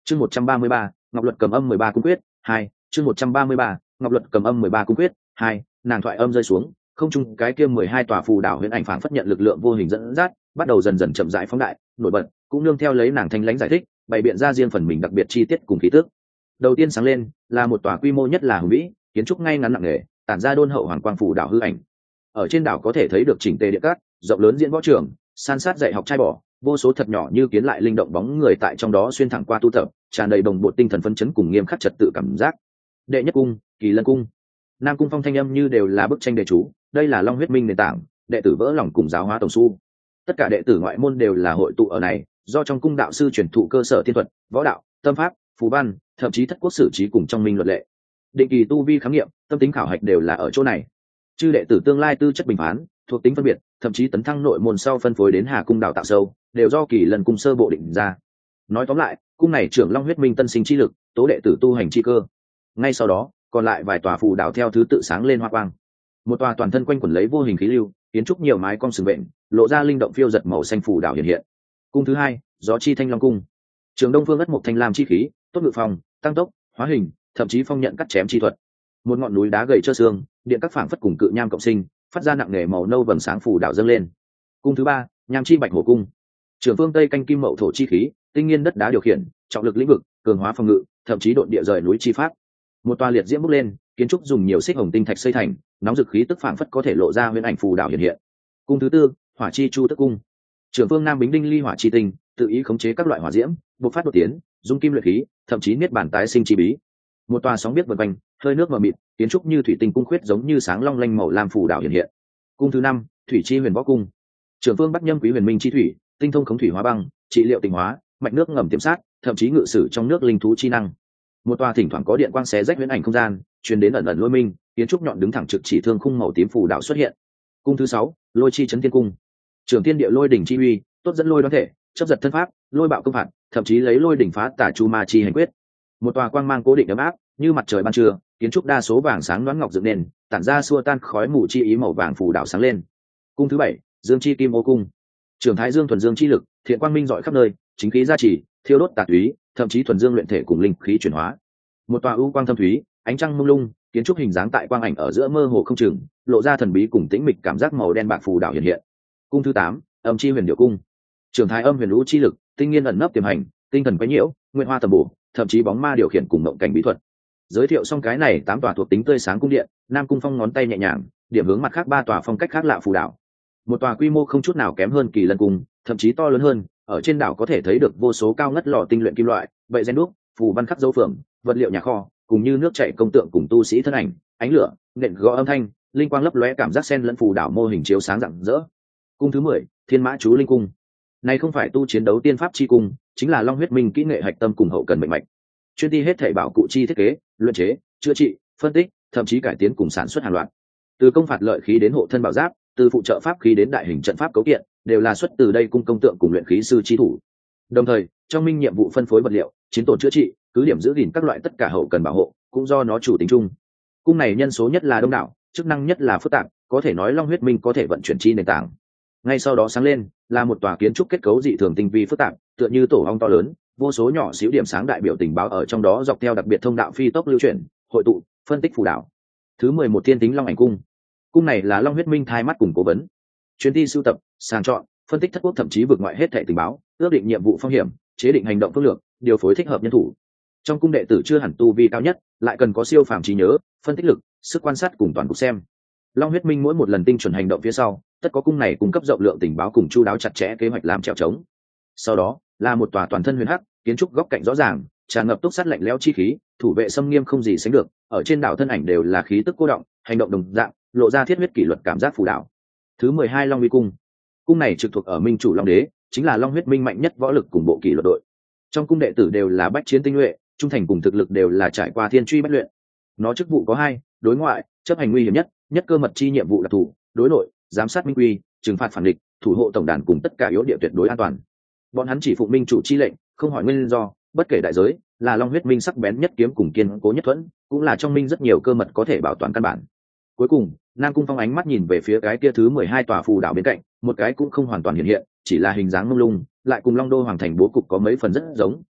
Chương 133, Ngọc Luật cầm âm 13 cung quyết 2, chương 133, Ngọc Luật cầm âm 13 cung quyết 2, nàng thoại âm rơi xuống, không trung cái kia 12 tòa phù đảo huyền ảnh phảng phất nhận lực lượng vô hình dẫn dắt, bắt đầu dần dần chậm rãi phóng đại, nổi bật, cũng nương theo lấy nàng thanh lãnh giải thích, bày biện ra riêng phần mình đặc biệt chi tiết cùng khí tức. Đầu tiên sáng lên là một tòa quy mô nhất là hùng vĩ, kiến trúc ngay ngắn nặng nề, tản ra đôn hậu hoàng quang phù đảo hư ảnh. Ở trên đảo có thể thấy được chỉnh tề địa cát, rộng lớn diễn võ trường, san sát dạy học trai bỏ, vô số thật nhỏ như kiến lại linh động bóng người tại trong đó xuyên thẳng qua tu tập, tràn đầy đồng bộ tinh thần phấn chấn cùng nghiêm khắc trật tự cảm giác. Đệ nhất cung, Kỳ Lân cung. Nam cung phong thanh âm như đều là bức tranh đề chú, đây là Long huyết minh nền tảng, đệ tử vỡ lòng cùng giáo hóa tổng su. Tất cả đệ tử ngoại môn đều là hội tụ ở này, do trong cung đạo sư truyền thụ cơ sở thiên thuật, võ đạo, tâm pháp, phù văn, thậm chí thất quốc sử trí cùng trong minh luật lệ. Định kỳ tu vi khám nghiệm, tâm tính khảo hạch đều là ở chỗ này. Chư đệ tử tương lai tư chất bình phán, thuộc tính phân biệt, thậm chí tấn thăng nội môn sau phân phối đến Hà cung đào tạo sâu, đều do Kỳ Lân cung sơ bộ định ra. Nói tóm lại, cung này trưởng Long huyết minh tân sinh chi lực, tố đệ tử tu hành chi cơ. Ngay sau đó, còn lại vài tòa phù đảo theo thứ tự sáng lên hoa quang. Một tòa toàn thân quanh quẩn lấy vô hình khí lưu, kiến trúc nhiều mái cong sừng vện, lộ ra linh động phiêu giật màu xanh phù đảo hiện hiện. Cung thứ hai, Gió chi Thanh Long cung. Trường Đông Phương ất mộc thanh lam chi khí, tốt ngự phòng, tăng tốc, hóa hình, thậm chí phong nhận cắt chém chi thuật. Một ngọn núi đá gầy trơ xương, điện các phảng phất cùng cự nham cộng sinh, phát ra nặng nề màu nâu vầng sáng phù đảo dâng lên. Cung thứ ba, Nham chi Bạch Hổ cung. Trường Phương Tây canh kim mậu thổ chi khí, tinh nghiên đất đá điều khiển, trọng lực lĩnh vực, cường hóa phòng ngự, thậm chí độn địa rời núi chi pháp. Một toa liệt diễm bốc lên, kiến trúc dùng nhiều xích hồng tinh thạch xây thành, nóng dực khí tức phảng phất có thể lộ ra huyền ảnh phù đảo hiện hiện. Cung thứ tư, Hỏa chi Chu Tức cung. Trường Phương Nam Bính Đinh ly hỏa chi tinh, tự ý khống chế các loại hỏa diễm, bộc phát đột tiến, dung kim luyện khí, thậm chí niết bản tái sinh chi bí. Một tòa sóng biết vần quanh, hơi nước mờ mịt, kiến trúc như thủy tinh cung khuyết giống như sáng long lanh màu lam phù đảo hiện hiện. Cung thứ năm, Thủy chi Huyền Võ cung. Trường Phương Bắc Nhâm Quý Huyền Minh chi thủy, tinh thông khống thủy hóa băng, trị liệu tình hóa, mạch nước ngầm tiềm sát, thậm chí ngự sử trong nước linh thú chi năng. Một tòa thỉnh thoảng có điện quang xé rách huyễn ảnh không gian, truyền đến ẩn ẩn lôi minh, kiến trúc nhọn đứng thẳng trực chỉ thương khung màu tím phù đạo xuất hiện. Cung thứ sáu, Lôi chi Chấn Thiên cung. Trường Thiên địa lôi đỉnh chi uy, tốt dẫn lôi đoán thể, chấp giật thân pháp, lôi bạo công phạt, thậm chí lấy lôi đỉnh phá tả chu ma chi hành quyết. Một tòa quang mang cố định ấm áp, như mặt trời ban trưa, kiến trúc đa số vàng sáng loáng ngọc dựng nền, tản ra xua tan khói mù chi ý màu vàng phù đạo sáng lên. Cung thứ bảy, Dương chi Kim Ô cung. Trường Thái Dương thuần dương chi lực, thiện quang minh rọi khắp nơi, chính khí gia trì, thiêu đốt tà túy, thậm chí thuần dương luyện thể cùng linh khí chuyển hóa. Một tòa ưu quang thâm thúy, ánh trăng mông lung, kiến trúc hình dáng tại quang ảnh ở giữa mơ hồ không chừng, lộ ra thần bí cùng tĩnh mịch cảm giác màu đen bạc phù đảo hiện hiện. Cung thứ tám, Âm chi Huyền Điệu cung. Trường Thái Âm huyền lũ chi lực, tinh nghiên ẩn nấp tiềm hành, tinh thần quấy nhiễu, nguyện hoa tầm bổ, thậm chí bóng ma điều khiển cùng mộng cảnh bí thuật. Giới thiệu xong cái này tám tòa thuộc tính tươi sáng cung điện, Nam cung phong ngón tay nhẹ nhàng, điểm hướng mặt khác ba tòa phong cách khác lạ phù đảo. Một tòa quy mô không chút nào kém hơn Kỳ Lân cung, thậm chí to lớn hơn, ở trên đảo có thể thấy được vô số cao ngất lò tinh luyện kim loại, vậy gen đúc, phù văn khắc dấu phượng, vật liệu nhà kho, cùng như nước chảy công tượng cùng tu sĩ thân ảnh, ánh lửa, nện gõ âm thanh, linh quang lấp lóe cảm giác sen lẫn phù đảo mô hình chiếu sáng rạng rỡ. Cung thứ 10, Thiên Mã Chú Linh cung. Này không phải tu chiến đấu tiên pháp chi cung, chính là Long huyết minh kỹ nghệ hạch tâm cùng hậu cần mệnh mạch. Chuyên ti hết thảy bảo cụ chi thiết kế, luyện chế, chữa trị, phân tích, thậm chí cải tiến cùng sản xuất hàng loạt. Từ công phạt lợi khí đến hộ thân bảo giáp, từ phụ trợ pháp khí đến đại hình trận pháp cấu kiện, đều là xuất từ đây cung công tượng cùng luyện khí sư chi thủ. Đồng thời, trong minh nhiệm vụ phân phối vật liệu, chiến tổn chữa trị, cứ điểm giữ gìn các loại tất cả hậu cần bảo hộ, cũng do nó chủ tính chung. Cung này nhân số nhất là đông đảo, chức năng nhất là phức tạp, có thể nói Long huyết minh có thể vận chuyển chi nền tảng. Ngay sau đó sáng lên là một tòa kiến trúc kết cấu dị thường tinh vi phức tạp, tựa như tổ ong to lớn, vô số nhỏ xíu điểm sáng đại biểu tình báo ở trong đó dọc theo đặc biệt thông đạo phi tốc lưu chuyển, hội tụ, phân tích phù đảo. Thứ 11 Thiên Tính Long Ảnh cung. Cung này là Long huyết minh thai mắt cùng cố vấn, chuyên đi sưu tập, sàng chọn, phân tích thất quốc thậm chí vượt ngoại hết thảy tình báo, ước định nhiệm vụ phong hiểm, chế định hành động phương lược, điều phối thích hợp nhân thủ. Trong cung đệ tử chưa hẳn tu vi cao nhất, lại cần có siêu phàm trí nhớ, phân tích lực, sức quan sát cùng toàn cục xem. Long huyết minh mỗi một lần tinh chuẩn hành động phía sau, tất có cung này cung cấp rộng lượng tình báo cùng chu đáo chặt chẽ kế hoạch làm trèo trống. Sau đó là một tòa toàn thân huyền hắc, kiến trúc góc cạnh rõ ràng, tràn ngập túc sắt lạnh lẽo chi khí, thủ vệ xâm nghiêm không gì sánh được, ở trên đảo thân ảnh đều là khí tức cô động, hành động đồng dạng, lộ ra thiết huyết kỷ luật cảm giác phù đảo. Thứ 12 Long Uy cung. Cung này trực thuộc ở Minh chủ Long Đế, chính là Long huyết minh mạnh nhất võ lực cùng bộ kỷ luật đội. Trong cung đệ tử đều là bách chiến tinh nhuệ, trung thành cùng thực lực đều là trải qua thiên truy bách luyện. Nó chức vụ có hai: đối ngoại, chấp hành nguy hiểm nhất cơ mật chi nhiệm vụ đặc thù; đối nội, giám sát minh quy, trừng phạt phản địch, thủ hộ tổng đàn cùng tất cả yếu địa tuyệt đối an toàn. Bọn hắn chỉ phụng minh chủ chi lệnh, không hỏi nguyên do, bất kể đại giới, là Long huyết minh sắc bén nhất kiếm cùng kiên cố nhất thuẫn, cũng là trong minh rất nhiều cơ mật có thể bảo toàn căn bản. Cuối cùng, Nam cung phong ánh mắt nhìn về phía cái kia thứ 12 tòa phù đảo bên cạnh, một cái cũng không hoàn toàn hiện hiện, chỉ là hình dáng mông lung, lại cùng Long đô hoàng thành bố cục có mấy phần rất giống,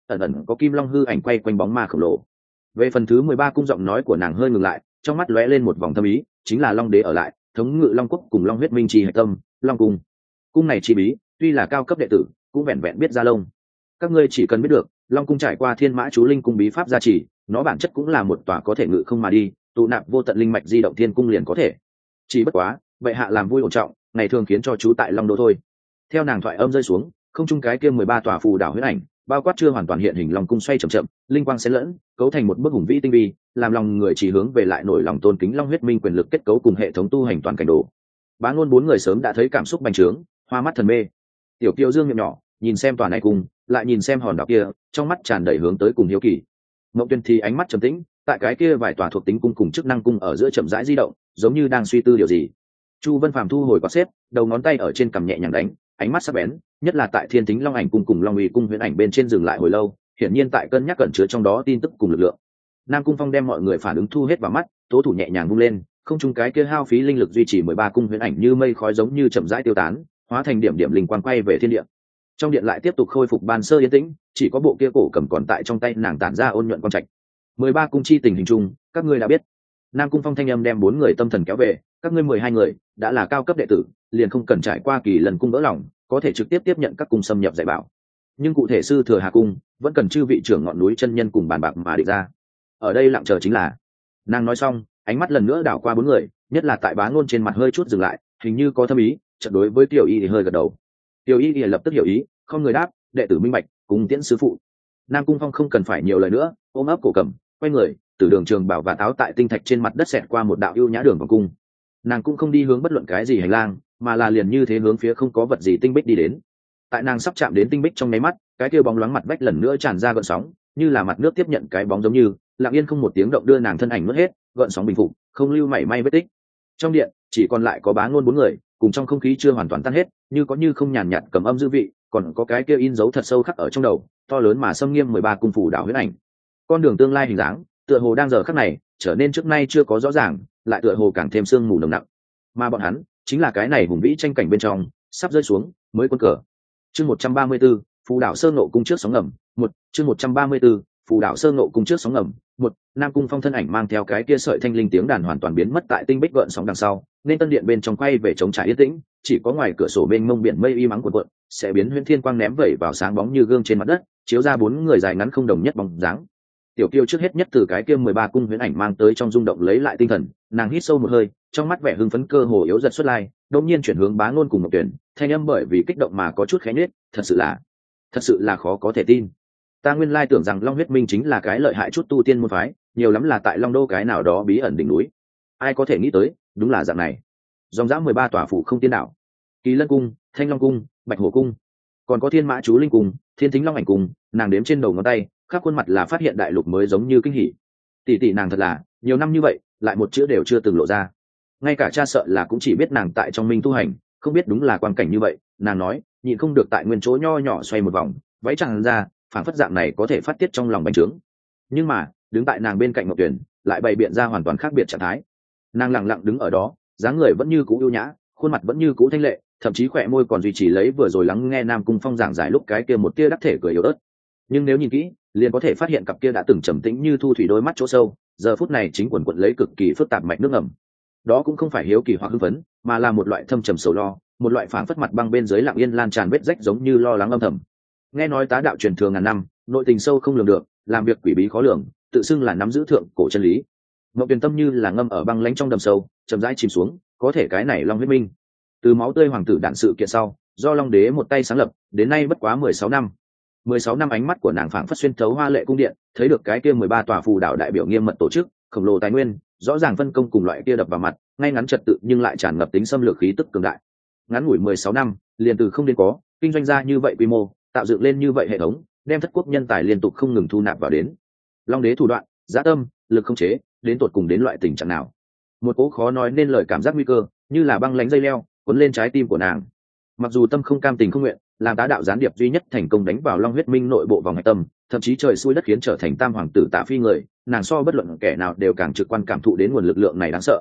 ẩn ẩn có kim long hư ảnh quay quanh bóng ma khổng lồ. Về phần thứ 13 cung, giọng nói của nàng hơi ngừng lại, trong mắt lóe lên một vòng thâm ý, chính là Long Đế ở lại, thống ngự Long Quốc cùng Long huyết minh trì hệ tâm, Long cung. Cung này chi bí, tuy là cao cấp đệ tử, cũng vẹn vẹn biết ra lông. Các ngươi chỉ cần biết được, Long cung trải qua Thiên Mã Chú Linh cung bí pháp gia trì, nó bản chất cũng là một tòa có thể ngự không mà đi, tụ nạp vô tận linh mạch di động thiên cung liền có thể. Chỉ bất quá, vậy hạ làm vui ổn trọng, ngày thường khiến cho chú tại Long đô thôi. Theo nàng thoại âm rơi xuống, không trung cái kia 13 tòa phù đảo huyết ảnh, bao quát chưa hoàn toàn hiện hình Long cung xoay chậm chậm, linh quang xen lẫn, cấu thành một bức hùng vĩ tinh vi, làm lòng người chỉ hướng về lại nổi lòng tôn kính Long huyết minh quyền lực kết cấu cùng hệ thống tu hành toàn cảnh đồ. Bá Ngôn bốn người sớm đã thấy cảm xúc bành trướng, hoa mắt thần mê. Tiểu Kiều Dương miệng nhỏ, nhìn xem tòa này cùng, lại nhìn xem hòn đảo kia, trong mắt tràn đầy hướng tới cùng hiếu kỳ. Mộng Tuyên thì ánh mắt trầm tĩnh, tại cái kia vài tòa thuộc tính cung cùng chức năng cung ở giữa chậm rãi di động, giống như đang suy tư điều gì. Chu Vân Phàm thu hồi quạt xếp, đầu ngón tay ở trên cằm nhẹ nhàng đánh, ánh mắt sắc bén, nhất là tại Thiên Tính Long ảnh cung cùng Long Uy cung huyễn ảnh bên trên dừng lại hồi lâu, hiển nhiên tại cân nhắc cẩn chứa trong đó tin tức cùng lực lượng. Nam Cung Phong đem mọi người phản ứng thu hết vào mắt, tố thủ nhẹ nhàng vung lên, không trung cái kia hao phí linh lực duy trì 13 cung huyễn ảnh như mây khói giống như chậm rãi tiêu tán, hóa thành điểm điểm linh quang quay về thiên địa. Trong điện lại tiếp tục khôi phục ban sơ yên tĩnh, chỉ có bộ kia cổ cầm còn tại trong tay nàng tản ra ôn nhuận quang trạch. 13 cung chi tình hình chung, các ngươi đã biết. Nam Cung Phong thanh âm đem bốn người tâm thần kéo về, các ngươi 12 người đã là cao cấp đệ tử, liền không cần trải qua kỳ lần cung đỡ lòng, có thể trực tiếp tiếp nhận các cung xâm nhập dạy bảo. Nhưng cụ thể sư thừa Hà cung vẫn cần chư vị trưởng ngọn núi chân nhân cùng bàn bạc mà định ra. Ở đây lặng chờ chính là. Nàng nói xong, ánh mắt lần nữa đảo qua bốn người, nhất là tại Bá Ngôn trên mặt hơi chút dừng lại, hình như có thâm ý, chợt đối với Tiểu Y thì hơi gật đầu. Tiểu Y thì lập tức hiểu ý, không người đáp, đệ tử minh bạch, cùng tiễn sư phụ. Nam Cung Phong không cần phải nhiều lời nữa, ôm ấp cổ cầm, quay người, từ đường trường bảo và táo tại tinh thạch trên mặt đất xẹt qua một đạo ưu nhã đường vòng cung. Nàng cũng không đi hướng bất luận cái gì hành lang, mà là liền như thế hướng phía không có vật gì tinh bích đi đến. Tại nàng sắp chạm đến tinh bích trong nháy mắt, cái kia bóng loáng mặt vách lần nữa tràn ra gợn sóng, như là mặt nước tiếp nhận cái bóng giống như, lặng yên không một tiếng động đưa nàng thân ảnh nuốt hết, gợn sóng bình phục, không lưu mảy may vết tích. Trong điện chỉ còn lại có Bá Ngôn bốn người, cùng trong không khí chưa hoàn toàn tan hết, như có như không nhàn nhạt cầm âm dư vị, còn có cái kia in dấu thật sâu khắc ở trong đầu, to lớn mà xâm nghiêm 13 cung phủ đảo huyết ảnh. Con đường tương lai hình dáng, tựa hồ đang giờ khắc này trở nên trước nay chưa có rõ ràng, lại tựa hồ càng thêm sương mù nồng nặng. Mà bọn hắn chính là cái này hùng vĩ tranh cảnh bên trong sắp rơi xuống mới quân cờ. Chương 134, phù đảo Sơ Ngộ cung trước sóng ngầm. Chương 134, phù đảo Sơ Ngộ cung trước sóng ngầm. Nam Cung Phong thân ảnh mang theo cái kia sợi thanh linh tiếng đàn hoàn toàn biến mất tại tinh bích gợn sóng đằng sau, nên tân điện bên trong quay về chống trải yên tĩnh, chỉ có ngoài cửa sổ mênh mông biển mây y mắng cuộn cuộn, sẽ biến huyễn thiên quang ném vẩy vào sáng bóng như gương trên mặt đất, chiếu ra bốn người dài ngắn không đồng nhất bóng dáng. Tiểu Kiều trước hết nhất từ cái kia 13 cung huyễn ảnh mang tới trong rung động lấy lại tinh thần, nàng hít sâu một hơi, trong mắt vẻ hưng phấn cơ hồ yếu dần xuất lai, đột nhiên chuyển hướng Bá Ngôn cùng Ngọc Tuyển, thanh âm bởi vì kích động mà có chút khẽ nhếch, thật sự là khó có thể tin. Ta nguyên lai tưởng rằng Long huyết minh chính là cái lợi hại chút tu tiên môn phái, nhiều lắm là tại Long đô cái nào đó bí ẩn đỉnh núi. Ai có thể nghĩ tới, đúng là dạng này. Dòng dã 13 tòa phủ không tiên đảo, Kỳ Lân cung, Thanh Long cung, Bạch Hổ cung, còn có Thiên Mã Chú Linh cung, Thiên Tính Long ảnh cung, nàng đếm trên đầu ngón tay, khắp khuôn mặt là phát hiện đại lục mới giống như kinh hỉ. Tỷ nàng thật là, nhiều năm như vậy, lại một chữ đều chưa từng lộ ra. Ngay cả cha sợ là cũng chỉ biết nàng tại trong minh tu hành, không biết đúng là quang cảnh như vậy. Nàng nói, nhịn không được tại nguyên chỗ nho nhỏ xoay một vòng, váy tràn ra, phảng phất dạng này có thể phát tiết trong lòng bành trướng. Nhưng mà, đứng tại nàng bên cạnh Ngọc Tuyển, lại bày biện ra hoàn toàn khác biệt trạng thái. Nàng lặng lặng đứng ở đó, dáng người vẫn như cũ ưu nhã, khuôn mặt vẫn như cũ thanh lệ, thậm chí khỏe môi còn duy trì lấy vừa rồi lắng nghe Nam Cung Phong giảng giải lúc cái kia một tia đắc thể cười yếu ớt. Nhưng nếu nhìn kỹ, liền có thể phát hiện cặp kia đã từng trầm tĩnh như thu thủy đôi mắt chỗ sâu, giờ phút này chính quần quật lấy cực kỳ phức tạp mạch nước ngầm. Đó cũng không phải hiếu kỳ hoặc hưng phấn, mà là một loại thâm trầm sầu lo, một loại phảng phất mặt băng bên dưới lặng yên lan tràn vết rách giống như lo lắng âm thầm. Nghe nói tá đạo truyền thừa ngàn năm, nội tình sâu không lường được, làm việc quỷ bí khó lường, tự xưng là nắm giữ thượng cổ chân lý. Ngọc Tuyền tâm như là ngâm ở băng lãnh trong đầm sâu, chậm rãi chìm xuống, có thể cái này Long huyết minh. Từ máu tươi hoàng tử đạn sự kiện sau, do Long đế một tay sáng lập, đến nay bất quá 16 năm. 16 năm ánh mắt của nàng phảng phất xuyên thấu hoa lệ cung điện, thấy được cái kia 13 tòa phù đảo đại biểu nghiêm mật tổ chức, khổng lồ tài nguyên, rõ ràng phân công cùng loại kia đập vào mặt, ngay ngắn trật tự nhưng lại tràn ngập tính xâm lược khí tức cường đại. Ngắn ngủi 16 năm, liền từ không đến có, kinh doanh ra như vậy quy mô, tạo dựng lên như vậy hệ thống, đem thất quốc nhân tài liên tục không ngừng thu nạp vào đến. Long đế thủ đoạn, dã tâm, lực không chế, đến tột cùng đến loại tình trạng nào? Một cố khó nói nên lời cảm giác nguy cơ, như là băng lãnh dây leo, cuốn lên trái tim của nàng. Mặc dù tâm không cam tình không nguyện, làm tá đạo gián điệp duy nhất thành công đánh vào Long huyết minh nội bộ vòng hạch tâm, thậm chí trời xui đất khiến trở thành tam hoàng tử Tạ Phi người, nàng so bất luận kẻ nào đều càng trực quan cảm thụ đến nguồn lực lượng này đáng sợ.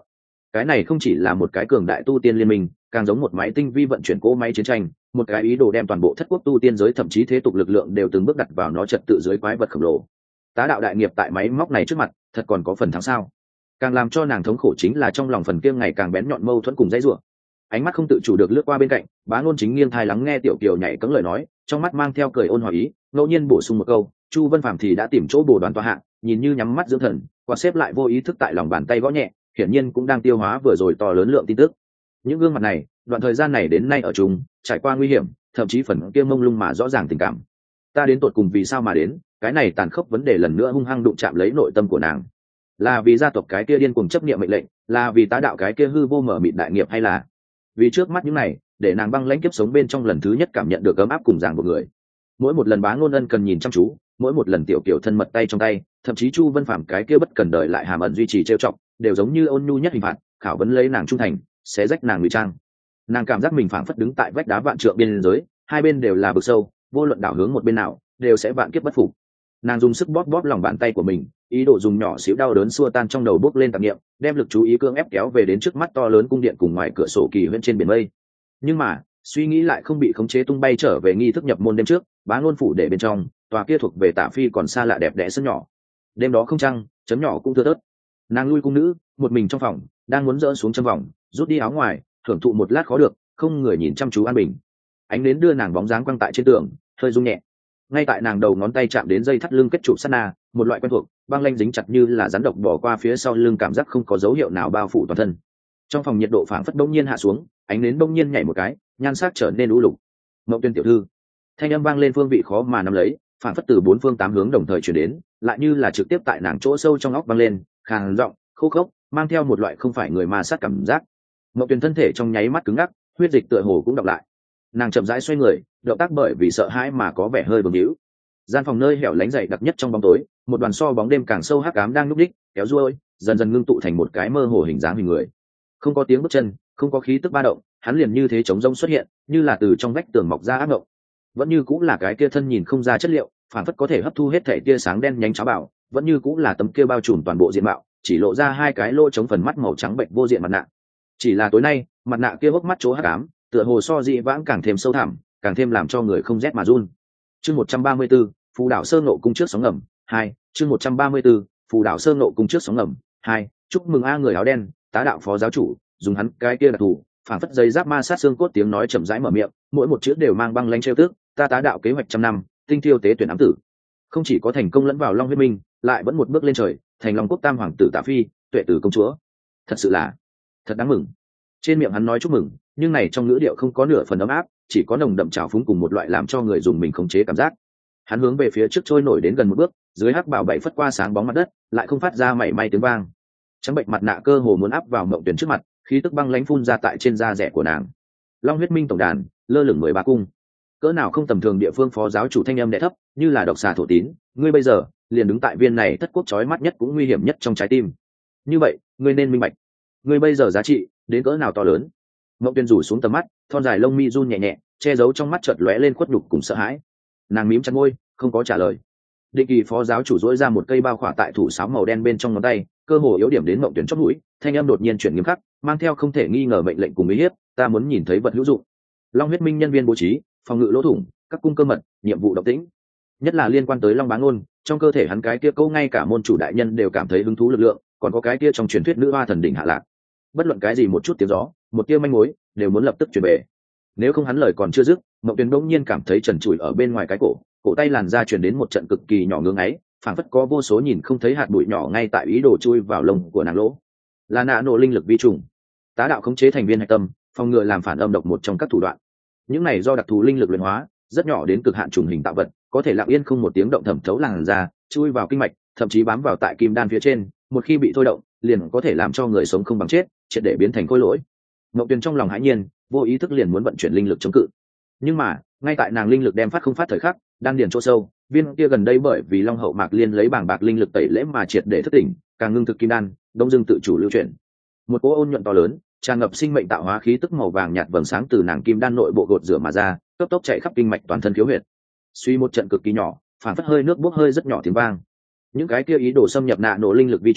Cái này không chỉ là một cái cường đại tu tiên liên minh, càng giống một máy tinh vi vận chuyển cỗ máy chiến tranh, một cái ý đồ đem toàn bộ thất quốc tu tiên giới thậm chí thế tục lực lượng đều từng bước đặt vào nó trật tự dưới quái vật khổng lồ. Tá đạo đại nghiệp tại máy móc này trước mặt, thật còn có phần thắng sao? Càng làm cho nàng thống khổ chính là trong lòng phần kiêng ngày càng bén nhọn mâu thuẫn cùng dãy rủa. Ánh mắt không tự chủ được lướt qua bên cạnh, Bá Ngôn chính nghiêng thai lắng nghe Tiểu Kiều nhảy cẫng lời nói, trong mắt mang theo cười ôn hòa ý, ngẫu nhiên bổ sung một câu, Chu Vân Phàm thì đã tìm chỗ bổ đoàn tọa hạ, nhìn như nhắm mắt dưỡng thần, quạt xếp lại vô ý thức tại lòng bàn tay gõ nhẹ, hiển nhiên cũng đang tiêu hóa vừa rồi to lớn lượng tin tức. Những gương mặt này, đoạn thời gian này đến nay ở chung, trải qua nguy hiểm, thậm chí phần kia mông lung mà rõ ràng tình cảm. Ta đến tột cùng vì sao mà đến, cái này tàn khốc vấn đề lần nữa hung hăng đụng chạm lấy nội tâm của nàng. Là vì gia tộc cái kia điên cuồng chấp niệm mệnh lệnh, là vì tá đạo cái kia hư vô mở mịt đại nghiệp, hay là vì trước mắt những này, để nàng băng lãnh kiếp sống bên trong lần thứ nhất cảm nhận được ấm áp cùng ràng một người. Mỗi một lần Bá Ngôn ân cần nhìn chăm chú, mỗi một lần Tiểu Kiều thân mật tay trong tay, thậm chí Chu Vân Phàm cái kia bất cần đời lại hàm ẩn duy trì trêu chọc, đều giống như ôn nhu nhất hình phạt, khảo vấn lấy nàng trung thành, xé rách nàng ngụy trang. Nàng cảm giác mình phảng phất đứng tại vách đá vạn trượng biên giới, hai bên đều là vực sâu, vô luận đảo hướng một bên nào, đều sẽ vạn kiếp bất phục. Nàng dùng sức bóp bóp lòng bàn tay của mình, ý đồ dùng nhỏ xíu đau đớn xua tan trong đầu bốc lên tạp niệm, đem lực chú ý cưỡng ép kéo về đến trước mắt to lớn cung điện cùng ngoài cửa sổ kỳ huyễn trên biển mây. Nhưng mà suy nghĩ lại không bị khống chế tung bay trở về nghi thức nhập môn đêm trước. Bá Ngôn phủ để bên trong tòa kia thuộc về Tạ Phi còn xa lạ đẹp đẽ sân nhỏ. Đêm đó không trăng, chấm nhỏ cũng thưa thớt. Nàng lui cung nữ một mình trong phòng, đang muốn dỡ xuống châm vòng, rút đi áo ngoài, thưởng thụ một lát khó được, không người nhìn chăm chú an bình. Ánh nến đưa nàng bóng dáng quăng tại trên tường, hơi rung nhẹ. Ngay tại nàng đầu ngón tay chạm đến dây thắt lưng kết trụ sát na, một loại quen thuộc băng lanh dính chặt như là rắn độc bỏ qua phía sau lưng, cảm giác không có dấu hiệu nào bao phủ toàn thân. Trong phòng nhiệt độ phảng phất bỗng nhiên hạ xuống, ánh nến bỗng nhiên nhảy một cái, nhan sắc trở nên u lục. Mộng Tuyên tiểu thư, thanh âm vang lên phương vị khó mà nắm lấy, phảng phất từ bốn phương tám hướng đồng thời truyền đến, lại như là trực tiếp tại nàng chỗ sâu trong óc vang lên, khàn giọng, khô khốc, mang theo một loại không phải người mà sát cảm giác. Mộng Tuyên thân thể trong nháy mắt cứng ngắc, huyết dịch tựa hồ cũng đọc lại. Nàng chậm rãi xoay người, động tác bởi vì sợ hãi mà có vẻ hơi bướng hữu. Gian phòng nơi hẻo lánh dày đặc nhất trong bóng tối, một đoàn so bóng đêm càng sâu hắc ám đang núp đích, kéo ruôi, dần dần ngưng tụ thành một cái mơ hồ hình dáng hình người. Không có tiếng bước chân, không có khí tức ba động, hắn liền như thế trống rỗng xuất hiện, như là từ trong vách tường mọc ra ác mộng. Vẫn như cũng là cái kia thân nhìn không ra chất liệu, phản phất có thể hấp thu hết thể tia sáng đen nhánh cháo bảo, vẫn như cũng là tấm kia bao trùm toàn bộ diện mạo, chỉ lộ ra hai cái lỗ chống phần mắt màu trắng bệnh vô diện mặt nạ. Chỉ là tối nay, mặt nạ kia hốc mắt chỗ hắc ám, tựa hồ so dị vãng càng thêm sâu thẳm, càng thêm làm cho người không rét mà run. Chương 134, Phù đảo Sơ Ngộ cung trước sóng ngầm 2. Chương 134, Phù đảo Sơ Ngộ cung trước sóng ngầm 2. Chúc mừng a người áo đen, tá đạo phó giáo chủ, dùng hắn cái kia đặc thù, phản phất giấy giáp ma sát xương cốt tiếng nói chậm rãi mở miệng, mỗi một chữ đều mang băng lãnh trêu tức, ta tá đạo kế hoạch trăm năm, tinh thiêu tế tuyển ám tử. Không chỉ có thành công lẫn vào Long huyết minh, lại vẫn một bước lên trời, thành Long quốc tam hoàng tử Tạ Phi, tuệ tử công chúa. Thật sự là thật đáng mừng. Trên miệng hắn nói chúc mừng, nhưng này trong ngữ điệu không có nửa phần ấm áp, chỉ có nồng đậm trào phúng cùng một loại làm cho người dùng mình khống chế cảm giác. Hắn hướng về phía trước trôi nổi đến gần một bước, dưới hắc bảo bảy phất qua sáng bóng mặt đất, lại không phát ra mảy may tiếng vang. Trắng bệnh mặt nạ cơ hồ muốn áp vào Mộng Tuyển trước mặt, khí tức băng lãnh phun ra tại trên da rẻ của nàng. Long huyết minh tổng đàn, lơ lửng 13 cung. Cỡ nào không tầm thường địa phương phó giáo chủ thanh âm đẽ thấp, như là độc xà thổ tín, ngươi bây giờ liền đứng tại viên này thất quốc chói mắt nhất cũng nguy hiểm nhất trong trái tim. Như vậy, ngươi nên minh bạch, ngươi bây giờ giá trị đến cỡ nào to lớn. Mộng Tuyển rủ xuống tầm mắt, thon dài lông mi run nhẹ nhẹ, che giấu trong mắt chợt lóe lên khuất nhục cùng sợ hãi. Nàng mím chặt môi, không có trả lời. Định kỳ phó giáo chủ dỗi ra một cây bao khỏa tại thủ sáo màu đen bên trong ngón tay, cơ hồ yếu điểm đến Mộng Tuyển chóp mũi, thanh âm đột nhiên chuyển nghiêm khắc, mang theo không thể nghi ngờ mệnh lệnh cùng uy hiếp, ta muốn nhìn thấy vật hữu dụng. Long huyết minh nhân viên bố trí, phòng ngự lỗ thủng, các cung cơ mật, nhiệm vụ động tĩnh, nhất là liên quan tới Long Bá Ngôn, trong cơ thể hắn cái kia câu ngay cả môn chủ đại nhân đều cảm thấy hứng thú lực lượng, còn có cái kia trong truyền thuyết nữ hoa thần đỉnh hạ lạc. Bất luận cái gì một chút tiếng gió, một tia manh mối, đều muốn lập tức truyền về. Nếu không hắn lời còn chưa dứt, Mộng Tuyển bỗng nhiên cảm thấy trần trụi ở bên ngoài cái cổ tay làn da truyền đến một trận cực kỳ nhỏ ngưỡng ấy, phảng phất có vô số nhìn không thấy hạt bụi nhỏ ngay tại ý đồ chui vào lồng của nàng lỗ. Là nạ nổ linh lực vi trùng, tá đạo khống chế thành viên hạch tâm, phòng ngừa làm phản âm độc một trong các thủ đoạn. Những này do đặc thù linh lực luyện hóa, rất nhỏ đến cực hạn trùng hình tạo vật, có thể lặng yên không một tiếng động thẩm thấu làn da, chui vào kinh mạch, thậm chí bám vào tại kim đan phía trên, một khi bị thôi động, liền có thể làm cho người sống không bằng chết, triệt để biến thành khối lỗi. Mộng Tuyển trong lòng hãi nhiên, vô ý thức liền muốn vận chuyển linh lực chống cự. Nhưng mà, ngay tại nàng linh lực đem phát không phát thời khắc, đan điền chỗ sâu, viên kia gần đây bởi vì Long hậu mạc liên lấy bảng bạc linh lực tẩy lễ mà triệt để thức tỉnh, càng ngưng thực kim đan, đông dương tự chủ lưu chuyển. Một cỗ ôn nhuận to lớn, tràn ngập sinh mệnh tạo hóa khí tức màu vàng nhạt vầng sáng từ nàng kim đan nội bộ gột rửa mà ra, cấp tốc chạy khắp kinh mạch toàn thân khiếu huyệt. Suy một trận cực kỳ nhỏ, phản phất hơi nước bốc hơi rất nhỏ tiếng vang. Những cái kia ý đồ xâm nhập nạ nổ linh lực vi trùng,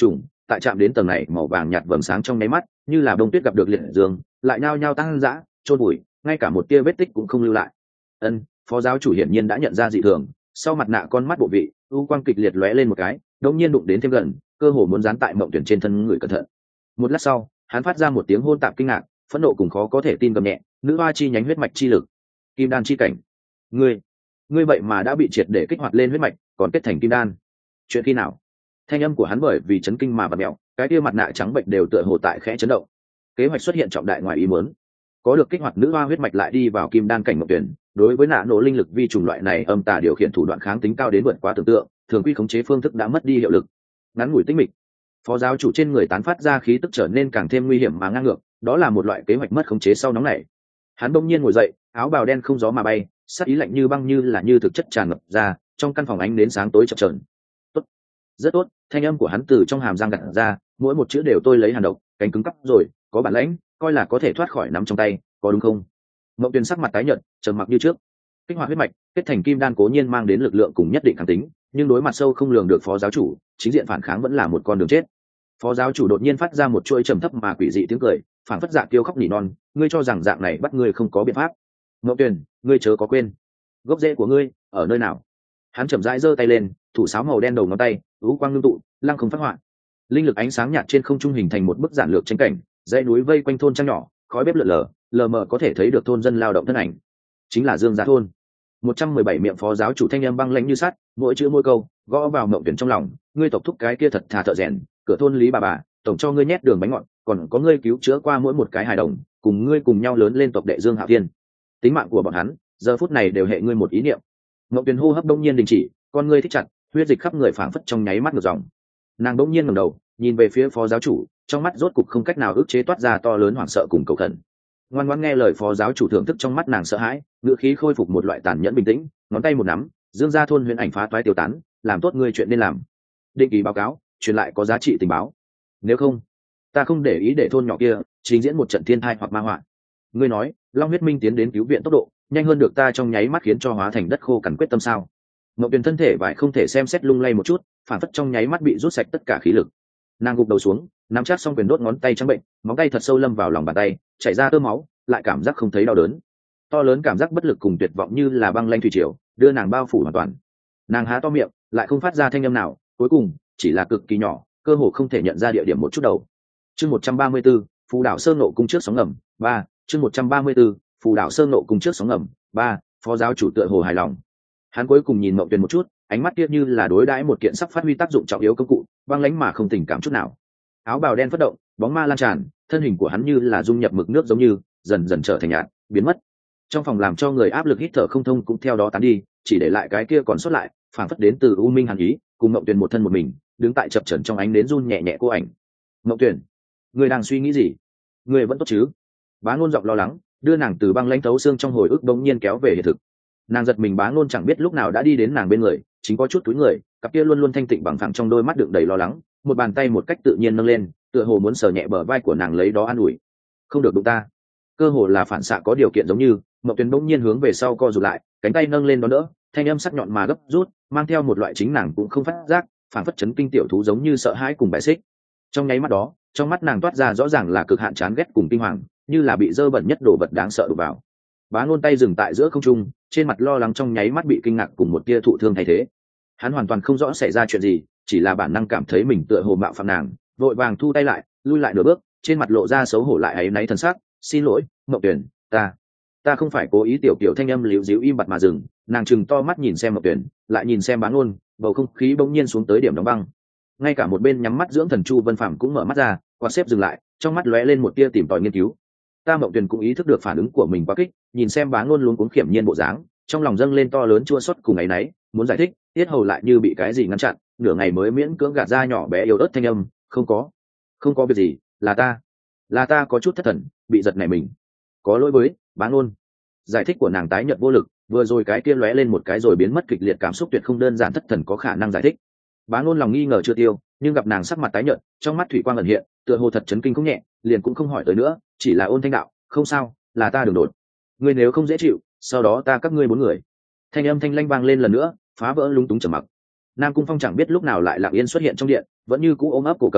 tại chạm đến tầng này màu vàng nhạt vầng sáng trong nháy mắt như là bông tuyết gặp được liệt dương, lại nhao nhao tăng dã trôn bụi, ngay cả một tia vết tích cũng không lưu lại. Phó giáo chủ hiển nhiên đã nhận ra dị thường, sau mặt nạ con mắt bộ vị u quang kịch liệt lóe lên một cái, đột nhiên đụng đến thêm gần, cơ hồ muốn dán tại Mộng Tuyển trên thân người cẩn thận. Một lát sau, hắn phát ra một tiếng hôn tạp kinh ngạc, phẫn nộ cùng khó có thể tin gầm nhẹ, nữ hoa chi nhánh huyết mạch chi lực, kim đan chi cảnh. Ngươi vậy mà đã bị triệt để kích hoạt lên huyết mạch, còn kết thành kim đan. Chuyện khi nào? Thanh âm của hắn bởi vì chấn kinh mà bật mẹo, cái kia mặt nạ trắng bệnh đều tựa hồ tại khẽ chấn động. Kế hoạch xuất hiện trọng đại ngoài ý muốn, có được kích hoạt nữ hoa huyết mạch lại đi vào kim đan cảnh Mộng Tuyển, đối với nạ nổ linh lực vi trùng loại này âm tà điều khiển thủ đoạn kháng tính cao đến vượt quá tưởng tượng, thường quy khống chế phương thức đã mất đi hiệu lực. Ngắn ngủi tĩnh mịch, phó giáo chủ trên người tán phát ra khí tức trở nên càng thêm nguy hiểm mà ngang ngược, đó là một loại kế hoạch mất khống chế sau nóng này. Hắn bỗng nhiên ngồi dậy, áo bào đen không gió mà bay, sắc ý lạnh như băng như là như thực chất tràn ngập ra, trong căn phòng ánh đến sáng tối chập chờn. Tốt, rất tốt, thanh âm của hắn từ trong hàm răng gạt ra, mỗi một chữ đều tôi lấy hàn độc, cánh cứng cắp rồi, có bản lãnh, coi là có thể thoát khỏi nắm trong tay, có đúng không? Mộng Tuyền sắc mặt tái nhợt, trầm mặc như trước. Kích hoạt huyết mạch, kết thành kim đan cố nhiên mang đến lực lượng cùng nhất định kháng tính, nhưng đối mặt sâu không lường được phó giáo chủ, chính diện phản kháng vẫn là một con đường chết. Phó giáo chủ đột nhiên phát ra một chuỗi trầm thấp mà quỷ dị tiếng cười, phảng phất dạng kêu khóc nỉ non, ngươi cho rằng dạng này bắt ngươi không có biện pháp? Mộng Tuyền, ngươi chớ có quên, gốc rễ của ngươi ở nơi nào? Hắn chậm rãi giơ tay lên, thủ sáo màu đen đầu ngón tay, u quang ngưng tụ, lăng không phát họa. Linh lực ánh sáng nhạt trên không trung hình thành một bức giản lược tranh cảnh, dãy núi vây quanh thôn trang nhỏ, khói bếp lượn lờ, lờ mờ có thể thấy được thôn dân lao động thân ảnh. Chính là Dương Gia thôn. 117 miệng phó giáo chủ thanh âm băng lãnh như sắt, mỗi chữ mỗi câu gõ vào Mộng Tuyển trong lòng, ngươi tộc thúc cái kia thật thà thợ rèn, cửa thôn Lý bà, tổng cho ngươi nhét đường bánh ngọt, còn có ngươi cứu chữa qua mỗi một cái hài đồng, cùng ngươi cùng nhau lớn lên tộc đệ Dương Hạo Thiên. Tính mạng của bọn hắn, giờ phút này đều hệ ngươi một ý niệm. Mộng Tuyển hô hấp đông nhiên đình chỉ, con ngươi thích chặt, huyết dịch khắp người phảng phất trong nháy mắt ngược dòng. Nàng đông nhiên ngẩng đầu, nhìn về phía phó giáo chủ, trong mắt rốt cục không cách nào ức chế toát ra to lớn hoảng sợ cùng cầu khẩn. Ngoan ngoãn nghe lời phó giáo chủ thưởng thức trong mắt nàng sợ hãi, ngữ khí khôi phục một loại tàn nhẫn bình tĩnh, ngón tay một nắm, Dương Gia thôn huyền ảnh phá toái tiêu tán, làm tốt ngươi chuyện nên làm. Định kỳ báo cáo, truyền lại có giá trị tình báo. Nếu không, ta không để ý để thôn nhỏ kia trình diễn một trận thiên thai hoặc ma họa. Ngươi nói, Long Huyết Minh tiến đến cứu viện tốc độ nhanh hơn được ta trong nháy mắt khiến cho hóa thành đất khô cằn quyết tâm sao? Ngọc Tuyền thân thể vải không thể xem xét lung lay một chút, phản phất trong nháy mắt bị rút sạch tất cả khí lực. Nàng gục đầu xuống, nắm chắc xong quyền đốt ngón tay trắng bệnh, móng tay thật sâu lâm vào lòng bàn tay, chảy ra tơ máu, lại cảm giác không thấy đau đớn. To lớn cảm giác bất lực cùng tuyệt vọng như là băng lanh thủy triều, đưa nàng bao phủ hoàn toàn. Nàng há to miệng, lại không phát ra thanh âm nào, cuối cùng chỉ là cực kỳ nhỏ, cơ hồ không thể nhận ra địa điểm một chút đầu. Chương 134, Phù đảo Sơn Nộ cung trước sóng ngầm 3, chương 134, Phù đảo Sơn Nộ cung trước sóng ngầm 3, phó giáo chủ tựa hồ hài lòng. Hắn cuối cùng nhìn Mộng Tuyền một chút, ánh mắt kia như là đối đãi một kiện sắp phát huy tác dụng trọng yếu công cụ, băng lãnh mà không tình cảm chút nào. Áo bào đen phất động, bóng ma lan tràn, thân hình của hắn như là dung nhập mực nước giống như dần dần trở thành nhạt, biến mất. Trong phòng làm cho người áp lực hít thở không thông cũng theo đó tán đi, chỉ để lại cái kia còn sót lại, phảng phất đến từ U Minh Hàn Ý, cùng Mộng Tuyền một thân một mình, đứng tại chập chờn trong ánh đến run nhẹ nhẹ cô ảnh. Mộng Tuyền, ngươi đang suy nghĩ gì? Ngươi vẫn tốt chứ? Bá Ngôn giọng lo lắng, đưa nàng từ băng lãnh thấu xương trong hồi ức bỗng nhiên kéo về hiện thực. Nàng giật mình, Bá Ngôn chẳng biết lúc nào đã đi đến nàng bên người, chính có chút túi người, cặp kia luôn luôn thanh tịnh bằng phẳng trong đôi mắt đựng đầy lo lắng, một bàn tay một cách tự nhiên nâng lên, tựa hồ muốn sờ nhẹ bờ vai của nàng lấy đó an ủi. Không được đụng ta. Cơ hồ là phản xạ có điều kiện giống như, Mộng Tuyền bỗng nhiên hướng về sau co rụt lại, cánh tay nâng lên đón đỡ, thanh âm sắc nhọn mà gấp rút, mang theo một loại chính nàng cũng không phát giác, phản phất chấn kinh tiểu thú giống như sợ hãi cùng bại xích. Trong nháy mắt đó, trong mắt nàng toát ra rõ ràng là cực hạn chán ghét cùng kinh hoàng, như là bị dơ bẩn nhất đồ vật đáng sợ đụng vào. Bá Ngôn tay dừng tại giữa không trung, trên mặt lo lắng trong nháy mắt bị kinh ngạc cùng một tia thụ thương thay thế. Hắn hoàn toàn không rõ xảy ra chuyện gì, chỉ là bản năng cảm thấy mình tựa hồ mạo phạm nàng, vội vàng thu tay lại, lui lại nửa bước, trên mặt lộ ra xấu hổ lại áy náy thần sắc, "Xin lỗi, Mộng Tuyền, ta không phải cố ý." Tiểu Kiều thanh âm líu díu im bặt mà dừng, nàng trừng to mắt nhìn xem Mộng Tuyền, lại nhìn xem Bá Ngôn, bầu không khí bỗng nhiên xuống tới điểm đóng băng. Ngay cả một bên nhắm mắt dưỡng thần Chu Vân Phàm cũng mở mắt ra, quạt xếp dừng lại, trong mắt lóe lên một tia tìm tòi nghiên cứu. Mộng Tuyền cũng ý thức được phản ứng của mình quá kích, nhìn xem Bá Ngôn luống cuống khiểm nhiên bộ dáng, trong lòng dâng lên to lớn chua xót cùng áy náy, muốn giải thích, tiết hầu lại như bị cái gì ngăn chặn, nửa ngày mới miễn cưỡng gạt ra nhỏ bé yếu ớt thanh âm, không có việc gì, là ta có chút thất thần, bị giật nảy mình, có lỗi với Bá Ngôn. Giải thích của nàng tái nhợt vô lực, vừa rồi cái kia lóe lên một cái rồi biến mất kịch liệt cảm xúc tuyệt không đơn giản thất thần có khả năng giải thích. Bá Ngôn lòng nghi ngờ chưa tiêu, nhưng gặp nàng sắc mặt tái nhợt, trong mắt thủy quang ẩn hiện, tựa hồ thật chấn kinh không nhẹ, liền cũng không hỏi tới nữa, chỉ là ôn thanh đạo, "Không sao, là ta đường đột. Ngươi nếu không dễ chịu, sau đó ta các ngươi 4 người." Thanh âm thanh lanh vang lên lần nữa, phá vỡ lung túng trầm mặc. Nam Cung Phong chẳng biết lúc nào lại lặng yên xuất hiện trong điện, vẫn như cũ ôm ấp cổ cầm,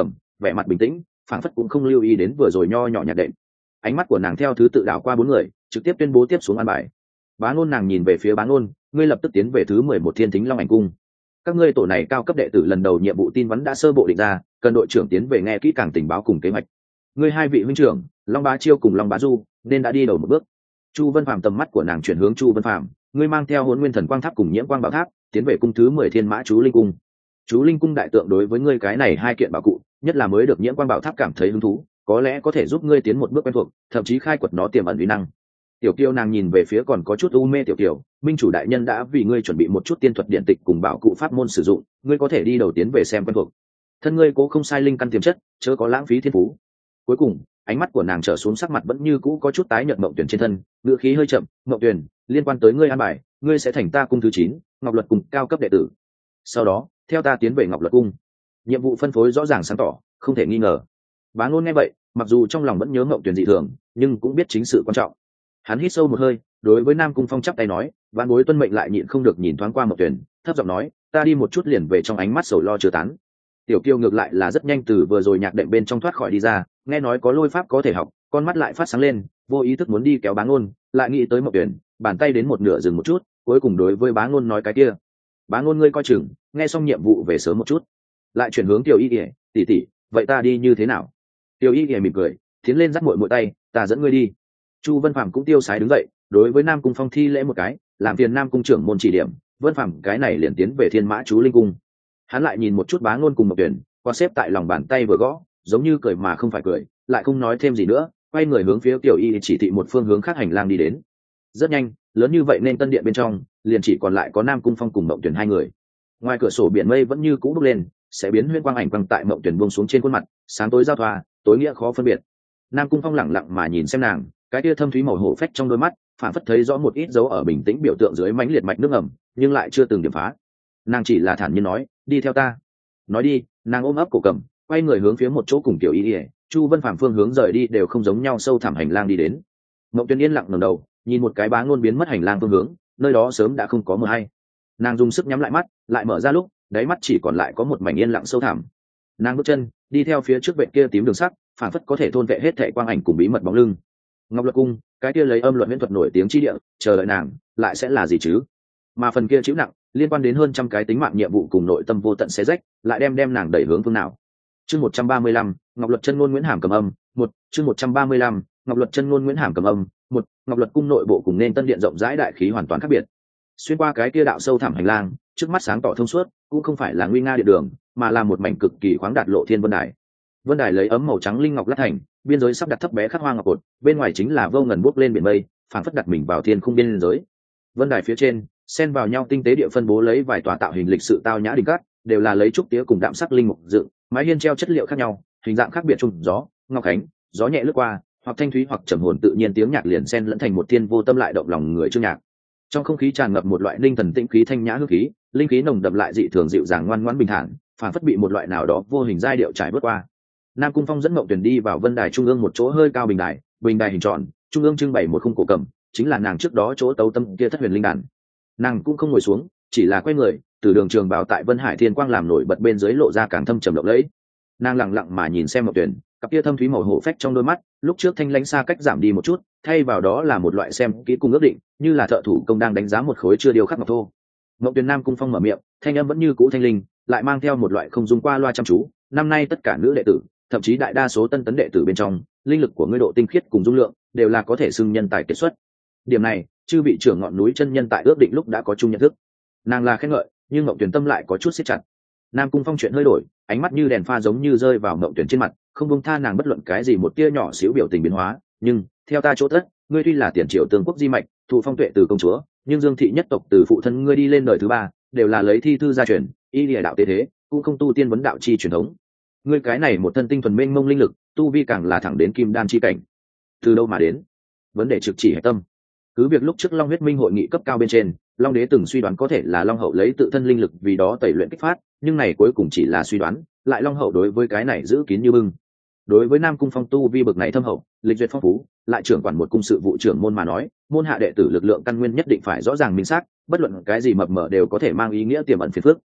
vẻ mặt bình tĩnh, phảng phất cũng không lưu ý đến vừa rồi nho nhỏ nhạc đệm. Ánh mắt của nàng theo thứ tự đảo qua 4 người, trực tiếp tuyên bố tiếp xuống an bài. Bá Ngôn nàng nhìn về phía Bá Ngôn, ngươi lập tức tiến về thứ 11 Thiên Thính Long Ảnh Cung. Các ngươi tổ này cao cấp đệ tử lần đầu nhiệm vụ tin vắn đã sơ bộ định ra, cần đội trưởng tiến về nghe kỹ càng tình báo cùng kế hoạch. Ngươi hai vị huynh trưởng, Long Bá Chiêu cùng Long Bá Du, nên đã đi đầu một bước. Chu Vân Phàm tầm mắt của nàng chuyển hướng Chu Vân Phàm, ngươi mang theo Hỗn Nguyên Thần Quang Tháp cùng Nhiễm Quang Bảo Tháp, tiến về cung thứ 10 Thiên Mã Chú Linh Cung. Chú Linh Cung đại tượng đối với ngươi cái này hai kiện bảo cụ, nhất là mới được Nhiễm Quang Bảo Tháp cảm thấy hứng thú, có lẽ có thể giúp ngươi tiến một bước quen thuộc, thậm chí khai quật nó tiềm ẩn uy năng. Tiểu Kiều nàng nhìn về phía còn có chút u mê Tiểu Kiều, minh chủ đại nhân đã vì ngươi chuẩn bị một chút tiên thuật điện tịch cùng bảo cụ pháp môn sử dụng, ngươi có thể đi đầu tiến về xem quen thuộc. Thân ngươi cố không sai linh căn tiềm chất, chớ có lãng phí thiên phú. Cuối cùng, ánh mắt của nàng trở xuống sắc mặt vẫn như cũ có chút tái nhợt. Mộng Tuyển trên thân, ngữ khí hơi chậm, Mộng Tuyển, liên quan tới ngươi an bài, ngươi sẽ thành ta cung thứ 9, Ngọc Luật cùng cao cấp đệ tử. Sau đó, theo ta tiến về Ngọc Luật cung. Nhiệm vụ phân phối rõ ràng sáng tỏ, không thể nghi ngờ. Bá Ngôn nghe vậy, mặc dù trong lòng vẫn nhớ Mộng Tuyển dị thường, nhưng cũng biết chính sự quan trọng. Hắn hít sâu một hơi, đối với Nam Cung Phong chắp tay nói, vạn bối tuân mệnh, lại nhịn không được nhìn thoáng qua Mộng Tuyển, thấp giọng nói, ta đi một chút liền về. Trong ánh mắt sầu lo chưa tán. Tiểu Kiêu ngược lại là rất nhanh từ vừa rồi nhạc đệm bên trong thoát khỏi đi ra, nghe nói có lôi pháp có thể học, con mắt lại phát sáng lên, vô ý thức muốn đi kéo Bá Ngôn, lại nghĩ tới Mộng Tuyển, bàn tay đến một nửa dừng một chút, cuối cùng đối với Bá Ngôn nói cái kia, Bá Ngôn ngươi coi chừng, nghe xong nhiệm vụ về sớm một chút. Lại chuyển hướng Tiểu Y Y, tỷ tỷ, vậy ta đi như thế nào? Tiểu Y Y mỉm cười, tiến lên dắt muội muội tay, ta dẫn ngươi đi. Chu Vân Phàm cũng tiêu sái đứng dậy, đối với Nam Cung Phong thi lễ một cái, làm phiền Nam Cung trưởng môn chỉ điểm. Vân Phàm cái này liền tiến về Thiên Mã Chú Linh Cung. Hắn lại nhìn một chút Bá Ngôn cùng Mộng Tuyển, qua xếp tại lòng bàn tay vừa gõ, giống như cười mà không phải cười, lại không nói thêm gì nữa, quay người hướng phía Tiểu Y chỉ thị một phương hướng khác hành lang đi đến. Rất nhanh, lớn như vậy nên tân điện bên trong liền chỉ còn lại có Nam Cung Phong cùng Mộng Tuyển hai người. Ngoài cửa sổ biển mây vẫn như cũ bốc lên, sẽ biến huyễn quang ảnh quang tại Mộng Tuyển buông xuống trên khuôn mặt, sáng tối giao thoa, tối nghĩa khó phân biệt. Nam Cung Phong lẳng lặng mà nhìn xem nàng, cái kia thâm thúy màu hổ phách trong đôi mắt, phản phất thấy rõ một ít dấu ở bình tĩnh biểu tượng dưới mãnh liệt mạch nước ẩm, nhưng lại chưa từng điểm phá. Nàng chỉ là thản nhiên nói, đi theo ta. Nói đi, nàng ôm ấp cổ cầm, quay người hướng phía một chỗ cùng Tiểu Y, Chu Vân Phàm phương hướng rời đi đều không giống nhau sâu thẳm hành lang đi đến. Mộng Tuyển yên lặng ngẩng đầu, nhìn một cái Bá Ngôn biến mất hành lang phương hướng, nơi đó sớm đã không có mờ hay. Nàng dùng sức nhắm lại mắt, lại mở ra lúc, đáy mắt chỉ còn lại có một mảnh yên lặng sâu thẳm. Nàng bước chân đi theo phía trước vệ kia tím đường sắc, phản phất có thể thôn vệ hết thảy quang ảnh cùng bí mật bóng lưng. Ngọc Luật cung, cái kia lấy âm luận viễn thuật nổi tiếng chi địa, chờ đợi nàng, lại sẽ là gì chứ? Mà phần kia chịu nặng, liên quan đến hơn trăm cái tính mạng nhiệm vụ cùng nội tâm vô tận xé rách, lại đem nàng đẩy hướng phương nào? Chương 135, Ngọc Luật chân ngôn Nguyễn Hàm cầm âm, 1, chương 135, Ngọc Luật chân ngôn Nguyễn Hàm cầm âm, 1, Ngọc Luật cung nội bộ cùng nên tân điện rộng rãi đại khí hoàn toàn khác biệt. Xuyên qua cái kia đạo sâu thẳm hành lang, trước mắt sáng tỏ thông suốt, cũng không phải là nguy nga điện đường, mà là một mảnh cực kỳ khoáng đạt lộ thiên vân đài. Vân đài lấy ấm màu trắng linh ngọc lát thành, biên giới sắp đặt thấp bé khắc hoa ngọc cột, bên ngoài chính là vô ngần bốc lên biển mây, phảng phất đặt mình vào thiên khung biên giới. Vân đài phía trên, xen vào nhau tinh tế địa phân bố lấy vài tòa tạo hình lịch sự tao nhã đỉnh cát, đều là lấy trúc tía cùng đạm sắc linh mục dựng, mái hiên treo chất liệu khác nhau, hình dạng khác biệt trùng gió, ngọc khánh, gió nhẹ lướt qua, hoặc thanh thúy hoặc trầm hồn tự nhiên tiếng nhạc liền xen lẫn thành một thiên vô tâm lại động lòng người chương nhạc. Trong không khí tràn ngập một loại linh thần tĩnh khí thanh nhã hương khí, linh khí nồng đậm lại dị thường dịu dàng ngoan ngoãn bình thản, phảng phất bị một loại nào đó vô hình giai điệu trải bước qua. Nam Cung Phong dẫn Mộng Tuyển đi vào vân đài trung ương một chỗ hơi cao bình đài hình tròn, trung ương trưng bày một khung cổ cầm, chính là nàng trước đó chỗ tấu tâm kia Thất Huyền Linh đàn. Nàng cũng không ngồi xuống, chỉ là quay người, từ đường trường bảo tại Vân Hải Thiên Quang làm nổi bật bên dưới lộ ra càng thâm trầm lộng lẫy. Nàng lặng lặng mà nhìn xem Mộng Tuyển, cặp kia thâm thúy màu hổ phách trong đôi mắt, lúc trước thanh lãnh xa cách giảm đi một chút, thay vào đó là một loại xem kỹ cùng ước định, như là thợ thủ công đang đánh giá một khối chưa điêu khắc ngọc thô. Mộng Tuyển Nam Cung Phong mở miệng, thanh âm vẫn như cũ thanh linh, lại mang theo một loại không dung qua loa chăm chú. Năm nay tất cả nữ đệ tử, thậm chí đại đa số tân tấn đệ tử bên trong, linh lực của ngươi độ tinh khiết cùng dung lượng đều là có thể xưng nhân tài kiệt xuất. Điểm này, chư vị trưởng ngọn núi chân nhân tại ước định lúc đã có chung nhận thức. Nàng là khen ngợi, nhưng Mộng Tuyển tâm lại có chút siết chặt. Nam Cung Phong chuyện hơi đổi, ánh mắt như đèn pha giống như rơi vào Mộng Tuyển trên mặt, không buông tha nàng bất luận cái gì một tia nhỏ xíu biểu tình biến hóa. Nhưng theo ta chỗ tất, ngươi tuy là tiền triệu tương quốc di mạch, thụ phong tuệ từ công chúa, nhưng Dương thị nhất tộc từ phụ thân ngươi đi lên đời thứ 3, đều là lấy thi thư gia truyền, y lìa đạo tế thế, cũng không tu tiên vấn đạo chi truyền thống. Ngươi cái này một thân tinh thuần mênh mông linh lực, tu vi càng là thẳng đến kim đan chi cảnh. Từ đâu mà đến? Vấn đề trực chỉ hệ tâm. Cứ việc lúc trước Long Huyết Minh hội nghị cấp cao bên trên, Long Đế từng suy đoán có thể là Long Hậu lấy tự thân linh lực vì đó tẩy luyện kích phát, nhưng này cuối cùng chỉ là suy đoán, lại Long Hậu đối với cái này giữ kín như bưng. Đối với Nam Cung Phong tu vi bậc này thâm hậu, lịch duyệt phong phú, lại trưởng quản một cung sự vụ trưởng môn mà nói, môn hạ đệ tử lực lượng căn nguyên nhất định phải rõ ràng minh xác, bất luận cái gì mập mờ đều có thể mang ý nghĩa tiềm ẩn phiền phức.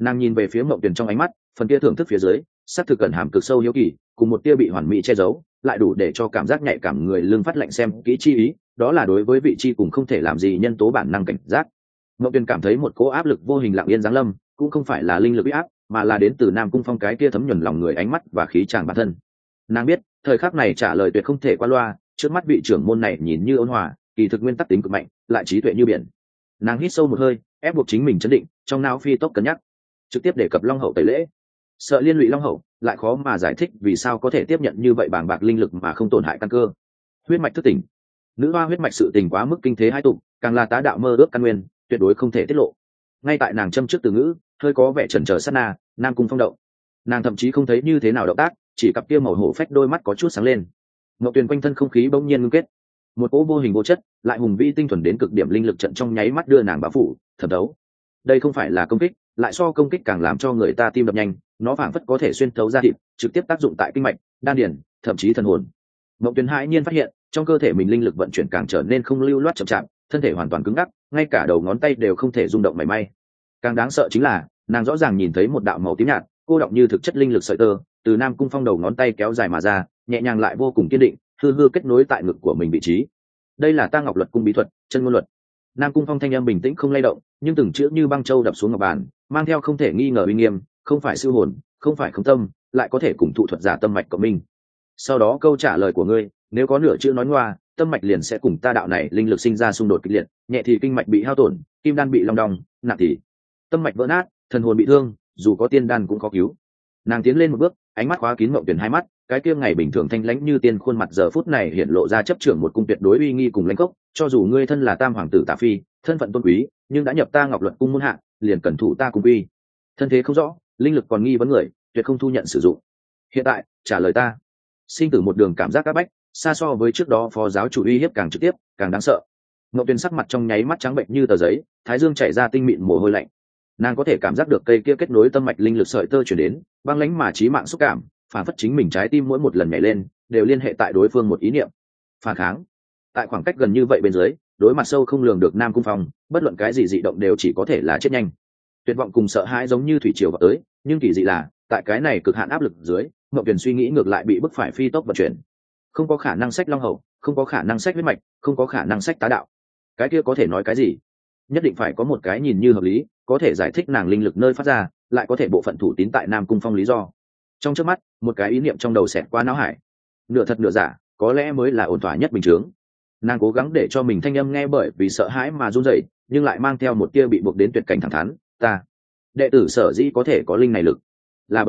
Nàng nhìn về phía Mộng Tuyền trong ánh mắt, phần kia thưởng thức phía dưới sắc thực cẩn hàm cực sâu hiếu kỳ, cùng một tia bị hoàn mỹ che giấu lại đủ để cho cảm giác nhạy cảm người lưng phát lạnh xem kỹ chi ý, đó là đối với vị chi cùng không thể làm gì nhân tố bản năng cảnh giác. Mộng Tuyền cảm thấy một cỗ áp lực vô hình lặng yên giáng lâm, cũng không phải là linh lực uy áp, mà là đến từ Nam Cung Phong cái kia thấm nhuần lòng người ánh mắt và khí tràng bản thân. Nàng biết thời khắc này trả lời tuyệt không thể qua loa, trước mắt vị trưởng môn này nhìn như ôn hòa, kỳ thực nguyên tắc tính cực mạnh, lại trí tuệ như biển. Nàng hít sâu một hơi, ép buộc chính mình chấn định, trong não phi tốc cân nhắc, trực tiếp đề cập Long Hậu tẩy lễ. Sợ liên lụy Long Hậu, lại khó mà giải thích vì sao có thể tiếp nhận như vậy bàng bạc linh lực mà không tổn hại căn cơ. Huyết mạch thức tỉnh, nữ hoa huyết mạch sự tình quá mức kinh thế hai tụng, càng là tá đạo mơ ước căn nguyên, tuyệt đối không thể tiết lộ. Ngay tại nàng châm trước từ ngữ, hơi có vẻ chần chờ sát na, Nam Cung Phong động. Nàng thậm chí không thấy như thế nào động tác, chỉ cặp kia màu hổ phách đôi mắt có chút sáng lên. Ngọc Tuyền quanh thân không khí bỗng nhiên ngưng kết, một cỗ vô hình vô chất, lại hùng vĩ tinh thuần đến cực điểm linh lực trận trong nháy mắt đưa nàng bao phủ, thẩm thấu. Đây không phải là công kích, lại so công kích càng làm cho người ta tim đập nhanh, nó phảng phất có thể xuyên thấu ra thịt, trực tiếp tác dụng tại kinh mạch, đan điền, thậm chí thần hồn. Ngọc Tuyền hãi nhiên phát hiện, trong cơ thể mình linh lực vận chuyển càng trở nên không lưu loát chậm chạp, thân thể hoàn toàn cứng ngắc, ngay cả đầu ngón tay đều không thể rung động mảy may. Càng đáng sợ chính là, nàng rõ ràng nhìn thấy một đạo màu tím nhạt, cô đọng như thực chất linh lực sợi tơ, từ Nam Cung Phong đầu ngón tay kéo dài mà ra, nhẹ nhàng lại vô cùng kiên định, hư hư kết nối tại ngực của mình vị trí. Đây là Ta Ngọc Luật cung bí thuật, chân ngôn luật. Nam Cung Phong thanh âm bình tĩnh không lay động, nhưng từng chữ như băng châu đập xuống ngọc bàn, mang theo không thể nghi ngờ uy nghiêm, không phải siêu hồn, không phải không tâm, lại có thể cùng thụ thuật giả tâm mạch của mình. Sau đó câu trả lời của ngươi, nếu có nửa chữ nói ngoa, tâm mạch liền sẽ cùng ta đạo này linh lực sinh ra xung đột kịch liệt, nhẹ thì kinh mạch bị hao tổn, kim đan bị long đong, nặng thì tâm mạch vỡ nát, thần hồn bị thương, dù có tiên đan cũng khó cứu. Nàng tiến lên một bước, ánh mắt khóa kín Mộng Tuyền hai mắt, cái kia ngày bình thường thanh lãnh như tiên khuôn mặt giờ phút này hiện lộ ra chấp trưởng một cung tuyệt đối uy nghi cùng lãnh cốc, cho dù ngươi thân là Tam hoàng tử Tả phi, thân phận tôn quý, nhưng đã nhập ta Ngọc Luật cung môn hạ, liền cần thủ ta cung uy. Thân thế không rõ, linh lực còn nghi vấn người, tuyệt không thu nhận sử dụng. Hiện tại, trả lời ta. Sinh tử một đường cảm giác áp bách, xa so với trước đó phó giáo chủ uy hiếp càng trực tiếp, càng đáng sợ. Ngọc Tuyền sắc mặt trong nháy mắt trắng bệnh như tờ giấy, thái dương chảy ra tinh mịn mồ hôi lạnh. Nàng có thể cảm giác được cây kia kết nối tâm mạch linh lực sợi tơ chuyển đến, băng lãnh mà chí mạng xúc cảm, phản phất chính mình trái tim mỗi một lần nhảy lên đều liên hệ tại đối phương một ý niệm. Phản kháng. Tại khoảng cách gần như vậy bên dưới, đối mặt sâu không lường được Nam Cung Phong, bất luận cái gì dị động đều chỉ có thể là chết nhanh. Tuyệt vọng cùng sợ hãi giống như thủy triều vào tới, nhưng kỳ dị là, tại cái này cực hạn áp lực dưới, Ngọc Tuyền suy nghĩ ngược lại bị bức phải phi tốc vận chuyển. Không có khả năng sách Long Hậu, không có khả năng sách huyết mạch, không có khả năng sách tá đạo. Cái kia có thể nói cái gì? Nhất định phải có một cái nhìn như hợp lý, có thể giải thích nàng linh lực nơi phát ra, lại có thể bộ phận thủ tín tại Nam Cung Phong lý do. Trong chớp mắt, một cái ý niệm trong đầu xẹt qua não hải. Nửa thật nửa giả, có lẽ mới là ổn thỏa nhất bình thường. Nàng cố gắng để cho mình thanh âm nghe bởi vì sợ hãi mà run rẩy, nhưng lại mang theo một tia bị buộc đến tuyệt cảnh thẳng thắn. Ta, đệ tử sở dĩ có thể có linh này lực, là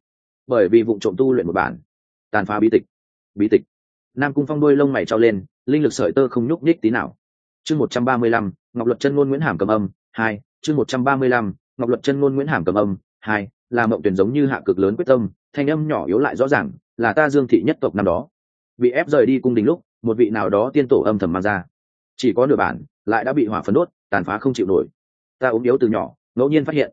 bởi vì vụng trộm tu luyện một bản tàn phá bí tịch. Bí tịch. Nam Cung Phong đôi lông mày trao lên, linh lực sợi tơ không nhúc nhích tí nào. Chương 135, Ngọc Luật chân ngôn Nguyễn Hàm cầm âm 2, chương 135, Ngọc Luật chân ngôn Nguyễn Hàm cầm âm 2, là Mộng Tuyền giống như hạ cực lớn quyết tâm, thanh âm nhỏ yếu lại rõ ràng, là ta Dương thị nhất tộc năm đó, bị ép rời đi cung đình lúc, một vị nào đó tiên tổ âm thầm mang ra. Chỉ có nửa bản, lại đã bị hỏa phấn đốt, tàn phá không chịu nổi. Ta ốm yếu từ nhỏ, ngẫu nhiên phát hiện,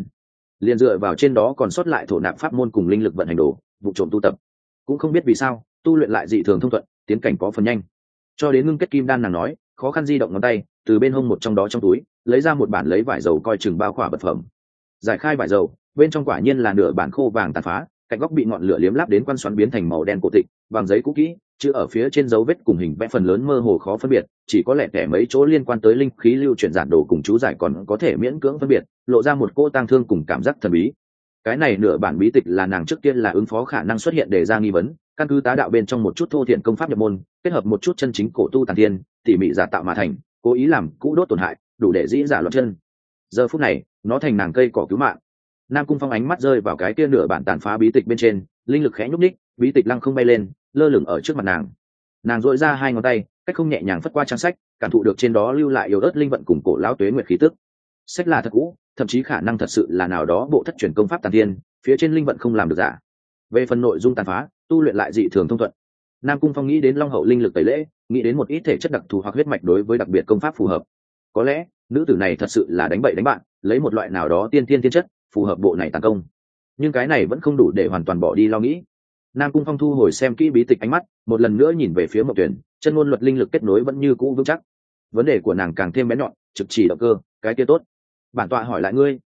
liền dựa vào trên đó còn sót lại thổ nạp pháp môn cùng linh lực vận hành đồ, vụ trộm tu tập. Cũng không biết vì sao, tu luyện lại dị thường thông thuận, tiến cảnh có phần nhanh. Cho đến ngưng kết kim đan nàng nói, khó khăn di động ngón tay, từ bên hông một trong đó trong túi, lấy ra một bản lấy vải dầu coi chừng bao khỏa vật phẩm. Giải khai vải dầu, bên trong quả nhiên là nửa bản khô vàng tàn phá, cạnh góc bị ngọn lửa liếm láp đến quan xoắn biến thành màu đen cổ tịch, bằng giấy cũ kỹ, chữ ở phía trên dấu vết cùng hình vẽ phần lớn mơ hồ khó phân biệt, chỉ có lẻ tẻ mấy chỗ liên quan tới linh khí lưu chuyển giản đồ cùng chú giải còn có thể miễn cưỡng phân biệt, lộ ra một cô tang thương cùng cảm giác thần bí. Cái này nửa bản bí tịch là nàng trước tiên là ứng phó khả năng xuất hiện để ra nghi vấn, căn cứ tá đạo bên trong một chút thô thiện công pháp nhập môn, kết hợp một chút chân chính cổ tu tàn thiên, tỉ mỉ giả tạo mà thành, cố ý làm cũ đốt tổn hại, đủ để dĩ giả loạn chân. Giờ phút này, nó thành nàng cây cỏ cứu mạng. Nam Cung Phong ánh mắt rơi vào cái kia nửa bản tàn phá bí tịch bên trên, linh lực khẽ nhúc nhích, bí tịch lăng không bay lên, lơ lửng ở trước mặt nàng. Nàng duỗi ra hai ngón tay, cách không nhẹ nhàng phất qua trang sách, cảm thụ được trên đó lưu lại yếu ớt linh vận cùng cổ lão tuế nguyệt khí tức. Sách là thật cũ, thậm chí khả năng thật sự là nào đó bộ thất truyền công pháp tàn thiên, phía trên linh vận không làm được giả. Về phần nội dung tàn phá, tu luyện lại dị thường thông thuận. Nam Cung Phong nghĩ đến Long Hậu linh lực tẩy lễ, nghĩ đến một ít thể chất đặc thù hoặc huyết mạch đối với đặc biệt công pháp phù hợp. Có lẽ, nữ tử này thật sự là đánh bậy đánh bạn, lấy một loại nào đó tiên thiên tiên chất, phù hợp bộ này tấn công. Nhưng cái này vẫn không đủ để hoàn toàn bỏ đi lo nghĩ. Nam Cung Phong thu hồi xem kỹ bí tịch ánh mắt, một lần nữa nhìn về phía Mộng Tuyền, chân ngôn luật linh lực kết nối vẫn như cũ vững chắc. Vấn đề của nàng càng thêm bén nhọn, trực chỉ động cơ, cái kia tốt. Bản tọa hỏi lại ngươi,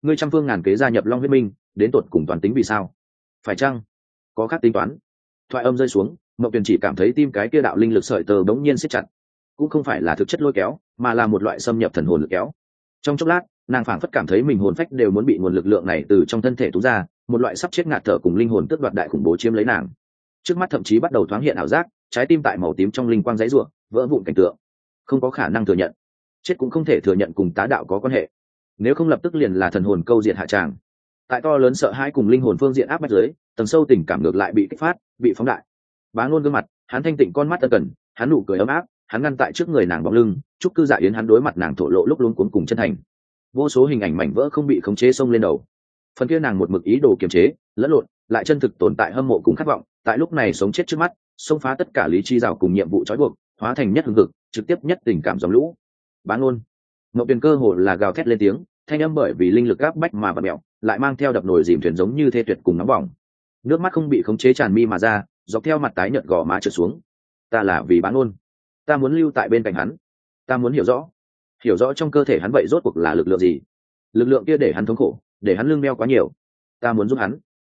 ngươi trăm phương ngàn kế gia nhập long huyết minh đến tột cùng toàn tính vì sao? Phải chăng có khác tính toán? Thoại âm rơi xuống, Mộng Tuyền chỉ cảm thấy tim cái kia đạo linh lực sợi tơ bỗng nhiên siết chặt, cũng không phải là thực chất lôi kéo, mà là một loại xâm nhập thần hồn lực kéo. Trong chốc lát, nàng phảng phất cảm thấy mình hồn phách đều muốn bị nguồn lực lượng này từ trong thân thể tú ra, một loại sắp chết ngạt thở cùng linh hồn tước đoạt đại khủng bố chiếm lấy nàng. Trước mắt thậm chí bắt đầu thoáng hiện ảo giác, trái tim tại màu tím trong linh quang giấy rủa, vỡ vụn cảnh tượng. Không có khả năng thừa nhận, chết cũng không thể thừa nhận cùng tá đạo có quan hệ. Nếu không lập tức liền là thần hồn câu diện hạ tràng. Tại to lớn sợ hãi cùng linh hồn phương diện áp bách dưới, tầng sâu tình cảm ngược lại bị kích phát, bị phóng đại. Bá Ngôn gương mặt, hắn thanh tịnh con mắt ân cần, hắn nụ cười ấm áp, hắn ngăn tại trước người nàng bóng lưng, chúc cư dạ yến hắn đối mặt nàng thổ lộ lúc luống cuống cùng chân thành. Vô số hình ảnh mảnh vỡ không bị khống chế xông lên đầu. Phần kia nàng một mực ý đồ kiềm chế, lẫn lộn, lại chân thực tồn tại hâm mộ cùng khát vọng, tại lúc này sống chết trước mắt, xông phá tất cả lý trí rào cùng nhiệm vụ trói buộc, hóa thành nhất hưng cực, trực tiếp nhất tình cảm dòng lũ. Bá Ngôn, Ngọc Tuyền cơ hồ là gào thét lên tiếng, thanh âm bởi vì linh lực áp bách mà bật mẹo, lại mang theo đập nồi dìm thuyền giống như thê tuyệt cùng nóng bỏng. Nước mắt không bị khống chế tràn mi mà ra, dọc theo mặt tái nhợt gò má trượt xuống. Ta là vì Bá Ngôn, ta muốn lưu tại bên cạnh hắn, ta muốn hiểu rõ trong cơ thể hắn vậy rốt cuộc là lực lượng gì, lực lượng kia để hắn thống khổ, để hắn lưng đeo quá nhiều. Ta muốn giúp hắn,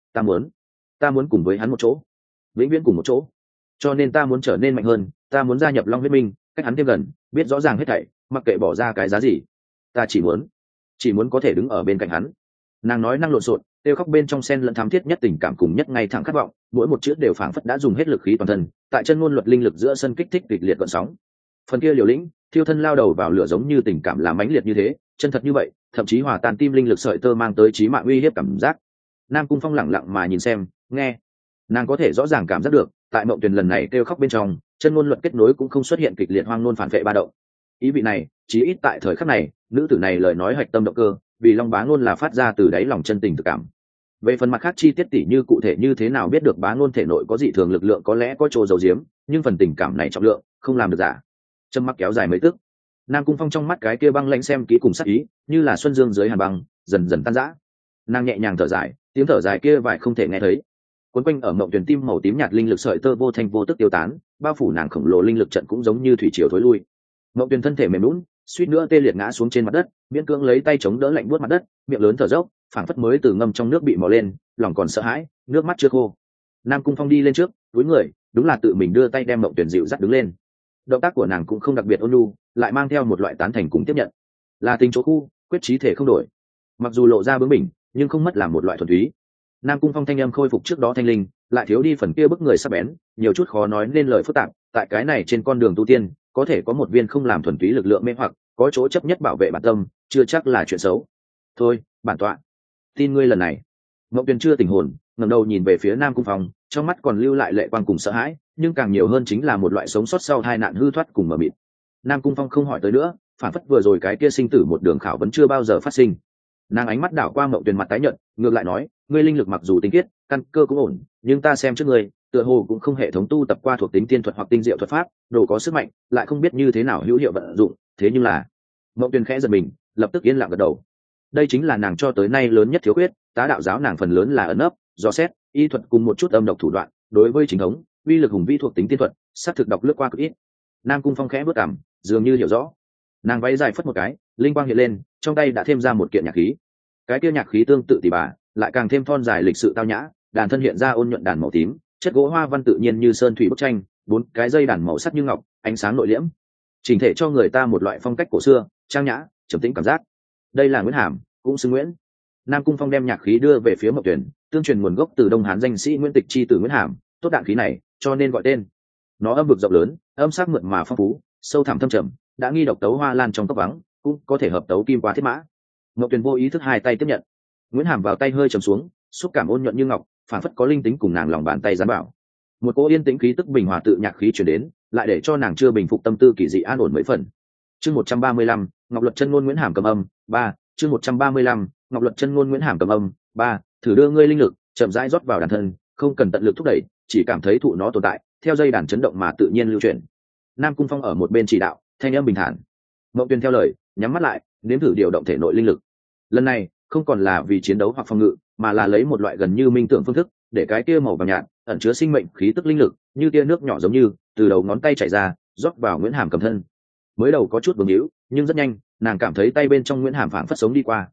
ta muốn cùng với hắn một chỗ, vĩnh viễn cùng một chỗ. Cho nên ta muốn trở nên mạnh hơn, ta muốn gia nhập Long huyết minh, cách hắn thêm gần, biết rõ ràng hết thảy, mặc kệ bỏ ra cái giá gì. Ta chỉ muốn có thể đứng ở bên cạnh hắn. Nàng nói năng lộn xộn, tiêu khóc bên trong sen lẫn thắm thiết nhất tình cảm cùng nhất ngay thẳng khát vọng, mỗi một chữ đều phảng phất đã dùng hết lực khí toàn thân, tại chân ngôn luật linh lực giữa sân kích thích kịch liệt gợn sóng. Phần kia liều lĩnh, thiêu thân lao đầu vào lửa giống như tình cảm là mãnh liệt như thế, chân thật như vậy, thậm chí hòa tan tim linh lực sợi tơ mang tới chí mạng uy hiếp cảm giác. Nam Cung Phong lẳng lặng mà nhìn xem, nghe, nàng có thể rõ ràng cảm giác được, tại Mộng Tuyền lần này kêu khóc bên trong, chân ngôn luật kết nối cũng không xuất hiện kịch liệt hoang nôn phản vệ ba động. Ý vị này, chí ít tại thời khắc này, nữ tử này lời nói hạch tâm động cơ, vì Long Bá Ngôn là phát ra từ đáy lòng chân tình thực cảm. Về phần mặt khác chi tiết tỉ như cụ thể như thế nào biết được Bá Ngôn thể nội có dị thường lực lượng có lẽ có chỗ giấu giếm, nhưng phần tình cảm này trọng lượng, không làm được giả. Châm mắc kéo dài mấy tức, Nam Cung Phong trong mắt cái kia băng lãnh xem kỹ cùng sắc ý, như là xuân dương dưới hàn băng, dần dần tan rã. Nàng nhẹ nhàng thở dài, tiếng thở dài kia vài không thể nghe thấy. Cuốn quanh ở Mộng Tuyền tim màu tím nhạt linh lực sợi tơ vô thanh vô tức tiêu tán, bao phủ nàng khổng lồ linh lực trận cũng giống như thủy triều thối lui. Mộng Tuyền thân thể mềm nhũn, suýt nữa tê liệt ngã xuống trên mặt đất, miễn cưỡng lấy tay chống đỡ lạnh buốt mặt đất, miệng lớn thở dốc, phảng phất mới từ ngâm trong nước bị mò lên, lòng còn sợ hãi, nước mắt chưa khô. Nam Cung Phong đi lên trước, cúi người, đúng là tự mình đưa tay đem Mộng Tuyền dịu dắt đứng lên. Động tác của nàng cũng không đặc biệt ôn nhu, lại mang theo một loại tán thành cùng tiếp nhận. Là tình chỗ khu, quyết chí thể không đổi. Mặc dù lộ ra bướng bỉnh, nhưng không mất làm một loại thuần túy. Nam Cung Phong thanh âm khôi phục trước đó thanh linh, lại thiếu đi phần kia bức người sắc bén, nhiều chút khó nói nên lời phức tạp. Tại cái này trên con đường tu tiên, có thể có một viên không làm thuần túy lực lượng mê hoặc, có chỗ chấp nhất bảo vệ bản tâm, chưa chắc là chuyện xấu. Thôi, bản tọa, tin ngươi lần này. Mộng Tuyền chưa tỉnh hồn, ngẩng đầu nhìn về phía Nam Cung Phong, trong mắt còn lưu lại lệ quang cùng sợ hãi, nhưng càng nhiều hơn chính là một loại sống sót sau tai nạn hư thoát cùng mờ mịt. Nam Cung Phong không hỏi tới nữa, phản phất vừa rồi cái kia sinh tử một đường khảo vẫn chưa bao giờ phát sinh. Nàng ánh mắt đảo qua Mộng Tuyền mặt tái nhợt, ngược lại nói, ngươi linh lực mặc dù tinh khiết, căn cơ cũng ổn, nhưng ta xem trước ngươi, tựa hồ cũng không hệ thống tu tập qua thuộc tính tiên thuật hoặc tinh diệu thuật pháp, đồ có sức mạnh, lại không biết như thế nào hữu hiệu vận dụng, thế nhưng là. Mộng Tuyền khẽ giật mình, lập tức yên lặng gật đầu. Đây chính là nàng cho tới nay lớn nhất thiếu khuyết, tá đạo giáo nàng phần lớn là ẩn nấp, dò xét, y thuật cùng một chút âm độc thủ đoạn, đối với chính thống, uy lực hùng vĩ thuộc tính tiên thuật, sát thực đọc lướt qua cực ít. Nam Cung Phong khẽ bước cằm, dường như hiểu rõ. Nàng váy dài phất một cái, linh quang hiện lên, trong tay đã thêm ra một kiện nhạc khí. Cái kia nhạc khí tương tự tỷ bà, lại càng thêm thon dài lịch sự tao nhã, đàn thân hiện ra ôn nhuận đàn màu tím, chất gỗ hoa văn tự nhiên như sơn thủy bức tranh, 4 cái dây đàn màu sắc như ngọc, ánh sáng nội liễm, chỉnh thể cho người ta một loại phong cách cổ xưa, trang nhã, trầm tĩnh cảm giác. Đây là Nguyễn Hàm, cũng xưng Nguyễn. Nam Cung Phong đem nhạc khí đưa về phía Mộng Tuyền, tương truyền nguồn gốc từ Đông Hán danh sĩ Nguyễn Tịch chi tử Nguyễn Hàm, tốt đạn khí này, cho nên gọi tên. Nó âm vực rộng lớn, âm sắc mượt mà phong phú, sâu thẳm thâm trầm, đã nghi độc tấu hoa lan trong tóc vắng, cũng có thể hợp tấu kim qua thiết mã. Mộng Tuyền vô ý thức hai tay tiếp nhận. Nguyễn Hàm vào tay hơi trầm xuống, xúc cảm ôn nhuận như ngọc, phản phất có linh tính cùng nàng lòng bàn tay dán bảo. Một cỗ yên tĩnh khí tức bình hòa tự nhạc khí truyền đến, lại để cho nàng chưa bình phục tâm tư kỳ dị an ổn mấy phần. Chương 135, Ngọc Luật chân ngôn Nguyễn Hàm cầm âm 3, chương 135, Ngọc Luật chân ngôn Nguyễn Hàm cầm âm 3, thử đưa ngươi linh lực chậm rãi rót vào đàn thân, không cần tận lực thúc đẩy, chỉ cảm thấy thụ nó tồn tại, theo dây đàn chấn động mà tự nhiên lưu chuyển. Nam Cung Phong ở một bên chỉ đạo, thanh âm bình thản. Mộng Tuyền theo lời, nhắm mắt lại, nếm thử điều động thể nội linh lực. Lần này, không còn là vì chiến đấu hoặc phòng ngự, mà là lấy một loại gần như minh tưởng phương thức, để cái kia màu vàng nhạt, ẩn chứa sinh mệnh khí tức linh lực, như tia nước nhỏ giống như từ đầu ngón tay chảy ra, rót vào Nguyễn Hàm cầm thân. Mới đầu có chút bướng hữu, nhưng rất nhanh, nàng cảm thấy tay bên trong Nguyễn Hàm phảng phất sống đi qua.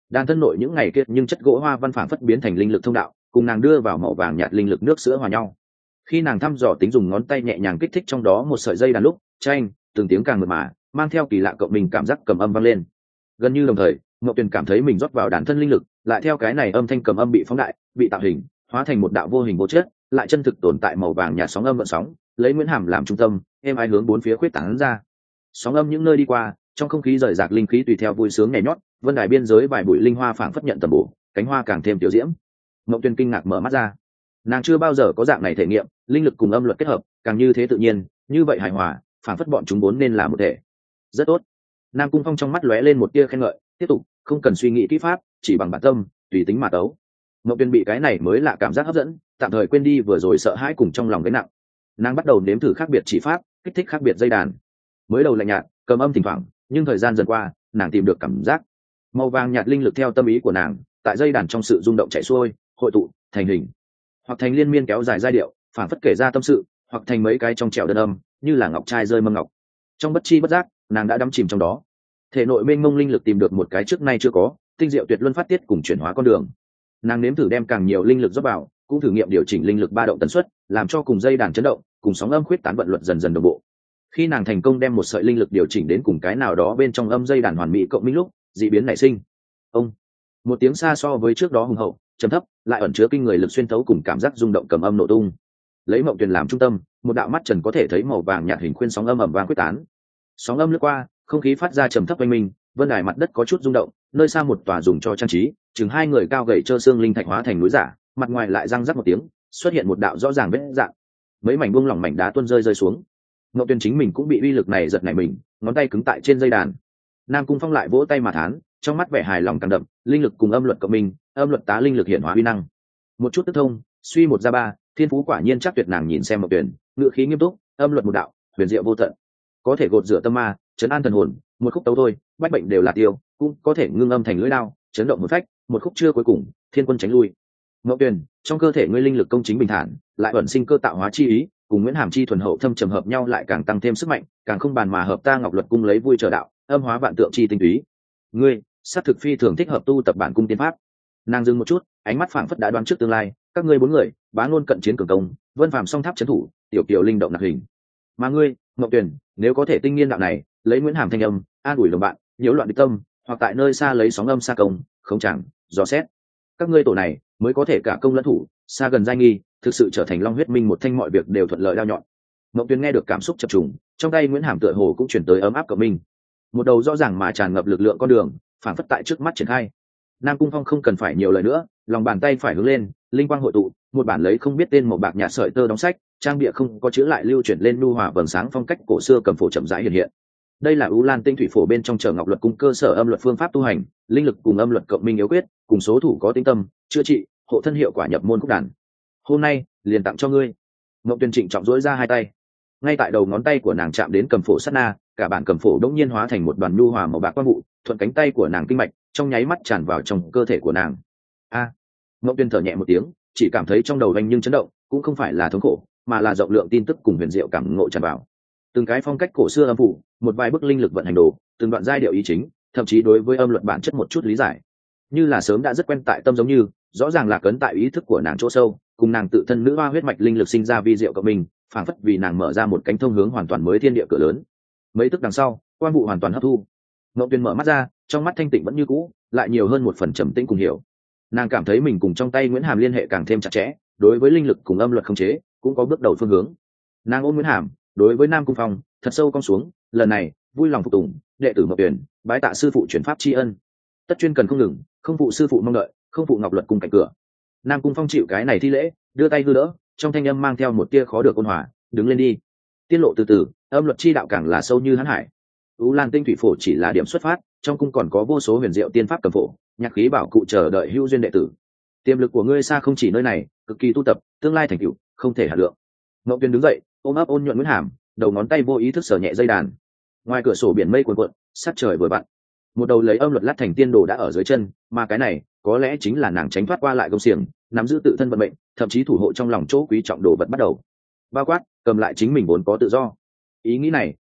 Đàn thân nội những ngày kia nhưng chất gỗ hoa văn phảng phất biến thành linh lực thông đạo, cùng nàng đưa vào màu vàng nhạt linh lực nước sữa hòa nhau. Khi nàng thăm dò tính dùng ngón tay nhẹ nhàng kích thích trong đó một sợi dây đàn lúc, chanh, từng tiếng càng mượt mà, mang theo kỳ lạ cộng mình cảm giác cầm âm vang lên. Gần như đồng thời, Ngọc Tuyền cảm thấy mình rót vào đàn thân linh lực, lại theo cái này âm thanh cầm âm bị phóng đại, bị tạo hình, hóa thành một đạo vô hình vô chất, lại chân thực tồn tại màu vàng nhạt sóng âm vận sóng, lấy Nguyễn Hàm làm trung tâm, êm ái hướng bốn phía khuyết tán ra. Sóng âm những nơi đi qua, trong không khí rời rạc linh khí tùy theo vui sướng nhảy nhót, vân đài biên giới vài bụi linh hoa phảng phất nhận tầm bổ, cánh hoa càng thêm tiểu diễm. Ngọc Tuyền kinh ngạc mở mắt ra, nàng chưa bao giờ có dạng này thể nghiệm, linh lực cùng âm luật kết hợp, càng như thế tự nhiên, như vậy hài hòa, phảng phất bọn chúng vốn nên là một thể. Rất tốt. Nam Cung Phong trong mắt lóe lên một tia khen ngợi, tiếp tục, không cần suy nghĩ kỹ pháp, chỉ bằng bản tâm, tùy tính mà tấu. Ngọc Tuyền bị cái này mới lạ cảm giác hấp dẫn, tạm thời quên đi vừa rồi sợ hãi cùng trong lòng gánh nặng. Nàng bắt đầu nếm thử khác biệt chỉ pháp, kích thích khác biệt dây đàn. Mới đầu lạnh nhạt, cầm âm thỉnh thoảng, nhưng thời gian dần qua, nàng tìm được cảm giác màu vàng nhạt linh lực theo tâm ý của nàng, tại dây đàn trong sự rung động chảy xuôi, hội tụ thành hình, hoặc thành liên miên kéo dài giai điệu, phản phất kể ra tâm sự, hoặc thành mấy cái trong trẻo đơn âm, như là ngọc trai rơi mâm ngọc. Trong bất chi bất giác, nàng đã đắm chìm trong đó. Thể nội mênh mông linh lực tìm được một cái trước nay chưa có, tinh diệu tuyệt luân phát tiết cùng chuyển hóa con đường. Nàng nếm thử đem càng nhiều linh lực rót vào, cũng thử nghiệm điều chỉnh linh lực ba động tần suất, làm cho cùng dây đàn chấn động, cùng sóng âm khuyết tán vận luật dần dần đồng bộ. Khi nàng thành công đem một sợi linh lực điều chỉnh đến cùng cái nào đó bên trong âm dây đàn hoàn mỹ cộng minh lúc, dị biến nảy sinh. Ông, một tiếng xa so với trước đó hùng hậu, trầm thấp, lại ẩn chứa kinh người lực xuyên thấu cùng cảm giác rung động cầm âm nổ tung. Lấy Mộng Tuyền làm trung tâm, một đạo mắt trần có thể thấy màu vàng nhạt hình khuyên sóng âm ầm vang quyết tán. Sóng âm lướt qua, không khí phát ra trầm thấp oanh minh, vân đài mặt đất có chút rung động, nơi xa một tòa dùng cho trang trí, chừng hai người cao gầy trơ xương linh thạch hóa thành núi giả, mặt ngoài lại răng rắc một tiếng, xuất hiện một đạo rõ ràng vết dạng. Mấy mảnh buông lỏng mảnh đá tuôn rơi xuống. Ngọc Tuyền chính mình cũng bị uy lực này giật nảy mình, ngón tay cứng tại trên dây đàn. Nam Cung Phong lại vỗ tay mà thán, trong mắt vẻ hài lòng càng đậm, linh lực cùng âm luật cộng minh, âm luật tá linh lực hiển hóa uy năng. Một chút tức thông, suy một ra ba, thiên phú quả nhiên chắc tuyệt. Nàng nhìn xem Ngọc Tuyền, ngữ khí nghiêm túc, âm luật một đạo, huyền diệu vô tận, có thể gột rửa tâm ma, trấn an thần hồn, một khúc tấu thôi, bách bệnh đều là tiêu, cũng có thể ngưng âm thành lưỡi đao, chấn động một phách, một khúc chưa cuối cùng, thiên quân tránh lui. Ngọc Tuyền, trong cơ thể ngươi linh lực công chính bình thản, lại ẩn sinh cơ tạo hóa chi ý, cùng Nguyễn Hàm chi thuần hậu thâm trầm hợp nhau lại càng tăng thêm sức mạnh, càng không bàn mà hợp ta Ngọc Luật cung lấy vui chờ đạo, âm hóa vạn tượng chi tinh túy. Ngươi, sát thực phi thường thích hợp tu tập bản cung tiên pháp. Nàng dừng một chút, ánh mắt phảng phất đã đoán trước tương lai, các ngươi bốn người, Bá Ngôn cận chiến cường công, Vân Phàm song tháp trấn thủ, Tiểu Kiều linh động nặc hình. Mà ngươi, Ngọc Tuyền, nếu có thể tinh nghiên đạo này, lấy Nguyễn Hàm thanh âm, an ủi đồng bạn, nhiễu loạn địch tâm, hoặc tại nơi xa lấy sóng âm xa công, không chẳng, dò xét. Các ngươi tổ này mới có thể cả công lẫn thủ, xa gần giai nghi, thực sự trở thành Long Huyết Minh một thanh mọi việc đều thuận lợi đao nhọn. Ngọc Tuyền nghe được cảm xúc chập trùng, trong tay Nguyễn Hàm tựa hồ cũng chuyển tới ấm áp của mình. Một đầu rõ ràng mà tràn ngập lực lượng con đường, phản phất tại trước mắt triển khai. Nam Cung Phong không cần phải nhiều lời nữa, lòng bàn tay phải hướng lên, linh quang hội tụ, một bản lấy không biết tên màu bạc nhạt sợi tơ đóng sách, trang bìa không có chữ lại lưu chuyển lên nu hòa vầng sáng phong cách cổ xưa cầm phổ chậm rãi hiện hiện. Đây là U Lan Tinh Thủy Phổ bên trong Trở Ngọc Luật cung cơ sở âm luật phương pháp tu hành, linh lực cùng âm luật cộng minh yếu quyết, cùng số thủ có tinh tâm, chữa trị, hộ thân hiệu quả nhập môn khúc đàn. Hôm nay, liền tặng cho ngươi. Ngọc Tuyền trịnh trọng duỗi ra hai tay. Ngay tại đầu ngón tay của nàng chạm đến cầm phổ sát na, cả bản cầm phổ đống nhiên hóa thành một đoàn nhu hòa màu bạc quang vụ, thuận cánh tay của nàng kinh mạch, trong nháy mắt tràn vào trong cơ thể của nàng. A! Ngọc Tuyền thở nhẹ một tiếng, chỉ cảm thấy trong đầu vang nhưng chấn động, cũng không phải là thống khổ, mà là rộng lượng tin tức cùng huyền diệu cảm ngộ tràn vào. Từng cái phong cách cổ xưa âm phủ, một vài bức linh lực vận hành đồ, từng đoạn giai điệu ý chính, thậm chí đối với âm luật bản chất một chút lý giải, như là sớm đã rất quen tại tâm giống như, rõ ràng là cấn tại ý thức của nàng chỗ sâu, cùng nàng tự thân nữ hoa huyết mạch linh lực sinh ra vi diệu cộng mình, phảng phất vì nàng mở ra một cánh thông hướng hoàn toàn mới thiên địa cửa lớn. Mấy tức đằng sau, quan vụ hoàn toàn hấp thu. Ngọc Tuyền mở mắt ra, trong mắt thanh tịnh vẫn như cũ, lại nhiều hơn một phần trầm tĩnh cùng hiểu. Nàng cảm thấy mình cùng trong tay Nguyễn Hàm liên hệ càng thêm chặt chẽ, đối với linh lực cùng âm luật khống chế cũng có bước đầu phương hướng. Nàng ôm Nguyễn Hàm, đối với Nam Cung Phong thật sâu cong xuống, lần này vui lòng phục tùng, đệ tử Ngọc Tuyền bái tạ sư phụ chuyển pháp tri ân, tất chuyên cần không ngừng, không phụ sư phụ mong đợi, không phụ Ngọc Luật cùng cạnh cửa. Nam Cung Phong chịu cái này thi lễ, đưa tay hư đỡ, trong thanh âm mang theo một tia khó được ôn hòa, đứng lên đi. Tiên lộ từ từ, âm luật chi đạo càng là sâu như hán hải. U Lan Tinh Thủy Phổ chỉ là điểm xuất phát, trong cung còn có vô số huyền diệu tiên pháp cầm phổ, nhạc khí bảo cụ chờ đợi hữu duyên đệ tử. Tiềm lực của ngươi xa không chỉ nơi này, cực kỳ tu tập, tương lai thành tựu không thể hạ lượng. Ngọc Tuyền đứng dậy, ôm ấp ôn nhuận Nguyễn Hàm, đầu ngón tay vô ý thức sờ nhẹ dây đàn. Ngoài cửa sổ biển mây cuồn cuộn, sát trời vừa vặn. Một đầu lấy âm luật lát thành tiên đồ đã ở dưới chân, mà cái này có lẽ chính là nàng tránh thoát qua lại công xiềng, nắm giữ tự thân vận mệnh, thậm chí thủ hộ trong lòng chỗ quý trọng đồ vật bắt đầu. Bao quát, cầm lại chính mình vốn có tự do. Ý nghĩ này,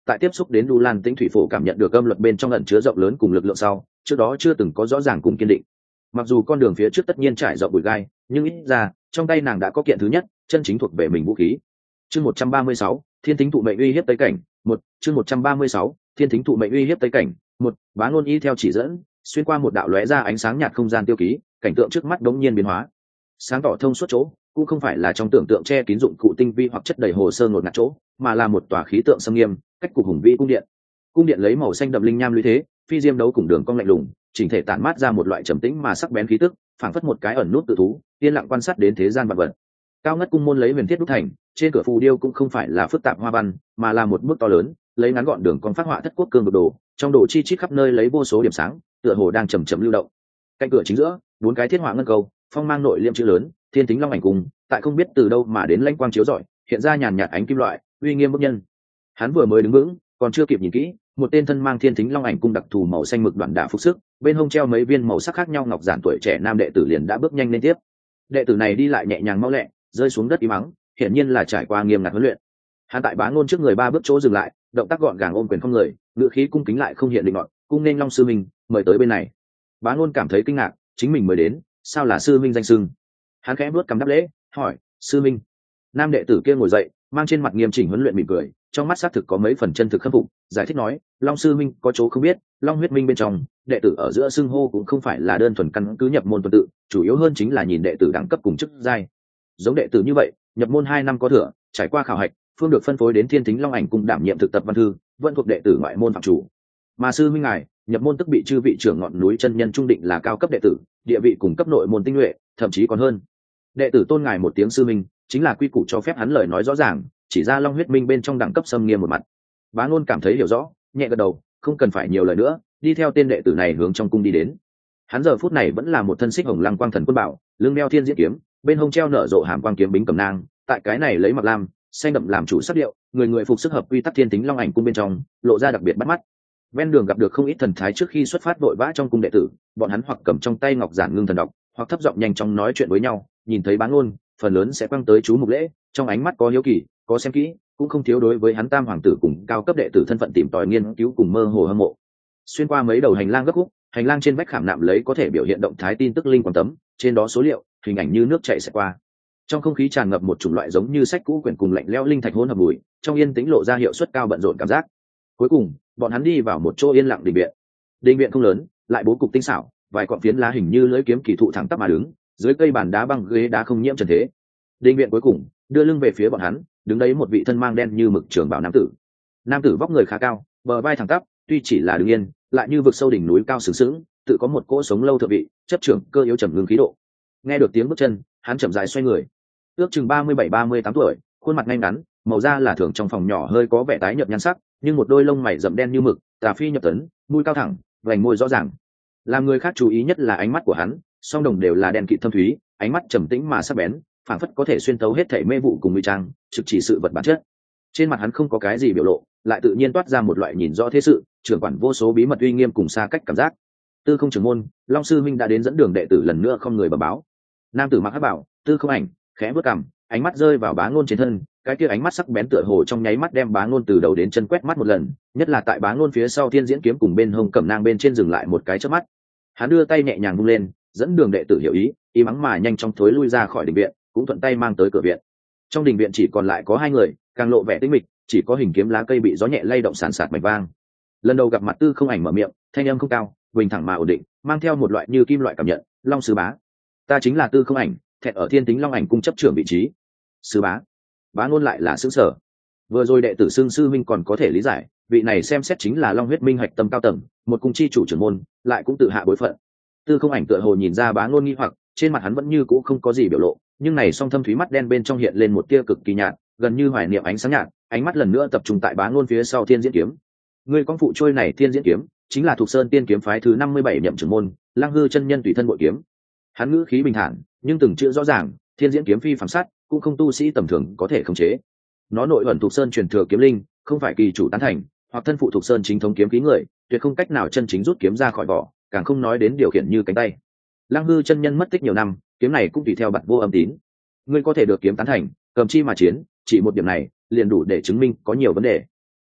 tại tiếp xúc đến Đu Lan Tĩnh thủy phổ cảm nhận được âm luật bên trong ẩn chứa rộng lớn cùng lực lượng sau, trước đó chưa từng có rõ ràng cùng kiên định. Mặc dù con đường phía trước tất nhiên trải rộng bụi gai, nhưng ít ra trong tay nàng đã có kiện thứ nhất, chân chính thuộc về mình vũ khí. Chương 136, Thiên Thính thụ mệnh uy hiếp Tây Cảnh, một chương 136, Thiên Thính thụ mệnh uy hiếp Tây Cảnh, một Bá Ngôn y theo chỉ dẫn, xuyên qua một đạo lóe ra ánh sáng nhạt không gian tiêu ký, cảnh tượng trước mắt đống nhiên biến hóa. Sáng tỏ thông suốt chỗ, cũng không phải là trong tưởng tượng che kín dụng cụ tinh vi hoặc chất đầy hồ sơ ngột ngạt chỗ, mà là một tòa khí tượng sâm nghiêm, cách cục hùng vĩ cung điện. Cung điện lấy màu xanh đậm linh nham lũy thế, phi diêm đấu cùng đường cong lạnh lùng, chỉnh thể tản mát ra một loại trầm tĩnh mà sắc bén khí tức, phảng phất một cái ẩn nút tự thú, yên lặng quan sát đến thế gian vạn vật. Cao ngất cung môn lấy huyền thiết đúc thành, trên cửa phù điêu cũng không phải là phức tạp hoa văn, mà là một bức to lớn, lấy ngắn gọn đường cong phát họa thất quốc cương đồ, trong đồ chi chít khắp nơi lấy vô số điểm sáng, tựa hồ đang chậm chậm lưu động. Cạnh cửa chính giữa, bốn cái thiết họa ngân cầu, phong mang nội liêm chữ lớn, Thiên Thính Long ảnh cung, tại không biết từ đâu mà đến lãnh quang chiếu rọi, hiện ra nhàn nhạt ánh kim loại, uy nghiêm bức nhân. Hắn vừa mới đứng vững, còn chưa kịp nhìn kỹ, một tên thân mang Thiên Thính Long ảnh cung đặc thù màu xanh mực đoạn đả phục sức, bên hông treo mấy viên màu sắc khác nhau ngọc giản tuổi trẻ nam đệ tử liền đã bước nhanh lên tiếp. Đệ tử này đi lại nhẹ nhàng mau lẹ, rơi xuống đất im ắng, hiển nhiên là trải qua nghiêm ngặt huấn luyện. Hắn tại Bá Ngôn trước người ba bước chỗ dừng lại, động tác gọn gàng ôm quyền không người, ngữ khí cung kính lại không hiện định nọt, cung nên Long sư minh mời tới bên này. Bá Ngôn cảm thấy kinh ngạc, chính mình mới đến, sao là sư minh danh xưng? Hắn khẽ bước cầm đáp lễ, hỏi, sư minh. Nam đệ tử kia ngồi dậy, mang trên mặt nghiêm chỉnh huấn luyện mỉm cười, trong mắt xác thực có mấy phần chân thực khâm phục, giải thích nói, Long sư minh có chỗ không biết, Long huyết minh bên trong, đệ tử ở giữa xưng hô cũng không phải là đơn thuần căn cứ nhập môn tuần tự, chủ yếu hơn chính là nhìn đệ tử đẳng cấp cùng chức giai. Giống đệ tử như vậy, nhập môn 2 năm có thừa, trải qua khảo hạch, phương được phân phối đến Thiên Thính Long ảnh cung đảm nhiệm thực tập văn thư, vẫn thuộc đệ tử ngoại môn phạm chủ. Mà sư minh ngài, nhập môn tức bị chư vị trưởng ngọn núi chân nhân trung định là cao cấp đệ tử, địa vị cùng cấp nội môn tinh nhuệ, thậm chí còn hơn. Đệ tử tôn ngài một tiếng sư minh, chính là quy củ cho phép hắn lời nói rõ ràng, chỉ ra Long huyết minh bên trong đẳng cấp xâm nghiêm một mặt. Bá Ngôn cảm thấy hiểu rõ, nhẹ gật đầu, không cần phải nhiều lời nữa, đi theo tên đệ tử này hướng trong cung đi đến. Hắn giờ phút này vẫn là một thân xích hồng lăng quang thần quân bảo, lưng đeo thiên diễn kiếm, bên hông treo nở rộ hàm quang kiếm bính cầm nang, tại cái này lấy mặc lam, xanh đậm làm chủ sắc điệu, người người phục sức hợp quy tắc Thiên Thính Long ảnh cung bên trong, lộ ra đặc biệt bắt mắt. Ven đường gặp được không ít thần thái trước khi xuất phát vội vã trong cung đệ tử, bọn hắn hoặc cầm trong tay ngọc giản ngưng thần đọc, hoặc thấp giọng nhanh chóng nói chuyện với nhau, nhìn thấy Bá Ngôn, phần lớn sẽ quăng tới chú mục lễ, trong ánh mắt có hiếu kỳ, có xem kỹ, cũng không thiếu đối với hắn tam hoàng tử cùng cao cấp đệ tử thân phận tìm tòi nghiên cứu cùng mơ hồ hâm mộ. Xuyên qua mấy đầu hành lang gấp khúc, hành lang trên vách khảm nạm lấy có thể biểu hiện động thái tin tức linh quang tấm, trên đó số liệu, hình ảnh như nước chảy sẽ qua. Trong không khí tràn ngập một chủng loại giống như sách cũ quyển cùng lạnh lẽo linh thạch hỗn hợp mùi, trong yên tĩnh lộ ra hiệu suất cao bận rộn cảm giác. Cuối cùng, bọn hắn đi vào một chỗ yên lặng đình viện. Đình viện không lớn, lại bố cục tinh xảo, vài cọng phiến lá hình như lưỡi kiếm kỳ thụ thẳng tắp mà đứng, dưới cây bàn đá băng ghế đá không nhiễm trần thế. Đình viện cuối cùng, đưa lưng về phía bọn hắn, đứng đấy một vị thân mang đen như mực trường bào nam tử. Nam tử vóc người khá cao, bờ vai thẳng tắp, tuy chỉ là đứng yên, lại như vực sâu đỉnh núi cao sừng sững, tự có một cỗ sống lâu thượng vị, chấp trưởng cơ yếu trầm ngưng khí độ. Nghe được tiếng bước chân, hắn chậm rãi xoay người. Ước chừng 37-38 tuổi, khuôn mặt ngay ngắn, màu da là thường trong phòng nhỏ hơi có vẻ tái nhợt nhan sắc, nhưng một đôi lông mày rậm đen như mực, tà phi nhập tấn, mũi cao thẳng, vành môi rõ ràng. Làm người khác chú ý nhất là ánh mắt của hắn, song đồng đều là đen kịt thâm thúy, ánh mắt trầm tĩnh mà sắc bén, phảng phất có thể xuyên thấu hết thảy mê vụ cùng nguy trang, trực chỉ sự vật bản chất. Trên mặt hắn không có cái gì biểu lộ, lại tự nhiên toát ra một loại nhìn rõ thế sự, trưởng quản vô số bí mật uy nghiêm cùng xa cách cảm giác. Tư Không trưởng môn, Long sư minh đã đến dẫn đường đệ tử lần nữa không người bẩm báo. Nam tử mặc hắc bảo, Tư Không ảnh, khẽ bước cằm, ánh mắt rơi vào Bá Ngôn trên thân, cái kia ánh mắt sắc bén tựa hồ trong nháy mắt đem Bá Ngôn từ đầu đến chân quét mắt một lần, nhất là tại Bá Ngôn phía sau Thiên Diễn kiếm cùng bên hông cẩm nang bên trên dừng lại một cái chớp mắt. Hắn đưa tay nhẹ nhàng vung lên, dẫn đường đệ tử hiểu ý, im ắng mà nhanh chóng thối lui ra khỏi đình viện, cũng thuận tay mang tới cửa viện. Trong đình viện chỉ còn lại có 2 người, càng lộ vẻ tĩnh mịch, chỉ có hình kiếm lá cây bị gió nhẹ lay động sàn sạt mạch vang. Lần đầu gặp mặt Tư Không ảnh mở miệng, thanh âm không cao, bình thẳng mà ổn định, mang theo một loại như kim loại cảm nhận, Long sư bá, ta chính là Tư Không ảnh, thẹn ở Thiên Tính Long ảnh cung chấp trưởng vị trí. Sư bá. Bá Ngôn lại là sững sờ. Vừa rồi đệ tử xưng sư minh còn có thể lý giải, vị này xem xét chính là Long huyết minh hạch tâm cao tầng, một cung chi chủ trưởng môn, lại cũng tự hạ bối phận. Tư Không ảnh tựa hồ nhìn ra Bá Ngôn nghi hoặc, trên mặt hắn vẫn như cũ không có gì biểu lộ, nhưng này song thâm thúy mắt đen bên trong hiện lên một tia cực kỳ nhạt, gần như hoài niệm ánh sáng nhạt, ánh mắt lần nữa tập trung tại Bá Ngôn phía sau Thiên Diễn kiếm. Người con phụ trôi này Thiên Diễn kiếm, chính là thuộc Sơn Tiên kiếm phái thứ 57 nhậm trưởng môn, Lăng Hư chân nhân tùy thân bội kiếm. Hắn ngữ khí bình thản, nhưng từng chữ rõ ràng, Thiên Diễn kiếm phi phàm sát, cũng không tu sĩ tầm thường có thể khống chế. Nó nội ẩn thuộc Sơn truyền thừa kiếm linh, không phải kỳ chủ tán thành, hoặc thân phụ thuộc Sơn chính thống kiếm khí người, tuyệt không cách nào chân chính rút kiếm ra khỏi vỏ, càng không nói đến điều khiển như cánh tay. Lăng Hư chân nhân mất tích nhiều năm, kiếm này cũng tùy theo bặt vô âm tín. Ngươi có thể được kiếm tán thành, cầm chi mà chiến, chỉ một điểm này liền đủ để chứng minh có nhiều vấn đề.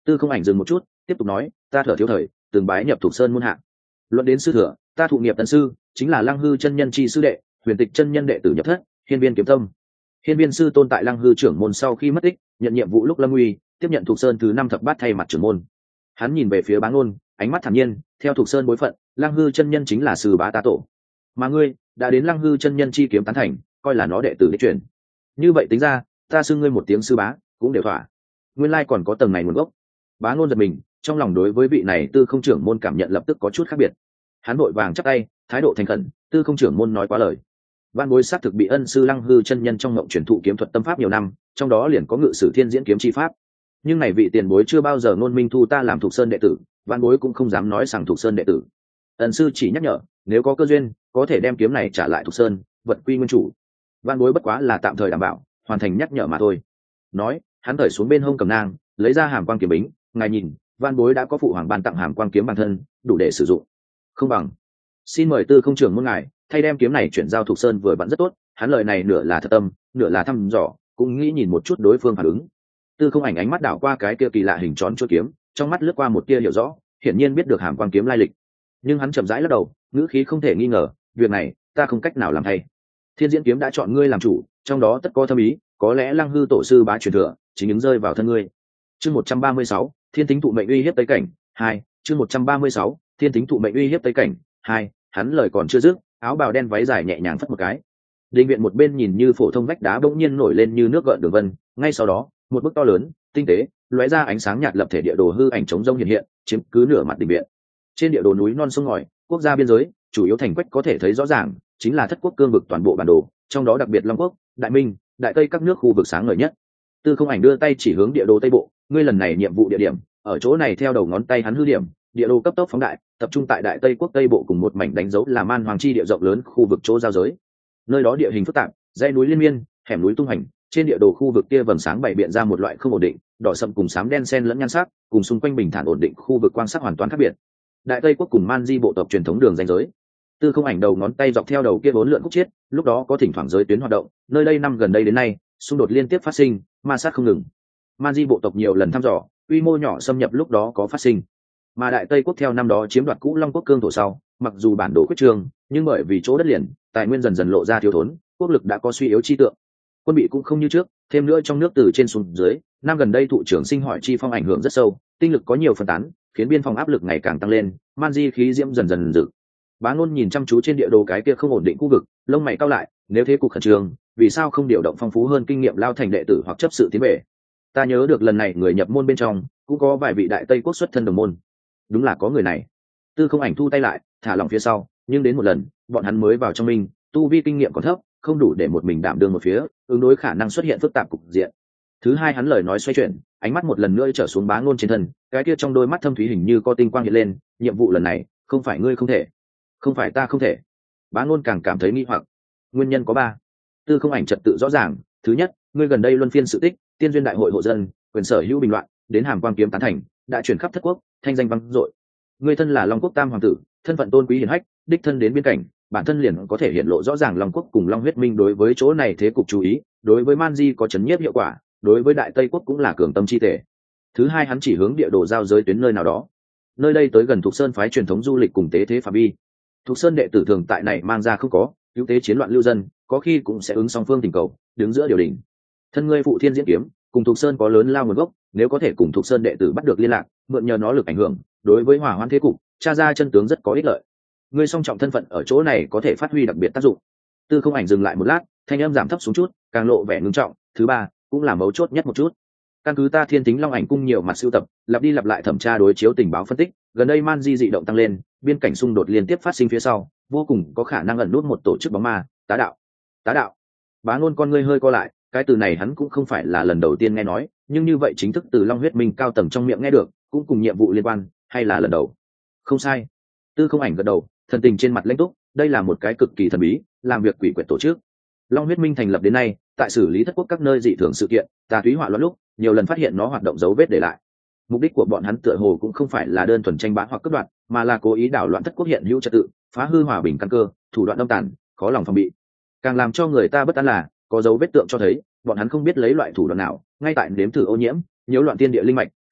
Tư Không Ảnh dừng một chút, tiếp tục nói, ta Thở Thiếu Thời từng bái nhập Thục Sơn môn hạ. Luận đến sư thừa, ta thụ nghiệp tận sư, chính là Lăng Hư chân nhân chi sư đệ, Huyền Tịch chân nhân đệ tử nhập thất, Hiên Viên kiếm tâm. Hiên Viên sư tôn tại Lăng Hư trưởng môn sau khi mất tích, nhận nhiệm vụ lúc lâm nguy, tiếp nhận Thục Sơn thứ 5 thập bát thay mặt trưởng môn. Hắn nhìn về phía Bá Ngôn, ánh mắt thản nhiên, theo Thục Sơn bối phận, Lăng Hư chân nhân chính là sư bá ta tổ. Mà ngươi đã đến Lăng Hư chân nhân chi kiếm tán thành, coi là nó đệ tử đích truyền. Như vậy tính ra, ta xưng ngươi một tiếng sư bá, cũng đều thỏa. Nguyên lai còn có tầng này nguồn gốc. Bá Ngôn giật mình, trong lòng đối với vị này Tư Không trưởng môn cảm nhận lập tức có chút khác biệt. Hắn vội vàng chắp tay, thái độ thành khẩn, Tư Không trưởng môn nói quá lời. Văn bối xác thực bị ân sư Lăng Hư chân nhân trong ngộng truyền thụ kiếm thuật tâm pháp nhiều năm, trong đó liền có ngự sử thiên diễn kiếm chi pháp. Nhưng này vị tiền bối chưa bao giờ ngôn minh thu ta làm Thục Sơn đệ tử, văn bối cũng không dám nói rằng Thục Sơn đệ tử. Ân sư chỉ nhắc nhở, nếu có cơ duyên, có thể đem kiếm này trả lại Thục Sơn, vật quy nguyên chủ. Văn bối bất quá là tạm thời đảm bảo, hoàn thành nhắc nhở mà thôi. Nói, hắn cởi xuống bên hông cầm nang, lấy ra hàm quang kiếm bính, ngài nhìn, văn bối đã có phụ hoàng ban tặng hàm quang kiếm bản thân, đủ để sử dụng. Không bằng, xin mời Tư Không trưởng môn ngài thay đem kiếm này chuyển giao Thục Sơn vừa vặn rất tốt. Hắn lời này nửa là thật tâm, nửa là thăm dò, cũng nghĩ nhìn một chút đối phương phản ứng. Tư Không Ảnh ánh mắt đảo qua cái kia kỳ lạ hình tròn chuôi kiếm, trong mắt lướt qua một tia hiểu rõ, hiển nhiên biết được hàm quang kiếm lai lịch. Nhưng hắn chậm rãi lắc đầu, ngữ khí không thể nghi ngờ, việc này ta không cách nào làm thay. Thiên diễn kiếm đã chọn ngươi làm chủ, trong đó tất có thâm ý, có lẽ Lăng Hư tổ sư bá truyền thừa chính ứng rơi vào thân ngươi. Chương 136, Thiên tính thụ mệnh uy hiếp Tây Cảnh 2. Chương 136, Thiên tính thụ mệnh uy hiếp Tây Cảnh 2. Hắn lời còn chưa dứt, áo bào đen váy dài nhẹ nhàng phất một cái. Đình viện một bên nhìn như phổ thông vách đá bỗng nhiên nổi lên như nước gợn đường vân, ngay sau đó, một bức to lớn, tinh tế, lóe ra ánh sáng nhạt lập thể địa đồ hư ảnh trống rông hiện hiện, chiếm cứ nửa mặt đình viện. Trên địa đồ núi non sông ngòi, quốc gia biên giới, chủ yếu thành quách có thể thấy rõ ràng, chính là thất quốc cương vực toàn bộ bản đồ, trong đó đặc biệt Long Quốc, Đại Minh, Đại Tây các nước khu vực sáng ngời nhất. Tư Không Ảnh đưa tay chỉ hướng địa đồ Tây Bộ, ngươi lần này nhiệm vụ địa điểm, ở chỗ này theo đầu ngón tay hắn hư điểm, địa đồ cấp tốc phóng đại, tập trung tại Đại Tây quốc Tây Bộ cùng một mảnh đánh dấu là Man Hoàng chi địa rộng lớn khu vực chỗ giao giới. Nơi đó địa hình phức tạp, dãy núi liên miên, hẻm núi tung hành, trên địa đồ khu vực kia vầng sáng bày biện ra một loại không ổn định, đỏ sậm cùng xám đen xen lẫn nhan sắc, cùng xung quanh bình thản ổn định khu vực quan sát hoàn toàn khác biệt. Đại Tây quốc cùng Man Di bộ tộc truyền thống đường ranh giới. Tư Không Ảnh đầu ngón tay dọc theo đầu kia bốn lượn khúc chiết, lúc đó có thỉnh thoảng giới tuyến hoạt động, nơi đây năm gần đây đến nay, xung đột liên tiếp phát sinh, ma sát không ngừng. Man Di bộ tộc nhiều lần thăm dò, quy mô nhỏ xâm nhập lúc đó có phát sinh. Mà Đại Tây quốc theo năm đó chiếm đoạt cũ Long quốc cương thổ sau, mặc dù bản đồ quyết trường, nhưng bởi vì chỗ đất liền, tài nguyên dần dần lộ ra thiếu thốn, quốc lực đã có suy yếu chi tượng. Quân bị cũng không như trước, thêm nữa trong nước từ trên xuống dưới, năm gần đây thụ trưởng sinh hỏi chi phong ảnh hưởng rất sâu, tinh lực có nhiều phân tán, khiến biên phòng áp lực ngày càng tăng lên, Man Di khí diễm dần dần dữ. Bá Ngôn nhìn chăm chú trên địa đồ cái kia không ổn định khu vực, lông mày cau lại, nếu thế cục khẩn trương, vì sao không điều động phong phú hơn kinh nghiệm lao thành đệ tử hoặc chấp sự tiến về? Ta nhớ được lần này người nhập môn bên trong, cũng có vài vị đại Tây quốc xuất thân đồng môn. Đúng là có người này. Tư Không Ảnh thu tay lại, thả lỏng phía sau, nhưng đến một lần, bọn hắn mới vào trong mình, tu vi kinh nghiệm còn thấp, không đủ để một mình đảm đương một phía, ứng đối khả năng xuất hiện phức tạp cục diện. Thứ hai, hắn lời nói xoay chuyển, ánh mắt một lần nữa trở xuống Bá Ngôn trên thân, cái kia trong đôi mắt thâm thúy hình như có tinh quang hiện lên, nhiệm vụ lần này, không phải ngươi không thể, không phải ta không thể. Bá Ngôn càng cảm thấy nghi hoặc. Nguyên nhân có ba. Tư Không Ảnh trật tự rõ ràng, thứ nhất, ngươi gần đây luân phiên sự tích, tiên duyên đại hội hộ dân, quyền sở hữu bình loạn, đến hàm quang kiếm tán thành, đã truyền khắp thất quốc, thanh danh vang dội. Ngươi thân là Long quốc tam hoàng tử, thân phận tôn quý hiển hách, đích thân đến biên cảnh, bản thân liền có thể hiện lộ rõ ràng Long quốc cùng Long huyết minh đối với chỗ này thế cục chú ý, đối với Man Di có chấn nhiếp hiệu quả, đối với Đại Tây quốc cũng là cường tâm chi tể. Thứ hai, hắn chỉ hướng địa đồ giao giới tuyến nơi nào đó. Nơi đây tới gần Thục Sơn phái truyền thống du lịch cùng tế thế phạm vi. Thục Sơn đệ tử thường tại này mang ra không có, cứu tế chiến loạn lưu dân, có khi cũng sẽ ứng song phương tình cầu, đứng giữa điều đình. Thân ngươi phụ thiên diễn kiếm, cùng Thục Sơn có lớn lao nguồn gốc, nếu có thể cùng Thục Sơn đệ tử bắt được liên lạc, mượn nhờ nó lực ảnh hưởng, đối với hỏa hoạn thế cục, tra ra chân tướng rất có ích lợi. Ngươi song trọng thân phận ở chỗ này có thể phát huy đặc biệt tác dụng. Tư Không Ảnh dừng lại một lát, thanh âm giảm thấp xuống chút, càng lộ vẻ ngưng trọng. Thứ ba, cũng là mấu chốt nhất một chút. Căn cứ ta Thiên Tính Long Ảnh cung nhiều mặt sưu tập, lặp đi lặp lại thẩm tra đối chiếu tình báo phân tích, gần đây Man Di dị động tăng lên, biên cảnh xung đột liên tiếp phát sinh phía sau, vô cùng có khả năng ẩn nút một tổ chức bóng ma, tá đạo. Tá đạo. Bá Ngôn con ngươi hơi co lại, cái từ này hắn cũng không phải là lần đầu tiên nghe nói, nhưng như vậy chính thức từ Long huyết minh cao tầng trong miệng nghe được, cũng cùng nhiệm vụ liên quan, hay là lần đầu? Không sai. Tư Không Ảnh gật đầu, thần tình trên mặt lãnh túc, đây là một cái cực kỳ thần bí, làm việc quỷ quyệt tổ chức. Long huyết minh thành lập đến nay, tại xử lý thất quốc các nơi dị thường sự kiện, tà túy hỏa loạn lúc, nhiều lần phát hiện nó hoạt động dấu vết để lại. Mục đích của bọn hắn tựa hồ cũng không phải là đơn thuần tranh bá hoặc cướp đoạt, mà là cố ý đảo loạn thất quốc hiện hữu trật tự, phá hư hòa bình căn cơ, thủ đoạn đông tàn, khó lòng phòng bị. Càng làm cho người ta bất an là, có dấu vết tượng cho thấy, bọn hắn không biết lấy loại thủ đoạn nào, ngay tại nếm thử ô nhiễm, nhiễu loạn tiên địa linh mạch,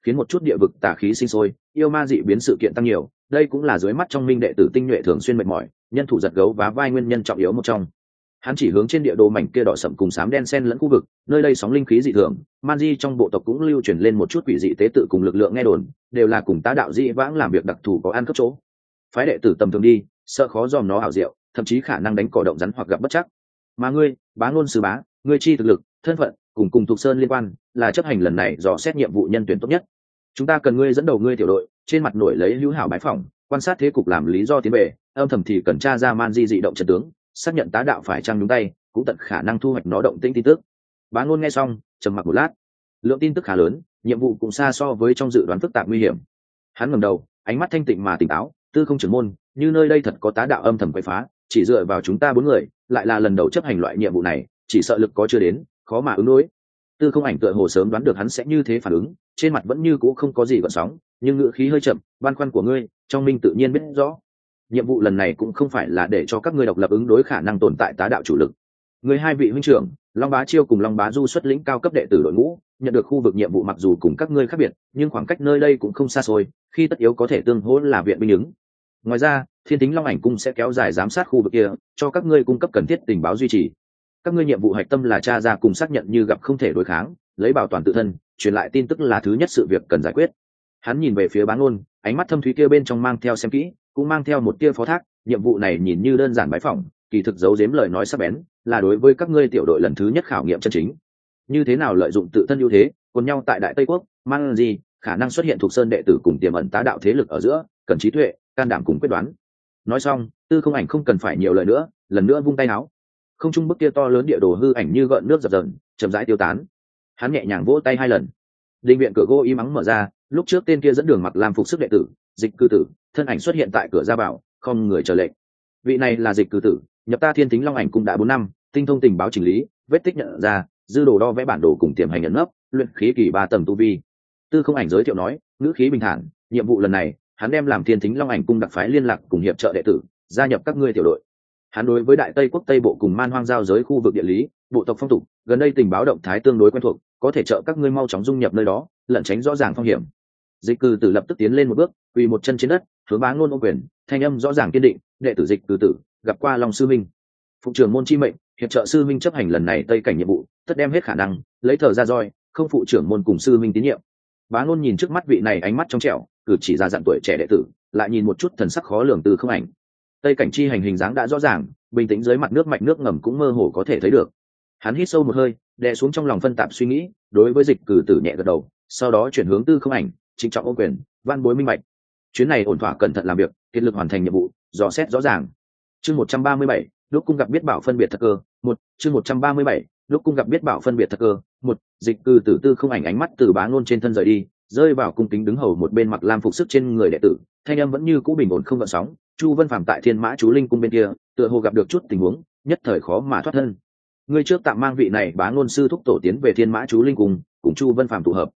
khiến một chút địa vực tà khí sinh sôi, yêu ma dị biến sự kiện tăng nhiều. Đây cũng là dưới mắt trong minh đệ tử tinh nhuệ thường xuyên mệt mỏi, nhân thủ giật gấu vá vai nguyên nhân trọng yếu một trong. Hắn chỉ hướng trên địa đồ mảnh kia đỏ sậm cùng xám đen xen lẫn khu vực, nơi đây sóng linh khí dị thường, man di trong bộ tộc cũng lưu truyền lên một chút quỷ dị tế tự cùng lực lượng nghe đồn, đều là cùng tá đạo dị vãng làm việc đặc thù có ăn cấp chỗ. Phái đệ tử tầm thường đi, sợ khó dòm nó hảo diệu, thậm chí khả năng đánh cỏ động rắn hoặc gặp bất chắc. Mà ngươi, Bá Ngôn sư bá, ngươi chi thực lực, thân phận, cùng Thục Sơn liên quan, là chấp hành lần này dò xét nhiệm vụ nhân tuyển tốt nhất. Chúng ta cần ngươi dẫn đầu ngươi tiểu đội, trên mặt nổi lấy hữu hảo bái phỏng, quan sát thế cục làm lý do tiến về, âm thầm thì cần tra ra man di dị động trận tướng, xác nhận tá đạo phải chăng đúng tay, cũng tận khả năng thu hoạch nó động tĩnh tin tức. Bá Ngôn nghe xong, trầm mặc một lát. Lượng tin tức khá lớn, nhiệm vụ cũng xa so với trong dự đoán phức tạp nguy hiểm. Hắn ngẩng đầu, ánh mắt thanh tịnh mà tỉnh táo, Tư không trưởng môn, như nơi đây thật có tá đạo âm thầm quấy phá, chỉ dựa vào chúng ta 4 người, lại là lần đầu chấp hành loại nhiệm vụ này, chỉ sợ lực có chưa đến, khó mà ứng đối. Tư không ảnh tựa hồ sớm đoán được hắn sẽ như thế phản ứng, trên mặt vẫn như cũ không có gì gợn sóng, nhưng ngữ khí hơi chậm, băn khoăn của ngươi, trong minh tự nhiên biết rõ. Nhiệm vụ lần này cũng không phải là để cho các ngươi độc lập ứng đối khả năng tồn tại tá đạo chủ lực. Người hai vị huynh trưởng, Long Bá Chiêu cùng Long Bá Du xuất lĩnh cao cấp đệ tử đội ngũ, nhận được khu vực nhiệm vụ mặc dù cùng các ngươi khác biệt, nhưng khoảng cách nơi đây cũng không xa xôi, khi tất yếu có thể tương hỗ là viện binh ứng. Ngoài ra, Thiên Tính Long Ảnh cung sẽ kéo dài giám sát khu vực kia, cho các ngươi cung cấp cần thiết tình báo duy trì. Các ngươi nhiệm vụ hạch tâm là tra ra cùng xác nhận như gặp không thể đối kháng, lấy bảo toàn tự thân, truyền lại tin tức là thứ nhất sự việc cần giải quyết. Hắn nhìn về phía Bá Ngôn, ánh mắt thâm thúy kia bên trong mang theo xem kỹ, cũng mang theo một tia phó thác. Nhiệm vụ này nhìn như đơn giản bái phỏng, kỳ thực giấu giếm lời nói sắc bén, là đối với các ngươi tiểu đội lần thứ nhất khảo nghiệm chân chính. Như thế nào lợi dụng tự thân ưu thế, cùng nhau tại Đại Tây Quốc, mang gì khả năng xuất hiện thuộc sơn đệ tử cùng tiềm ẩn tá đạo thế lực ở giữa, cần trí tuệ, can đảm cùng quyết đoán. Nói xong, Tư không ảnh không cần phải nhiều lời nữa, lần nữa vung tay áo. Không trung bức kia to lớn địa đồ hư ảnh như gợn nước dập dờn, chậm rãi tiêu tán. Hắn nhẹ nhàng vỗ tay 2 lần. Đình viện cửa gỗ im ắng mở ra, lúc trước tên kia dẫn đường mặc lam phục sức đệ tử, Dịch Cư Tử, thân ảnh xuất hiện tại cửa ra vào, không người chờ lệnh. Vị này là Dịch Cư Tử, nhập ta Thiên Tính Long Ảnh cung đã 4 năm, tinh thông tình báo chỉnh lý, vết tích nhận ra, dư đồ đo vẽ bản đồ cùng tiềm hành ẩn nấp, luyện khí kỳ 3 tầng tu vi. Tư không ảnh giới thiệu nói, ngữ khí bình thản, nhiệm vụ lần này, hắn đem làm Thiên Tính Long Ảnh cung đặc phái liên lạc cùng hiệp trợ đệ tử, gia nhập các ngươi tiểu đội. Hắn đối với Đại Tây Quốc Tây Bộ cùng Man Hoang giao giới khu vực địa lý, bộ tộc phong tục, gần đây tình báo động thái tương đối quen thuộc, có thể trợ các ngươi mau chóng dung nhập nơi đó, lẩn tránh rõ ràng phong hiểm. Dịch Cư Tử lập tức tiến lên một bước, quỳ một chân trên đất, hướng Bá Ngôn ôm quyền, thanh âm rõ ràng kiên định, đệ tử Dịch Cư Tử, gặp qua Long sư minh. Phụ trưởng môn chi mệnh, hiệp trợ sư minh chấp hành lần này Tây cảnh nhiệm vụ, tất đem hết khả năng, lấy thờ ra roi, không phụ trưởng môn cùng sư minh tín nhiệm. Bá Ngôn nhìn trước mắt vị này ánh mắt trong trẻo, cử chỉ già dặn tuổi trẻ đệ tử, lại nhìn một chút thần sắc khó lường Tư không ảnh. Tây cảnh chi hành hình dáng đã rõ ràng, bình tĩnh dưới mặt nước mạch nước ngầm cũng mơ hồ có thể thấy được. Hắn hít sâu một hơi, đè xuống trong lòng phân tạp suy nghĩ, đối với Dịch Cử Tử nhẹ gật đầu, sau đó chuyển hướng Tư không ảnh, trịnh trọng ôm quyền, van bối minh bạch. Chuyến này ổn thỏa cẩn thận làm việc, kiệt lực hoàn thành nhiệm vụ, dò xét rõ ràng. Chương 137, lúc cung gặp biết bảo phân biệt thật cơ. Chương 137, lúc cung gặp biết bảo phân biệt thật cơ. Dịch Cử Tử Tư không ảnh ánh mắt từ Bá Ngôn trên thân rời đi, rơi vào cung kính đứng hầu một bên mặc lam phục sức trên người đệ tử, thanh âm vẫn như cũ bình ổn không gợn sóng. Chu Vân Phàm tại Thiên Mã Chú Linh cung bên kia, tựa hồ gặp được chút tình huống, nhất thời khó mà thoát thân. Ngươi trước tạm mang vị này Bá Ngôn sư thúc tổ tiến về Thiên Mã Chú Linh cung, cùng Chu Vân Phàm tụ hợp.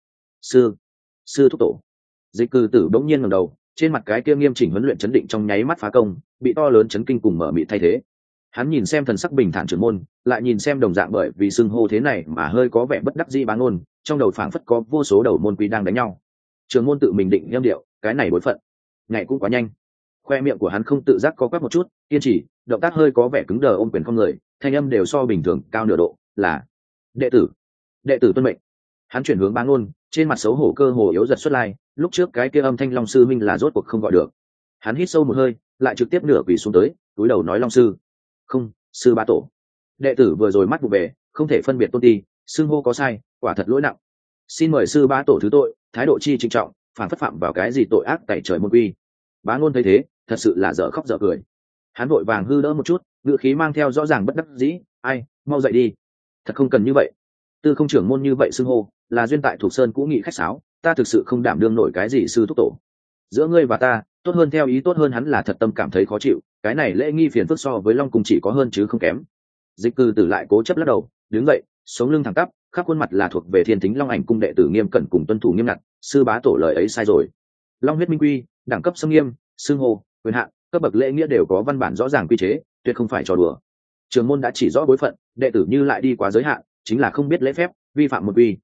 Sư thúc tổ. Dịch Cử Tử bỗng nhiên ngẩng đầu, trên mặt cái kia nghiêm chỉnh huấn luyện chấn định trong nháy mắt phá công, bị to lớn chấn kinh cùng mở mịt thay thế. Hắn nhìn xem thần sắc bình thản trưởng môn, lại nhìn xem đồng dạng bởi vì xưng hô thế này mà hơi có vẻ bất đắc dĩ Bá Ngôn, trong đầu phảng phất có vô số đầu môn quý đang đánh nhau. Trưởng môn tự mình định nghiêm điệu, cái này bối phận, ngày cũng quá nhanh. Khoe miệng của hắn không tự giác co quắp một chút, kiên trì, động tác hơi có vẻ cứng đờ ôm quyền không người, thanh âm đều so bình thường cao nửa độ, là đệ tử tuân mệnh. Hắn chuyển hướng Bá Ngôn, trên mặt xấu hổ cơ hồ yếu giật xuất lai, lúc trước cái kia âm thanh Long sư minh là rốt cuộc không gọi được. Hắn hít sâu một hơi, lại trực tiếp nửa quỳ xuống tới, cúi đầu nói Long sư. Không, sư bá tổ. Đệ tử vừa rồi mắt vụ về, không thể phân biệt tôn ti, xưng hô có sai, quả thật lỗi nặng. Xin mời sư bá tổ thứ tội, thái độ chi trịnh trọng, phản phất phạm vào cái gì tội ác tẩy trời môn quy. Bá Ngôn thấy thế, thật sự là dở khóc dở cười. Hắn vội vàng hư đỡ một chút, ngữ khí mang theo rõ ràng bất đắc dĩ, ai, mau dậy đi. Thật không cần như vậy. Tư không trưởng môn như vậy xưng hô, là duyên tại Thuộc Sơn cũ nghị khách sáo, ta thực sự không đảm đương nổi cái gì sư thúc tổ. Giữa ngươi và ta, tốt hơn theo ý tốt hơn hắn là thật tâm cảm thấy khó chịu, cái này lễ nghi phiền phức so với Long cung chỉ có hơn chứ không kém. Dịch Cử Tử lại cố chấp lắc đầu, đứng dậy, sống lưng thẳng tắp, khắp khuôn mặt là thuộc về Thiên Tính Long Ảnh cung đệ tử nghiêm cẩn cùng tuân thủ nghiêm ngặt, sư bá tổ lời ấy sai rồi. Long huyết minh quy, đẳng cấp xâm nghiêm, xưng hô, quyền hạn, cấp bậc lễ nghĩa đều có văn bản rõ ràng quy chế, tuyệt không phải trò đùa. Trường môn đã chỉ rõ bối phận, đệ tử như lại đi quá giới hạn, chính là không biết lễ phép, vi phạm một quy.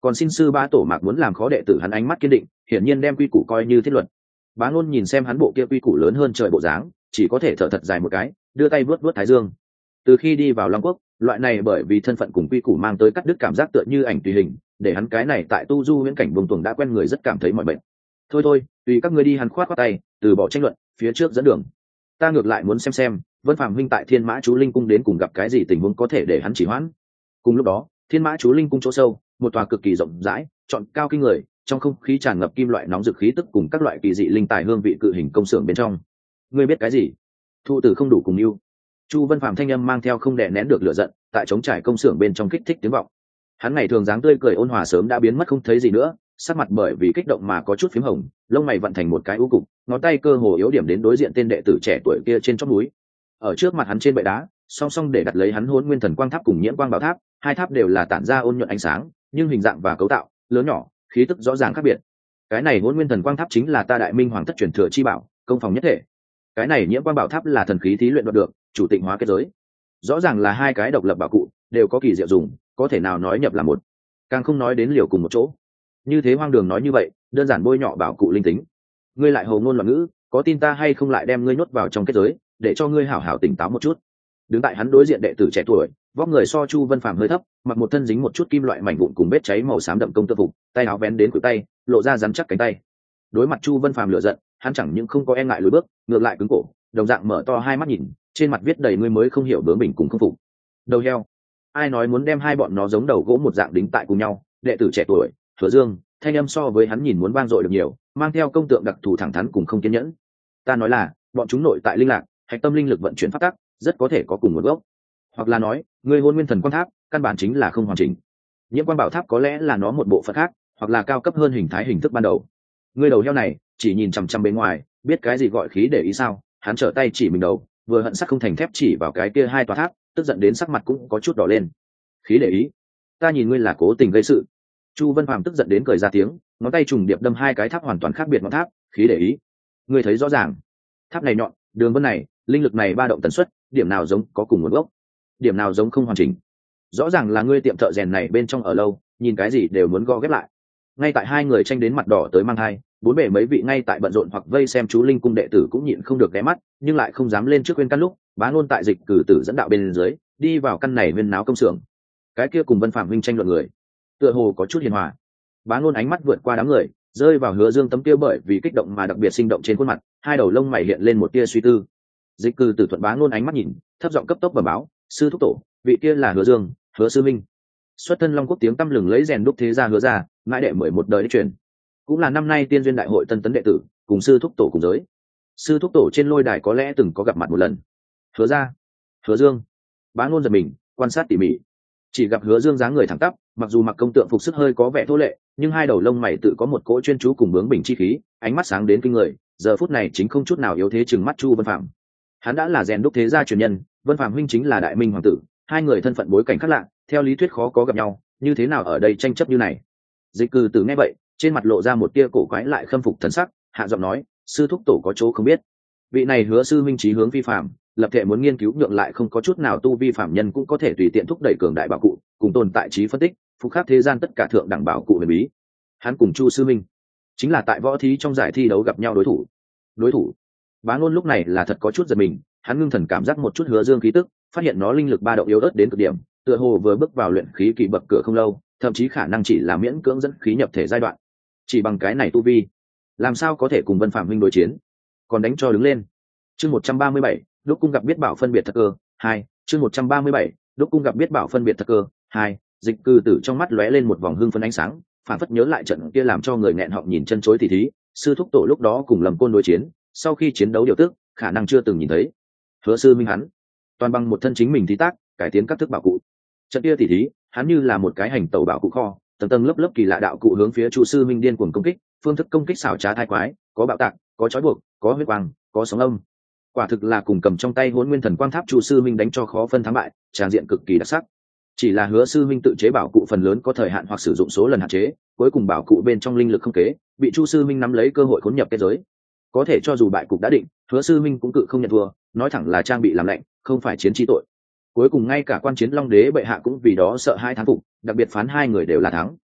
còn xin sư ba tổ mạc muốn làm khó đệ tử hắn ánh mắt kiên định, hiển nhiên đem quy củ coi như thiết luật. Bá Ngôn nhìn xem hắn bộ kia quy củ lớn hơn trời bộ dáng, chỉ có thể thở thật dài một cái, đưa tay vuốt vuốt thái dương. Từ khi đi vào Long Quốc, loại này bởi vì thân phận cùng quy củ mang tới cắt đứt cảm giác tựa như ảnh tùy hình, để hắn cái này tại tu du viễn cảnh vùng tuồng đã quen người rất cảm thấy mỏi mệt. Thôi thôi, tùy các ngươi đi, hắn khoát khoát tay, từ bỏ tranh luận, phía trước dẫn đường. Ta ngược lại muốn xem Vân Phàm huynh tại Thiên Mã Chú Linh Cung đến cùng gặp cái gì tình huống có thể để hắn chỉ hoãn. Cùng lúc đó, Thiên Mã Chú Linh Cung chỗ sâu, một tòa cực kỳ rộng rãi, trọn cao kinh người, trong không khí tràn ngập kim loại nóng rực khí tức cùng các loại kỳ dị linh tài hương vị cự hình công xưởng bên trong. Ngươi biết cái gì? Thụ tử không đủ cùng yêu. Chu Vân Phàm thanh âm mang theo không đè nén được lửa giận, tại chống trải công xưởng bên trong kích thích tiếng vọng. Hắn ngày thường dáng tươi cười ôn hòa sớm đã biến mất không thấy gì nữa, sắc mặt bởi vì kích động mà có chút phím hồng, lông mày vặn thành một cái u cục, ngón tay cơ hồ yếu điểm đến đối diện tên đệ tử trẻ tuổi kia trên chóp núi. Ở trước mặt hắn trên bệ đá, song song để đặt lấy hắn Hỗn Nguyên Thần Quang Tháp cùng Nhiễm Quang Bảo Tháp, hai tháp đều là tản ra ôn nhuận ánh sáng, nhưng hình dạng và cấu tạo, lớn nhỏ, khí tức rõ ràng khác biệt. Cái này Hỗn Nguyên Thần Quang Tháp chính là ta Đại Minh Hoàng thất truyền thừa chi bảo, công phòng nhất thể. Cái này Nhiễm Quang Bảo Tháp là thần khí thí luyện đoạt được, chủ tịnh hóa kết giới. Rõ ràng là hai cái độc lập bảo cụ, đều có kỳ diệu dùng, có thể nào nói nhập là một. Càng không nói đến liều cùng một chỗ. Như thế hoang đường nói như vậy, đơn giản bôi nhọ bảo cụ linh tính. Ngươi lại hồ ngôn loạn ngữ, có tin ta hay không lại đem ngươi nhốt vào trong kết giới, để cho ngươi hảo hảo tỉnh táo một chút. Đứng tại hắn đối diện đệ tử trẻ tuổi, vóc người so Chu Vân Phàm hơi thấp, mặc một thân dính một chút kim loại mảnh vụn cùng vết cháy màu xám đậm công tơ phục, tay áo vén đến khuỷu tay, lộ ra rắn chắc cánh tay. Đối mặt Chu Vân Phàm lửa giận, hắn chẳng những không có e ngại lùi bước, ngược lại cứng cổ, đồng dạng mở to hai mắt nhìn, trên mặt viết đầy ngươi mới không hiểu bướng bỉnh cùng không phục. Đầu heo, ai nói muốn đem hai bọn nó giống đầu gỗ một dạng đính tại cùng nhau? Đệ tử trẻ tuổi, Thừa Dương, thanh âm so với hắn nhìn muốn vang dội được nhiều, mang theo công tượng đặc thù thẳng thắn cùng không kiên nhẫn. Ta nói là, bọn chúng nội tại linh lạc, hạch tâm linh lực vận chuyển phát tác, rất có thể có cùng nguồn gốc. Hoặc là nói, ngươi Hôn Nguyên Thần Quang Tháp, căn bản chính là không hoàn chỉnh. Nhiễm Quang Bảo Tháp có lẽ là nó một bộ phận khác, hoặc là cao cấp hơn hình thái hình thức ban đầu. Ngươi đầu heo này, chỉ nhìn chằm chằm bên ngoài, biết cái gì gọi khí để ý sao? Hắn trở tay chỉ mình đầu, vừa hận sắc không thành thép chỉ vào cái kia hai tòa tháp, tức giận đến sắc mặt cũng có chút đỏ lên. Khí để ý? Ta nhìn ngươi là cố tình gây sự. Chu Vân Phàm tức giận đến cười ra tiếng, ngón tay trùng điệp đâm hai cái tháp hoàn toàn khác biệt ngọn tháp. Khí để ý? Ngươi thấy rõ ràng, tháp này nhọn, đường vân này, linh lực này ba động tần suất, điểm nào giống có cùng nguồn gốc, điểm nào giống không hoàn chỉnh. Rõ ràng là ngươi tiệm thợ rèn này bên trong ở lâu, nhìn cái gì đều muốn gõ ghép lại. Ngay tại hai người tranh đến mặt đỏ tới mang hai, bốn bề mấy vị ngay tại bận rộn hoặc vây xem chú linh cung đệ tử cũng nhịn không được ghé mắt, nhưng lại không dám lên trước khuyên căn lúc Bá Ngôn tại dịch cử tử dẫn đạo bên dưới đi vào căn này huyên náo công xưởng. Cái kia cùng Vân Phạm huynh tranh luận người, tựa hồ có chút hiền hòa. Bá Ngôn ánh mắt vượt qua đám người, rơi vào Hứa Dương tấm kia bởi vì kích động mà đặc biệt sinh động trên khuôn mặt, hai đầu lông mày hiện lên một tia suy tư. Dịch cử tử thuận Bá Ngôn ánh mắt nhìn, thấp giọng cấp tốc bẩm báo, sư thúc tổ, vị kia là Hứa Dương, Hứa sư minh, xuất thân Long Quốc tiếng tăm lừng lấy rèn đúc thế gia Hứa gia, mãi đệ 11 đời đích truyền, cũng là năm nay tiên duyên đại hội tân tấn đệ tử, cùng sư thúc tổ cùng giới. Sư thúc tổ trên lôi đài có lẽ từng có gặp mặt một lần. Hứa gia, Hứa Dương. Bá Ngôn giật mình, quan sát tỉ mỉ, chỉ gặp Hứa Dương dáng người thẳng tắp, mặc dù mặc công tượng phục sức hơi có vẻ thô lệ, nhưng hai đầu lông mày tự có một cỗ chuyên chú cùng bướng bỉnh chi khí, ánh mắt sáng đến kinh người, giờ phút này chính không chút nào yếu thế chừng mắt Chu Vân Phạm. Hắn đã là rèn đúc thế gia truyền nhân, Vân Phạm huynh chính là Đại Minh hoàng tử, hai người thân phận bối cảnh khác lạ, theo lý thuyết khó có gặp nhau, như thế nào ở đây tranh chấp như này? Dịch cử tử nghe vậy, trên mặt lộ ra một tia cổ quái lại khâm phục thần sắc, hạ giọng nói, sư thúc tổ có chỗ không biết, vị này Hứa sư minh chí hướng vi phạm, lập thể muốn nghiên cứu nhượng lại không có chút nào tu vi phạm nhân cũng có thể tùy tiện thúc đẩy cường đại bảo cụ, cùng tồn tại trí phân tích, phục khắc thế gian tất cả thượng đẳng bảo cụ huyền bí. Hắn cùng Chu sư minh chính là tại võ thí trong giải thi đấu gặp nhau đối thủ. Bá Ngôn lúc này là thật có chút giật mình, hắn ngưng thần cảm giác một chút Hứa Dương khí tức, phát hiện nó linh lực ba động yếu ớt đến cực điểm, tựa hồ vừa bước vào luyện khí kỳ bậc cửa không lâu, thậm chí khả năng chỉ là miễn cưỡng dẫn khí nhập thể giai đoạn. Chỉ bằng cái này tu vi, làm sao có thể cùng Vân Phạm huynh đối chiến? Còn đánh cho đứng lên. Chương 137, Đúc cung gặp biết bảo phân biệt thật cơ 2, chương 137, Đúc cung gặp biết bảo phân biệt thật cơ 2, dịch cư tử trong mắt lóe lên một vòng hưng phấn ánh sáng, phản phất nhớ lại trận kia làm cho người nghẹn họng nhìn chân chối tỉ thí, sư thúc tổ lúc đó cùng Lâm Côn đối chiến, sau khi chiến đấu điều tức, khả năng chưa từng nhìn thấy. Hứa sư minh hắn, toàn bằng một thân chính mình thí tác, cải tiến các thức bảo cụ. Trận kia tỉ thí, hắn như là một cái hành tẩu bảo cụ kho, tầng tầng lớp lớp kỳ lạ đạo cụ hướng phía Chu sư minh điên cuồng công kích, phương thức công kích xảo trá thái quái, có bạo tạc, có trói buộc, có huyết quang, có sóng âm. Quả thực là cùng cầm trong tay Hỗn Nguyên Thần Quang Tháp Chu sư minh đánh cho khó phân thắng bại, tràng diện cực kỳ đặc sắc. Chỉ là Hứa sư minh tự chế bảo cụ phần lớn có thời hạn hoặc sử dụng số lần hạn chế, cuối cùng bảo cụ bên trong linh lực không kế, bị Chu sư minh nắm lấy cơ hội khốn nhập kết giới. Có thể cho dù bại cục đã định, Hứa sư minh cũng cự không nhận thua, nói thẳng là trang bị làm lạnh, không phải chiến chi tội. Cuối cùng ngay cả quan chiến Long đế bệ hạ cũng vì đó sợ hai thán phục, đặc biệt phán hai người đều là thắng.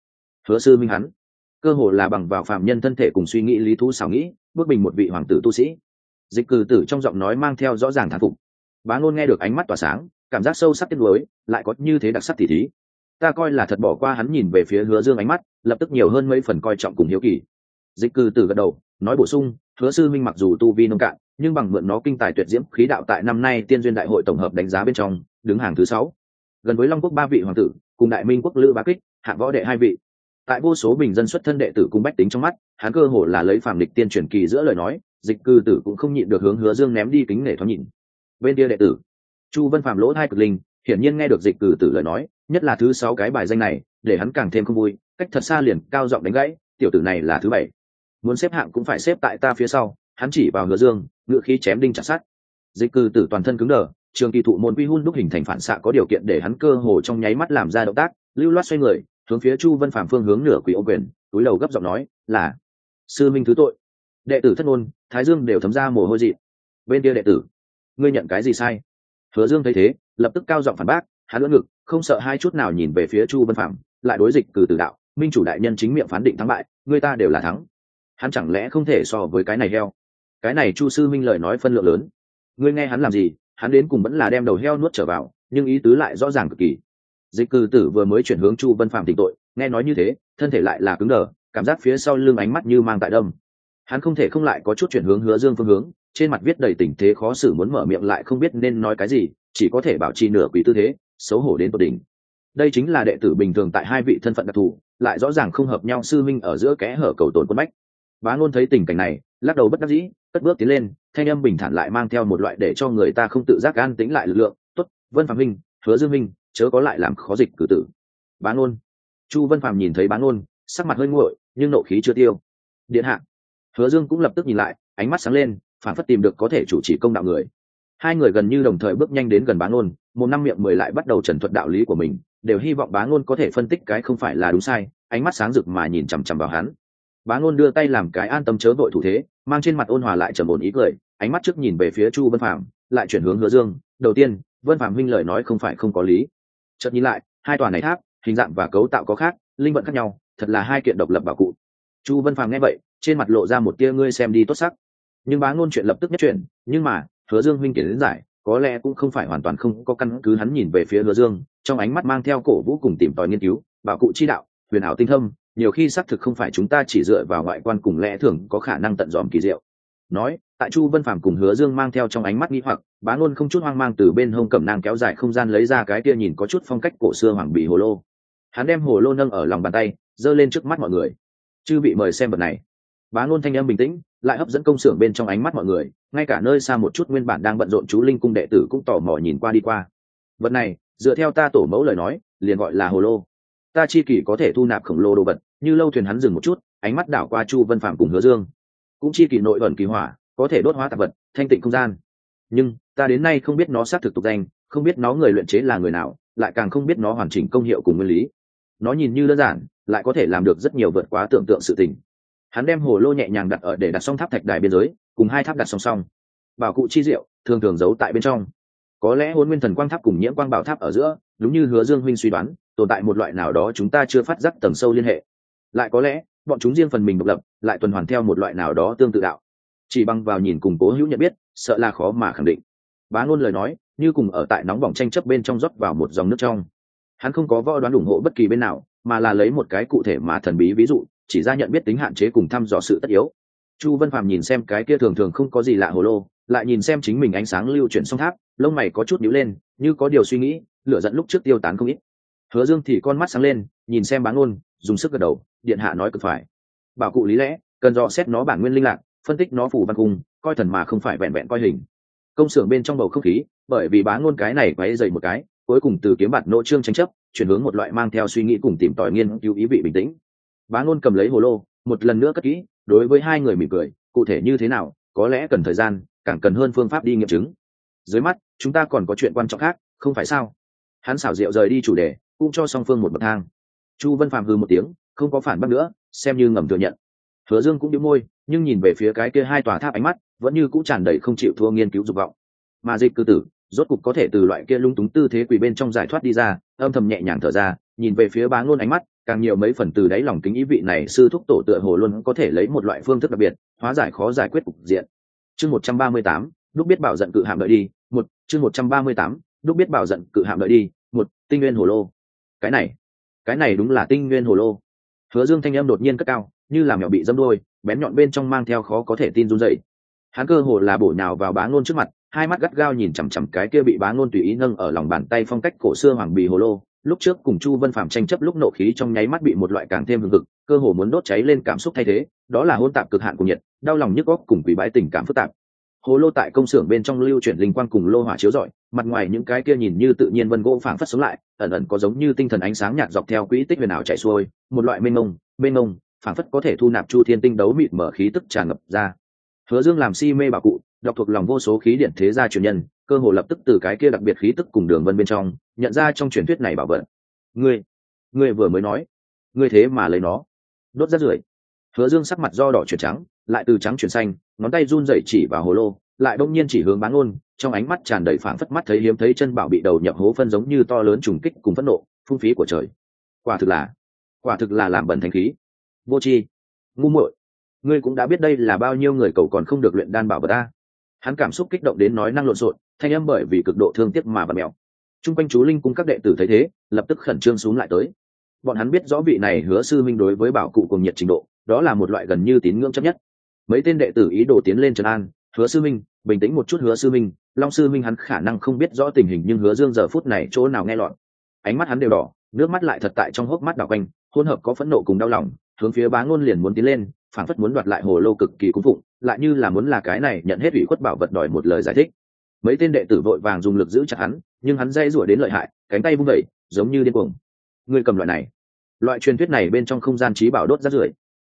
Hứa sư minh hắn cơ hồ là bằng vào phạm nhân thân thể cùng suy nghĩ lý thú xảo nghĩ bước bình một vị hoàng tử tu sĩ. Dịch cử tử trong giọng nói mang theo rõ ràng thán phục. Bá Ngôn nghe được ánh mắt tỏa sáng, cảm giác sâu sắc tiếc nuối, lại có như thế đặc sắc tỉ thí. Ta coi là thật bỏ qua hắn, nhìn về phía Hứa Dương ánh mắt lập tức nhiều hơn mấy phần coi trọng cùng hiếu kỳ. Dịch cử tử gật đầu nói bổ sung, Hứa sư minh mặc dù tu vi nông cạn, nhưng bằng mượn nó kinh tài tuyệt diễm khí đạo tại năm nay tiên duyên đại hội tổng hợp đánh giá bên trong đứng hàng thứ 6, gần với Long Quốc 3 vị hoàng tử cùng Đại Minh quốc Lữ Bá Kích hạng võ đệ 2 vị. Tại vô số bình dân xuất thân đệ tử cung bách tính trong mắt, hắn cơ hồ là lấy phàm lịch tiên truyền kỳ giữa lời nói, Dịch cư tử cũng không nhịn được hướng Hứa Dương ném đi kính nể thoáng nhìn. Bên kia đệ tử Chu Vân Phàm lỗ thai cực linh, hiển nhiên nghe được Dịch cử tử lời nói, nhất là thứ 6 cái bài danh này, để hắn càng thêm không vui, cách thật xa liền cao giọng đánh gãy, tiểu tử này là thứ 7, muốn xếp hạng cũng phải xếp tại ta phía sau. Hắn chỉ vào Hứa Dương, ngựa khí chém đinh chặt sắt. Dịch cử tử toàn thân cứng đờ, trường kỳ thụ môn quy hun đúc hình thành phản xạ có điều kiện để hắn cơ hồ trong nháy mắt làm ra động tác, lưu loát xoay người, hướng phía Chu Vân Phàm phương hướng nửa quỳ ô quyền, túi đầu gấp giọng nói, là sư minh thứ tội. Đệ tử thất ngôn, thái dương đều thấm ra mồ hôi dị. Bên kia đệ tử, ngươi nhận cái gì sai? Hứa Dương thấy thế, lập tức cao giọng phản bác, hắn ưỡn ngực, không sợ hai chút nào nhìn về phía Chu Vân Phàm, lại đối Dịch cử tử đạo, minh chủ đại nhân chính miệng phán định thắng bại, người ta đều là thắng. Hắn chẳng lẽ không thể so với cái này heo? Cái này Chu sư minh lời nói phân lượng lớn, ngươi nghe hắn làm gì? Hắn đến cùng vẫn là đem đầu heo nuốt trở vào, nhưng ý tứ lại rõ ràng cực kỳ. Dịch cử tử vừa mới chuyển hướng Chu Vân Phàm tỉnh tội, nghe nói như thế, thân thể lại là cứng đờ, cảm giác phía sau lưng ánh mắt như mang tại đâm. Hắn không thể không lại có chút chuyển hướng Hứa Dương phương hướng, trên mặt viết đầy tình thế khó xử, muốn mở miệng lại không biết nên nói cái gì, chỉ có thể bảo trì nửa quỳ tư thế, xấu hổ đến tột đỉnh. Đây chính là đệ tử bình thường tại hai vị thân phận đặc thù, lại rõ ràng không hợp nhau sư minh ở giữa kẽ hở cầu tồn quân bách. Bá Ngôn thấy tình cảnh này, lắc đầu bất đắc dĩ, cất bước tiến lên, thanh âm bình thản lại mang theo một loại để cho người ta không tự giác an tĩnh lại lực lượng. Tốt, Vân Phàm minh, Hứa Dương minh, chớ có lại làm khó Dịch cử tử. Bá Ngôn. Chu Vân Phàm nhìn thấy Bá Ngôn, sắc mặt hơi nguội, nhưng nộ khí chưa tiêu. Điện hạ. Hứa Dương cũng lập tức nhìn lại, ánh mắt sáng lên, phản phất tìm được có thể chủ trì công đạo người. Hai người gần như đồng thời bước nhanh đến gần Bá Ngôn, một năm miệng mười lại bắt đầu trần thuật đạo lý của mình, đều hy vọng Bá Ngôn có thể phân tích cái không phải là đúng sai, ánh mắt sáng rực mà nhìn chằm chằm vào hắn. Bá Ngôn đưa tay làm cái an tâm chớ vội thủ thế, mang trên mặt ôn hòa lại trầm ổn ý cười, ánh mắt trước nhìn về phía Chu Vân Phàm, lại chuyển hướng Hứa Dương. Đầu tiên, Vân Phàm huynh lời nói không phải không có lý. Chợt nhìn lại, hai tòa này tháp, hình dạng và cấu tạo có khác, linh vận khác nhau, thật là hai kiện độc lập bảo cụ. Chu Vân Phàm nghe vậy, trên mặt lộ ra một tia ngươi xem đi tốt sắc. Nhưng Bá Ngôn chuyện lập tức nhất chuyển, nhưng mà, Hứa Dương huynh kiến giải, có lẽ cũng không phải hoàn toàn không có căn cứ. Hắn nhìn về phía Hứa Dương, trong ánh mắt mang theo cổ vũ cùng tìm tòi nghiên cứu, bảo cụ chi đạo, huyền ảo tinh thâm, nhiều khi xác thực không phải chúng ta chỉ dựa vào ngoại quan cùng lẽ thường có khả năng tận dòm kỳ diệu. Nói, tại Chu Vân Phàm cùng Hứa Dương mang theo trong ánh mắt nghi hoặc, Bá Ngôn không chút hoang mang từ bên hông cẩm nang kéo dài không gian lấy ra cái kia nhìn có chút phong cách cổ xưa hoàng bì hồ lô. Hắn đem hồ lô nâng ở lòng bàn tay, giơ lên trước mắt mọi người. Chư vị mời xem vật này. Bá Ngôn thanh âm bình tĩnh, lại hấp dẫn công xưởng bên trong ánh mắt mọi người, ngay cả nơi xa một chút nguyên bản đang bận rộn chú linh cung đệ tử cũng tò mò nhìn qua đi qua. Vật này, dựa theo ta tổ mẫu lời nói, liền gọi là hồ lô. Ta chi kỷ có thể thu nạp khổng lồ đồ vật, như lâu thuyền. Hắn dừng một chút, ánh mắt đảo qua Chu Vân Phàm cùng Hứa Dương. Cũng chi kỷ nội ẩn kỳ hỏa, có thể đốt hóa tạp vật, thanh tịnh không gian. Nhưng ta đến nay không biết nó xác thực tục danh, không biết nó người luyện chế là người nào, lại càng không biết nó hoàn chỉnh công hiệu cùng nguyên lý. Nó nhìn như đơn giản, lại có thể làm được rất nhiều vượt quá tưởng tượng sự tình. Hắn đem hồ lô nhẹ nhàng đặt ở để đặt song tháp thạch đài biên giới, cùng hai tháp đặt song song. Bảo cụ chi diệu thường thường giấu tại bên trong. Có lẽ Hỗn Nguyên Thần Quang Tháp cùng Nhiễm Quang Bảo Tháp ở giữa, đúng như Hứa Dương huynh suy đoán, tồn tại một loại nào đó chúng ta chưa phát giác tầng sâu liên hệ. Lại có lẽ, bọn chúng riêng phần mình độc lập, lại tuần hoàn theo một loại nào đó tương tự đạo. Chỉ bằng vào nhìn cùng cố hữu nhận biết, sợ là khó mà khẳng định. Bá Ngôn lời nói, như cùng ở tại nóng bỏng tranh chấp bên trong rót vào một dòng nước trong. Hắn không có võ đoán ủng hộ bất kỳ bên nào, mà là lấy một cái cụ thể mà thần bí ví dụ, chỉ ra nhận biết tính hạn chế cùng thăm dò sự tất yếu. Chu Vân Phàm nhìn xem cái kia thường thường không có gì lạ hồ lô, lại nhìn xem chính mình ánh sáng lưu chuyển song tháp, lông mày có chút nhíu lên, như có điều suy nghĩ, lửa giận lúc trước tiêu tán không ít. Hứa Dương thì con mắt sáng lên, nhìn xem Bá Ngôn, dùng sức gật đầu, điện hạ nói cực phải. Bảo cụ lý lẽ, cần dò xét nó bản nguyên linh lạc, phân tích nó phù văn cung, coi thần mà không phải vẹn vẹn coi hình. Công xưởng bên trong bầu không khí, bởi vì Bá Ngôn cái này quấy dày một cái, cuối cùng từ kiếm bạt nộ trương tranh chấp, chuyển hướng một loại mang theo suy nghĩ cùng tìm tòi nghiên cứu ý vị bình tĩnh. Bá Ngôn cầm lấy hồ lô, một lần nữa cất kỹ, đối với hai người mỉm cười, cụ thể như thế nào, có lẽ cần thời gian, càng cần hơn phương pháp đi nghiệm chứng. Dưới mắt, chúng ta còn có chuyện quan trọng khác, không phải sao? Hắn xảo diệu rời đi chủ đề, cũng cho song phương một bậc thang. Chu Vân Phàm hừ một tiếng, không có phản bác nữa, xem như ngầm thừa nhận. Hứa Dương cũng nhíu môi, nhưng nhìn về phía cái kia hai tòa tháp ánh mắt vẫn như cũ tràn đầy không chịu thua nghiên cứu dục vọng. Mà Dịch cử tử, rốt cục có thể từ loại kia lung túng tư thế quỳ bên trong giải thoát đi ra, âm thầm nhẹ nhàng thở ra, nhìn về phía Bá Ngôn ánh mắt càng nhiều mấy phần từ đáy lòng kính ý vị này sư thúc tổ tựa hồ luôn có thể lấy một loại phương thức đặc biệt hóa giải khó giải quyết cục diện. Chương 138, lúc biết bảo giận cự hạm đợi đi. Chương 138, lúc biết bảo giận cự hạm đợi đi. Tinh nguyên hồ lô. Cái này đúng là tinh nguyên hồ lô. Hứa Dương thanh âm đột nhiên cất cao, như là mèo bị dẫm đuôi, bén nhọn bên trong mang theo khó có thể tin run rẩy. Hắn cơ hồ là bổ nhào vào Bá Ngôn trước mặt, hai mắt gắt gao nhìn chằm chằm cái kia bị Bá Ngôn tùy ý nâng ở lòng bàn tay phong cách cổ xưa hoàng bì hồ lô. Lúc trước cùng Chu Vân Phàm tranh chấp lúc nộ khí trong nháy mắt bị một loại càng thêm hừng hực, cơ hồ muốn đốt cháy lên cảm xúc thay thế, đó là hỗn tạp cực hạn của nhiệt, đau lòng nhức óc cùng quỷ bái tình cảm phức tạp. Hồ lô tại công xưởng bên trong lưu chuyển linh quang cùng lô hỏa chiếu rọi, mặt ngoài những cái kia nhìn như tự nhiên vân gỗ phảng phất sống lại, ẩn ẩn có giống như tinh thần ánh sáng nhạt dọc theo quỹ tích huyền ảo chạy xuôi, một loại mênh mông, phảng phất có thể thu nạp chu thiên tinh đấu mịt mở khí tức tràn ngập ra. Hứa Dương làm si mê bảo cụ, đọc thuộc lòng vô số khí điện thế gia truyền nhân, cơ hồ lập tức từ cái kia đặc biệt khí tức cùng đường vân bên trong, nhận ra trong truyền thuyết này bảo vật. Ngươi vừa mới nói, ngươi thế mà lấy nó đốt rác rưởi. Hứa Dương sắc mặt do đỏ chuyển trắng, lại từ trắng chuyển xanh, ngón tay run rẩy chỉ vào hồ lô, lại bỗng nhiên chỉ hướng Bá Ngôn, trong ánh mắt tràn đầy phảng phất mắt thấy hiếm thấy chân bảo bị đầu nhập hố phân giống như to lớn trùng kích cùng phẫn nộ, phung phí của trời. Quả thực là làm bẩn thánh khí. Vô tri, ngu muội, ngươi cũng đã biết đây là bao nhiêu người cầu còn không được luyện đan bảo vật ta. Hắn cảm xúc kích động đến nói năng lộn xộn, thanh âm bởi vì cực độ thương tiếc mà bật mèo. Trung quanh chú linh cung các đệ tử thấy thế, lập tức khẩn trương xuống lại tới. Bọn hắn biết rõ vị này Hứa sư minh đối với bảo cụ cùng nhiệt trình độ, đó là một loại gần như tín ngưỡng chấp nhất. Mấy tên đệ tử ý đồ tiến lên trấn an, Hứa sư minh, bình tĩnh một chút Hứa sư minh, Long sư minh hắn khả năng không biết rõ tình hình nhưng Hứa Dương giờ phút này chỗ nào nghe lọt. Ánh mắt hắn đều đỏ, nước mắt lại thật tại trong hốc mắt đảo quanh, hỗn hợp có phẫn nộ cùng đau lòng, hướng phía Bá Ngôn liền muốn tiến lên, phảng phất muốn đoạt lại hồ lô cực kỳ cung phụng, lại như là muốn là cái này nhận hết ủy khuất bảo vật đòi một lời giải thích. Mấy tên đệ tử vội vàng dùng lực giữ chặt hắn, nhưng hắn dây rủa đến lợi hại, cánh tay vung vẩy, giống như điên cuồng. Ngươi cầm loại truyền thuyết này bên trong không gian trí bảo đốt rác rưởi.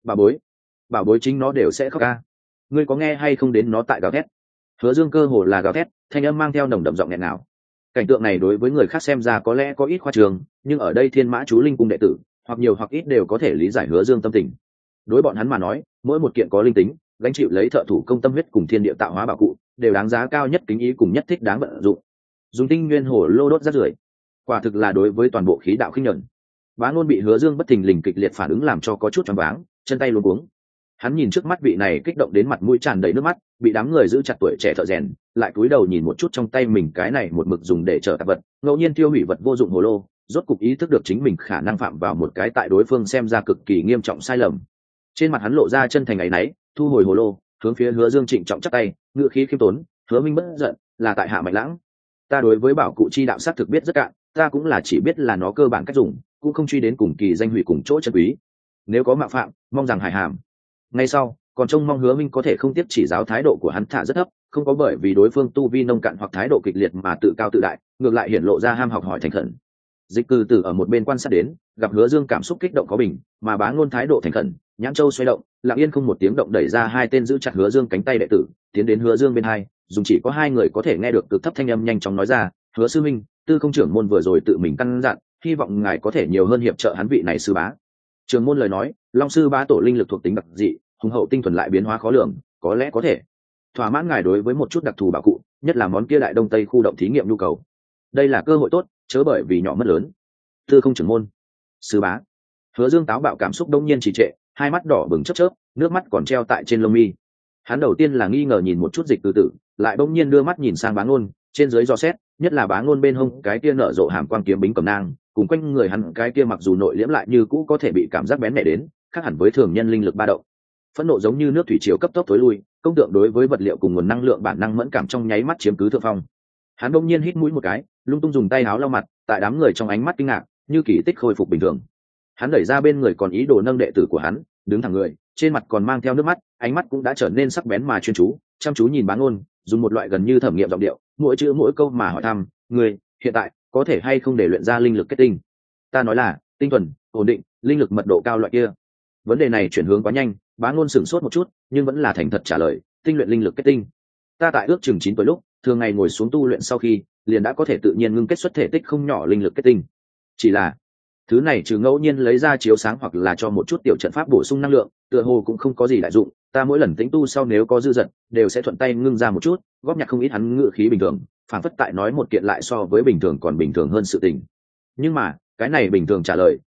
Bảo bối chính nó đều sẽ khóc ca. Ngươi có nghe hay không đến nó tại gào thét? Hứa Dương cơ hồ là gào thét, thanh âm mang theo nồng đậm giọng nghẹn ngào. Cảnh tượng này đối với người khác xem ra có lẽ có ít khoa trương, nhưng ở đây Thiên Mã chú linh cung đệ tử, hoặc nhiều hoặc ít đều có thể lý giải Hứa Dương tâm tình. Đối bọn hắn mà nói, mỗi một kiện có linh tính, gánh chịu lấy thợ thủ công tâm huyết cùng thiên địa tạo hóa bảo cụ, đều đáng giá cao nhất kính ý cùng nhất thích đáng vận dụng. Dùng tinh nguyên hồ lô đốt rác rưởi, quả thực là đối với toàn bộ khí đạo khinh nhẫn. Bá Ngôn bị Hứa Dương bất thình lình kịch liệt phản ứng làm cho có chút choáng váng, chân tay luống cuống. Hắn nhìn trước mắt vị này kích động đến mặt mũi tràn đầy nước mắt, bị đám người giữ chặt tuổi trẻ thợ rèn, lại cúi đầu nhìn một chút trong tay mình cái này một mực dùng để chở tạp vật, ngẫu nhiên tiêu hủy vật vô dụng hồ lô, rốt cục ý thức được chính mình khả năng phạm vào một cái tại đối phương xem ra cực kỳ nghiêm trọng sai lầm. Trên mặt hắn lộ ra chân thành áy náy, thu hồi hồ lô, hướng phía Hứa Dương trịnh trọng chắp tay, ngựa khí khiêm tốn, Hứa minh bất giận, là tại hạ Mạnh Lãng. Ta đối với bảo cụ chi đạo sát thực biết rất cạn, ta cũng là chỉ biết là nó cơ bản cách dùng, cũng không truy đến cùng kỳ danh hủy cùng chỗ chân quý. Nếu có mạo phạm, mong rằng hài hàm. Ngay sau, còn trông mong Hứa minh có thể không tiếp chỉ giáo, thái độ của hắn thả rất thấp, không có bởi vì đối phương tu vi nông cạn hoặc thái độ kịch liệt mà tự cao tự đại, ngược lại hiển lộ ra ham học hỏi thành khẩn. Dịch Cư Tử ở một bên quan sát đến, gặp Hứa Dương cảm xúc kích động có bình, mà Bá Ngôn thái độ thành khẩn, nhãn châu xoay động, lặng yên không một tiếng động đẩy ra hai tên giữ chặt Hứa Dương cánh tay đệ tử, tiến đến Hứa Dương bên hai, dùng chỉ có hai người có thể nghe được cực thấp thanh âm nhanh chóng nói ra, Hứa sư minh, Tư không trưởng môn vừa rồi tự mình căn dặn, hy vọng ngài có thể nhiều hơn hiệp trợ hắn vị này sư bá. Trưởng môn lời nói, Long sư bá tổ linh lực thuộc tính đặc dị, hùng hậu tinh thuần lại biến hóa khó lường, có lẽ có thể thỏa mãn ngài đối với một chút đặc thù bảo cụ, nhất là món kia đại đông tây khu động thí nghiệm nhu cầu. Đây là cơ hội tốt, chớ bởi vì nhỏ mất lớn. Tư không trưởng môn, sư bá. Hứa Dương táo bạo cảm xúc đông nhiên trì trệ, hai mắt đỏ bừng chớp chớp, nước mắt còn treo tại trên lông mi. Hắn đầu tiên là nghi ngờ nhìn một chút Dịch Từ Tử, lại bỗng nhiên đưa mắt nhìn sang Bá Ngôn, trên dưới dò xét, nhất là Bá Ngôn bên hông cái kia nở rộ hàm quang kiếm bính cầm nang, cùng quanh người hắn cái kia mặc dù nội liễm lại như cũ có thể bị cảm giác bén mẻ đến, khác hẳn với thường nhân linh lực ba động. Phẫn nộ giống như nước thủy triều cấp tốc tối lui, công tượng đối với vật liệu cùng nguồn năng lượng bản năng mẫn cảm trong nháy mắt chiếm cứ thượng phong. Hắn bỗng nhiên hít mũi một cái, lung tung dùng tay áo lau mặt, tại đám người trong ánh mắt kinh ngạc, như kỳ tích khôi phục bình thường. Hắn đẩy ra bên người còn ý đồ nâng đệ tử của hắn, đứng thẳng người, trên mặt còn mang theo nước mắt, ánh mắt cũng đã trở nên sắc bén mà chuyên chú, chăm chú nhìn Bá Ngôn, dùng một loại gần như thẩm nghiệm giọng điệu, mỗi chữ mỗi câu mà hỏi thăm, "Ngươi, hiện tại có thể hay không để luyện ra linh lực kết tinh?" Ta nói là, tinh thuần, ổn định, linh lực mật độ cao loại kia. Vấn đề này chuyển hướng quá nhanh, Bá Ngôn sửng sốt một chút, nhưng vẫn là thành thật trả lời, "Tinh luyện linh lực kết tinh. Ta tại ước chừng 9 tuổi lúc, thường ngày ngồi xuống tu luyện sau khi, liền đã có thể tự nhiên ngưng kết xuất thể tích không nhỏ linh lực kết tinh. Chỉ là thứ này trừ ngẫu nhiên lấy ra chiếu sáng hoặc là cho một chút tiểu trận pháp bổ sung năng lượng, tựa hồ cũng không có gì đại dụng. Ta mỗi lần tĩnh tu sau nếu có dư dật, đều sẽ thuận tay ngưng ra một chút, góp nhặt không ít." Hắn ngữ khí bình thường, phản phất tại nói một kiện lại so với bình thường còn bình thường hơn sự tình. Nhưng mà cái này bình thường trả lời,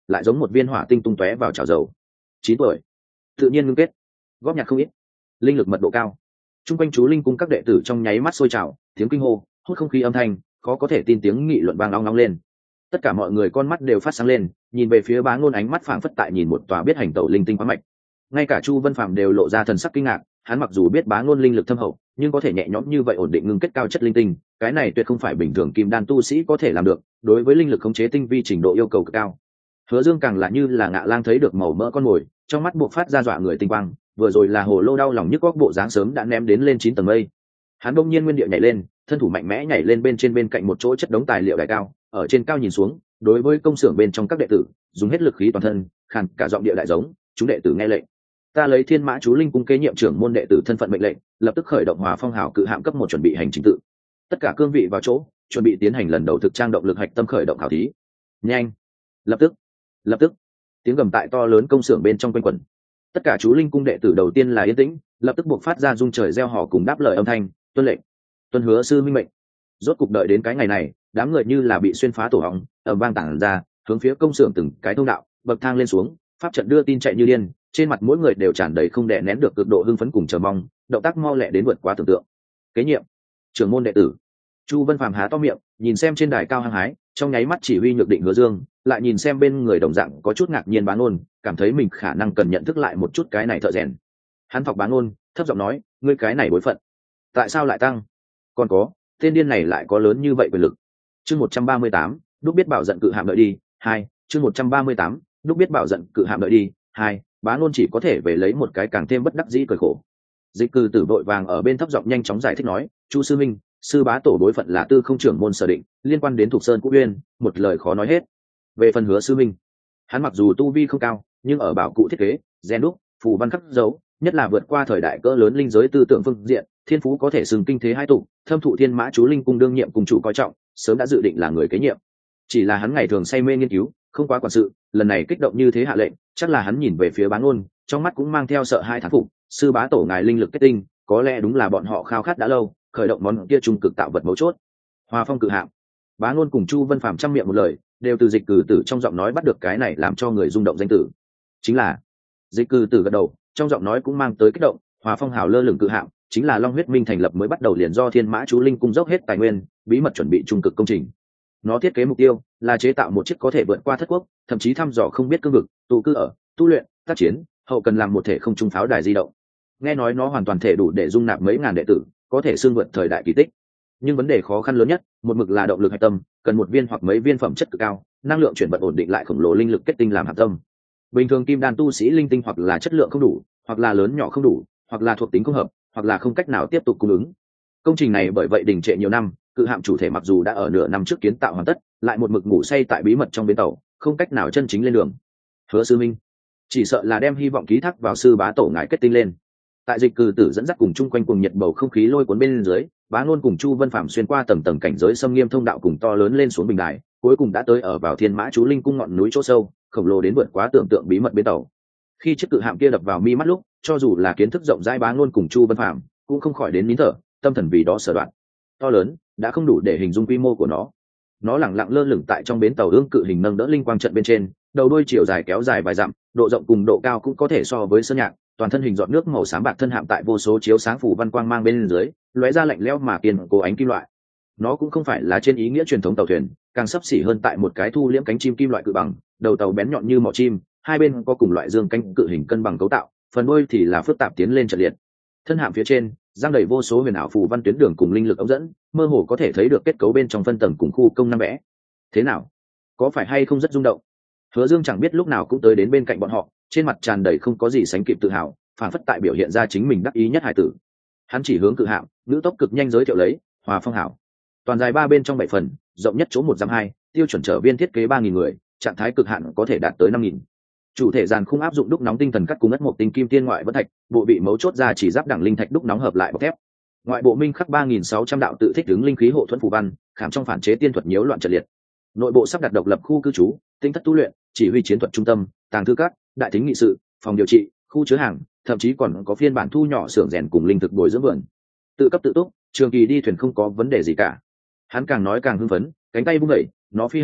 lại giống một viên hỏa tinh tung tóe vào chảo dầu. 9 tuổi, tự nhiên ngưng kết, góp nhặt không ít, linh lực mật độ cao. Trung quanh chú linh cung các đệ tử trong nháy mắt sôi trào, tiếng kinh hô, hút không khí âm thanh, khó có thể tin tiếng nghị luận vang long long lên. Tất cả mọi người con mắt đều phát sáng lên, nhìn về phía Bá Ngôn, ánh mắt phảng phất tại nhìn một tòa biết hành tẩu linh tinh khoáng mạch. Ngay cả Chu Vân Phàm đều lộ ra thần sắc kinh ngạc, hắn mặc dù biết Bá Ngôn linh lực thâm hậu, nhưng có thể nhẹ nhõm như vậy ổn định ngưng kết cao chất linh tinh, cái này tuyệt không phải bình thường kim đan tu sĩ có thể làm được, đối với linh lực khống chế tinh vi trình độ yêu cầu cực cao. Hứa Dương càng là như là ngạ lang thấy được màu mỡ con mồi, trong mắt buộc phát ra dọa người tinh quang, vừa rồi là hồ lô đau lòng nhức góc bộ dáng sớm đã ném đến lên 9 tầng mây. Hắn bỗng nhiên nguyên địa nhảy lên, thân thủ mạnh mẽ nhảy lên bên cạnh một chỗ chất đống tài liệu đài cao, ở trên cao nhìn xuống, đối với công xưởng bên trong các đệ tử, dùng hết lực khí toàn thân, khàn cả giọng địa đại giống, chúng đệ tử nghe lệnh. Ta lấy Thiên Mã Chú Linh cung kế nhiệm trưởng môn đệ tử thân phận mệnh lệnh, lập tức khởi động Hòa Phong Hào cự hạm cấp 1 chuẩn bị hành trình tự. Tất cả cương vị vào chỗ, chuẩn bị tiến hành lần đầu thực trang động lực hạch tâm khởi động khảo thí. Nhanh, lập tức, tiếng gầm tại to lớn công xưởng bên trong quanh quẩn. Tất cả chú linh cung đệ tử đầu tiên là yên tĩnh, lập tức buộc phát ra rung trời reo hò cùng đáp lời âm thanh, tuân lệnh, tuân hứa sư minh mệnh. Rốt cục đợi đến cái ngày này, đám người như là bị xuyên phá tổ họng, ầm vang tản ra, hướng phía công xưởng từng cái thông đạo, bậc thang lên xuống, pháp trận đưa tin chạy như điên, trên mặt mỗi người đều tràn đầy không đè nén được cực độ hưng phấn cùng chờ mong, động tác mau lẹ đến vượt quá tưởng tượng. Kế nhiệm trưởng môn đệ tử Chu Vân Phàm há to miệng, nhìn xem trên đài cao hăng hái, trong nháy mắt chỉ huy Nhược Định Hứa Dương, lại nhìn xem bên người đồng dạng có chút ngạc nhiên Bá Ngôn, cảm thấy mình khả năng cần nhận thức lại một chút cái này thợ rèn. Hắn thọc Bá Ngôn, thấp giọng nói, ngươi cái này bối phận, tại sao lại tăng? Còn có, tên điên này lại có lớn như vậy quyền lực. Chương 138, đúc biết bảo giận cự hạm đợi đi, 2, chương 138, đúc biết bảo giận cự hạm đợi đi, 2, Bá Ngôn chỉ có thể về lấy một cái càng thêm bất đắc dĩ cười khổ. Dịch Cử Tử vội vàng ở bên thấp giọng nhanh chóng giải thích nói, Chu sư minh, sư bá tổ bối phận là tư không trưởng môn sở định, liên quan đến Thục Sơn Cũ Uyên, một lời khó nói hết. Về phần Hứa sư minh, hắn mặc dù tu vi không cao, nhưng ở bảo cụ thiết kế, gen đúc, phù văn khắc dấu, nhất là vượt qua thời đại cỡ lớn linh giới tư tưởng phương diện, thiên phú có thể xưng kinh thế hai tụ, thâm thụ Thiên Mã Chú Linh cung đương nhiệm cùng chủ coi trọng, sớm đã dự định là người kế nhiệm. Chỉ là hắn ngày thường say mê nghiên cứu, không quá quản sự, lần này kích động như thế hạ lệnh, chắc là hắn nhìn về phía Bá Ngôn, trong mắt cũng mang theo sợ hai thán phục, sư bá tổ ngài linh lực kết tinh, có lẽ đúng là bọn họ khao khát đã lâu, khởi động món kia trung cực tạo vật mấu chốt. Hòa Phong cự hạm. Bá Ngôn cùng Chu Vân Phàm trăm miệng một lời, đều từ Dịch Cử Tử trong giọng nói bắt được cái này làm cho người rung động danh tử. Chính là Dịch Cử Tử gật đầu, trong giọng nói cũng mang tới kích động, Hòa Phong hào lơ lửng cự hạm, chính là Long Huyết Minh thành lập mới bắt đầu liền do Thiên Mã Chú Linh cung dốc hết tài nguyên, bí mật chuẩn bị trung cực công trình. Nó thiết kế mục tiêu là chế tạo một chiếc có thể vượt qua thất quốc, thậm chí thăm dò không biết cương vực, tụ cư ở, tu luyện, tác chiến, hậu cần làm một thể không trung pháo đài di động. Nghe nói nó hoàn toàn thể đủ để dung nạp mấy ngàn đệ tử, có thể xương vượt thời đại kỳ tích. Nhưng vấn đề khó khăn lớn nhất, một mực là động lực hạch tâm, cần một viên hoặc mấy viên phẩm chất cực cao, năng lượng chuyển vận ổn định lại khổng lồ linh lực kết tinh làm hạt tâm. Bình thường kim đan tu sĩ linh tinh hoặc là chất lượng không đủ, hoặc là lớn nhỏ không đủ, hoặc là thuộc tính không hợp, hoặc là không cách nào tiếp tục cung ứng. Công trình này bởi vậy đình trệ nhiều năm, cự hạm chủ thể mặc dù đã ở nửa năm trước kiến tạo hoàn tất, lại một mực ngủ say tại bí mật trong bến tàu, không cách nào chân chính lên đường. Hứa sư minh, chỉ sợ là đem hy vọng ký thác vào sư bá tổ ngài kết tinh lên. Tại Dịch Cử Tử dẫn dắt cùng chung quanh cùng nhiệt bầu không khí lôi cuốn bên dưới, Bá Ngôn cùng Chu Vân Phàm xuyên qua tầng tầng cảnh giới xâm nghiêm thông đạo cùng to lớn lên xuống bình đài, cuối cùng đã tới ở vào Thiên Mã Chú Linh cung ngọn núi chỗ sâu, khổng lồ đến vượt quá tưởng tượng bí mật bến tàu. Khi chiếc cự hạm kia đập vào mi mắt lúc, cho dù là kiến thức rộng rãi Bá Ngôn cùng Chu Vân Phàm cũng không khỏi đến nín thở, tâm thần vì đó sở đoạn. To lớn, đã không đủ để hình dung quy mô của nó. Nó lẳng lặng lơ lửng tại trong bến tàu ương cự hình nâng đỡ linh quang trận bên trên, đầu đuôi chiều dài kéo dài vài dặm, độ rộng cùng độ cao cũng có thể so với sơn nhạc, toàn thân hình giọt nước màu xám bạc thân hạm tại vô số chiếu sáng phủ văn quang mang bên dưới, lóe ra lạnh lẽo mà kiên cố ánh kim loại. Nó cũng không phải là trên ý nghĩa truyền thống tàu thuyền, càng sấp xỉ hơn tại một cái thu liễm cánh chim kim loại cự bằng, đầu tàu bén nhọn như mỏ chim, hai bên có cùng loại dương cánh cự hình cân bằng cấu tạo, phần đuôi thì là phức tạp tiến lên trận liệt. Thân hạm phía trên giăng đầy vô số huyền ảo phù văn tuyến đường cùng linh lực ống dẫn, mơ hồ có thể thấy được kết cấu bên trong phân tầng cùng khu công năng vẽ. Thế nào, có phải hay không rất rung động? Hứa Dương chẳng biết lúc nào cũng tới đến bên cạnh bọn họ, trên mặt tràn đầy không có gì sánh kịp tự hào, phản phất tại biểu hiện ra chính mình đắc ý nhất hải tử. Hắn chỉ hướng cự hạm, nữ tốc cực nhanh giới thiệu lấy, Hòa Phong hảo, toàn dài 3 bên trong 7 phần, rộng nhất chỗ 1.2, tiêu chuẩn trở viên thiết kế 3.000 người, trạng thái cực hạn có thể đạt tới 5.000. Chủ thể dàn khung áp dụng đúc nóng tinh thần cắt cùng ất một tinh kim tiên ngoại vẫn thạch, bộ vị mấu chốt ra chỉ giáp đẳng linh thạch đúc nóng hợp lại bọc thép. Ngoại bộ minh khắc 3.600 đạo tự thích ứng linh khí hộ thuẫn phù văn, khảm trong phản chế tiên thuật nhiễu loạn trận liệt. Nội bộ sắp đặt độc lập khu cư trú, tinh thất tu luyện, chỉ huy chiến thuật trung tâm, tàng thư các, đại thính nghị sự, phòng điều trị, khu chứa hàng, thậm chí còn có phiên bản thu nhỏ xưởng rèn cùng linh thực bồi dưỡng vườn. Tự cấp tự túc, trường kỳ đi thuyền không có vấn đề gì cả. Hắn càng nói càng hưng phấn, cánh tay vung đẩy, nó phi hành,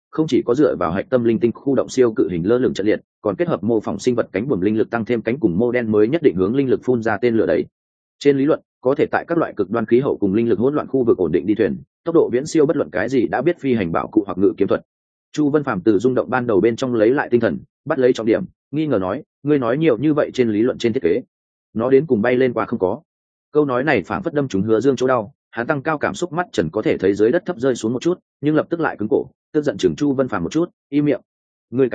không chỉ có dựa vào hạch tâm linh tinh khu động siêu cự hình lơ lửng trận liệt, còn kết hợp mô phỏng sinh vật cánh buồm linh lực tăng thêm cánh cùng mô đen mới nhất định hướng linh lực phun ra tên lửa đấy. Trên lý luận, có thể tại các loại cực đoan khí hậu cùng linh lực hỗn loạn khu vực ổn định đi thuyền, tốc độ viễn siêu bất luận cái gì đã biết phi hành bảo cụ hoặc ngự kiếm thuật. Chu Vân Phàm từ rung động ban đầu bên trong lấy lại tinh thần, bắt lấy trọng điểm, nghi ngờ nói, ngươi nói nhiều như vậy trên lý luận trên thiết kế, nó đến cùng bay lên qua không có? Câu nói này phảng phất đâm trúng Hứa Dương chỗ đau, hắn tăng cao cảm xúc, mắt trần có thể thấy dưới đất thấp rơi xuống một chút, nhưng lập tức lại cứng cổ, tức giận chừng Chu Vân Phàm một chút, im miệng. Ngươi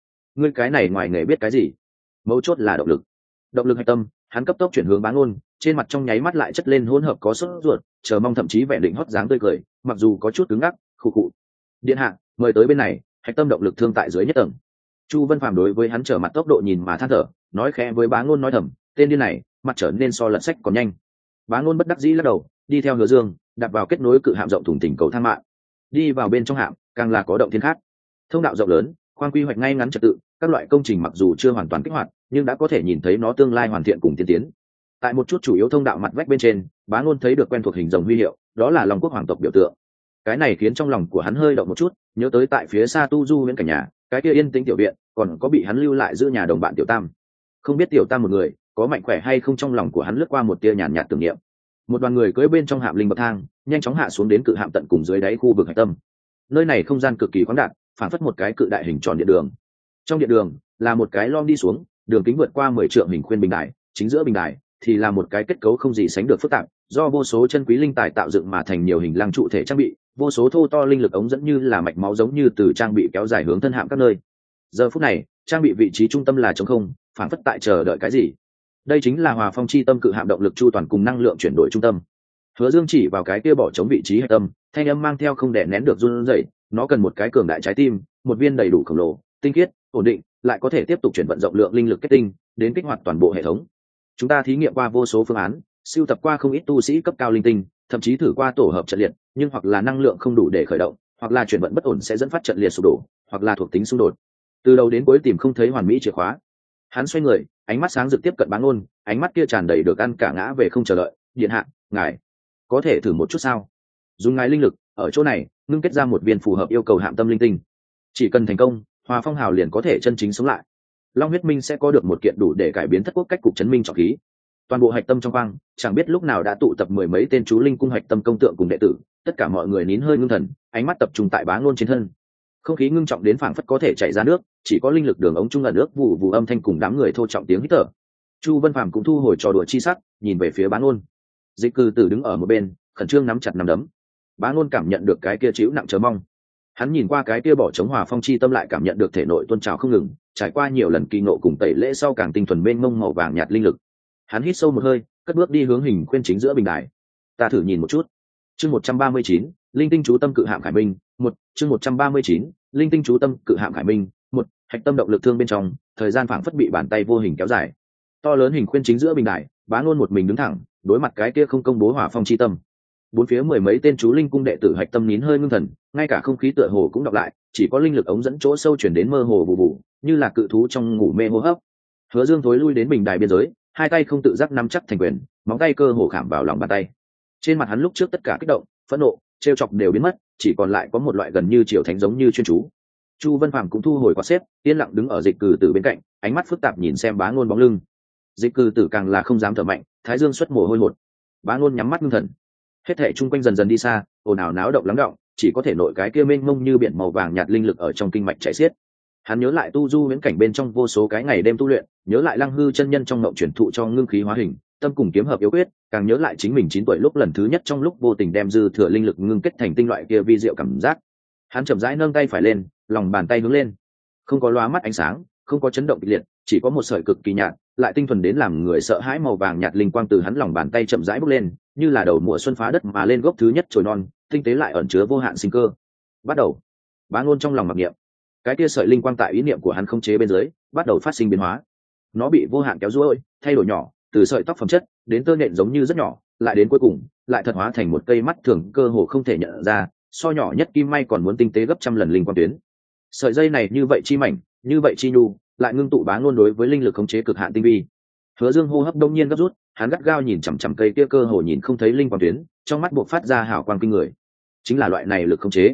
cái này ngoài nghề biết cái gì? Mấu chốt là động lực hạch tâm. Hắn cấp tốc chuyển hướng Bá Ngôn, trên mặt trong nháy mắt lại chất lên hỗn hợp có sốt ruột, chờ mong thậm chí vẻ định hót dáng tươi cười, mặc dù có chút cứng ngắc, khụ khụ. Điện hạ, mời tới bên này, hạch tâm động lực thương tại dưới nhất tầng. Chu Vân Phàm đối với hắn trở mặt tốc độ nhìn mà than thở, nói khẽ với Bá Ngôn nói thầm, tên điên này, mặt trở nên so lật sách còn nhanh. Bá Ngôn bất đắc dĩ lắc đầu, đi theo Hứa Dương, đặt vào kết nối cự hạm rộng thùng thình cầu thang mạng. Đi vào bên trong hạm, càng là có động thiên khác. Thông đạo rộng lớn, khoang quy hoạch ngay ngắn trật tự, các loại công trình mặc dù chưa hoàn toàn kích hoạt, nhưng đã có thể nhìn thấy nó tương lai hoàn thiện cùng tiên tiến. Tại một chút chủ yếu thông đạo mặt vách bên trên, Bá Ngôn thấy được quen thuộc hình rồng huy hiệu, đó là Long Quốc hoàng tộc biểu tượng. Cái này khiến trong lòng của hắn hơi động một chút, nhớ tới tại phía xa Tu Du Viễn cảnh nhà, cái kia yên tĩnh tiểu viện, còn có bị hắn lưu lại giữ nhà đồng bạn Tiểu Tam. Không biết Tiểu Tam một người có mạnh khỏe hay không, trong lòng của hắn lướt qua một tia nhàn nhạt tưởng niệm. Một đoàn người cưỡi bên trong hạm linh bậc thang, nhanh chóng hạ xuống đến cự hạm tận cùng dưới đáy khu vực hạch tâm. Nơi này không gian cực kỳ khoáng đạt, phản phất một cái cự đại hình tròn điện đường. Trong điện đường là một cái lom đi xuống, đường kính vượt qua 10 trượng hình khuyên bình đài, chính giữa bình đài thì là một cái kết cấu không gì sánh được phức tạp, do vô số chân quý linh tài tạo dựng mà thành nhiều hình lăng trụ thể trang bị, vô số thô to linh lực ống dẫn như là mạch máu giống như từ trang bị kéo dài hướng thân hạm các nơi. Giờ phút này, trang bị vị trí trung tâm là trống không, phản phất tại chờ đợi cái gì. Đây chính là Hòa Phong chi tâm cự hạm động lực chu toàn cùng năng lượng chuyển đổi trung tâm. Hứa Dương chỉ vào cái kia bỏ trống vị trí hạch tâm, thanh âm mang theo không đè nén được run rẩy, nó cần một cái cường đại trái tim, một viên đầy đủ khổng lồ, tinh khiết, ổn định, lại có thể tiếp tục chuyển vận rộng lượng linh lực kết tinh, đến kích hoạt toàn bộ hệ thống. Chúng ta thí nghiệm qua vô số phương án, sưu tập qua không ít tu sĩ cấp cao linh tinh, thậm chí thử qua tổ hợp trận liệt, nhưng hoặc là năng lượng không đủ để khởi động, hoặc là chuyển vận bất ổn sẽ dẫn phát trận liệt sụp đổ, hoặc là thuộc tính xung đột. Từ đầu đến cuối tìm không thấy hoàn mỹ chìa khóa. Hắn xoay người, ánh mắt sáng rực tiếp cận Bá Ngôn, ánh mắt kia tràn đầy được ăn cả ngã về không chờ đợi. Điện hạ, ngài có thể thử một chút sao? Dùng ngài linh lực ở chỗ này ngưng kết ra một viên phù hợp yêu cầu hạm tâm linh tinh, chỉ cần thành công, Hòa Phong hào liền có thể chân chính sống lại. Long huyết minh sẽ có được một kiện đủ để cải biến thất quốc cách cục chấn minh trọng khí. Toàn bộ hạch tâm trong khoang chẳng biết lúc nào đã tụ tập mười mấy tên chú linh cung hạch tâm công tượng cùng đệ tử, tất cả mọi người nín hơi ngưng thần, ánh mắt tập trung tại Bá Ngôn trên thân. Không khí ngưng trọng đến phảng phất có thể chảy ra nước, chỉ có linh lực đường ống trung ẩn nước vụ vụ âm thanh cùng đám người thô trọng tiếng hít thở. Chu Vân Phàm cũng thu hồi trò đùa chi sắc, nhìn về phía Bá Ngôn. Dịch Cư Tử đứng ở một bên, khẩn trương nắm chặt nắm đấm. Bá Ngôn cảm nhận được cái kia chịu nặng chờ mong. Hắn nhìn qua cái kia bỏ trống Hòa Phong chi tâm, lại cảm nhận được thể nội tuôn trào không ngừng, trải qua nhiều lần kỳ ngộ cùng tẩy lễ sau càng tinh thuần mênh mông màu vàng nhạt linh lực. Hắn hít sâu một hơi, cất bước đi hướng hình khuyên chính giữa bình đài. Ta thử nhìn một chút. Chương 139, linh tinh chú tâm cự hạm Khải Minh, một chương 139, linh tinh chú tâm cự hạm Khải Minh, một hạch tâm động lực thương bên trong, thời gian phảng phất bị bàn tay vô hình kéo dài. To lớn hình khuyên chính giữa bình đài, Bá Ngôn một mình đứng thẳng, đối mặt cái kia không công bố Hỏa Phong chi tâm. Bốn phía mười mấy tên chú linh cung đệ tử hạch tâm nín hơi ngưng thần, ngay cả không khí tựa hồ cũng đọc lại, chỉ có linh lực ống dẫn chỗ sâu chuyển đến mơ hồ bù bù, như là cự thú trong ngủ mê hô hấp. Hứa Dương thối lui đến bình đài biên giới, hai tay không tự giác nắm chắc thành quyền, móng tay cơ hồ khảm vào lòng bàn tay. Trên mặt hắn lúc trước tất cả kích động, phẫn nộ, trêu chọc đều biến mất, chỉ còn lại có một loại gần như triều thánh giống như chuyên chú. Chu Vân Phàm cũng thu hồi quạt xếp, yên lặng đứng ở Dịch Cử Tử bên cạnh, ánh mắt phức tạp nhìn xem Bá Ngôn bóng lưng. Dịch Cử Tử càng là không dám thở mạnh, thái dương xuất mồ hôi hột. Bá Ngôn nhắm mắt ngưng thần. Hết thảy chung quanh dần dần đi xa, ồn ào náo động lắng đọng, chỉ có thể nội cái kia mênh mông như biển màu vàng nhạt linh lực ở trong kinh mạch chảy xiết. Hắn nhớ lại tu du viễn cảnh bên trong vô số cái ngày đêm tu luyện, nhớ lại Lăng Hư chân nhân trong ngộng truyền thụ cho ngưng khí hóa hình, tâm cùng kiếm hợp yếu quyết, càng nhớ lại chính mình 9 tuổi lúc lần thứ nhất trong lúc vô tình đem dư thừa linh lực ngưng kết thành tinh loại kia vi diệu cảm giác. Hắn chậm rãi nâng tay phải lên, lòng bàn tay hướng lên. Không có lóa mắt ánh sáng, không có chấn động kịch liệt, chỉ có một sợi cực kỳ nhạt, lại tinh thuần đến làm người sợ hãi màu vàng nhạt linh quang từ hắn lòng bàn tay chậm rãi bốc lên, như là đầu mùa xuân phá đất mà lên gốc thứ nhất chồi non, tinh tế lại ẩn chứa vô hạn sinh cơ. Bắt đầu. Bá Ngôn trong lòng mặc niệm. Cái kia sợi linh quang tại ý niệm của hắn không chế bên dưới, bắt đầu phát sinh biến hóa. Nó bị vô hạn kéo duỗi, thay đổi nhỏ, từ sợi tóc phẩm chất đến tơ nhện giống như rất nhỏ, lại đến cuối cùng, lại thật hóa thành một cây mắt thường cơ hồ không thể nhận ra, so nhỏ nhất kim may còn muốn tinh tế gấp trăm lần linh quang tuyến. Sợi dây này như vậy chi mảnh, như vậy chi nhu, lại ngưng tụ Bá Ngôn đối với linh lực khống chế cực hạn tinh vi. Hứa Dương hô hấp đông nhiên gấp rút, hắn gắt gao nhìn chằm chằm cây kia cơ hồ nhìn không thấy linh quang tuyến, trong mắt buộc phát ra hào quang kinh người. Chính là loại này lực khống chế.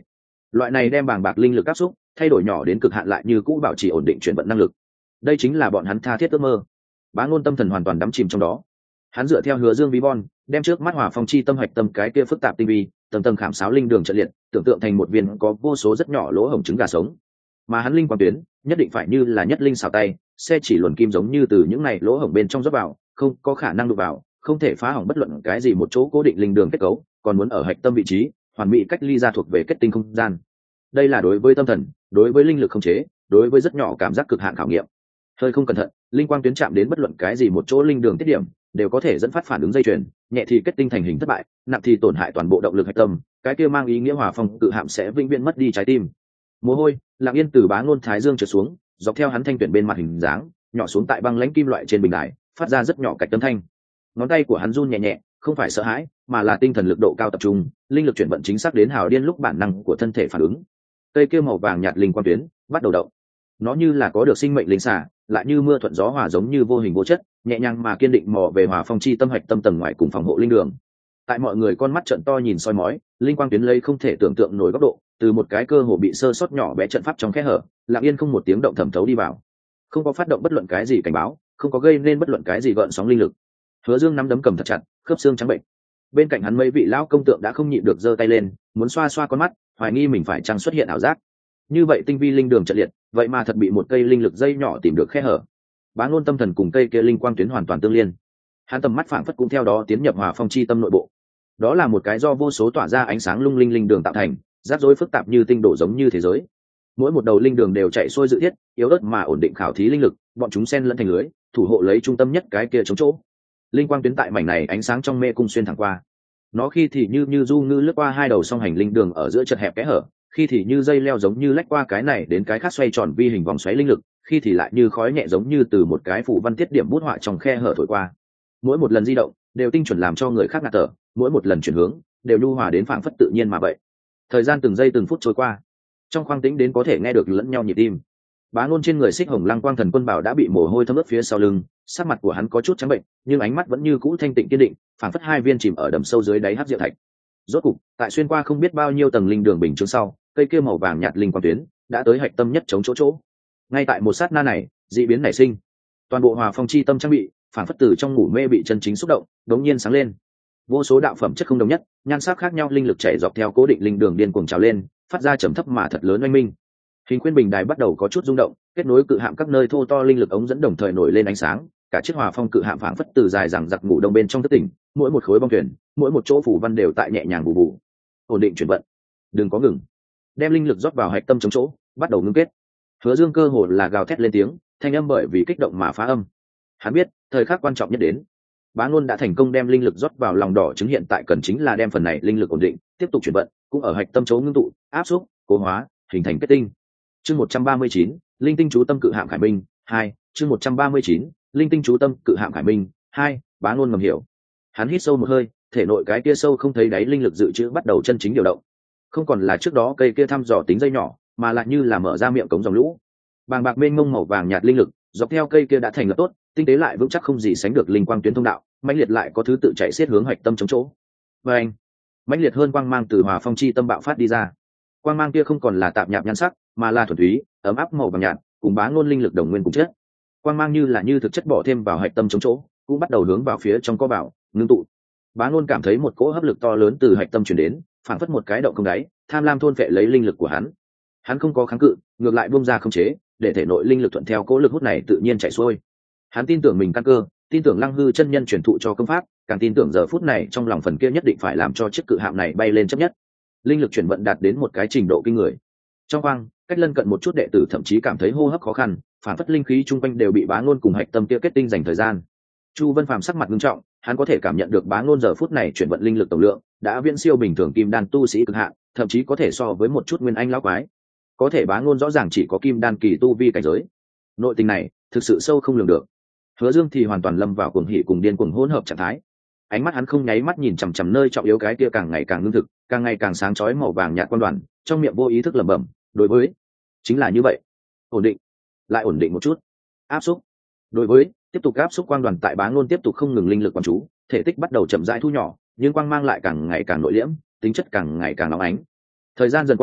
Loại này đem bàng bạc linh lực áp xúc thay đổi nhỏ đến cực hạn lại như cũ bảo trì ổn định chuyển vận năng lực, đây chính là bọn hắn tha thiết ước mơ. Bá Ngôn tâm thần hoàn toàn đắm chìm trong đó. Hắn dựa theo Hứa Dương ví von, đem trước mắt hỏa phong chi tâm hạch tâm cái kia phức tạp tinh vi, tầng tầng khảm sáo linh đường trận liệt, tưởng tượng thành một viên có vô số rất nhỏ lỗ hổng trứng gà sống. Mà hắn linh quang tuyến, nhất định phải như là nhất linh xảo tay, xe chỉ luồn kim giống như từ những này lỗ hổng bên trong rót vào, không có khả năng đụng vào, không thể phá hỏng bất luận cái gì một chỗ cố định linh đường kết cấu, còn muốn ở hạch tâm vị trí, hoàn mỹ cách ly ra thuộc về kết tinh không gian. Đây là đối với tâm thần, đối với linh lực không chế, đối với rất nhỏ cảm giác cực hạn khảo nghiệm. Hơi không cẩn thận, linh quang tuyến chạm đến bất luận cái gì một chỗ linh đường tiết điểm, đều có thể dẫn phát phản ứng dây chuyền, nhẹ thì kết tinh thành hình thất bại, nặng thì tổn hại toàn bộ động lực hạch tâm, cái kia mang ý nghĩa hỏa phong cự hạm sẽ vĩnh viễn mất đi trái tim. Mồ hôi lặng yên từ Bá Ngôn thái dương trượt xuống, dọc theo hắn thanh tuyển bên mặt hình dáng, nhỏ xuống tại băng lãnh kim loại trên bình đài, phát ra rất nhỏ cạch âm thanh. Ngón tay của hắn run nhẹ nhẹ, không phải sợ hãi, mà là tinh thần lực độ cao tập trung, linh lực chuyển vận chính xác đến hào điên lúc bản năng của thân thể phản ứng. Cây kia màu vàng nhạt linh quang tuyến bắt đầu động. Nó như là có được sinh mệnh linh xả, lại như mưa thuận gió hòa giống như vô hình vô chất, nhẹ nhàng mà kiên định mò về hỏa phong chi tâm hạch tâm tầng ngoài cùng phòng hộ linh đường. Tại mọi người con mắt trợn to nhìn soi mói, linh quang tuyến lấy không thể tưởng tượng nổi góc độ, từ một cái cơ hồ bị sơ sót nhỏ bé trận pháp trong khe hở, lặng yên không một tiếng động thẩm thấu đi vào, không có phát động bất luận cái gì cảnh báo, không có gây nên bất luận cái gì gợn sóng linh lực. Hứa Dương nắm đấm cầm thật chặt, khớp xương trắng bệnh. Bên cạnh hắn mấy vị lão công tượng đã không nhịn được giơ tay lên, muốn xoa xoa con mắt, hoài nghi mình phải chăng xuất hiện ảo giác. Như vậy tinh vi linh đường trận liệt, vậy mà thật bị một cây linh lực dây nhỏ tìm được khe hở. Bá Ngôn tâm thần cùng cây kia linh quang tuyến hoàn toàn tương liên, hắn tầm mắt phảng phất cũng theo đó tiến nhập hỏa phong chi tâm nội bộ. Đó là một cái do vô số tỏa ra ánh sáng lung linh linh đường tạo thành, rắc rối phức tạp như tinh đổ giống như thế giới. Mỗi một đầu linh đường đều chạy xuôi dự thiết, yếu ớt mà ổn định khảo thí linh lực, bọn chúng xen lẫn thành lưới, thủ hộ lấy trung tâm nhất cái kia chống chỗ. Linh quang tuyến tại mảnh này ánh sáng trong mê cung xuyên thẳng qua. Nó khi thì như du ngư lướt qua hai đầu song hành linh đường ở giữa chật hẹp kẽ hở, khi thì như dây leo giống như lách qua cái này đến cái khác xoay tròn vi hình vòng xoáy linh lực, khi thì lại như khói nhẹ giống như từ một cái phủ văn tiết điểm bút họa trong khe hở thổi qua. Mỗi một lần di động đều tinh chuẩn làm cho người khác ngạt thở, mỗi một lần chuyển hướng đều nhu hòa đến phảng phất tự nhiên mà vậy. Thời gian từng giây từng phút trôi qua, trong khoang tĩnh đến có thể nghe được lẫn nhau nhịp tim. Bá Ngôn trên người xích hồng lăng quang thần quân bảo đã bị mồ hôi thấm ướt phía sau lưng, sắc mặt của hắn có chút trắng bệnh, nhưng ánh mắt vẫn như cũ thanh tịnh kiên định, phảng phất hai viên chìm ở đầm sâu dưới đáy hắc diệu thạch. Rốt cục, tại xuyên qua không biết bao nhiêu tầng linh đường bình chứng sau, cây kia màu vàng nhạt linh quang tuyến đã tới hạch tâm nhất chống chỗ. Ngay tại một sát na này, dị biến nảy sinh. Toàn bộ hòa phong chi tâm trang bị, phảng phất từ trong ngủ mê bị chân chính xúc động, đống nhiên sáng lên. Vô số đạo phẩm chất không đồng nhất, nhan sắc khác nhau linh lực chảy dọc theo cố định linh đường điên cuồng trào lên, phát ra trầm thấp mà thật lớn oanh minh. Hình khuyên bình đài bắt đầu có chút rung động, kết nối cự hạm các nơi thô to linh lực ống dẫn đồng thời nổi lên ánh sáng, cả chiếc hòa phong cự hạm phảng phất từ dài rằng giặc ngủ đông bên trong thất tỉnh, mỗi một khối bong thuyền, mỗi một chỗ phủ văn đều tại nhẹ nhàng bù bù. Ổn định chuyển vận, đừng có ngừng. Đem linh lực rót vào hạch tâm chống chỗ, bắt đầu ngưng kết. Hứa Dương cơ hồ là gào thét lên tiếng, thanh âm bởi vì kích động mà phá âm. Hắn biết, thời khắc quan trọng nhất đến. Bá Ngôn đã thành công đem linh lực rót vào lòng đỏ trứng, hiện tại cần chính là đem phần này linh lực ổn định, tiếp tục chuyển vận, cũng ở hạch tâm chỗ ngưng tụ, áp xúc, cố hóa, hình thành kết tinh. Chương 139, linh tinh chú tâm cự hạm Khải Minh 2, chương 139, linh tinh chú tâm cự hạm Khải Minh 2, Bá Ngôn ngầm hiểu. Hắn hít sâu một hơi, thể nội cái kia sâu không thấy đáy linh lực dự trữ bắt đầu chân chính điều động. Không còn là trước đó cây kia thăm dò tính dây nhỏ, mà lại như là mở ra miệng cống dòng lũ. Bàng bạc mênh mông màu vàng nhạt linh lực, dọc theo cây kia đã thành lập tốt, tinh tế lại vững chắc không gì sánh được linh quang tuyến thông đạo, mãnh liệt lại có thứ tự chạy xiết hướng hạch tâm chống chỗ. Và anh, mãnh liệt hơn quang mang từ hòa phong chi tâm bạo phát đi ra. Quang mang kia không còn là tạp nhạp nhan sắc, mà là thuần túy, ấm áp màu vàng nhạt, cùng Bá Ngôn linh lực đồng nguyên cùng chất. Quang mang như là như thực chất bỏ thêm vào hạch tâm chống chỗ, cũng bắt đầu hướng vào phía trong co bảo, ngưng tụ. Bá Ngôn cảm thấy một cỗ hấp lực to lớn từ hạch tâm truyền đến, phảng phất một cái động không đáy, tham lam thôn phệ lấy linh lực của hắn. Hắn không có kháng cự, ngược lại buông ra không chế, để thể nội linh lực thuận theo cỗ lực hút này tự nhiên chảy xuôi. Hắn tin tưởng mình căn cơ, tin tưởng Lăng Hư chân nhân truyền thụ cho công pháp, càng tin tưởng giờ phút này trong lòng phần kia nhất định phải làm cho chiếc cự hạm này bay lên chấp nhất. Linh lực chuyển vận đạt đến một cái trình độ kinh người. Trong khoang, cách lân cận một chút đệ tử thậm chí cảm thấy hô hấp khó khăn, phản phất linh khí chung quanh đều bị Bá Ngôn cùng hạch tâm kia kết tinh dành thời gian. Chu Vân Phàm sắc mặt nghiêm trọng, hắn có thể cảm nhận được Bá Ngôn giờ phút này chuyển vận linh lực tổng lượng đã viễn siêu bình thường kim đan tu sĩ cực hạn, thậm chí có thể so với một chút nguyên anh lão quái. Có thể Bá Ngôn rõ ràng chỉ có kim đan kỳ tu vi cảnh giới. Nội tình này thực sự sâu không lường được. Hứa Dương thì hoàn toàn lâm vào cuồng hỉ cùng điên cuồng hỗn hợp trạng thái. Ánh mắt hắn không nháy mắt nhìn chằm chằm nơi trọng yếu cái kia càng ngày càng ngưng thực, càng ngày càng sáng chói màu vàng nhạt quan đoàn, trong miệng vô ý thức lẩm bẩm, đối với, chính là như vậy. Ổn định, lại ổn định một chút. Áp xúc. Đối với, tiếp tục áp xúc quang đoàn tại Bá Ngôn tiếp tục không ngừng linh lực quán chú, thể tích bắt đầu chậm rãi thu nhỏ, nhưng quang mang lại càng ngày càng nội liễm, tính chất càng ngày càng nóng ánh. Thời gian dần qua,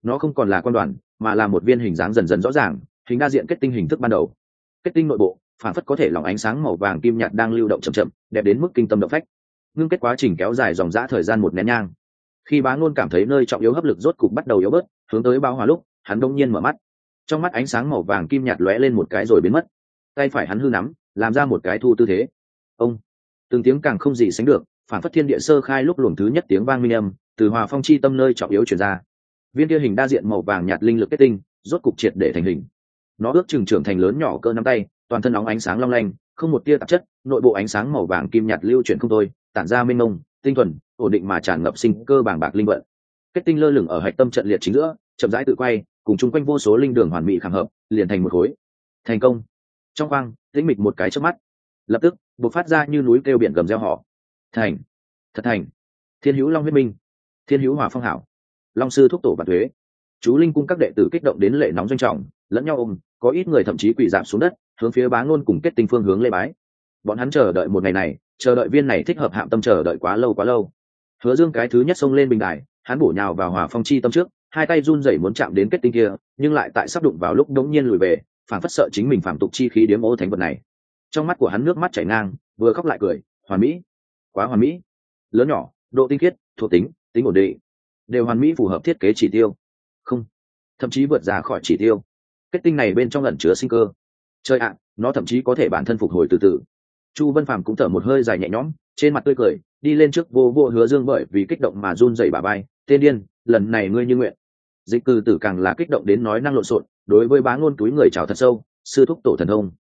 nó không còn là quan đoàn mà là một viên hình dáng dần dần rõ ràng, hình đa diện kết tinh hình thức ban đầu. Kết tinh nội bộ phản phất có thể lỏng ánh sáng màu vàng kim nhạt đang lưu động chậm chậm, đẹp đến mức kinh tâm động phách. Ngưng kết quá trình kéo dài dòng dã thời gian một nén nhang. Khi Bá Ngôn cảm thấy nơi trọng yếu hấp lực rốt cục bắt đầu yếu bớt, hướng tới Bão Hỏa lúc, hắn đột nhiên mở mắt. Trong mắt ánh sáng màu vàng kim nhạt lóe lên một cái rồi biến mất. Tay phải hắn hư nắm, làm ra một cái thu tư thế. Ông, từng tiếng càng không gì sánh được, phản phất thiên địa sơ khai lúc luồng thứ nhất tiếng vang minh âm, từ Hòa Phong chi tâm nơi trọng yếu truyền ra. Viên kia hình đa diện màu vàng nhạt linh lực kết tinh, rốt cục triệt để thành hình. Nó ước chừng trưởng thành lớn nhỏ cỡ nắm tay, toàn thân óng ánh sáng long lanh, không một tia tạp chất, nội bộ ánh sáng màu vàng kim nhạt lưu chuyển không thôi, tản ra mênh mông, tinh thuần, ổn định mà tràn ngập sinh cơ bàng bạc linh vận. Kết tinh lơ lửng ở hạch tâm trận liệt chính giữa, chậm rãi tự quay, cùng chung quanh vô số linh đường hoàn mỹ khảm hợp, liền thành một khối. Thành công. Trong khoang, tĩnh mịch một cái chớp mắt, lập tức bộc phát ra như núi kêu biển gầm reo hò. Thành, thật thành. Thiên hữu long huyết minh, thiên hữu hỏa phong hảo, long sư thúc tổ và thuế. Chú linh cung các đệ tử kích động đến lệ nóng doanh trọng, lẫn nhau ôm, có ít người thậm chí quỳ rạp xuống đất, hướng phía Bá Ngôn cùng kết tinh phương hướng lễ bái. Bọn hắn chờ đợi một ngày này, chờ đợi viên này thích hợp hạm tâm chờ đợi quá lâu quá lâu. Hứa Dương cái thứ nhất xông lên bình đài, hắn bổ nhào vào Hỏa Phong chi tâm trước, hai tay run rẩy muốn chạm đến kết tinh kia, nhưng lại tại sắp đụng vào lúc đống nhiên lùi về, phản phất sợ chính mình phạm tục chi khí điếm ô thánh vật này. Trong mắt của hắn nước mắt chảy ngang, vừa khóc lại cười, hoàn mỹ, quá hoàn mỹ. Lớn nhỏ, độ tinh khiết, thuộc tính, tính ổn định, đều hoàn mỹ phù hợp thiết kế chỉ tiêu. Không, thậm chí vượt ra khỏi chỉ tiêu. Kết tinh này bên trong ẩn chứa sinh cơ. Chơi ạ, nó thậm chí có thể bản thân phục hồi từ từ. Chu Vân Phàm cũng thở một hơi dài nhẹ nhõm, trên mặt tươi cười, đi lên trước vô vô Hứa Dương bởi vì kích động mà run rẩy bả vai, "Tên điên, lần này ngươi như nguyện." Dịch Cử Tử càng là kích động đến nói năng lộn xộn, đối với Bá Ngôn túi người chào thật sâu, "Sư thúc tổ thần thông."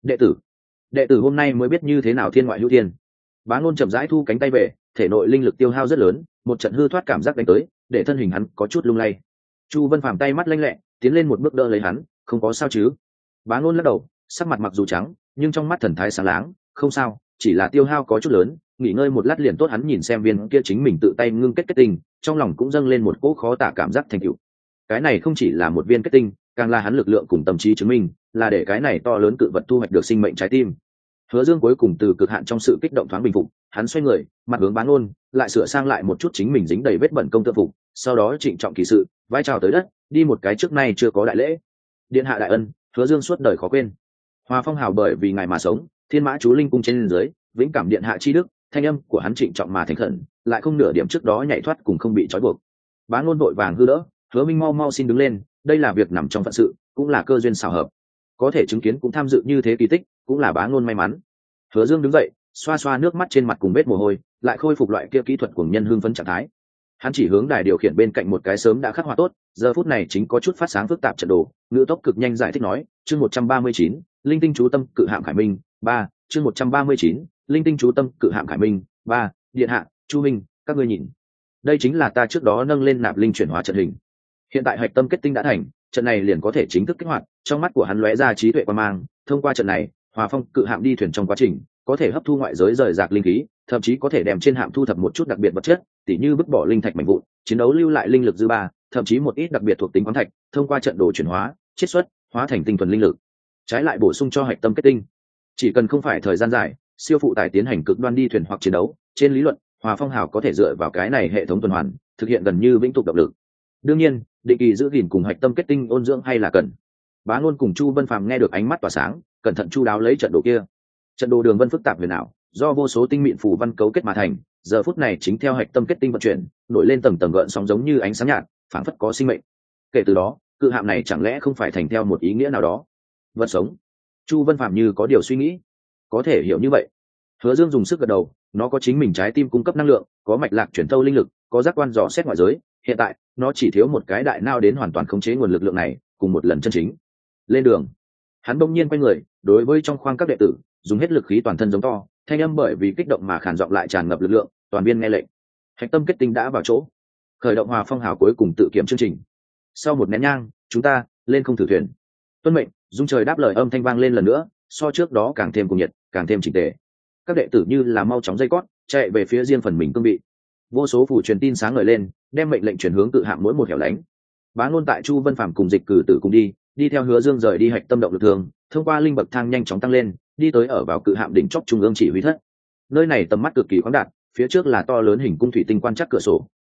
Đệ tử hôm nay mới biết như thế nào thiên ngoại hữu thiên. Bá Ngôn chậm rãi thu cánh tay về, thể nội linh lực tiêu hao rất lớn, một trận hư thoát cảm giác đánh tới, để thân hình hắn có chút lung lay. Chu Vân Phàm tay mắt lanh lẹ, tiến lên một bước đỡ lấy hắn, "Không có sao chứ?" Bá Ngôn lắc đầu, sắc mặt mặc dù trắng, nhưng trong mắt thần thái sáng láng, "Không sao, chỉ là tiêu hao có chút lớn, nghỉ ngơi một lát liền tốt." Hắn nhìn xem viên kia chính mình tự tay ngưng kết kết tinh, trong lòng cũng dâng lên một cỗ khó tả cảm giác thành tựu. Cái này không chỉ là một viên kết tinh, càng là hắn lực lượng cùng tâm trí chứng minh, là để cái này to lớn cự vật thu hoạch được sinh mệnh trái tim. Hứa Dương cuối cùng từ cực hạn trong sự kích động thoáng bình phục, hắn xoay người, mặt hướng Bá Ngôn, lại sửa sang lại một chút chính mình dính đầy vết bẩn công tượng phục, sau đó trịnh trọng kỳ sự, vai chào tới đất, đi một cái trước nay chưa có đại lễ. "Điện hạ đại ân, Hứa Dương suốt đời khó quên. Hòa Phong hào bởi vì ngài mà sống, Thiên Mã chú linh cung trên dưới, vĩnh cảm điện hạ chi đức." Thanh âm của hắn trịnh trọng mà thành khẩn, lại không nửa điểm trước đó nhảy thoát cùng không bị trói buộc. Bá Ngôn vội vàng hư đỡ, "Hứa Minh mau mau xin đứng lên, đây là việc nằm trong phận sự, cũng là cơ duyên xảo hợp. Có thể chứng kiến cũng tham dự như thế kỳ tích, cũng là Bá Ngôn may mắn." Hứa Dương đứng dậy, xoa xoa nước mắt trên mặt cùng vết mồ hôi, lại khôi phục loại kia kỹ thuật của nhân hưng phấn trạng thái. Hắn chỉ hướng đài điều khiển bên cạnh một cái sớm đã khắc họa tốt, giờ phút này chính có chút phát sáng phức tạp trận đồ, ngữ tốc cực nhanh giải thích nói, "Chương 139, Linh tinh chú tâm cự hạm Khải Minh, 3, chương 139, Linh tinh chú tâm cự hạm Khải Minh, 3, điện hạ, Chu Minh, các ngươi nhìn. Đây chính là ta trước đó nâng lên nạp linh chuyển hóa trận hình. Hiện tại hạch tâm kết tinh đã thành, trận này liền có thể chính thức kích hoạt." Trong mắt của hắn lóe ra trí tuệ quan mang, thông qua trận này, Hòa Phong cự hạm đi thuyền trong quá trình, có thể hấp thu ngoại giới rời rạc linh khí, thậm chí có thể đem trên hạm thu thập một chút đặc biệt vật chất, tỉ như vứt bỏ linh thạch mảnh vụn, chiến đấu lưu lại linh lực dư ba, thậm chí một ít đặc biệt thuộc tính khoáng thạch, thông qua trận đồ chuyển hóa, chiết xuất, hóa thành tinh thuần linh lực, trái lại bổ sung cho hạch tâm kết tinh. Chỉ cần không phải thời gian dài, siêu phụ tải tiến hành cực đoan đi thuyền hoặc chiến đấu, trên lý luận, Hòa Phong hào có thể dựa vào cái này hệ thống tuần hoàn, thực hiện gần như vĩnh tục động lực. Đương nhiên, định kỳ giữ gìn cùng hạch tâm kết tinh ôn dưỡng hay là cần. Bá Ngôn cùng Chu Vân Phàm nghe được ánh mắt tỏa sáng, cẩn thận chu đáo lấy trận đồ kia. Trận đồ đường vân phức tạp huyền ảo, do vô số tinh mịn phù văn cấu kết mà thành, giờ phút này chính theo hạch tâm kết tinh vận chuyển, nổi lên tầng tầng gợn sóng giống như ánh sáng nhạt, phảng phất có sinh mệnh. Kể từ đó, cự hạm này chẳng lẽ không phải thành theo một ý nghĩa nào đó vật sống? Chu Vân Phàm như có điều suy nghĩ. Có thể hiểu như vậy. Hứa Dương dùng sức gật đầu, nó có chính mình trái tim cung cấp năng lượng, có mạch lạc chuyển thâu linh lực, có giác quan dò xét ngoại giới, hiện tại nó chỉ thiếu một cái đại não đến hoàn toàn khống chế nguồn lực lượng này, cùng một lần chân chính. Lên đường. Hắn bỗng nhiên quay người, đối với trong khoang các đệ tử, dùng hết lực khí toàn thân giống to, thanh âm bởi vì kích động mà khàn giọng lại tràn ngập lực lượng, toàn viên nghe lệnh. Hạch tâm kết tinh đã vào chỗ, khởi động Hòa Phong hào cuối cùng tự kiểm chương trình. Sau một nén nhang, chúng ta lên không thử thuyền. Tuân mệnh. Dung trời đáp lời âm thanh vang lên lần nữa, so trước đó càng thêm cuồng nhiệt, càng thêm chỉnh tề. Các đệ tử như là mau chóng dây cót, chạy về phía riêng phần mình cương vị. Vô số phủ truyền tin sáng ngời lên, đem mệnh lệnh chuyển hướng cự hạm mỗi một hẻo lánh. Bá Ngôn tại Chu Vân Phàm cùng Dịch Cử Tử cùng đi theo Hứa Dương rời đi hạch tâm động lực thường, thông qua linh bậc thang nhanh chóng tăng lên, đi tới ở vào cự hạm đỉnh chóp trung ương chỉ huy thất. Nơi này tầm mắt cực kỳ khoáng đạt, phía trước là to lớn hình cung thủy tinh quan trắc cửa sổ,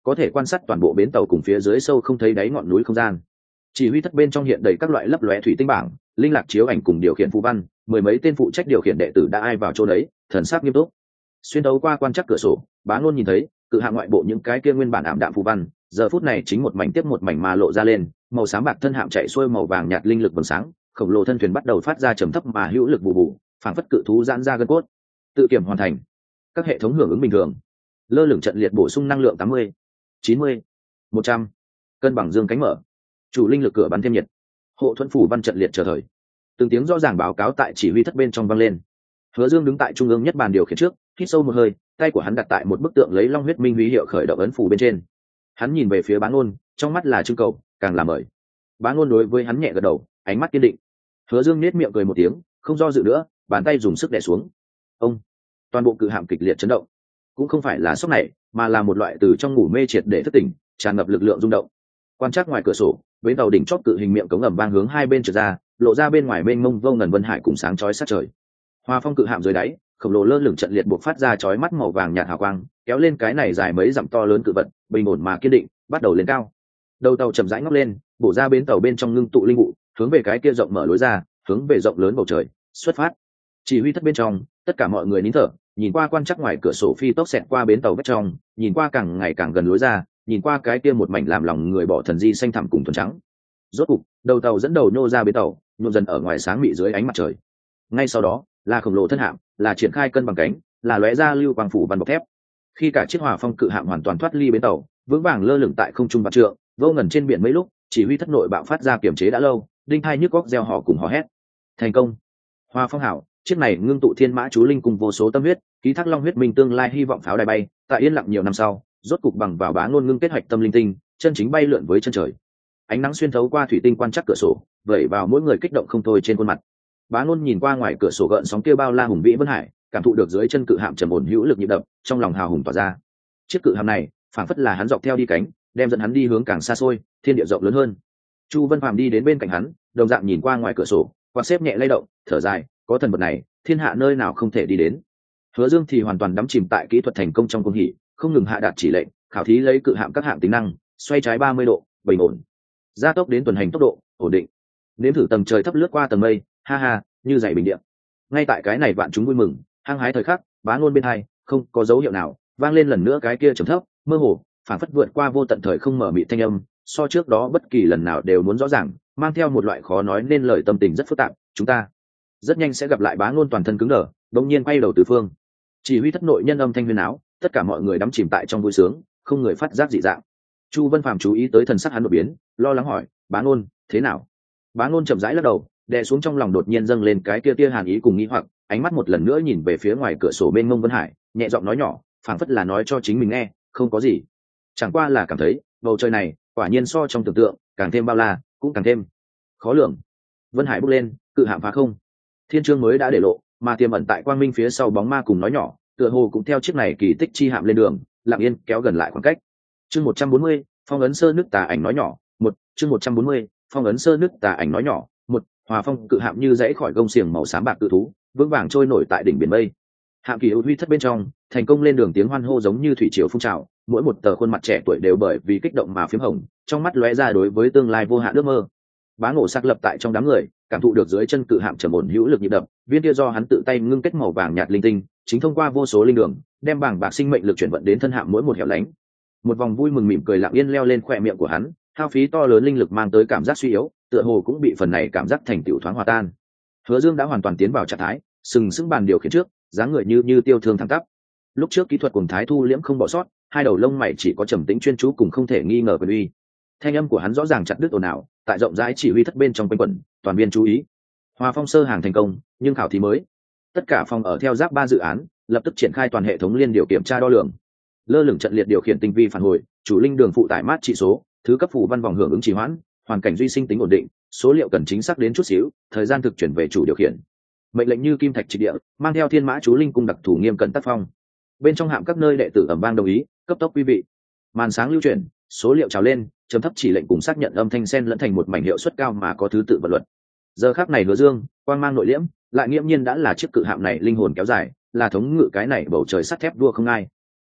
có thể quan sát toàn bộ bến tàu cùng phía dưới sâu không thấy đáy ngọn núi không gian. Chỉ huy thất bên trong hiện đầy các loại lấp lóe thủy tinh bảng, linh lạc chiếu ảnh cùng điều khiển phù văn, mười mấy tên phụ trách điều khiển đệ tử đã ai vào chỗ đấy, thần sắc nghiêm túc. Xuyên đấu qua quan trắc cửa sổ, Bá Ngôn nhìn thấy cự hạng ngoại bộ những cái kia nguyên bản ảm đạm phù văn, giờ phút này chính một mảnh tiếp một mảnh mà lộ ra lên, màu xám bạc thân hạm chạy xuôi màu vàng nhạt linh lực vầng sáng, khổng lồ thân thuyền bắt đầu phát ra trầm thấp mà hữu lực bù bù, phảng phất cự thú giãn ra gân cốt. Tự kiểm hoàn thành. Các hệ thống hưởng ứng bình thường. Lơ lửng trận liệt bổ sung năng lượng 80, 90, 100. Cân bằng dương cánh mở. Chủ linh lực cửa bắn thêm nhiệt. Hộ thuẫn phủ văn trận liệt chờ thời. Từng tiếng rõ ràng báo cáo tại chỉ huy thất bên trong vang lên. Hứa Dương đứng tại trung ương nhất bàn điều khiển trước, hít sâu một hơi, tay của hắn đặt tại một bức tượng lấy long huyết minh huy hiệu khởi động ấn phù bên trên. Hắn nhìn về phía Bá Ngôn, trong mắt là trưng cầu, càng là mời. Bá Ngôn đối với hắn nhẹ gật đầu, ánh mắt kiên định. Hứa Dương nhếch miệng cười một tiếng, không do dự nữa, bàn tay dùng sức đè xuống. Ông, toàn bộ cự hạm kịch liệt chấn động. Cũng không phải là sốc này, mà là một loại từ trong ngủ mê triệt để thức tỉnh, tràn ngập lực lượng rung động. Quan trắc ngoài cửa sổ, bến tàu đỉnh chóp cự hình miệng cống ẩm vang hướng hai bên trượt ra, lộ ra bên ngoài mênh mông vô ngần vân hải cùng sáng chói sát trời. Hoa phong cự hạm dưới đáy, khổng lồ lơ lửng trận liệt buộc phát ra chói mắt màu vàng nhạt hào quang, kéo lên cái này dài mấy dặm to lớn cự vật, bình ổn mà kiên định, bắt đầu lên cao. Đầu tàu chậm rãi ngóc lên, bổ ra bến tàu bên trong ngưng tụ linh vụ, hướng về cái kia rộng mở lối ra, hướng về rộng lớn bầu trời, xuất phát. Chỉ huy thất bên trong, tất cả mọi người nín thở, nhìn qua quan trắc ngoài cửa sổ phi tốc xẹt qua bến tàu vách trong, nhìn qua càng ngày càng gần lối ra, nhìn qua cái kia một mảnh làm lòng người bỏ thần di xanh thẳm cùng thuần trắng. Rốt cục, đầu tàu dẫn đầu nhô ra bến tàu, nhộn dần ở ngoài sáng mị dưới ánh mặt trời. Ngay sau đó, là khổng lồ thân hạm, là triển khai cân bằng cánh, là lóe ra lưu quang phủ văn bọc thép. Khi cả chiếc hỏa phong cự hạm hoàn toàn thoát ly bến tàu, vững vàng lơ lửng tại không trung vạn trượng, vô ngần trên biển mấy lúc, chỉ huy thất nội bạo phát ra kiểm chế đã lâu, đinh hai nhức góc reo hò cùng hò hét. Thành công! Hoa phong hảo, chiếc này ngưng tụ thiên mã chú linh cùng vô số tâm huyết, ký thác long huyết minh tương lai hy vọng pháo đài bay, tại yên lặng nhiều năm sau, rốt cục bằng vào Bá Ngôn ngưng kết hoạch tâm linh tinh, chân chính bay lượn với chân trời. Ánh nắng xuyên thấu qua thủy tinh quan trắc cửa sổ, vẩy vào mỗi người kích động không thôi trên khuôn mặt. Bá Ngôn nhìn qua ngoài cửa sổ gợn sóng kia bao la hùng vĩ vân hải, cảm thụ được dưới chân cự hạm trầm ổn hữu lực nhịp đập, trong lòng hào hùng tỏa ra. Chiếc cự hạm này, phảng phất là hắn dọc theo đi cánh, đem dẫn hắn đi hướng càng xa xôi, thiên địa rộng lớn hơn. Chu Vân Phàm đi đến bên cạnh hắn, đồng dạng nhìn qua ngoài cửa sổ, quạt xếp nhẹ lay động, thở dài, có thần vật này, thiên hạ nơi nào không thể đi đến. Hứa Dương thì hoàn toàn đắm chìm tại kỹ thuật thành công trong công hỉ, không ngừng hạ đạt chỉ lệnh, khảo thí lấy cự hạm các hạng tính năng, xoay trái 30 độ, bình ổn. Gia tốc đến tuần hành tốc độ, ổn định. Nếm thử tầng trời thấp lướt qua tầng mây, ha ha, như dày bình địa. Ngay tại cái này vạn chúng vui mừng, hăng hái thời khắc, Bá Ngôn bên hai, không có dấu hiệu nào, vang lên lần nữa cái kia trầm thấp, mơ hồ, phảng phất vượt qua vô tận thời không mở mịt thanh âm, so trước đó bất kỳ lần nào đều muốn rõ ràng, mang theo một loại khó nói nên lời tâm tình rất phức tạp, chúng ta rất nhanh sẽ gặp lại. Bá Ngôn toàn thân cứng đờ, đột nhiên quay đầu tứ phương. Chỉ huy thất nội nhân âm thanh huyên áo, tất cả mọi người đắm chìm tại trong vui sướng, không người phát giác dị dạng. Chu Vân Phàm chú ý tới thần sắc hắn đột biến, lo lắng hỏi, Bá Ngôn, thế nào? Bá Ngôn chậm rãi lắc đầu, đè xuống trong lòng đột nhiên dâng lên cái kia tia hàn ý cùng nghi hoặc, ánh mắt một lần nữa nhìn về phía ngoài cửa sổ bên mông vân hải, nhẹ giọng nói nhỏ, phảng phất là nói cho chính mình nghe, không có gì, chẳng qua là cảm thấy bầu trời này quả nhiên so trong tưởng tượng càng thêm bao la, cũng càng thêm khó lường. Vân hải bốc lên, cự hạm phá không, thiên chương mới đã để lộ, mà tiềm ẩn tại quang minh phía sau bóng ma cùng nói nhỏ, tựa hồ cũng theo chiếc này kỳ tích chi hạm lên đường, lặng yên kéo gần lại khoảng cách. Chương 140, phong ấn sơ nước tà ảnh nói nhỏ, một chương 140, phong ấn sơ nước tà ảnh nói nhỏ, một hòa phong cự hạm như dãy khỏi gông xiềng màu xám bạc cự thú, vững vàng trôi nổi tại đỉnh biển mây. Hạm kỳ huy thất bên trong, thành công lên đường tiếng hoan hô giống như thủy triều phun trào, mỗi một tờ khuôn mặt trẻ tuổi đều bởi vì kích động mà phím hồng, trong mắt lóe ra đối với tương lai vô hạn ước mơ. Bá Ngộ xác lập tại trong đám người, cảm thụ được dưới chân cự hạm trầm ổn hữu lực nhịp đập, viên kia do hắn tự tay ngưng kết màu vàng nhạt linh tinh, chính thông qua vô số linh đường, đem bảng bạc sinh mệnh lực chuyển vận đến thân hạm mỗi một hẻo lánh. Một vòng vui mừng mỉm cười lặng yên leo lên khóe miệng của hắn, hao phí to lớn linh lực mang tới cảm giác suy yếu, tựa hồ cũng bị phần này cảm giác thành tựu thoáng hòa tan. Hứa Dương đã hoàn toàn tiến vào trạng thái, sừng sững bàn điều khiển trước, dáng người như tiêu thương thẳng tắp. Lúc trước kỹ thuật cùng thái thu liễm không bỏ sót, hai đầu lông mày chỉ có trầm tĩnh chuyên chú cùng không thể nghi ngờ quyền uy. Thanh âm của hắn rõ ràng chặt đứt ồn ào, tại rộng rãi chỉ huy thất bên trong quanh quẩn, toàn viên chú ý. Hòa phong sơ hàng thành công, nhưng khảo thí mới. Tất cả phòng ở theo giáp 3 dự án, lập tức triển khai toàn hệ thống liên điều kiểm tra đo lường. Lơ lửng trận liệt điều khiển tinh vi phản hồi, chủ linh đường phụ tải mát trị số, thứ cấp phủ văn vòng hưởng ứng trì hoãn, hoàn cảnh duy sinh tính ổn định, số liệu cần chính xác đến chút xíu, thời gian thực chuyển về chủ điều khiển. Mệnh lệnh như kim thạch trịch địa, mang theo thiên mã chú linh cung đặc thủ nghiêm cẩn tác phong. Bên trong hạm các nơi đệ tử ầm vang đồng ý, cấp tốc quý vị. Màn sáng lưu chuyển, số liệu trào lên, chấm thấp chỉ lệnh cùng xác nhận âm thanh xen lẫn thành một mảnh hiệu suất cao mà có thứ tự vật luật. Giờ khắc này Hứa Dương, quang mang nội liễm, lại nghiễm nhiên đã là chiếc cự hạm này linh hồn kéo dài, là thống ngự cái này bầu trời sắt thép đua không ai.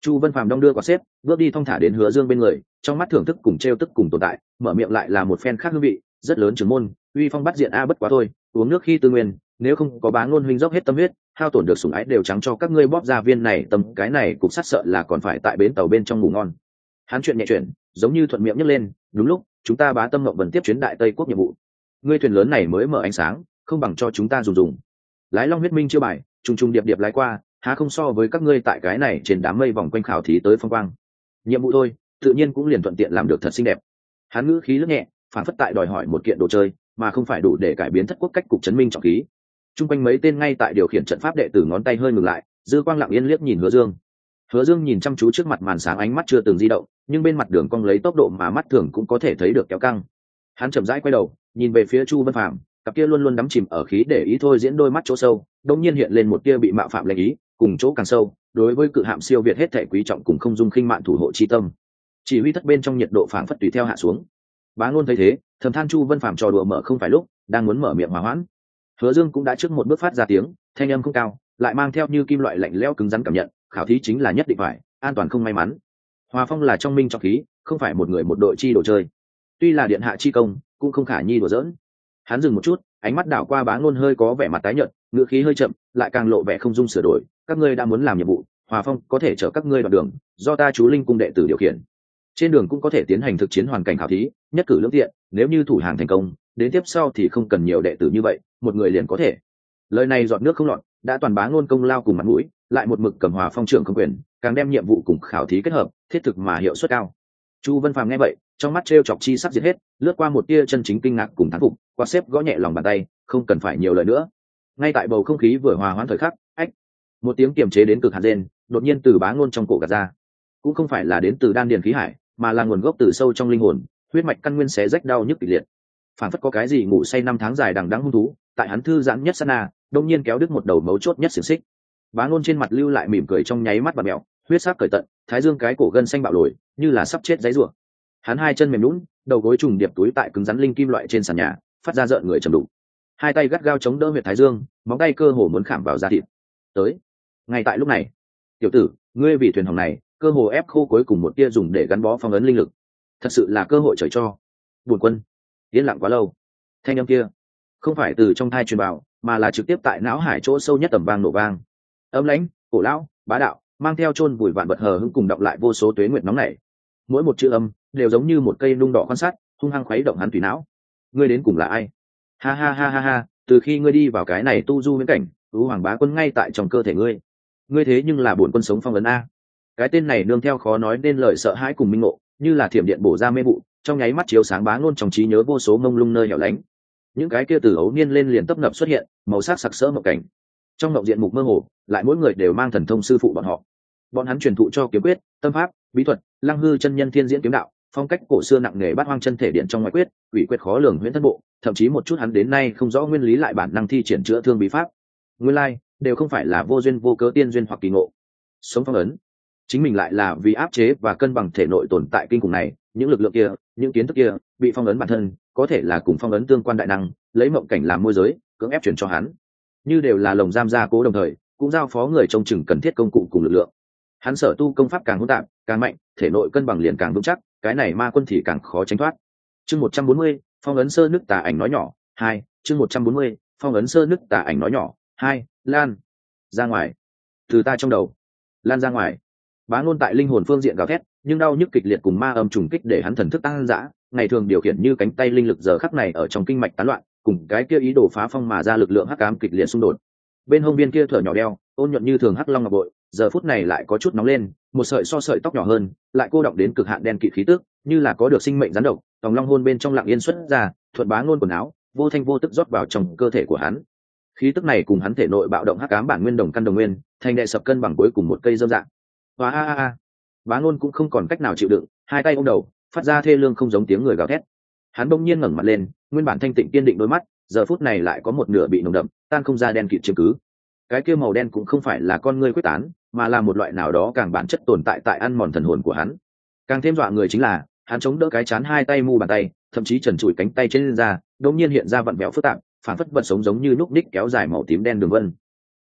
Chu Vân Phàm đong đưa quả xếp, bước đi thong thả đến Hứa Dương bên người, trong mắt thưởng thức cùng trêu tức cùng tồn tại, mở miệng lại là một phen khác hương vị, rất lớn trưởng môn, uy phong bắt diện a bất quá thôi, uống nước khi tư nguyên, nếu không có Bá Ngôn huynh dốc hết tâm huyết, hao tổn được sủng ái đều trắng cho các ngươi bóp ra viên này tầm cái này cục sát sợ là còn phải tại bến tàu bên trong ngủ ngon. Hắn chuyện nhẹ chuyện, giống như thuận miệng nhấc lên, đúng lúc, chúng ta Bá Tâm Ngọc Vân tiếp chuyến Đại Tây quốc nhiệm vụ. Ngươi thuyền lớn này mới mở ánh sáng, không bằng cho chúng ta dùng. Lái Long huyết minh chiêu bài, trùng trùng điệp điệp lái qua, há không so với các ngươi tại cái này trên đám mây vòng quanh khảo thí tới phong quang. Nhiệm vụ thôi, tự nhiên cũng liền thuận tiện làm được thật xinh đẹp. Hắn ngữ khí lướt nhẹ, phản phất tại đòi hỏi một kiện đồ chơi, mà không phải đủ để cải biến thất quốc cách cục chấn minh trọng khí. Trung quanh mấy tên ngay tại điều khiển trận pháp đệ tử ngón tay hơi ngừng lại, dư quang lặng yên liếc nhìn Hứa Dương. Hứa Dương nhìn chăm chú trước mặt màn sáng, ánh mắt chưa từng di động, nhưng bên mặt đường cong lấy tốc độ mà mắt thường cũng có thể thấy được kéo căng. Hắn chậm rãi quay đầu, nhìn về phía Chu Vân Phàm, cặp kia luôn luôn đắm chìm ở khí để ý thôi diễn đôi mắt chỗ sâu, đột nhiên hiện lên một tia bị mạo phạm lệnh ý, cùng chỗ càng sâu, đối với cự hạm siêu việt hết thể quý trọng cùng không dung khinh mạn thủ hộ chi tâm. Chỉ huy thất bên trong nhiệt độ phảng phất tùy theo hạ xuống. Bá Ngôn thấy thế, thầm than Chu Vân Phàm trò đùa mở không phải lúc, đang muốn mở miệng hòa hoãn. Hứa Dương cũng đã trước một bước phát ra tiếng, thanh âm không cao, lại mang theo như kim loại lạnh lẽo cứng rắn cảm nhận, khảo thí chính là nhất định phải, an toàn không may mắn. Hòa Phong là trong minh trọng khí, không phải một người một đội chi đồ chơi. Tuy là điện hạ chi công, cũng không khả nhi đùa giỡn. Hắn dừng một chút, ánh mắt đảo qua Bá Ngôn hơi có vẻ mặt tái nhợt, ngữ khí hơi chậm, lại càng lộ vẻ không dung sửa đổi, các ngươi đã muốn làm nhiệm vụ, Hòa Phong có thể chở các ngươi đoạn đường, do ta chú linh cung đệ tử điều khiển. Trên đường cũng có thể tiến hành thực chiến hoàn cảnh khảo thí, nhất cử lưỡng tiện, nếu như thủ hàng thành công, đến tiếp sau thì không cần nhiều đệ tử như vậy, một người liền có thể. Lời này giọt nước không lọt, đã toàn Bá Ngôn công lao cùng mặt mũi, lại một mực cầm Hòa Phong trưởng không quyền, càng đem nhiệm vụ cùng khảo thí kết hợp, thiết thực mà hiệu suất cao. Chu Vân Phàm nghe vậy, trong mắt trêu chọc chi sắc diệt hết, lướt qua một tia chân chính kinh ngạc cùng thán phục, qua xếp gõ nhẹ lòng bàn tay, không cần phải nhiều lời nữa. Ngay tại bầu không khí vừa hòa hoãn thời khắc, ách, một tiếng kiềm chế đến cực hạn rên, đột nhiên từ Bá Ngôn trong cổ gạt ra. Cũng không phải là đến từ đan điền khí hải, mà là nguồn gốc từ sâu trong linh hồn, huyết mạch căn nguyên xé rách đau nhức kịch liệt. Phản phất có cái gì ngủ say 5 tháng dài đằng đẵng hung thú, tại hắn thư giãn nhất sát na, đột nhiên kéo đứt một đầu mấu chốt nhất xiển xích. Bá Ngôn trên mặt lưu lại mỉm cười trong nháy mắt bạt mèo, huyết sắc cởi tận, thái dương cái cổ gân xanh bạo lồi, như là sắp chết giấy rủa. Hắn hai chân mềm nhũn, đầu gối trùng điệp túi tại cứng rắn linh kim loại trên sàn nhà, phát ra rợn người trầm đục. Hai tay gắt gao chống đỡ huyệt thái dương, móng tay cơ hồ muốn khảm vào da thịt. Tới. Ngay tại lúc này, tiểu tử, ngươi vì thuyền hỏng này, cơ hồ ép khô cuối cùng một tia dùng để gắn bó phong ấn linh lực. Thật sự là cơ hội trời cho. Buồn quân. Yên lặng quá lâu. Thanh âm kia, không phải từ trong thai truyền vào, mà là trực tiếp tại não hải chỗ sâu nhất tầm vang nổ vang. Âm lãnh, cổ lão, bá đạo, mang theo chôn vùi vạn vật hờ hững cùng đọc lại vô số tuế nguyệt nóng nảy. Mỗi một chữ âm đều giống như một cây nung đỏ quan sát, hung hăng khuấy động hắn tùy não. Ngươi đến cùng là ai? Ha ha ha ha ha, từ khi ngươi đi vào cái này tu du viễn cảnh, U Hoàng Bá Quân ngay tại trong cơ thể ngươi. Ngươi thế nhưng là bổn quân sống phong ấn a. Cái tên này nương theo khó nói nên lời sợ hãi cùng minh ngộ, như là thiểm điện bổ ra mê vụ, trong nháy mắt chiếu sáng Bá Ngôn trong trí nhớ vô số mông lung nơi hẻo lánh. Những cái kia từ ấu niên lên liền tấp nập xuất hiện, màu sắc sặc sỡ mộng cảnh. Trong mộng diện mục mơ hồ, lại mỗi người đều mang thần thông sư phụ bọn họ. Bọn hắn truyền thụ cho kiếm quyết, tâm pháp, bí thuật, Lăng Hư chân nhân thiên diễn kiếm đạo, phong cách cổ xưa nặng nề bát hoang chân thể điện trong ngoại quyết, quỷ quyết khó lường huyễn thân bộ, thậm chí một chút hắn đến nay không rõ nguyên lý lại bản năng thi triển chữa thương bí pháp. Nguyên lai, đều không phải là vô duyên vô cớ tiên duyên hoặc kỳ ngộ. Sống phong ấn, chính mình lại là vì áp chế và cân bằng thể nội tồn tại kinh khủng này, những lực lượng kia, những kiến thức kia, bị phong ấn bản thân, có thể là cùng phong ấn tương quan đại năng, lấy mộng cảnh làm môi giới, cưỡng ép truyền cho hắn. Như đều là lồng giam gia cố đồng thời, cũng giao phó người trông chừng cần thiết công cụ cùng lực lượng. Hắn sở tu công pháp càng hỗn tạp, càng mạnh, thể nội cân bằng liền càng vững chắc, cái này ma quân thì càng khó tránh thoát. Chương 140, phong ấn sơ nước tà ảnh nói nhỏ, 2, chương 140, phong ấn sơ nước tà ảnh nói nhỏ, 2, lan ra ngoài, từ ta trong đầu, lan ra ngoài. Bá Ngôn tại linh hồn phương diện gào thét, nhưng đau nhức kịch liệt cùng ma âm trùng kích để hắn thần thức tăng dã, ngày thường điều khiển như cánh tay linh lực giờ khắc này ở trong kinh mạch tán loạn, cùng cái kia ý đồ phá phong mà ra lực lượng hắc ám kịch liệt xung đột. Bên hông viên kia thở nhỏ đeo, ôn nhuận như thường hắc long ngọc bội, giờ phút này lại có chút nóng lên, một sợi so sợi tóc nhỏ hơn, lại cô động đến cực hạn đen kịt khí tức, như là có được sinh mệnh rắn độc, tòng long hôn bên trong lặng yên xuất ra, thuận Bá Ngôn quần áo, vô thanh vô tức rót vào trong cơ thể của hắn. Khí tức này cùng hắn thể nội bạo động hắc ám bản nguyên đồng căn đồng nguyên, thành đệ sập cân bằng cuối cùng một cây dâm dạng. Và a. Bá Ngôn cũng không còn cách nào chịu đựng, hai tay ôm đầu, phát ra thê lương không giống tiếng người gào thét. Hắn bỗng nhiên ngẩng mặt lên, nguyên bản thanh tịnh kiên định đôi mắt, giờ phút này lại có một nửa bị nồng đậm, tan không ra đen kịt chiếm cứ. Cái kia màu đen cũng không phải là con ngươi quyết tán, mà là một loại nào đó càng bản chất tồn tại tại ăn mòn thần hồn của hắn. Càng thêm dọa người chính là, hắn chống đỡ cái chán hai tay mu bàn tay, thậm chí trần trụi cánh tay trên da, đột nhiên hiện ra vặn vẹo phức tạp, phản phất vật sống giống như núc ních kéo dài màu tím đen đường vân.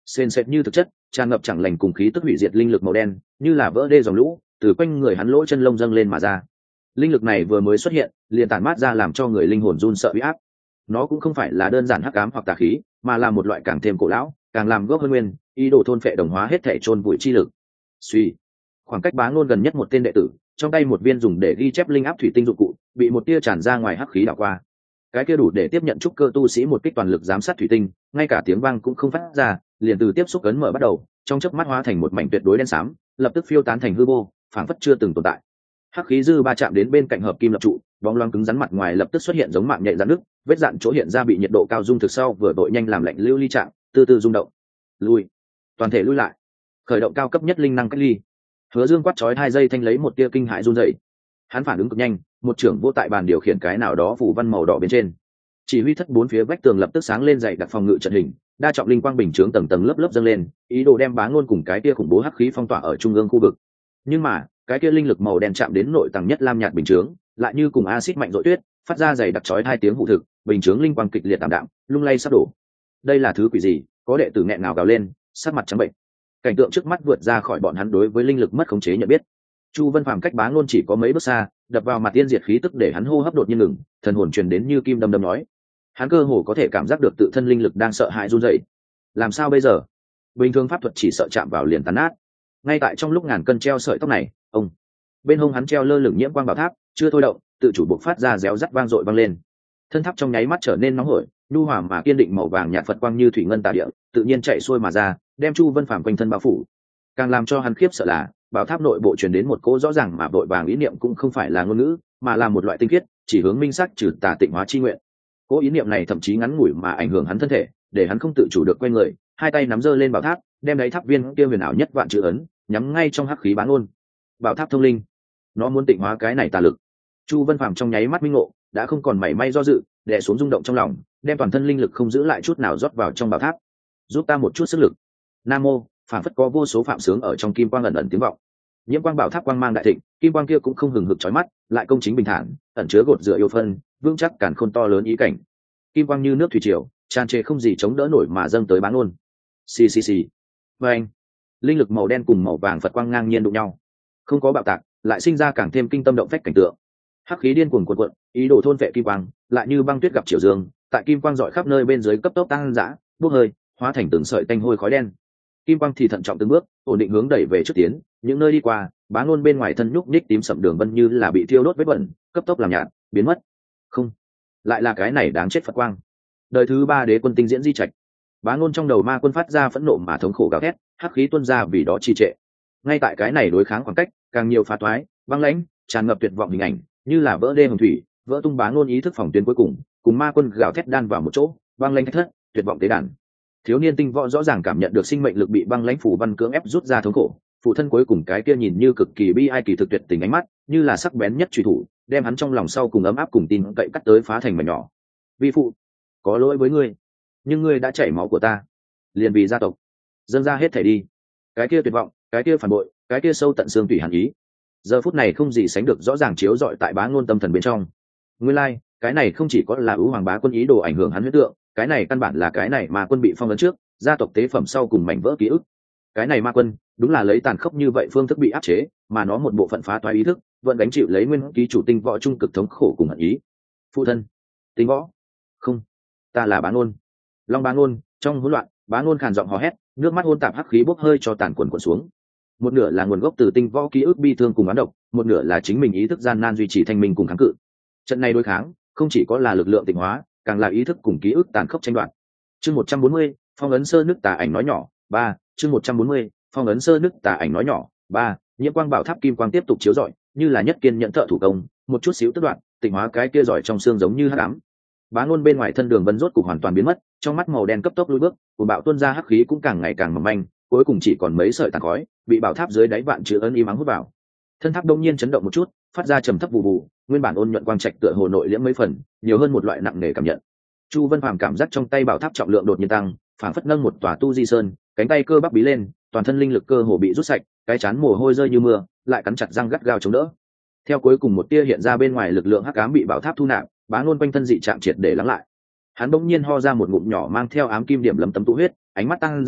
sền sệt như thực chất, tràn ngập chẳng lành cùng khí tức hủy diệt linh lực màu đen, như là vỡ đê dòng lũ, từ quanh người hắn lỗ chân lông dâng lên mà ra. Linh lực này vừa mới xuất hiện, liền tản mát ra làm cho người linh hồn run sợ uy áp. Nó cũng không phải là đơn giản hắc ám hoặc tà khí, mà là một loại càng thêm cổ lão, càng làm gốc hơn nguyên, ý đồ thôn phệ đồng hóa hết thể chôn vùi chi lực. Suy, khoảng cách Bá Ngôn gần nhất một tên đệ tử, trong tay một viên dùng để ghi chép linh áp thủy tinh dụng cụ, bị một tia tràn ra ngoài hắc khí đảo qua. Cái kia đủ để tiếp nhận trúc cơ tu sĩ một kích toàn lực giám sát thủy tinh, ngay cả tiếng vang cũng không phát ra, liền từ tiếp xúc ấn mở bắt đầu, trong chớp mắt hóa thành một mảnh tuyệt đối đen xám, lập tức phiêu tán thành hư vô, phảng phất chưa từng tồn tại. Hắc khí dư ba chạm đến bên cạnh hợp kim lập trụ, bóng loáng cứng rắn mặt ngoài lập tức xuất hiện giống mạng nhạy rạn nước, vết dạn chỗ hiện ra bị nhiệt độ cao dung thực sau vừa đội nhanh làm lạnh lưu ly trạng, từ từ rung động. Lui, toàn thể lui lại. Khởi động cao cấp nhất linh năng cách ly. Hứa Dương quát chói 2 giây thanh lấy một tia kinh hãi run rẩy. Hắn phản ứng cực nhanh, một trưởng vô tại bàn điều khiển cái nào đó phủ văn màu đỏ bên trên. Chỉ huy thất bốn phía vách tường lập tức sáng lên dày đặc phòng ngự trận hình, đa trọng linh quang bình chướng tầng tầng lớp lớp dâng lên, ý đồ đem Bá Ngôn cùng cái tia khủng bố hắc khí phong tỏa ở trung ương khu vực. Nhưng mà, cái kia linh lực màu đen chạm đến nội tầng nhất lam nhạt bình chướng, lại như cùng axit mạnh dội tuyết, phát ra dày đặc chói 2 tiếng hụ thực, bình chướng linh quang kịch liệt tạm đạm, lung lay sắp đổ. Đây là thứ quỷ gì? Có đệ tử nghẹn ngào gào lên, sắc mặt trắng bệnh. Cảnh tượng trước mắt vượt ra khỏi bọn hắn đối với linh lực mất khống chế nhận biết. Chu Vân Phàm cách Bá Ngôn chỉ có mấy bước xa, đập vào mặt tiên diệt khí tức để hắn hô hấp đột nhiên ngừng, thần hồn truyền đến như kim đâm đâm nói. Hắn cơ hồ có thể cảm giác được tự thân linh lực đang sợ hãi run rẩy. Làm sao bây giờ? Bình thường pháp thuật chỉ sợ chạm vào liền tan nát. Ngay tại trong lúc ngàn cân treo sợi tóc này, ông bên hông hắn treo lơ lửng nhiễm quang bảo tháp, chưa thôi động, tự chủ buộc phát ra réo rắt vang dội vang lên. Thân tháp trong nháy mắt trở nên nóng hổi, nhu hòa mà kiên định màu vàng nhạt Phật quang như thủy ngân tà địa, tự nhiên chạy xuôi mà ra, đem Chu Vân Phàm quanh thân bao phủ. Càng làm cho hắn khiếp sợ là, bảo tháp nội bộ truyền đến một cỗ rõ ràng mà vội vàng ý niệm cũng không phải là ngôn ngữ, mà là một loại tinh khiết, chỉ hướng minh sắc trừ tà tịnh hóa chi nguyện. Cỗ ý niệm này thậm chí ngắn ngủi mà ảnh hưởng hắn thân thể, để hắn không tự chủ được quay người, hai tay nắm giơ lên bảo tháp, đem đáy tháp viên kia huyền ảo nhất vạn chữ ấn, nhắm ngay trong hắc khí Bá Ngôn. Bảo tháp thông linh, nó muốn tịnh hóa cái này tà lực. Chu Vân Phàm trong nháy mắt minh ngộ, đã không còn mảy may do dự, đè xuống rung động trong lòng, đem toàn thân linh lực không giữ lại chút nào rót vào trong bảo tháp. Giúp ta một chút sức lực. Nam mô, phảng phất có vô số phạm sướng ở trong kim quang ẩn ẩn tiếng vọng. Nhiễm quang bảo tháp quang mang đại thịnh, kim quang kia cũng không hừng hực chói mắt, lại công chính bình thản, ẩn chứa gột rửa yêu phân, vững chắc càn khôn to lớn ý cảnh. Kim quang như nước thủy triều, tràn trề không gì chống đỡ nổi mà dâng tới Bá Ngôn. Xì xì xì. Vâng. Linh lực màu đen cùng màu vàng Phật quang ngang nhiên đụng nhau, không có bạo tạc, lại sinh ra càng thêm kinh tâm động phách cảnh tượng. Hắc khí điên cuồng cuộn cuộn, ý đồ thôn vệ kim quang, lại như băng tuyết gặp chiều dương, tại kim quang rọi khắp nơi bên dưới cấp tốc tăng dã, bốc hơi, hóa thành từng sợi tanh hôi khói đen. Kim quang thì thận trọng từng bước, ổn định hướng đẩy về trước tiến, những nơi đi qua, Bá Ngôn bên ngoài thân nhúc nhích tím sậm đường vân như là bị thiêu đốt vết bẩn, cấp tốc làm nhạt, biến mất. Không, lại là cái này đáng chết Phật quang. Đời thứ 3 đế quân tinh diễn di trạch. Bá Ngôn trong đầu ma quân phát ra phẫn nộ mà thống khổ gào thét, hắc khí tuôn ra vì đó trì trệ. Ngay tại cái này đối kháng khoảng cách, càng nhiều phá toái, băng lãnh, tràn ngập tuyệt vọng hình ảnh, như là vỡ đê hồng thủy, vỡ tung Bá Ngôn ý thức phòng tuyến cuối cùng ma quân gào thét đan vào một chỗ, băng lãnh thách thất, tuyệt vọng tế đàn. Thiếu niên tinh võ rõ ràng cảm nhận được sinh mệnh lực bị băng lãnh phủ văn cưỡng ép rút ra thống khổ, phụ thân cuối cùng cái kia nhìn như cực kỳ bi ai kỳ thực tuyệt tình ánh mắt, như là sắc bén nhất truy thủ, đem hắn trong lòng sau cùng ấm áp cùng tin cậy cắt tới phá thành mảnh nhỏ. Vi phụ, có lỗi với ngươi, nhưng ngươi đã chảy máu của ta, liền vì gia tộc, dâng ra hết thảy đi. Cái kia tuyệt vọng, cái kia phản bội, cái kia sâu tận xương tủy hàn ý, giờ phút này không gì sánh được rõ ràng chiếu rọi tại Bá Ngôn tâm thần bên trong. Nguyên lai, cái này không chỉ có là ưu hoàng bá quân ý đồ ảnh hưởng hắn huyết tượng, cái này căn bản là cái này mà quân bị phong ấn trước, gia tộc tế phẩm sau cùng mảnh vỡ ký ức. Cái này ma quân, đúng là lấy tàn khốc như vậy phương thức bị áp chế, mà nó một bộ phận phá toái ý thức, vẫn gánh chịu lấy nguyên ký chủ tinh võ trung cực thống khổ cùng hận ý. Phụ thân, tinh võ, không, ta là Bá Ngôn. Long Bá Ngôn, trong hỗn loạn, Bá Ngôn khàn giọng hò hét, nước mắt hôn tạp hắc khí bốc hơi cho tàn quần xuống. Một nửa là nguồn gốc từ tinh võ ký ức bi thương cùng oán độc, một nửa là chính mình ý thức gian nan duy trì thanh minh cùng kháng cự. Trận này đối kháng, không chỉ có là lực lượng tịnh hóa, càng là ý thức cùng ký ức tàn khốc tranh đoạt. Chương 140, phong ấn sơ nước tà ảnh nói nhỏ, 3, chương 140, phong ấn sơ nước tà ảnh nói nhỏ, 3, nhiễm quang bảo tháp kim quang tiếp tục chiếu rọi, như là nhất kiên nhẫn thợ thủ công, một chút xíu tức đoạn, tịnh hóa cái kia giỏi trong xương giống như hắc ám. Bá Ngôn bên ngoài thân đường vân rốt cục hoàn toàn biến mất, trong mắt màu đen cấp tốc lùi bước, của bạo tuôn ra hắc khí cũng càng ngày càng mỏng manh, cuối cùng chỉ còn mấy sợi tàn khói, bị bảo tháp dưới đáy vạn chữ ấn im ắng hút vào. Thân tháp đông nhiên chấn động một chút, phát ra trầm thấp bù bù, nguyên bản ôn nhuận quang trạch tựa hồ nội liễm mấy phần, nhiều hơn một loại nặng nề cảm nhận. Chu Vân Phàm cảm giác trong tay bảo tháp trọng lượng đột nhiên tăng, phảng phất nâng một tòa tu di sơn, cánh tay cơ bắp bí lên, toàn thân linh lực cơ hồ bị rút sạch, cái chán mồ hôi rơi như mưa, lại cắn chặt răng gắt gao chống đỡ. Theo cuối cùng một tia hiện ra bên ngoài lực lượng hắc ám bị bảo tháp thu nạp, Bá Ngôn quanh thân dị trạng triệt để lắng lại. Hắn bỗng nhiên ho ra một ngụm nhỏ mang theo ám kim điểm lấm tấm tụ huyết, ánh mắt tăng dã,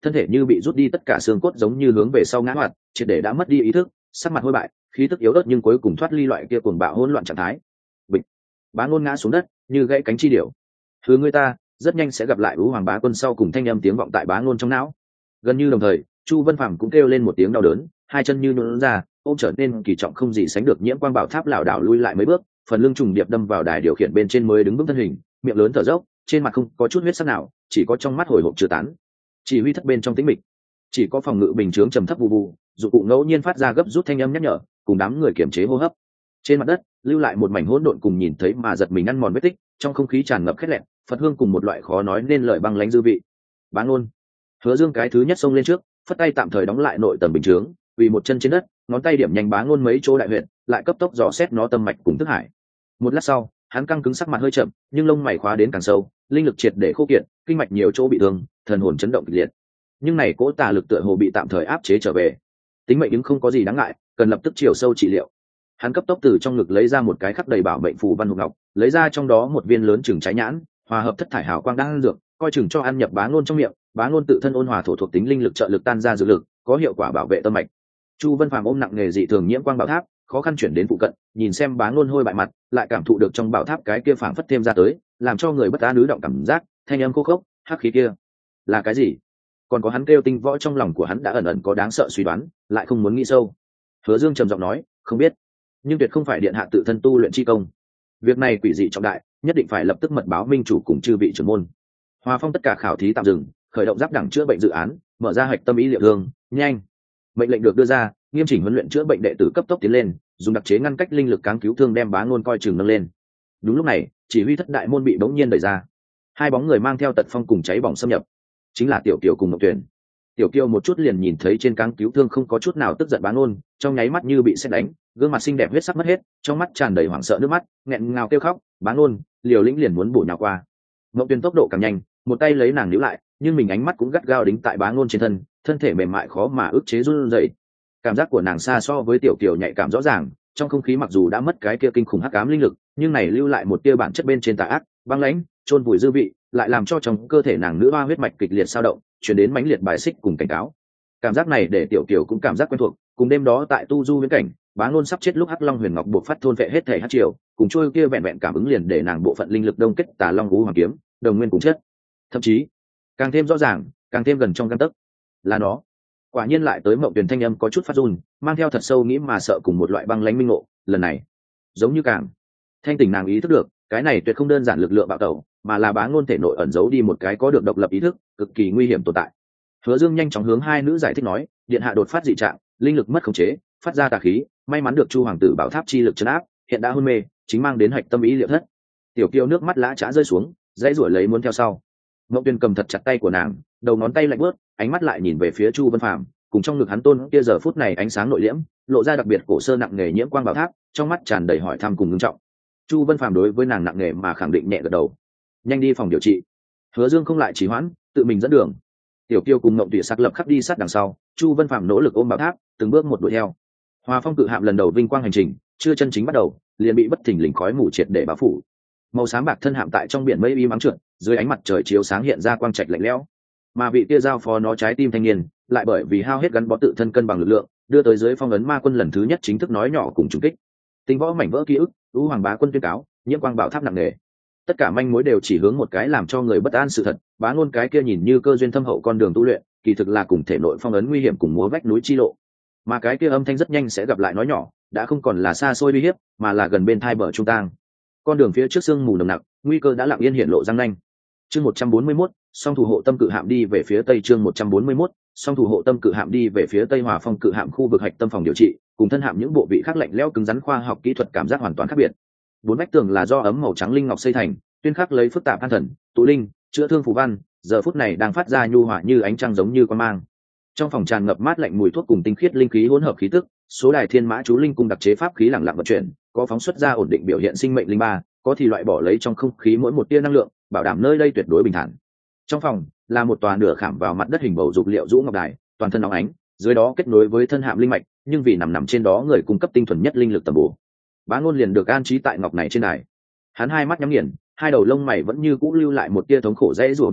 thân thể như bị rút đi tất cả xương cốt, giống như hướng về sau ngã hoạt, triệt để đã mất đi ý thức, sắc mặt hôi bại, khí tức yếu ớt, nhưng cuối cùng thoát ly loại kia cuồng bạo hỗn loạn trạng thái. Bịch, Bá Ngôn ngã xuống đất như gãy cánh chi điểu. Hứa ngươi ta rất nhanh sẽ gặp lại Vũ Hoàng Bá Quân, sau cùng thanh âm tiếng vọng tại Bá Ngôn trong não. Gần như đồng thời, Chu Vân Phàm cũng kêu lên một tiếng đau đớn, hai chân như nhũn ra, ôm trở nên kỳ trọng không gì sánh được nhiễm quang bảo tháp lảo đảo lui lại mấy bước, phần lưng trùng điệp đâm vào đài điều khiển bên trên mới đứng vững thân hình, miệng lớn thở dốc, trên mặt không có chút huyết sắc nào, chỉ có trong mắt hồi hộp chưa tán. Chỉ huy thất bên trong tĩnh mịch, chỉ có phòng ngự bình chướng trầm thấp vù vù, dụng cụ ngẫu nhiên phát ra gấp rút thanh âm nhắc nhở, cùng đám người kiểm chế hô hấp. Trên mặt đất lưu lại một mảnh hỗn độn cùng nhìn thấy mà giật mình ăn mòn vết tích, trong không khí tràn ngập khét lẹn, phật hương cùng một loại khó nói nên lời băng lãnh dư vị. Bá Ngôn, Hứa Dương cái thứ nhất xông lên trước, phất tay tạm thời đóng lại nội tầng bình chướng, vì một chân trên đất, ngón tay điểm nhanh Bá Ngôn mấy chỗ đại huyệt, lại cấp tốc dò xét nó tâm mạch cùng thức hải. Một lát sau, hắn căng cứng sắc mặt hơi chậm, nhưng lông mày khóa đến càng sâu, linh lực triệt để khô kiệt, kinh mạch nhiều chỗ bị thương, thần hồn chấn động kịch liệt. Nhưng này cỗ tà lực tựa hồ bị tạm thời áp chế trở về. Tính mệnh ứng không có gì đáng ngại, cần lập tức chiều sâu trị liệu. Hắn cấp tốc từ trong ngực lấy ra một cái khắc đầy bảo mệnh phù văn hộp ngọc, lấy ra trong đó một viên lớn chừng trái nhãn, hòa hợp thất thải hào quang đang ăn dược, coi chừng cho ăn nhập Bá Ngôn trong miệng. Bá Ngôn tự thân ôn hòa thổ thuộc tính linh lực trợ lực tan ra dược lực, có hiệu quả bảo vệ tâm mạch. Chu Vân Phàm ôm nặng nghề dị thường nhiễm quang bảo tháp, khó khăn chuyển đến phụ cận, nhìn xem Bá Ngôn hôi bại mặt, lại cảm thụ được trong bảo tháp cái kia phảng phất thêm ra tới, làm cho người bất an ứ động cảm giác, thanh âm khô khốc, hắc khí kia là cái gì? Còn có hắn kêu tinh võ, trong lòng của hắn đã ẩn ẩn có đáng sợ suy đoán, lại không muốn nghĩ sâu. Hứa Dương trầm giọng nói, không biết, nhưng tuyệt không phải điện hạ tự thân tu luyện chi công. Việc này quỷ dị trọng đại, nhất định phải lập tức mật báo minh chủ cùng chư vị trưởng môn. Hòa Phong tất cả khảo thí tạm dừng, khởi động giáp đẳng chữa bệnh dự án, mở ra hạch tâm ý liệu thương, nhanh. Mệnh lệnh được đưa ra, nghiêm chỉnh huấn luyện chữa bệnh đệ tử cấp tốc tiến lên, dùng đặc chế ngăn cách linh lực cáng cứu thương đem Bá Ngôn coi chừng nâng lên. Đúng lúc này, chỉ huy thất đại môn bị bỗng nhiên đẩy ra, hai bóng người mang theo tật phong cùng cháy bỏng xâm nhập, chính là Tiểu Kiều cùng Ngọc Tuyển. Tiểu Kiều một chút liền nhìn thấy trên cáng cứu thương không có chút nào tức giận Bá Ngôn, trong nháy mắt như bị sét đánh, gương mặt xinh đẹp huyết sắc mất hết, trong mắt tràn đầy hoảng sợ nước mắt, nghẹn ngào kêu khóc. Bá Ngôn, liều lĩnh liền muốn bổ nhào qua. Ngọc Tuyển tốc độ càng nhanh, một tay lấy nàng níu lại, nhưng mình ánh mắt cũng gắt gao đính tại Bá Ngôn trên thân, thân thể mềm mại khó mà ức chế run rẩy. Cảm giác của nàng xa so với Tiểu Kiều nhạy cảm rõ ràng, trong không khí mặc dù đã mất cái kia kinh khủng hắc ám linh lực, nhưng này lưu lại một tia bản chất bên trên tà ác, băng lãnh, chôn vùi dư vị, lại làm cho trong cơ thể nàng nữ hoa huyết mạch kịch liệt dao động, truyền đến mãnh liệt bài xích cùng cảnh cáo. Cảm giác này để Tiểu Kiều cũng cảm giác quen thuộc, cùng đêm đó tại tu du viễn cảnh, Bá Ngôn sắp chết lúc Hắc Long Huyền Ngọc buộc phát thôn vệ hết thể hắc triều, cùng trôi kia vẹn vẹn cảm ứng liền để nàng bộ phận linh lực đông kết Tà Long Vũ Hoàng kiếm, đồng nguyên cùng chất. Thậm chí, càng thêm rõ ràng, càng thêm gần trong gang tấc. Là nó. Quả nhiên lại tới Mộng Tuyển thanh âm có chút phát run, mang theo thật sâu nghĩ mà sợ cùng một loại băng lãnh minh ngộ, lần này, giống như càng thanh tỉnh nàng ý thức được, cái này tuyệt không đơn giản lực lượng bạo tẩu, mà là Bá Ngôn thể nội ẩn giấu đi một cái có được độc lập ý thức, cực kỳ nguy hiểm tồn tại. Hứa Dương nhanh chóng hướng hai nữ giải thích nói, điện hạ đột phát dị trạng, linh lực mất khống chế, phát ra tà khí, may mắn được Chu hoàng tử bảo tháp chi lực trấn áp, hiện đã hôn mê, chính mang đến hạch tâm ý liệu thất. Tiểu Kiều nước mắt lã chã rơi xuống, dãy rủa lấy muốn theo sau. Mộng Tuyên cầm thật chặt tay của nàng, đầu ngón tay lạnh buốt, ánh mắt lại nhìn về phía Chu Vân Phàm, cùng trong ngực hắn tôn kia giờ phút này ánh sáng nội liễm, lộ ra đặc biệt cổ sơ nặng nề nhiễm quang bảo tháp, trong mắt tràn đầy hỏi thăm cùng ngưng trọng. Chu Vân Phàm đối với nàng nặng nề mà khẳng định nhẹ gật đầu. Nhanh đi phòng điều trị. Hứa Dương không lại trì hoãn, tự mình dẫn đường. Tiểu Kiều cùng Ngộng Tuyệt sắc lập khắc đi sát đằng sau, Chu Vân Phàm nỗ lực ôm bảo tháp, từng bước một đuổi theo. Hòa Phong cự hạm lần đầu vinh quang hành trình, chưa chân chính bắt đầu, liền bị bất thình lình khói mù triệt để bao phủ. Màu xám bạc thân hạm tại trong biển mây y mắng trượt, dưới ánh mặt trời chiếu sáng hiện ra quang trạch lạnh lẽo. Mà vị kia giao phó nó trái tim thanh niên, lại bởi vì hao hết gắn bó tự thân cân bằng lực lượng, đưa tới dưới phong ấn ma quân lần thứ nhất chính thức nói nhỏ cùng trùng kích. Tinh võ mảnh vỡ ký ức, U Hoàng Bá Quân tuyên cáo, nhiễm quang bảo tháp nặng nề. Tất cả manh mối đều chỉ hướng một cái làm cho người bất an sự thật, Bá Ngôn cái kia nhìn như cơ duyên thâm hậu con đường tu luyện, kỳ thực là cùng thể nội phong ấn nguy hiểm cùng múa vách núi chi lộ. Mà cái kia âm thanh rất nhanh sẽ gặp lại nói nhỏ, đã không còn là xa xôi uy hiếp, mà là gần bên thai bờ trung tang. Con đường phía trước sương mù nồng nặc, nguy cơ đã lặng yên hiện lộ răng nanh. Chương 141, song thủ hộ tâm cự hạm đi về phía tây. Chương 141, song thủ hộ tâm cự hạm đi về phía tây. Hòa Phong cự hạm khu vực hạch tâm phòng điều trị, cùng thân hạm những bộ vị khác lạnh lẽo cứng rắn khoa học kỹ thuật cảm giác hoàn toàn khác biệt. Bốn vách tường là do ấm màu trắng linh ngọc xây thành, tuyên khắc lấy phức tạp an thần, tụ linh, chữa thương phù văn, giờ phút này đang phát ra nhu hòa như ánh trăng giống như quan mang. Trong phòng tràn ngập mát lạnh mùi thuốc cùng tinh khiết linh khí hỗn hợp khí tức, số đài thiên mã chú linh cung đặc chế pháp khí lặng lặng vận chuyển, có phóng xuất ra ổn định biểu hiện sinh mệnh linh ba, có thì loại bỏ lấy trong không khí mỗi một tia năng lượng, bảo đảm nơi đây tuyệt đối bình thản. Trong phòng là một tòa nửa khảm vào mặt đất hình bầu dục liệu rũ ngọc đài, toàn thân óng ánh, dưới đó kết nối với thân hạm linh mạch, nhưng vì nằm trên đó người cung cấp tinh thuần nhất linh lực tầm bổ. Bá Ngôn liền được an trí tại ngọc này trên đài. Hắn hai mắt nhắm nghiền, hai đầu lông mày vẫn như cũ lưu lại một tia thống khổ dễ rủa vết tích,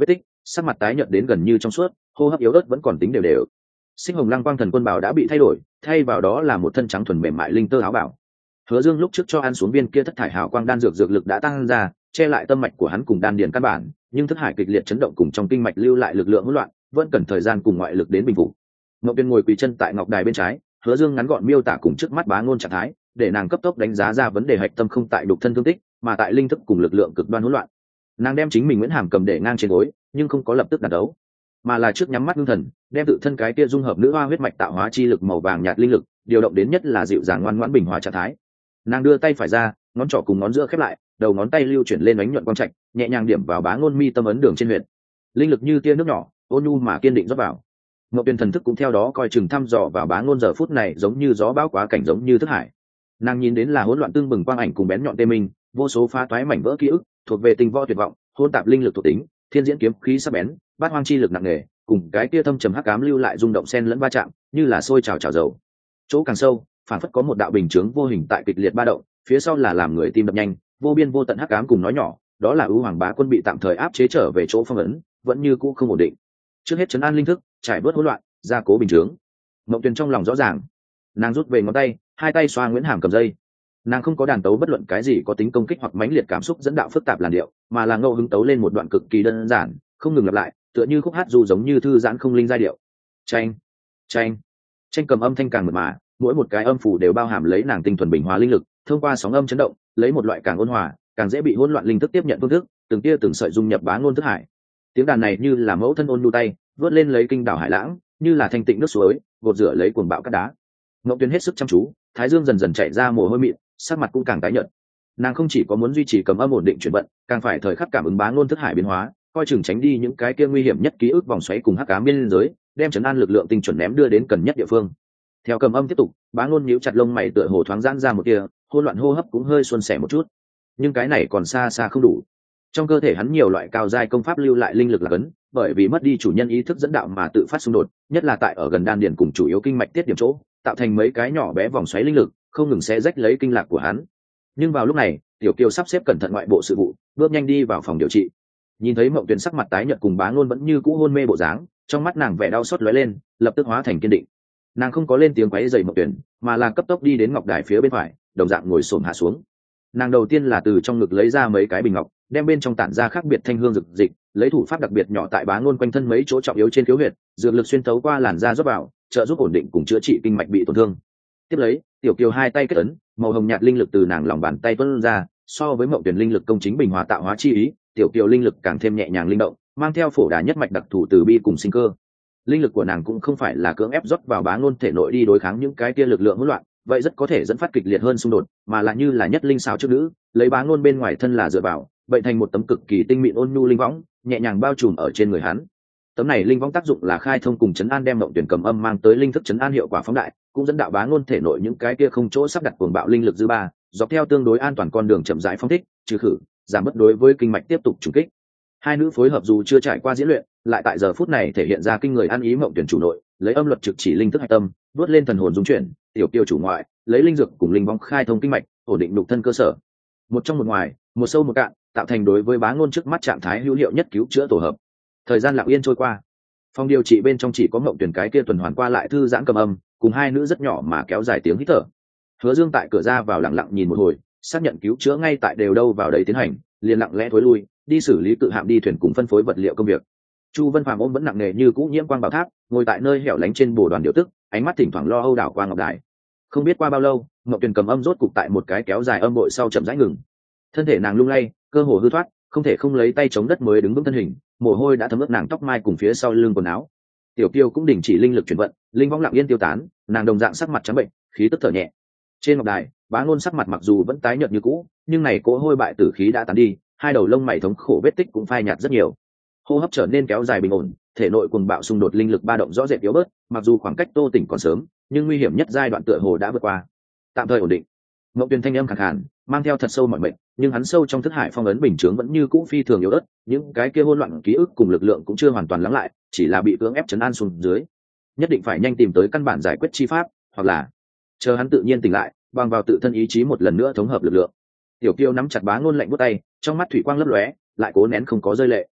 sắc mặt tái nhợt đến gần như trong suốt, hô hấp yếu ớt vẫn còn tính đều đều. Sinh hồng lăng quang thần quân bảo đã bị thay đổi, thay vào đó là một thân trắng thuần mềm mại linh tơ áo bảo. Hứa Dương lúc trước cho ăn xuống viên kia thất thải hào quang đan dược, dược lực đã tăng ra, che lại tâm mạch của hắn cùng đan điền căn bản, nhưng thức hải kịch liệt chấn động cùng trong kinh mạch lưu lại lực lượng hỗn loạn, vẫn cần thời gian cùng ngoại lực đến bình phục. Ngọc Tuyên ngồi quỳ chân tại ngọc đài bên trái, Hứa Dương ngắn gọn miêu tả cùng trước mắt Bá Ngôn trạng thái, để nàng cấp tốc đánh giá ra vấn đề hạch tâm không tại đục thân thương tích, mà tại linh thức cùng lực lượng cực đoan hỗn loạn. Nàng đem chính mình Nguyễn Hàm cầm để ngang trên gối, nhưng không có lập tức đặt đấu, mà là trước nhắm mắt ngưng thần, đem tự thân cái kia dung hợp nữ hoa huyết mạch tạo hóa chi lực màu vàng nhạt linh lực, điều động đến nhất là dịu dàng ngoan ngoãn bình hòa trạng thái. Nàng đưa tay phải ra, ngón trỏ cùng ngón giữa khép lại, đầu ngón tay lưu chuyển lên ánh nhuận quang trạch, nhẹ nhàng điểm vào Bá Ngôn mi tâm ấn đường trên huyệt. Linh lực như tia nước nhỏ, ôn nhu mà kiên định rót vào. Ngọc Tuyền thần thức cũng theo đó coi chừng thăm dò vào Bá Ngôn giờ phút này giống như gió bão quá cảnh, giống như thức hải. Nàng nhìn đến là hỗn loạn tương bừng quang ảnh cùng bén nhọn tê minh, vô số phá toái mảnh vỡ ký ức, thuộc về tình võ tuyệt vọng, hỗn tạp linh lực thuộc tính, thiên diễn kiếm khí sắc bén, bát hoang chi lực nặng nề, cùng cái tia thâm trầm hắc ám lưu lại rung động xen lẫn va chạm, như là sôi trào trào dầu. Chỗ càng sâu, phản phất có một đạo bình chướng vô hình tại kịch liệt ba động, phía sau là làm người tim đập nhanh, vô biên vô tận hắc ám cùng nói nhỏ, đó là ưu hoàng bá quân bị tạm thời áp chế trở về chỗ phong ấn, vẫn như cũ không ổn định. Trước hết trấn an linh thức, trải bớt hỗn loạn, gia cố bình chướng. Mộng Tuyền trong lòng rõ ràng, nàng rút về ngón tay, hai tay xoa Nguyễn Hàm cầm dây. Nàng không có đàn tấu bất luận cái gì có tính công kích hoặc mãnh liệt cảm xúc dẫn đạo phức tạp làn điệu, mà là ngẫu hứng tấu lên một đoạn cực kỳ đơn giản, không ngừng lặp lại, tựa như khúc hát dù giống như thư giãn không linh giai điệu. Chanh, chanh, chanh cầm âm thanh càng mượt mà, mỗi một cái âm phủ đều bao hàm lấy nàng tinh thuần bình hòa linh lực, thông qua sóng âm chấn động, lấy một loại càng ôn hòa, càng dễ bị hỗn loạn linh thức tiếp nhận phương thức, từng tia từng sợi dung nhập Bá Ngôn thức hải. Tiếng đàn này như là mẫu thân ôn nhu tay, vớt lên lấy kinh đảo hải lãng, như là thanh tịnh nước suối, gột rửa lấy cuồng bạo cát đá. Ngọc Tuyên hết sức chăm chú, thái dương dần dần chạy ra mồ hôi mịn, sắc mặt cũng càng tái nhợt. Nàng không chỉ có muốn duy trì cầm âm ổn định chuyển vận, càng phải thời khắc cảm ứng Bá Ngôn thức hải biến hóa, coi chừng tránh đi những cái kia nguy hiểm nhất ký ức vòng xoáy cùng hắc ám biên giới, đem trấn an lực lượng tinh chuẩn ném đưa đến cần nhất địa phương. Theo cầm âm tiếp tục, Bá Ngôn nhíu chặt lông mày, tựa hồ thoáng giãn ra một tia, hỗn loạn hô hấp cũng hơi suôn sẻ một chút. Nhưng cái này còn xa xa không đủ. Trong cơ thể hắn nhiều loại cao giai công pháp lưu lại linh lực là cấn, bởi vì mất đi chủ nhân ý thức dẫn đạo mà tự phát xung đột, nhất là tại ở gần đan điền cùng chủ yếu kinh mạch tiết điểm chỗ, tạo thành mấy cái nhỏ bé vòng xoáy linh lực, không ngừng xé rách lấy kinh lạc của hắn. Nhưng vào lúc này, Tiểu Kiều sắp xếp cẩn thận ngoại bộ sự vụ, bước nhanh đi vào phòng điều trị. Nhìn thấy Mộng Tuyền sắc mặt tái nhợt cùng Bá Ngôn vẫn như cũ hôn mê bộ dáng, trong mắt nàng vẻ đau xót lóe lên, lập tức hóa thành kiên định. Nàng không có lên tiếng quấy rầy Mộng Tuyền, mà là cấp tốc đi đến ngọc đài phía bên phải, đồng dạng ngồi xổm hạ xuống. Nàng đầu tiên là từ trong ngực lấy ra mấy cái bình ngọc, đem bên trong tản ra khác biệt thanh hương dược dịch, lấy thủ pháp đặc biệt nhỏ tại Bá Ngôn quanh thân mấy chỗ trọng yếu trên khiếu huyệt, dược lực xuyên thấu qua làn da rót vào, trợ giúp ổn định cùng chữa trị kinh mạch bị tổn thương. Tiếp lấy, Tiểu Kiều hai tay kết ấn, màu hồng nhạt linh lực từ nàng lòng bàn tay tuôn ra, so với Mộng Tuyền linh lực công chính bình hòa tạo hóa chi ý, Tiểu Kiều linh lực càng thêm nhẹ nhàng linh động, mang theo phổ đà nhất mạch đặc thù từ bi cùng sinh cơ. Linh lực của nàng cũng không phải là cưỡng ép rót vào Bá Ngôn thể nội đi đối kháng những cái kia lực lượng hỗn loạn, vậy rất có thể dẫn phát kịch liệt hơn xung đột, mà là như là nhất linh xảo trước nữ, lấy Bá Ngôn bên ngoài thân là dựa vào, bệnh thành một tấm cực kỳ tinh mịn ôn nhu linh võng, nhẹ nhàng bao trùm ở trên người hắn. Tấm này linh võng tác dụng là khai thông cùng chấn an, đem Mộng Tuyền cầm âm mang tới linh thức chấn an hiệu quả phóng đại, cũng dẫn đạo Bá Ngôn thể nội những cái kia không chỗ sắp đặt cuồng bạo linh lực dư ba, dọc theo tương đối an toàn con đường chậm rãi phóng thích, trừ khử, giảm bớt đối với kinh mạch tiếp tục trùng kích. Hai nữ phối hợp dù chưa trải qua diễn luyện, lại tại giờ phút này thể hiện ra kinh người ăn ý. Mộng Tuyền chủ nội, lấy âm luật trực chỉ linh thức hạch tâm, đuốt lên thần hồn dung chuyển, Tiểu Kiều chủ ngoại, lấy linh dược cùng linh võng khai thông kinh mạch, ổn định nhục thân cơ sở. Một trong một ngoài, một sâu một cạn, tạo thành đối với Bá Ngôn trước mắt trạng thái hữu hiệu nhất cứu chữa tổ hợp. Thời gian lặng yên trôi qua, phòng điều trị bên trong chỉ có Mộng Tuyền cái kia tuần hoàn qua lại thư giãn cầm âm, cùng hai nữ rất nhỏ mà kéo dài tiếng hít thở. Hứa Dương tại cửa ra vào lặng lặng nhìn một hồi, xác nhận cứu chữa ngay tại đều đâu vào đấy tiến hành, liền lặng lẽ thối lui, đi xử lý cự hạm đi thuyền cùng phân phối vật liệu công việc. Chu Vân Phàm ôm vẫn nặng nề như cũ nhiễm quang bảo tháp, ngồi tại nơi hẻo lánh trên bồ đoàn điều tức, ánh mắt thỉnh thoảng lo âu đảo qua ngọc đài. Không biết qua bao lâu, Mộng Tuyền cầm âm rốt cục tại một cái kéo dài âm bội sau chậm rãi ngừng. Thân thể nàng lung lay, cơ hồ hư thoát, không thể không lấy tay chống đất mới đứng vững thân hình, mồ hôi đã thấm ướt nàng tóc mai cùng phía sau lưng quần áo. Tiểu Kiều cũng đình chỉ linh lực chuyển vận, linh võng lặng yên tiêu tán, nàng đồng dạng sắc mặt trắng bệnh, khí tức thở nhẹ. Trên ngọc đài, Bá Ngôn sắc mặt mặc dù vẫn tái nhợt như cũ, nhưng này cỗ hôi bại tử khí đã tán đi, hai đầu lông mày thống khổ vết tích cũng phai nhạt rất nhiều. Hô hấp trở nên kéo dài bình ổn, thể nội cuồng bạo xung đột linh lực ba động rõ rệt yếu bớt, mặc dù khoảng cách Tô Tỉnh còn sớm, nhưng nguy hiểm nhất giai đoạn tựa hồ đã vượt qua. Tạm thời ổn định. Mộng Tuyền thanh âm khàn khàn, mang theo thật sâu mọi mệnh, nhưng hắn sâu trong thức hải phong ấn bình chướng vẫn như cũ phi thường yếu ớt, những cái kia hỗn loạn ký ức cùng lực lượng cũng chưa hoàn toàn lắng lại, chỉ là bị cưỡng ép trấn an xuống dưới. Nhất định phải nhanh tìm tới căn bản giải quyết chi pháp, hoặc là chờ hắn tự nhiên tỉnh lại, bằng vào tự thân ý chí một lần nữa thống hợp lực lượng. Tiểu Kiều nắm chặt Bá Ngôn lạnh buốt tay, trong mắt thủy quang lấp lóe, lại cố nén không có rơi lệ.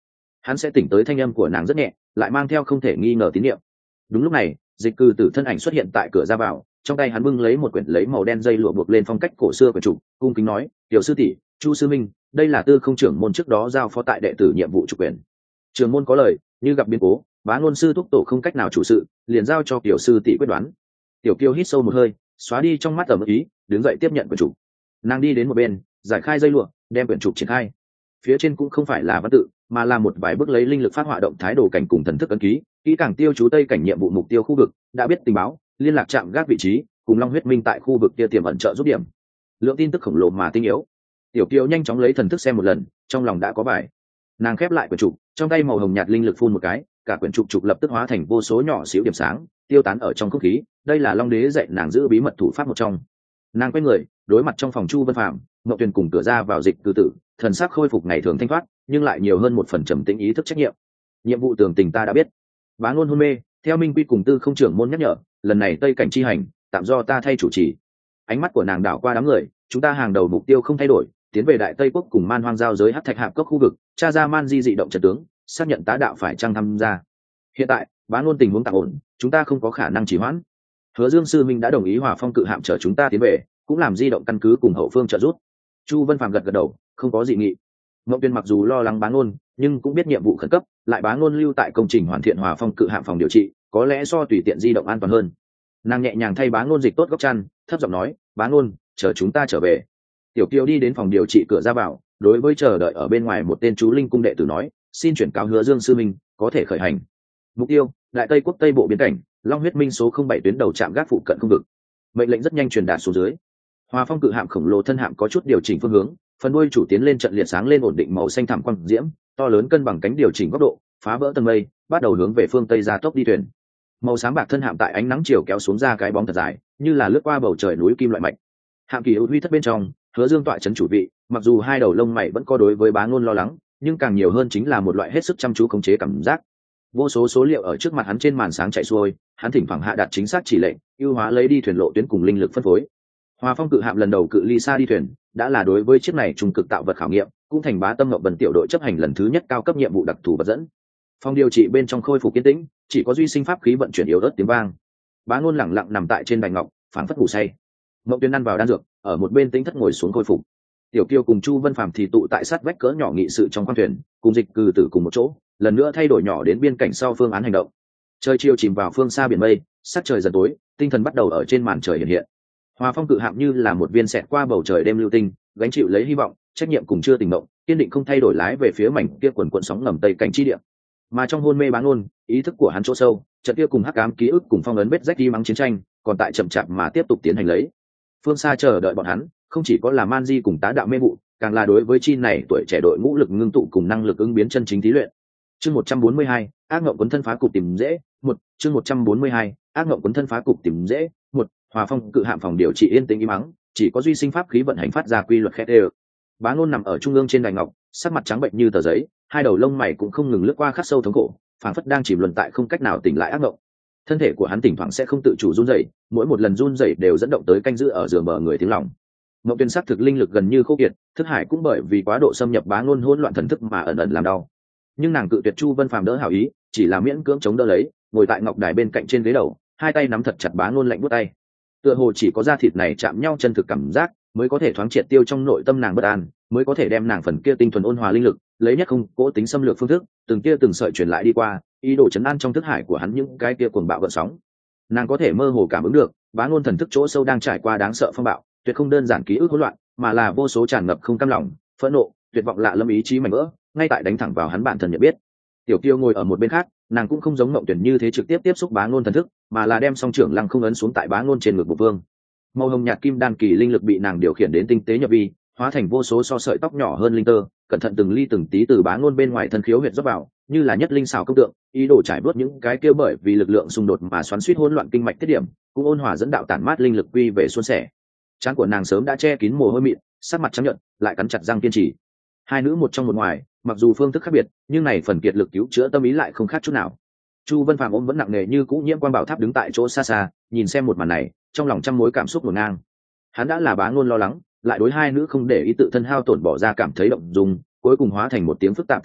hắn sẽ tỉnh tới thanh âm của nàng rất nhẹ, lại mang theo không thể nghi ngờ tín nhiệm. Đúng lúc này, Dịch Cư Tử thân ảnh xuất hiện tại cửa ra vào, trong tay hắn bưng lấy một quyển lấy màu đen dây lụa buộc lên phong cách cổ xưa quyển trục, cung kính nói: "Tiểu sư tỷ, Chu sư minh, đây là Tư Không trưởng môn trước đó giao phó tại đệ tử nhiệm vụ trục quyển. Trưởng môn có lời, như gặp biến cố, Bá Ngôn sư thúc tổ không cách nào chủ sự, liền giao cho tiểu sư tỷ quyết đoán." Tiểu Kiêu hít sâu một hơi, xóa đi trong mắt ẩm ý, đứng dậy tiếp nhận quyển trục. Nàng đi đến một bên, giải khai dây lụa, đem quyển trục triển khai. Phía trên cũng không phải là văn tự, mà là một vài bước lấy linh lực phát họa động thái đồ cảnh cùng thần thức ấn ký, kỹ càng tiêu chú tây cảnh nhiệm vụ mục tiêu khu vực, đã biết tình báo, liên lạc trạm gác vị trí, cùng Long Huyết Minh tại khu vực kia tiềm ẩn trợ giúp điểm. Lượng tin tức khổng lồ mà tinh yếu. Tiểu Kiều nhanh chóng lấy thần thức xem một lần, trong lòng đã có bài. Nàng khép lại quyển trục, trong tay màu hồng nhạt linh lực phun một cái, cả quyển trục lập tức hóa thành vô số nhỏ xíu điểm sáng, tiêu tán ở trong không khí. Đây là Long Đế dạy nàng giữ bí mật thủ pháp một trong. Nàng quay người, đối mặt trong phòng Chu Vân Phạm, Ngọc Tuyền cùng cửa ra vào Dịch Cư Tử, thần sắc khôi phục ngày thường thanh thoát, nhưng lại nhiều hơn một phần trầm tĩnh ý thức trách nhiệm. Nhiệm vụ tường tình ta đã biết. Bá Ngôn hôn mê, theo Minh Quy cùng Tư Không trưởng môn nhắc nhở, lần này Tây cảnh chi hành, tạm do ta thay chủ trì. Ánh mắt của nàng đảo qua đám người, chúng ta hàng đầu mục tiêu không thay đổi, tiến về Đại Tây quốc cùng Man Hoang giao giới Hắc Thạch Hạp cốc khu vực, tra ra Man Di dị động trận tướng, xác nhận tá đạo phải chăng tham gia. Hiện tại, Bá Ngôn tình huống tạm ổn, chúng ta không có khả năng trì hoãn. Hứa Dương sư minh đã đồng ý Hỏa Phong cự hạm chở chúng ta tiến về, cũng làm di động căn cứ cùng hậu phương trợ giúp. Chu Vân Phàm gật gật đầu, không có dị nghị. Ngộng Tuyên mặc dù lo lắng Bá Ngôn, nhưng cũng biết nhiệm vụ khẩn cấp, lại Bá Ngôn lưu tại công trình hoàn thiện Hỏa Phong cự hạm phòng điều trị, có lẽ so tùy tiện di động an toàn hơn. Nàng nhẹ nhàng thay Bá Ngôn dịch tốt góc chăn, thấp giọng nói: "Bá Ngôn, chờ chúng ta trở về." Tiểu Kiều đi đến phòng điều trị cửa ra vào, đối với chờ đợi ở bên ngoài một tên chú linh cung đệ tử nói: "Xin chuyển cáo Hứa Dương sư minh, có thể khởi hành. Mục tiêu: Đại Tây quốc Tây bộ biên cảnh, Long Huyết Minh số 07 tuyến đầu trạm gác phụ cận khu vực." Mệnh lệnh rất nhanh truyền đạt xuống dưới. Hòa Phong cự hạm khổng lồ thân hạm có chút điều chỉnh phương hướng, phần đuôi chủ tiến lên trận liệt sáng lên ổn định màu xanh thẳm quang diễm, to lớn cân bằng cánh điều chỉnh góc độ, phá vỡ tầng mây, bắt đầu hướng về phương tây gia tốc đi thuyền. Màu sáng bạc thân hạm tại ánh nắng chiều kéo xuống ra cái bóng thật dài, như là lướt qua bầu trời núi kim loại mạnh. Hạm kỳ huy thất bên trong, Hứa Dương tọa trấn chủ vị, mặc dù hai đầu lông mày vẫn có đối với Bá Ngôn lo lắng, nhưng càng nhiều hơn chính là một loại hết sức chăm chú khống chế cảm giác. Vô số số liệu ở trước mặt hắn trên màn sáng chạy xuôi, hắn thỉnh thoảng hạ đạt chính xác chỉ lệnh, ưu hóa lấy đi thuyền lộ tuyến cùng linh lực phân phối. Hòa Phong cự hạm lần đầu cự ly xa đi thuyền, đã là đối với chiếc này trung cực tạo vật khảo nghiệm, cũng thành Bá Tâm Ngọc Bần tiểu đội chấp hành lần thứ nhất cao cấp nhiệm vụ đặc thù vật dẫn. Phòng điều trị bên trong khôi phục yên tĩnh, chỉ có duy sinh pháp khí vận chuyển yếu ớt tiếng vang. Bá Ngôn lẳng lặng nằm tại trên bành ngọc, phảng phất ngủ say. Ngọc Tuyên ăn vào đan dược, ở một bên tĩnh thất ngồi xuống khôi phục. Tiểu Kiêu cùng Chu Vân Phàm thì tụ tại sát vách cỡ nhỏ nghị sự trong khoang thuyền, cùng Dịch Cư Tử cùng một chỗ, lần nữa thay đổi nhỏ đến biên cảnh sau phương án hành động. Trời chiều chìm vào phương xa biển mây, sắc trời dần tối, tinh thần bắt đầu ở trên màn trời hiện hiện. Hòa Phong cự hạm như là một viên xẹt qua bầu trời đêm lưu tinh, gánh chịu lấy hy vọng, trách nhiệm cùng chưa tỉnh mộng, kiên định không thay đổi lái về phía mảnh kia quần quần sóng ngầm tây cảnh chi địa. Mà trong hôn mê Bá Ngôn, ý thức của hắn chỗ sâu, trận kia cùng hắc ám ký ức cùng phong ấn vết rách đi mắng chiến tranh, còn tại chậm chạp mà tiếp tục tiến hành lấy. Phương xa chờ đợi bọn hắn, không chỉ có là Man Di cùng tá đạo mê vụ, càng là đối với chi này tuổi trẻ đội ngũ lực ngưng tụ cùng năng lực ứng biến chân chính thí luyện. Chương 142, ác ngộng cuốn thân phá cục tìm dễ, chương 142, ác ngộng cuốn thân phá cục tìm dễ, Hòa Phong cự hạm phòng điều trị yên tĩnh im mắng, chỉ có duy sinh pháp khí vận hành phát ra quy luật khét đều. Bá Ngôn nằm ở trung ương trên đài ngọc, sắc mặt trắng bệnh như tờ giấy, hai đầu lông mày cũng không ngừng lướt qua khắc sâu thống khổ, phảng phất đang chìm luân tại không cách nào tỉnh lại ác ngộng. Thân thể của hắn thỉnh thoảng sẽ không tự chủ run rẩy, mỗi một lần run rẩy đều dẫn động tới canh giữ ở giường bờ người tiếng lòng. Ngộng Tuyên sắc thực linh lực gần như khô kiệt, thức hải cũng bởi vì quá độ xâm nhập Bá Ngôn hỗn loạn thần thức mà ẩn ẩn làm đau. Nhưng nàng cự tuyệt Chu Vân Phàm đỡ hảo ý, chỉ là miễn cưỡng chống đỡ lấy, ngồi tại ngọc đài bên cạnh trên ghế đầu, hai tay nắm thật chặt Bá Ngôn lạnh buốt tay. Tựa hồ chỉ có da thịt này chạm nhau chân thực cảm giác, mới có thể thoáng triệt tiêu trong nội tâm nàng bất an, mới có thể đem nàng phần kia tinh thuần ôn hòa linh lực, lấy nhất không cố tính xâm lược phương thức, từng kia từng sợi truyền lại đi qua, ý đồ chấn an trong thức hải của hắn những cái kia cuồng bạo gợn sóng. Nàng có thể mơ hồ cảm ứng được, Bá Ngôn thần thức chỗ sâu đang trải qua đáng sợ phong bạo, tuyệt không đơn giản ký ức hỗn loạn, mà là vô số tràn ngập không cam lòng, phẫn nộ, tuyệt vọng lạ lâm ý chí mảnh vỡ, ngay tại đánh thẳng vào hắn bản thân nhận biết. Tiểu Kiêu ngồi ở một bên khác, nàng cũng không giống Mộng Tuyển như thế trực tiếp tiếp xúc Bá Ngôn thần thức, mà là đem song trưởng lăng không ấn xuống tại Bá Ngôn trên ngực Bộ Vương. Màu hồng nhạt kim đan kỳ linh lực bị nàng điều khiển đến tinh tế nhập vi, hóa thành vô số so sợi tóc nhỏ hơn linh tơ, cẩn thận từng ly từng tí từ Bá Ngôn bên ngoài thân khiếu huyệt rót vào, như là nhất linh xảo công tượng, ý đồ trải bớt những cái kia bởi vì lực lượng xung đột mà xoắn xuýt hỗn loạn kinh mạch tiết điểm, cũng ôn hòa dẫn đạo tản mát linh lực quy về suôn sẻ. Trán của nàng sớm đã che kín mồ hôi mịn, sắc mặt trắng nhợt, lại cắn chặt răng kiên trì. Hai nữ một trong một ngoài, mặc dù phương thức khác biệt, nhưng này phần kiệt lực cứu chữa tâm ý lại không khác chút nào. Chu Vân Phàm ôm vẫn nặng nề như cũ nhiễm quang bảo tháp đứng tại chỗ xa xa, nhìn xem một màn này, trong lòng trăm mối cảm xúc ngổn ngang. Hắn đã là Bá Ngôn lo lắng, lại đối hai nữ không để ý tự thân hao tổn bỏ ra cảm thấy động dung, cuối cùng hóa thành một tiếng phức tạp thở dài,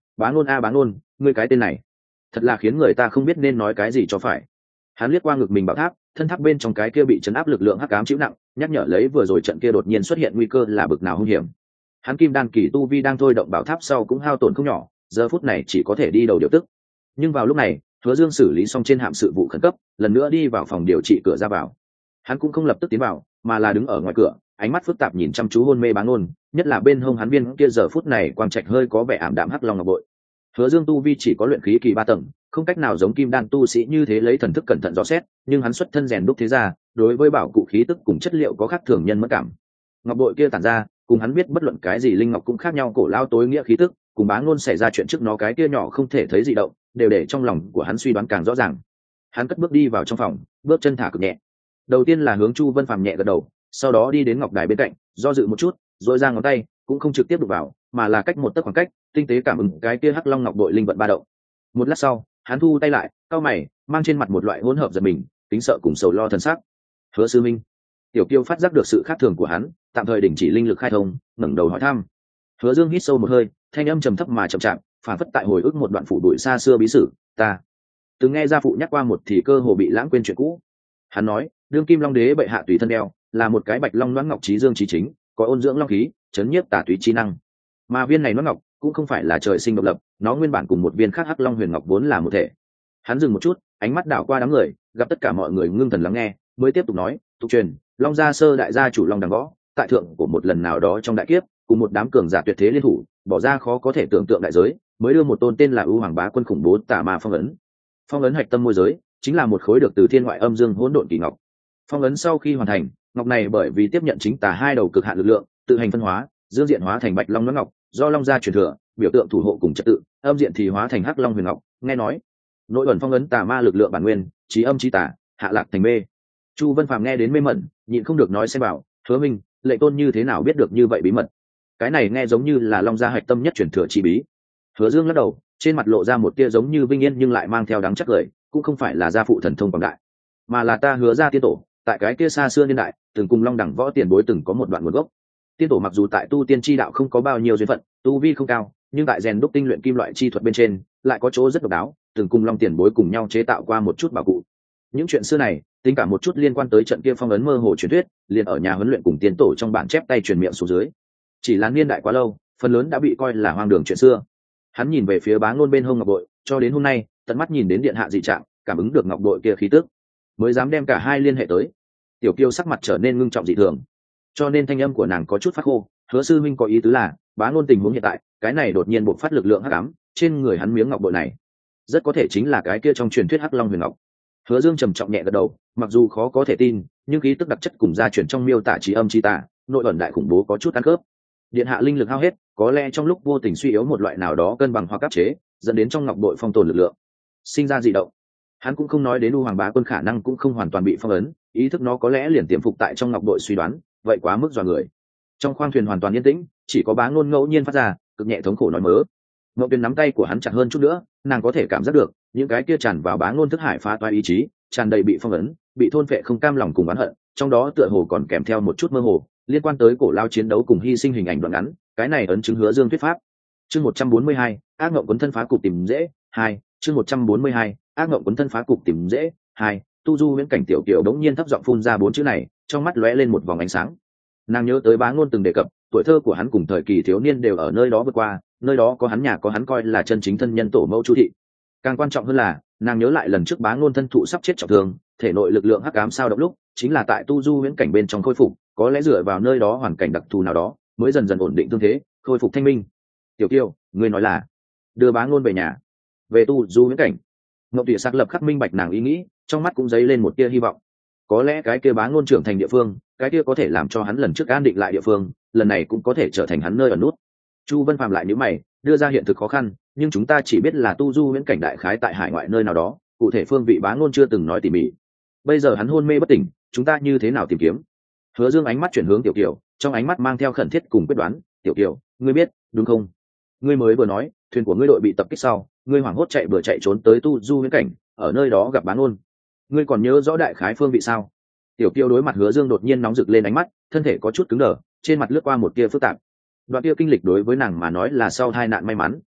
Bá Ngôn a Bá Ngôn, ngươi cái tên này thật là khiến người ta không biết nên nói cái gì cho phải. Hắn liếc qua ngực mình bảo tháp, thân tháp bên trong cái kia bị chấn áp lực lượng hắc ám chịu nặng, nhắc nhở lấy vừa rồi trận kia đột nhiên xuất hiện nguy cơ là bực nào hung hiểm. Hắn kim đan kỳ tu vi đang thôi động bảo tháp sau cũng hao tổn không nhỏ, giờ phút này chỉ có thể đi đầu điều tức. Nhưng vào lúc này, Hứa Dương xử lý xong trên hạm sự vụ khẩn cấp, lần nữa đi vào phòng điều trị cửa ra vào. Hắn cũng không lập tức tiến vào, mà là đứng ở ngoài cửa, ánh mắt phức tạp nhìn chăm chú hôn mê Bá Ngôn, nhất là bên hông hắn viên kia giờ phút này quang trạch hơi có vẻ ảm đạm hắc long ngọc bội. Hứa Dương tu vi chỉ có luyện khí kỳ 3 tầng, không cách nào giống kim đan tu sĩ như thế lấy thần thức cẩn thận dò xét, nhưng hắn xuất thân rèn đúc thế ra, đối với bảo cụ khí tức cùng chất liệu có khác thường nhân mất cảm. Ngọc bội kia tản ra, cùng hắn biết bất luận cái gì linh ngọc cũng khác nhau, cổ lao tối nghĩa khí tức, cùng Bá Ngôn xảy ra chuyện trước nó cái kia nhỏ không thể thấy gì động, đều để trong lòng của hắn suy đoán càng rõ ràng. Hắn cất bước đi vào trong phòng, bước chân thả cực nhẹ. Đầu tiên là hướng Chu Vân Phàm nhẹ gật đầu, sau đó đi đến ngọc đài bên cạnh, do dự một chút, rồi ra ngón tay, cũng không trực tiếp đụng vào, mà là cách một tấc khoảng cách, tinh tế cảm ứng cái kia hắc long ngọc bội linh vận ba động. Một lát sau, hắn thu tay lại, cau mày, mang trên mặt một loại hỗn hợp giật mình, kính sợ cùng sầu lo thần sắc. Hứa sư minh. Tiểu Kiêu phát giác được sự khác thường của hắn, tạm thời đình chỉ linh lực khai thông, ngẩng đầu hỏi thăm. Hứa Dương hít sâu một hơi, thanh âm trầm thấp mà chậm chạp, phản phất tại hồi ức một đoạn phủ đuổi xa xưa bí sử, ta từng nghe gia phụ nhắc qua một thì cơ hồ bị lãng quên chuyện cũ. Hắn nói, đương kim long đế bệ hạ tùy thân đeo, là một cái bạch long loãng ngọc trí dương trí chính, có ôn dưỡng long khí, chấn nhiếp tà túy chi năng. Mà viên này loãng ngọc cũng không phải là trời sinh độc lập, nó nguyên bản cùng một viên khác hắc long huyền ngọc vốn là một thể. Hắn dừng một chút, ánh mắt đảo qua đám người, gặp tất cả mọi người ngưng thần lắng nghe, mới tiếp tục nói, tục truyền, long gia sơ đại gia chủ long đằng võ, tại thượng của một lần nào đó trong đại kiếp, cùng một đám cường giả tuyệt thế liên thủ, bỏ ra khó có thể tưởng tượng đại giới, mới đưa một tôn tên là ưu hoàng bá quân khủng bố tà ma phong ấn. Phong ấn hạch tâm môi giới chính là một khối được từ thiên ngoại âm dương hỗn độn kỳ ngọc. Phong ấn sau khi hoàn thành, ngọc này bởi vì tiếp nhận chính tà hai đầu cực hạn lực lượng, tự hành phân hóa, dương diện hóa thành bạch long loãng ngọc, do long gia truyền thừa, biểu tượng thủ hộ cùng trật tự, âm diện thì hóa thành hắc long huyền ngọc. Nghe nói, nội ẩn phong ấn tà ma lực lượng bản nguyên, trí âm trí tà, hạ lạc thành mê. Chu Vân Phàm nghe đến mê mẩn, nhịn không được nói xem bảo, Hứa Minh, Lệ Tôn như thế nào biết được như vậy bí mật? Cái này nghe giống như là long gia hạch tâm nhất truyền thừa chi bí. Hứa Dương lắc đầu, trên mặt lộ ra một tia giống như vinh yên nhưng lại mang theo đắng chắc cười, cũng không phải là gia phụ thần thông quảng đại, mà là ta Hứa gia tiên tổ, tại cái kia xa xưa niên đại, từng cùng long đẳng võ tiền bối từng có một đoạn nguồn gốc. Tiên tổ mặc dù tại tu tiên chi đạo không có bao nhiêu duyên phận, tu vi không cao, nhưng tại rèn đúc tinh luyện kim loại chi thuật bên trên, lại có chỗ rất độc đáo, từng cùng long tiền bối cùng nhau chế tạo qua một chút bảo cụ. Những chuyện xưa này, tính cả một chút liên quan tới trận kia phong ấn mơ hồ truyền thuyết, liền ở nhà huấn luyện cùng tiên tổ trong bản chép tay truyền miệng xuống dưới. Chỉ là niên đại quá lâu, phần lớn đã bị coi là hoang đường chuyện xưa. Hắn nhìn về phía Bá Ngôn bên hông ngọc bội, cho đến hôm nay, tận mắt nhìn đến điện hạ dị trạng, cảm ứng được ngọc bội kia khí tức, mới dám đem cả hai liên hệ tới. Tiểu Kiêu sắc mặt trở nên ngưng trọng dị thường, cho nên thanh âm của nàng có chút phát khô. Hứa sư huynh có ý tứ là, Bá Ngôn tình huống hiện tại, cái này đột nhiên bộc phát lực lượng hắc ám, trên người hắn miếng ngọc bội này, rất có thể chính là cái kia trong truyền thuyết Hắc Long Huyền Ngọc. Hứa Dương trầm trọng nhẹ gật đầu, mặc dù khó có thể tin, nhưng khí tức đặc chất cùng gia truyền trong miêu tả trí âm chi tà, nội ẩn đại khủng bố có chút ăn khớp. Điện hạ linh lực hao hết, có lẽ trong lúc vô tình suy yếu một loại nào đó cân bằng hoặc áp chế, dẫn đến trong ngọc bội phong tồn lực lượng sinh ra dị động. Hắn cũng không nói đến U Hoàng Bá Quân khả năng cũng không hoàn toàn bị phong ấn, ý thức nó có lẽ liền tiềm phục tại trong ngọc bội suy đoán, vậy quá mức dọa người. Trong khoang thuyền hoàn toàn yên tĩnh, chỉ có Bá Ngôn ngẫu nhiên phát ra cực nhẹ thống khổ nói mớ. Ngộ Tuyền nắm tay của hắn chặt hơn chút nữa, nàng có thể cảm giác được những cái kia tràn vào Bá Ngôn thức hải phá toái ý chí, tràn đầy bị phong ấn, bị thôn phệ không cam lòng cùng oán hận, trong đó tựa hồ còn kèm theo một chút mơ hồ liên quan tới cổ lao chiến đấu cùng hy sinh hình ảnh đoạn ngắn. Cái này ấn chứng Hứa Dương thuyết pháp. Chương 142, ác ngộng cuốn thân phá cục tìm dễ 2. Chương 142, ác ngộng cuốn thân phá cục tìm dễ 2. Tu Du Huyễn Cảnh tiểu kiểu đống nhiên thấp giọng phun ra bốn chữ này, trong mắt lóe lên một vòng ánh sáng. Nàng nhớ tới Bá Ngôn từng đề cập, tuổi thơ của hắn cùng thời kỳ thiếu niên đều ở nơi đó vượt qua, nơi đó có hắn nhà, có hắn coi là chân chính thân nhân tổ mẫu Chu thị. Càng quan trọng hơn là, nàng nhớ lại lần trước Bá Ngôn thân thụ sắp chết trọng thương, thể nội lực lượng hắc ám sao động lúc, chính là tại Tu Du Huyễn Cảnh bên trong khôi phục, có lẽ dựa vào nơi đó hoàn cảnh đặc thù nào đó, mới dần dần ổn định thương thế, khôi phục thanh minh. Tiểu Kiêu, ngươi nói là đưa Bá Ngôn về nhà, về Tu Du Huyễn Cảnh? Ngọc Địa xác lập khắc minh bạch nàng ý nghĩ, trong mắt cũng dấy lên một tia hy vọng. Có lẽ cái kia Bá Ngôn trưởng thành địa phương, cái kia có thể làm cho hắn lần trước an định lại địa phương, lần này cũng có thể trở thành hắn nơi ẩn nút. Chu Vân Phàm lại nhíu mày, đưa ra hiện thực khó khăn, nhưng chúng ta chỉ biết là Tu Du Huyễn Cảnh đại khái tại hải ngoại nơi nào đó, cụ thể phương vị Bá Ngôn chưa từng nói tỉ mỉ. Bây giờ hắn hôn mê bất tỉnh, chúng ta như thế nào tìm kiếm? Hứa Dương ánh mắt chuyển hướng Tiểu Kiều, trong ánh mắt mang theo khẩn thiết cùng quyết đoán. Tiểu Kiều, ngươi biết, đúng không? Ngươi mới vừa nói, thuyền của ngươi đội bị tập kích sau, ngươi hoảng hốt chạy bừa chạy trốn tới Tu Du Huyễn Cảnh, ở nơi đó gặp Bá Ngôn. Ngươi còn nhớ rõ đại khái phương vị sao? Tiểu Kiều đối mặt Hứa Dương đột nhiên nóng rực lên ánh mắt, thân thể có chút cứng đờ, trên mặt lướt qua một tia phức tạp. Đoạn kia kinh lịch đối với nàng mà nói là sau tai nạn may mắn,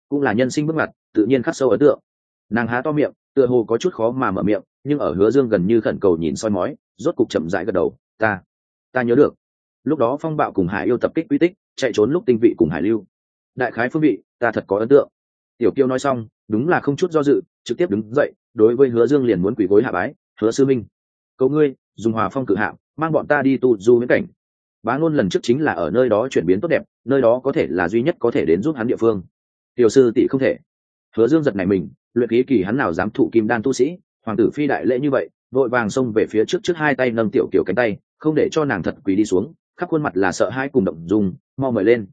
cũng là nhân sinh bước ngoặt, tự nhiên khắc sâu ấn tượng. Nàng há to miệng, tựa hồ có chút khó mà mở miệng, nhưng ở Hứa Dương gần như khẩn cầu nhìn soi mói, rốt cục chậm rãi gật đầu, ta nhớ được. Lúc đó phong bạo cùng hải yêu tập kích quy tích, chạy trốn lúc tinh vị cùng hải lưu, đại khái phương vị ta thật có ấn tượng. Tiểu Kiêu nói xong, đúng là không chút do dự, trực tiếp đứng dậy, đối với Hứa Dương liền muốn quỳ gối hạ bái, Hứa sư minh, cầu ngươi dùng Hòa Phong cự hạm mang bọn ta đi tu du viễn cảnh. Bá Ngôn lần trước chính là ở nơi đó chuyển biến tốt đẹp, nơi đó có thể là duy nhất có thể đến giúp hắn địa phương. Tiểu sư tỷ không thể. Hứa Dương giật nảy mình, luyện khí kỳ hắn nào dám thụ kim đan tu sĩ, hoàng tử phi đại lễ như vậy, vội vàng xông về phía trước, hai tay nâng Tiểu Kiều cánh tay, không để cho nàng thật quỳ đi xuống, khắp khuôn mặt là sợ hãi cùng động dung, mau mời lên.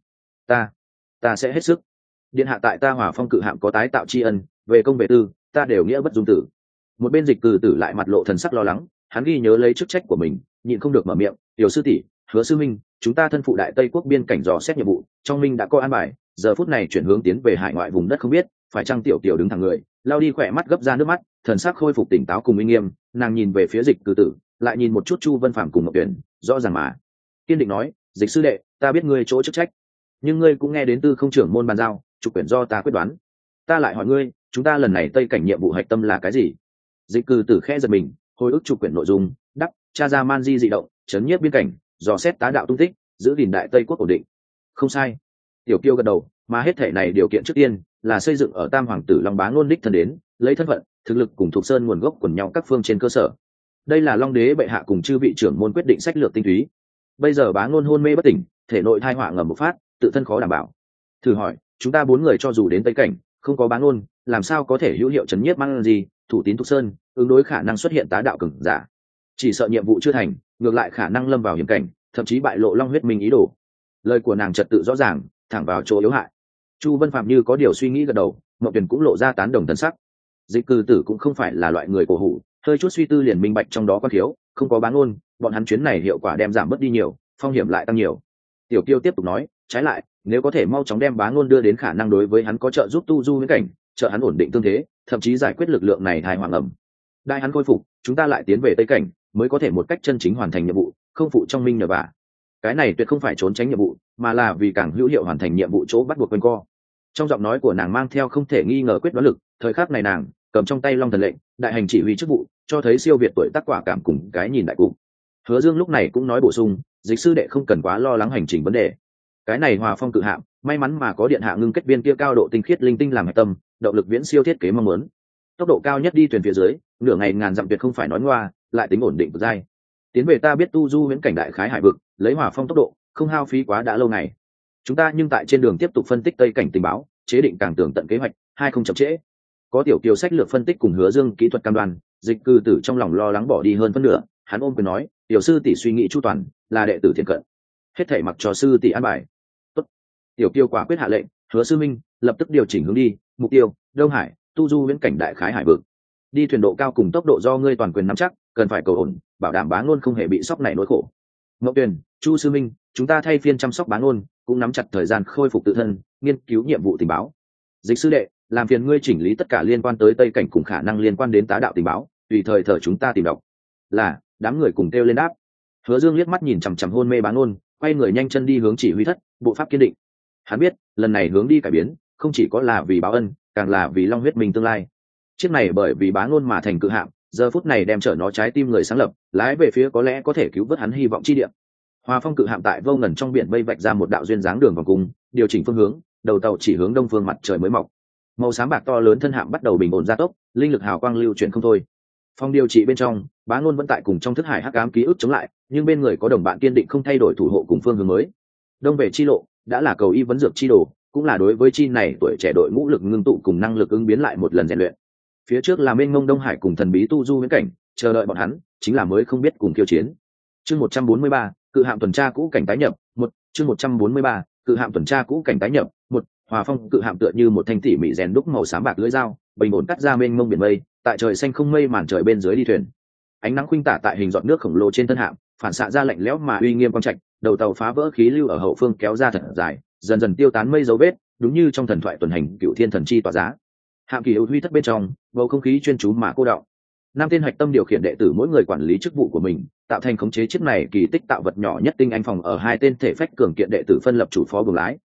Ta sẽ hết sức. Điện hạ tại ta Hòa Phong cự hạm có tái tạo tri ân, về công về tư, ta đều nghĩa bất dung tử. Một bên Dịch Cử Tử lại mặt lộ thần sắc lo lắng, hắn ghi nhớ lấy chức trách của mình, nhịn không được mở miệng, "Tiểu sư tỷ, Hứa sư minh, chúng ta thân phụ Đại Tây quốc biên cảnh dò xét nhiệm vụ, trong minh đã có an bài, giờ phút này chuyển hướng tiến về hải ngoại vùng đất không biết, phải chăng Tiểu Tiểu đứng thẳng người, lao đi khỏe mắt gấp ra nước mắt, thần sắc khôi phục tỉnh táo cùng uy nghiêm, nàng nhìn về phía Dịch Cử Tử, lại nhìn một chút Chu Vân Phàm cùng Ngọc Tuyển, rõ ràng mà kiên định nói, "Dịch sư đệ, ta biết ngươi chỗ chức trách, nhưng ngươi cũng nghe đến Tư không trưởng môn bàn giao, chủ quyền do ta quyết đoán. Ta lại hỏi ngươi, chúng ta lần này Tây cảnh nhiệm vụ hạch tâm là cái gì?" Dịch Cử Tử khẽ giật mình, hồi ức chủ quyển nội dung, đắp, tra ra man di dị động, chấn nhiếp biên cảnh, dò xét tá đạo tung tích, giữ gìn Đại Tây quốc ổn định. Không sai. Tiểu Kiêu gật đầu, mà hết thể này điều kiện trước tiên là xây dựng ở Tam hoàng tử Long Bá Ngôn đích thân đến, lấy thân phận, thực lực cùng thuộc sơn nguồn gốc quần nhau các phương trên cơ sở. Đây là Long đế bệ hạ cùng chư vị trưởng môn quyết định sách lược tinh túy. Bây giờ Bá Ngôn hôn mê bất tỉnh, thể nội thai họa ngầm bộc phát, tự thân khó đảm bảo. Thử hỏi, chúng ta 4 người cho dù đến Tây cảnh, không có Bá Ngôn, làm sao có thể hữu hiệu chấn nhiếp man di, thủ tín thuộc sơn, ứng đối khả năng xuất hiện tá đạo cường giả. Chỉ sợ nhiệm vụ chưa thành, ngược lại khả năng lâm vào hiểm cảnh, thậm chí bại lộ Long huyết minh ý đồ. Lời của nàng trật tự rõ ràng, thẳng vào chỗ yếu hại. Chu Vân Phạm như có điều suy nghĩ gật đầu, Ngọc Tuyền cũng lộ ra tán đồng thần sắc. Dịch Cử Tử cũng không phải là loại người cổ hủ, hơi chút suy tư liền minh bạch trong đó có thiếu, không có Bá Ngôn, bọn hắn chuyến này hiệu quả đem giảm bớt đi nhiều, phong hiểm lại tăng nhiều. Tiểu Kiêu tiếp tục nói, trái lại, nếu có thể mau chóng đem Bá Ngôn đưa đến khả năng đối với hắn có trợ giúp tu du viễn cảnh, trợ hắn ổn định tương thế, thậm chí giải quyết lực lượng này hài hoàng ẩm. Đại hắn khôi phục, chúng ta lại tiến về Tây cảnh, mới có thể một cách chân chính hoàn thành nhiệm vụ, không phụ trong minh nhờ vả. Cái này tuyệt không phải trốn tránh nhiệm vụ, mà là vì càng hữu hiệu hoàn thành nhiệm vụ chỗ bắt buộc quanh co. Trong giọng nói của nàng mang theo không thể nghi ngờ quyết đoán lực, thời khắc này nàng cầm trong tay Long thần lệnh, đại hành chỉ huy chức vụ, cho thấy siêu việt tuổi tác quả cảm cùng cái nhìn đại cục. Hứa Dương lúc này cũng nói bổ sung, Dịch sư đệ không cần quá lo lắng hành trình vấn đề. Cái này Hòa Phong cự hạm, may mắn mà có điện hạ ngưng kết viên kia cao độ tinh khiết linh tinh làm hạch tâm, động lực viễn siêu thiết kế mong muốn. Tốc độ cao nhất đi thuyền phía dưới, nửa ngày ngàn dặm tuyệt không phải nói ngoa, lại tính ổn định cực dai. Tiến về ta biết tu du viễn cảnh đại khái hải vực, lấy Hòa Phong tốc độ, không hao phí quá đã lâu ngày. Chúng ta nhưng tại trên đường tiếp tục phân tích Tây cảnh tình báo, chế định càng tường tận kế hoạch, không chậm trễ. Có Tiểu Kiều sách lược phân tích cùng Hứa Dương kỹ thuật cam đoan, Dịch Cử Tử trong lòng lo lắng bỏ đi hơn phân nửa, hắn ôm quyền nói, tiểu sư tỷ suy nghĩ chu toàn, là đệ tử thiện cận, hết thảy mặc cho sư tỷ an bài. Tốt. Tiểu Kiều quả quyết hạ lệnh, Hứa sư minh lập tức điều chỉnh hướng đi, mục tiêu Đông Hải, tu du viễn cảnh đại khái hải vực. Đi thuyền độ cao cùng tốc độ do ngươi toàn quyền nắm chắc, cần phải cầu ổn, bảo đảm Bá Ngôn không hề bị sốc này nỗi khổ. Ngọc Tuyền, Chu sư minh, chúng ta thay phiên chăm sóc Bá Ngôn, cũng nắm chặt thời gian khôi phục tự thân, nghiên cứu nhiệm vụ tình báo. Dịch sư đệ, làm phiền ngươi chỉnh lý tất cả liên quan tới Tây cảnh cùng khả năng liên quan đến tá đạo tình báo, tùy thời thờ chúng ta tìm đọc. Là, đám người cùng kêu lên đáp. Hứa Dương liếc mắt nhìn chằm chằm hôn mê Bá Ngôn, quay người nhanh chân đi hướng chỉ huy thất, bộ pháp kiên định. Hắn biết, lần này hướng đi cải biến, không chỉ có là vì báo ân, càng là vì Long huyết minh tương lai. Chiếc này bởi vì Bá Ngôn mà thành cự hạm, giờ phút này đem trở nó trái tim người sáng lập, lái về phía có lẽ có thể cứu vớt hắn hy vọng chi địa. Hòa Phong cự hạm tại vô ngần trong biển vây vạch ra một đạo duyên dáng đường vòng cung, điều chỉnh phương hướng, đầu tàu chỉ hướng đông phương mặt trời mới mọc. Màu xám bạc to lớn thân hạm bắt đầu bình ổn gia tốc, linh lực hào quang lưu chuyển không thôi. Phòng điều trị bên trong, Bá Ngôn vẫn tại cùng trong thức hải hắc ám ký ức chống lại, nhưng bên người có đồng bạn kiên định không thay đổi thủ hộ cùng phương hướng mới. Đông về chi lộ, đã là cầu y vấn dược chi đồ, cũng là đối với chi này tuổi trẻ đội ngũ lực ngưng tụ cùng năng lực ứng biến lại một lần rèn luyện. Phía trước là mênh mông Đông Hải cùng thần bí tu du viễn cảnh, chờ đợi bọn hắn, chính là mới không biết cùng kiêu chiến. Chương 143, cự hạm tuần tra cũ cảnh tái nhập, chương 143, cự hạm tuần tra cũ cảnh tái nhập, Hòa Phong cự hạm tựa như một thanh tỉ mỉ rèn đúc màu xám bạc lưỡi dao, bình ổn cắt ra mênh mông biển mây, tại trời xanh không mây màn trời bên dưới đi thuyền. Ánh nắng khuynh tả tại hình giọt nước khổng lồ trên thân hạm, phản xạ ra lạnh lẽo mà uy nghiêm quang trạch, đầu tàu phá vỡ khí lưu ở hậu phương kéo ra thật dài, dần dần tiêu tán mây dấu vết, đúng như trong thần thoại tuần hành cựu thiên thần chi tỏa giá. Hạm kỳ hữu huy thất bên trong, bầu không khí chuyên chú mà cô đọng. Năm tên hạch tâm điều khiển đệ tử mỗi người quản lý chức vụ của mình, tạo thành khống chế chiếc này kỳ tích tạo vật nhỏ nhất tinh anh phòng ở hai tên thể phách cường kiện đệ tử phân lập chủ phó buồng lái,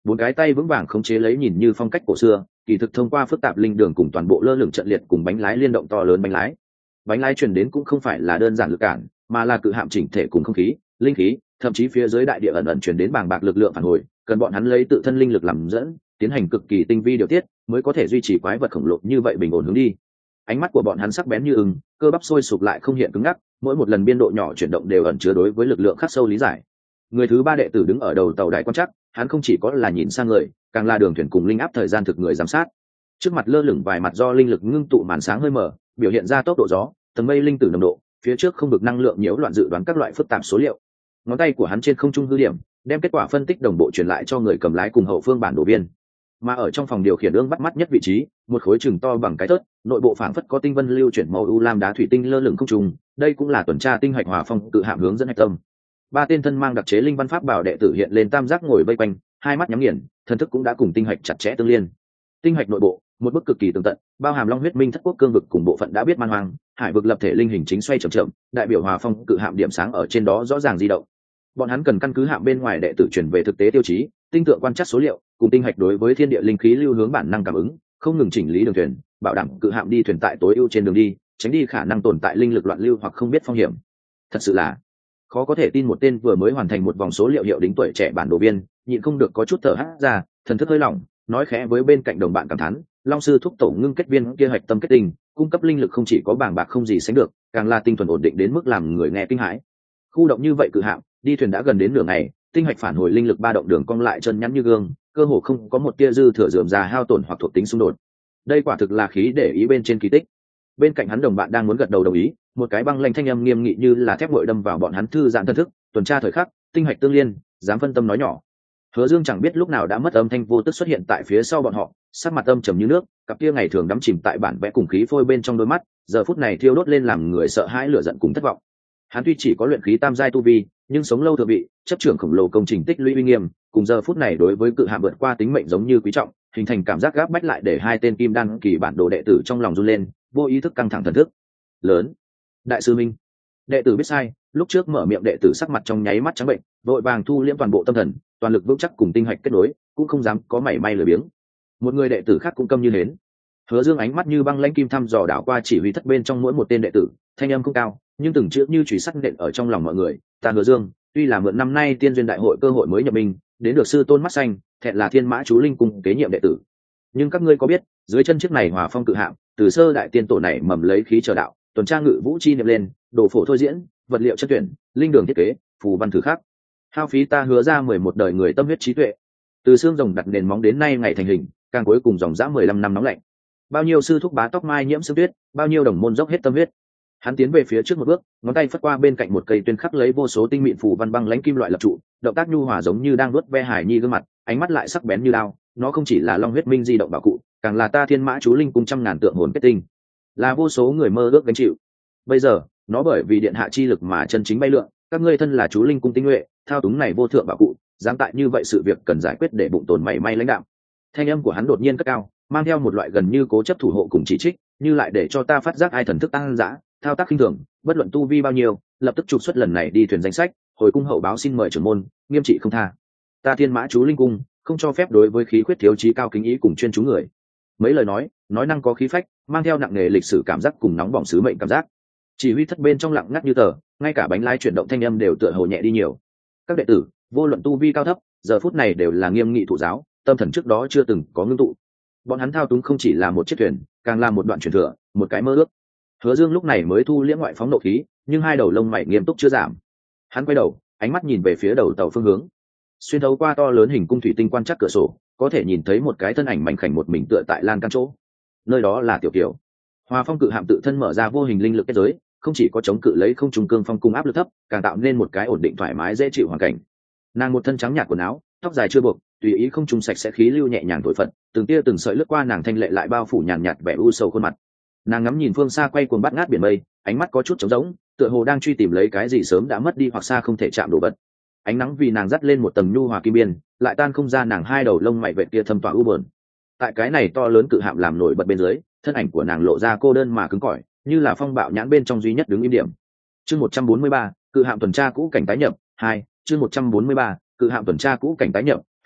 4 cái tay vững vàng khống chế lấy nhìn như phong cách cổ xưa, kỳ thực thông qua phức tạp linh đường cùng toàn bộ lơ lửng trận liệt cùng bánh lái liên động to lớn bánh lái truyền đến cũng không phải là đơn giản lực cản, mà là cự hạm chỉnh thể cùng không khí, linh khí, thậm chí phía dưới đại địa ẩn ẩn truyền đến bàng bạc lực lượng phản hồi, cần bọn hắn lấy tự thân linh lực làm dẫn, tiến hành cực kỳ tinh vi điều tiết, mới có thể duy trì quái vật khổng lồ như vậy bình ổn hướng đi. Ánh mắt của bọn hắn sắc bén như ưng, cơ bắp sôi sục lại không hiện cứng ngắc, mỗi một lần biên độ nhỏ chuyển động đều ẩn chứa đối với lực lượng khắc sâu lý giải. Người thứ 3 đệ tử đứng ở đầu tàu đại quan chắc, hắn không chỉ có là nhìn sang người, càng là đường thuyền cùng linh áp thời gian thực người giám sát. Trước mặt lơ lửng vài mặt do linh lực ngưng tụ màn sáng hơi mở, biểu hiện ra tốc độ gió, tầng mây linh tử nồng độ, phía trước không vực năng lượng nhiễu loạn dự đoán các loại phức tạp số liệu. Ngón tay của hắn trên không trung hư điểm, đem kết quả phân tích đồng bộ truyền lại cho người cầm lái cùng hậu phương bản đồ viên. Mà ở trong phòng điều khiển ương bắt mắt nhất vị trí, một khối chừng to bằng cái thớt, nội bộ phảng phất có tinh vân lưu chuyển màu u lam đá thủy tinh lơ lửng không trung, đây cũng là tuần tra tinh hạch hỏa phong cự hạm hướng dẫn hạch tâm. 3 tên thân mang đặc chế linh văn pháp bảo đệ tử hiện lên tam giác ngồi vây quanh, hai mắt nhắm nghiền, thần thức cũng đã cùng tinh hạch chặt chẽ tương liên. Tinh hạch nội bộ, một bức cực kỳ tường tận, bao hàm long huyết minh thất quốc cương vực cùng bộ phận đã biết man hoang, hải vực lập thể linh hình chính xoay chậm chậm, đại biểu hòa phong cự hạm điểm sáng ở trên đó rõ ràng di động. Bọn hắn cần căn cứ hạm bên ngoài đệ tử chuyển về thực tế tiêu chí, tinh tượng quan trắc số liệu, cùng tinh hạch đối với thiên địa linh khí lưu hướng bản năng cảm ứng, không ngừng chỉnh lý đường thuyền, bảo đảm cự hạm đi thuyền tại tối ưu trên đường đi, tránh đi khả năng tồn tại linh lực loạn lưu hoặc không biết phong hiểm. Thật sự là khó có thể tin, một tên vừa mới hoàn thành một vòng số liệu hiệu đính tuổi trẻ bản đồ viên, nhịn không được có chút thở hắt ra, thần thức hơi lỏng, nói khẽ với bên cạnh đồng bạn cảm thán, long sư thúc tổ ngưng kết viên kia hạch tâm kết tinh, cung cấp linh lực không chỉ có bàng bạc không gì sánh được, càng là tinh thuần ổn định đến mức làm người nghe kinh hãi. Khu động như vậy cự hạm, đi thuyền đã gần đến nửa ngày, tinh hạch phản hồi linh lực ba động đường cong lại chân nhắn như gương, cơ hồ không có một tia dư thừa rườm rà hao tổn hoặc thuộc tính xung đột. Đây quả thực là khí để ý bên trên kỳ tích. Bên cạnh hắn đồng bạn đang muốn gật đầu đồng ý, một cái băng lanh thanh âm nghiêm nghị như là thép nguội đâm vào bọn hắn thư giãn thân thức, tuần tra thời khắc, tinh hạch tương liên, dám phân tâm nói nhỏ. Hứa Dương chẳng biết lúc nào đã mất âm thanh vô tức xuất hiện tại phía sau bọn họ, sắc mặt âm trầm như nước, cặp kia ngày thường đắm chìm tại bản vẽ cùng khí phôi bên trong đôi mắt, giờ phút này thiêu đốt lên làm người sợ hãi lửa giận cùng thất vọng. Hắn tuy chỉ có luyện khí tam giai tu vi, nhưng sống lâu thượng vị, chấp trưởng khổng lồ công trình tích lũy uy nghiêm, cùng giờ phút này đối với cự hạm vượt qua tính mệnh giống như quý trọng, hình thành cảm giác gáp bách lại để hai tên kim đan kỳ bản đồ đệ tử trong lòng run lên, vô ý thức căng thẳng thần thức. Lớn, đại sư minh. Đệ tử biết sai, lúc trước mở miệng đệ tử sắc mặt trong nháy mắt trắng bệnh, vội vàng thu liễm toàn bộ tâm thần, toàn lực vững chắc cùng tinh hạch kết nối, cũng không dám có mảy may lười biếng. Một người đệ tử khác cũng câm như hến. Hứa Dương ánh mắt như băng lãnh kim thăm dò đảo qua chỉ huy thất bên trong mỗi một tên đệ tử, thanh âm không cao, nhưng từng chữ như chùy sắt nện ở trong lòng mọi người. Ta Hứa Dương, tuy là mượn năm nay tiên duyên đại hội cơ hội mới nhập binh, đến được sư tôn mắt xanh, thẹn là thiên mã chú linh cung kế nhiệm đệ tử. Nhưng các ngươi có biết, dưới chân chiếc này hỏa phong cự hạm, từ sơ đại tiên tổ này mầm lấy khí chờ đạo, tuần tra ngự vũ chi niệm lên, đồ phổ thôi diễn, vật liệu chất tuyển, linh đường thiết kế, phù văn thử khác, hao phí ta Hứa ra 11 đời người tâm huyết trí tuệ, từ xương rồng đặt nền móng đến nay ngày thành hình, càng cuối cùng dòng dã 15 năm nóng lạnh. Bao nhiêu sư thúc bá tóc mai nhiễm sương tuyết, bao nhiêu đồng môn dốc hết tâm huyết. Hắn tiến về phía trước một bước, ngón tay phất qua bên cạnh một cây tuyên khắc lấy vô số tinh mịn phù văn băng lãnh kim loại lập trụ, động tác nhu hòa giống như đang vuốt ve hải nhi gương mặt, ánh mắt lại sắc bén như đao. Nó không chỉ là long huyết minh di động bảo cụ, càng là ta thiên mã chú linh cung trăm ngàn tượng hồn kết tinh, là vô số người mơ ước gánh chịu. Bây giờ, nó bởi vì điện hạ chi lực mà chân chính bay lượn, các ngươi thân là chú linh cung tinh nhuệ, thao túng này vô thượng bảo cụ, dám tại như vậy sự việc cần giải quyết để bụng tồn mảy may lãnh đạm. Thanh âm của hắn đột nhiên cất cao, mang theo một loại gần như cố chấp thủ hộ cùng chỉ trích, như lại để cho ta phát giác ai thần thức tăng dã, thao tác khinh thường, bất luận tu vi bao nhiêu, lập tức trục xuất lần này đi thuyền danh sách, hồi cung hậu báo xin mời trưởng môn, nghiêm trị không tha. Ta thiên mã chú linh cung không cho phép đối với khí khuyết thiếu chí cao kính ý cùng chuyên chú người. Mấy lời nói năng có khí phách, mang theo nặng nề lịch sử cảm giác cùng nóng bỏng sứ mệnh cảm giác. Chỉ huy thất bên trong lặng ngắt như tờ, ngay cả bánh lái chuyển động thanh âm đều tựa hồ nhẹ đi nhiều. Các đệ tử, vô luận tu vi cao thấp, giờ phút này đều là nghiêm nghị thụ giáo, tâm thần trước đó chưa từng có ngưng tụ. Bọn hắn thao túng không chỉ là một chiếc thuyền, càng là một đoạn truyền thừa, một cái mơ ước. Hứa Dương lúc này mới thu liễm ngoại phóng nộ khí, nhưng hai đầu lông mày nghiêm túc chưa giảm. Hắn quay đầu, ánh mắt nhìn về phía đầu tàu phương hướng. Xuyên thấu qua to lớn hình cung thủy tinh quan trắc cửa sổ, có thể nhìn thấy một cái thân ảnh mảnh khảnh một mình tựa tại lan can chỗ. Nơi đó là Tiểu Kiều. Hòa Phong cự hạm tự thân mở ra vô hình linh lực kết giới, không chỉ có chống cự lấy không trùng cương phong cung áp lực thấp, càng tạo nên một cái ổn định thoải mái dễ chịu hoàn cảnh. Nàng một thân trắng nhạt quần áo, tóc dài chưa buộc, tùy ý không trùng sạch sẽ khí lưu nhẹ nhàng thổi phật, từng tia từng sợi lướt qua nàng thanh lệ lại bao phủ nhàn nhạt vẻ u sầu khuôn mặt. Nàng ngắm nhìn phương xa quay cuồng bát ngát biển mây, ánh mắt có chút trống rỗng, tựa hồ đang truy tìm lấy cái gì sớm đã mất đi hoặc xa không thể chạm đồ vật. Ánh nắng vì nàng dắt lên một tầng nhu hòa kim biên, lại tan không ra nàng hai đầu lông mày vệt kia thâm tỏa u buồn. Tại cái này to lớn cự hạm làm nổi bật bên dưới, thân ảnh của nàng lộ ra cô đơn mà cứng cỏi, như là phong bạo nhãn bên trong duy nhất đứng im điểm. Chương 143, cự hạm tuần tra cũ cảnh tái nhập 2, chương 143, cự hạm tuần tra cũ cảnh tái nhập 2,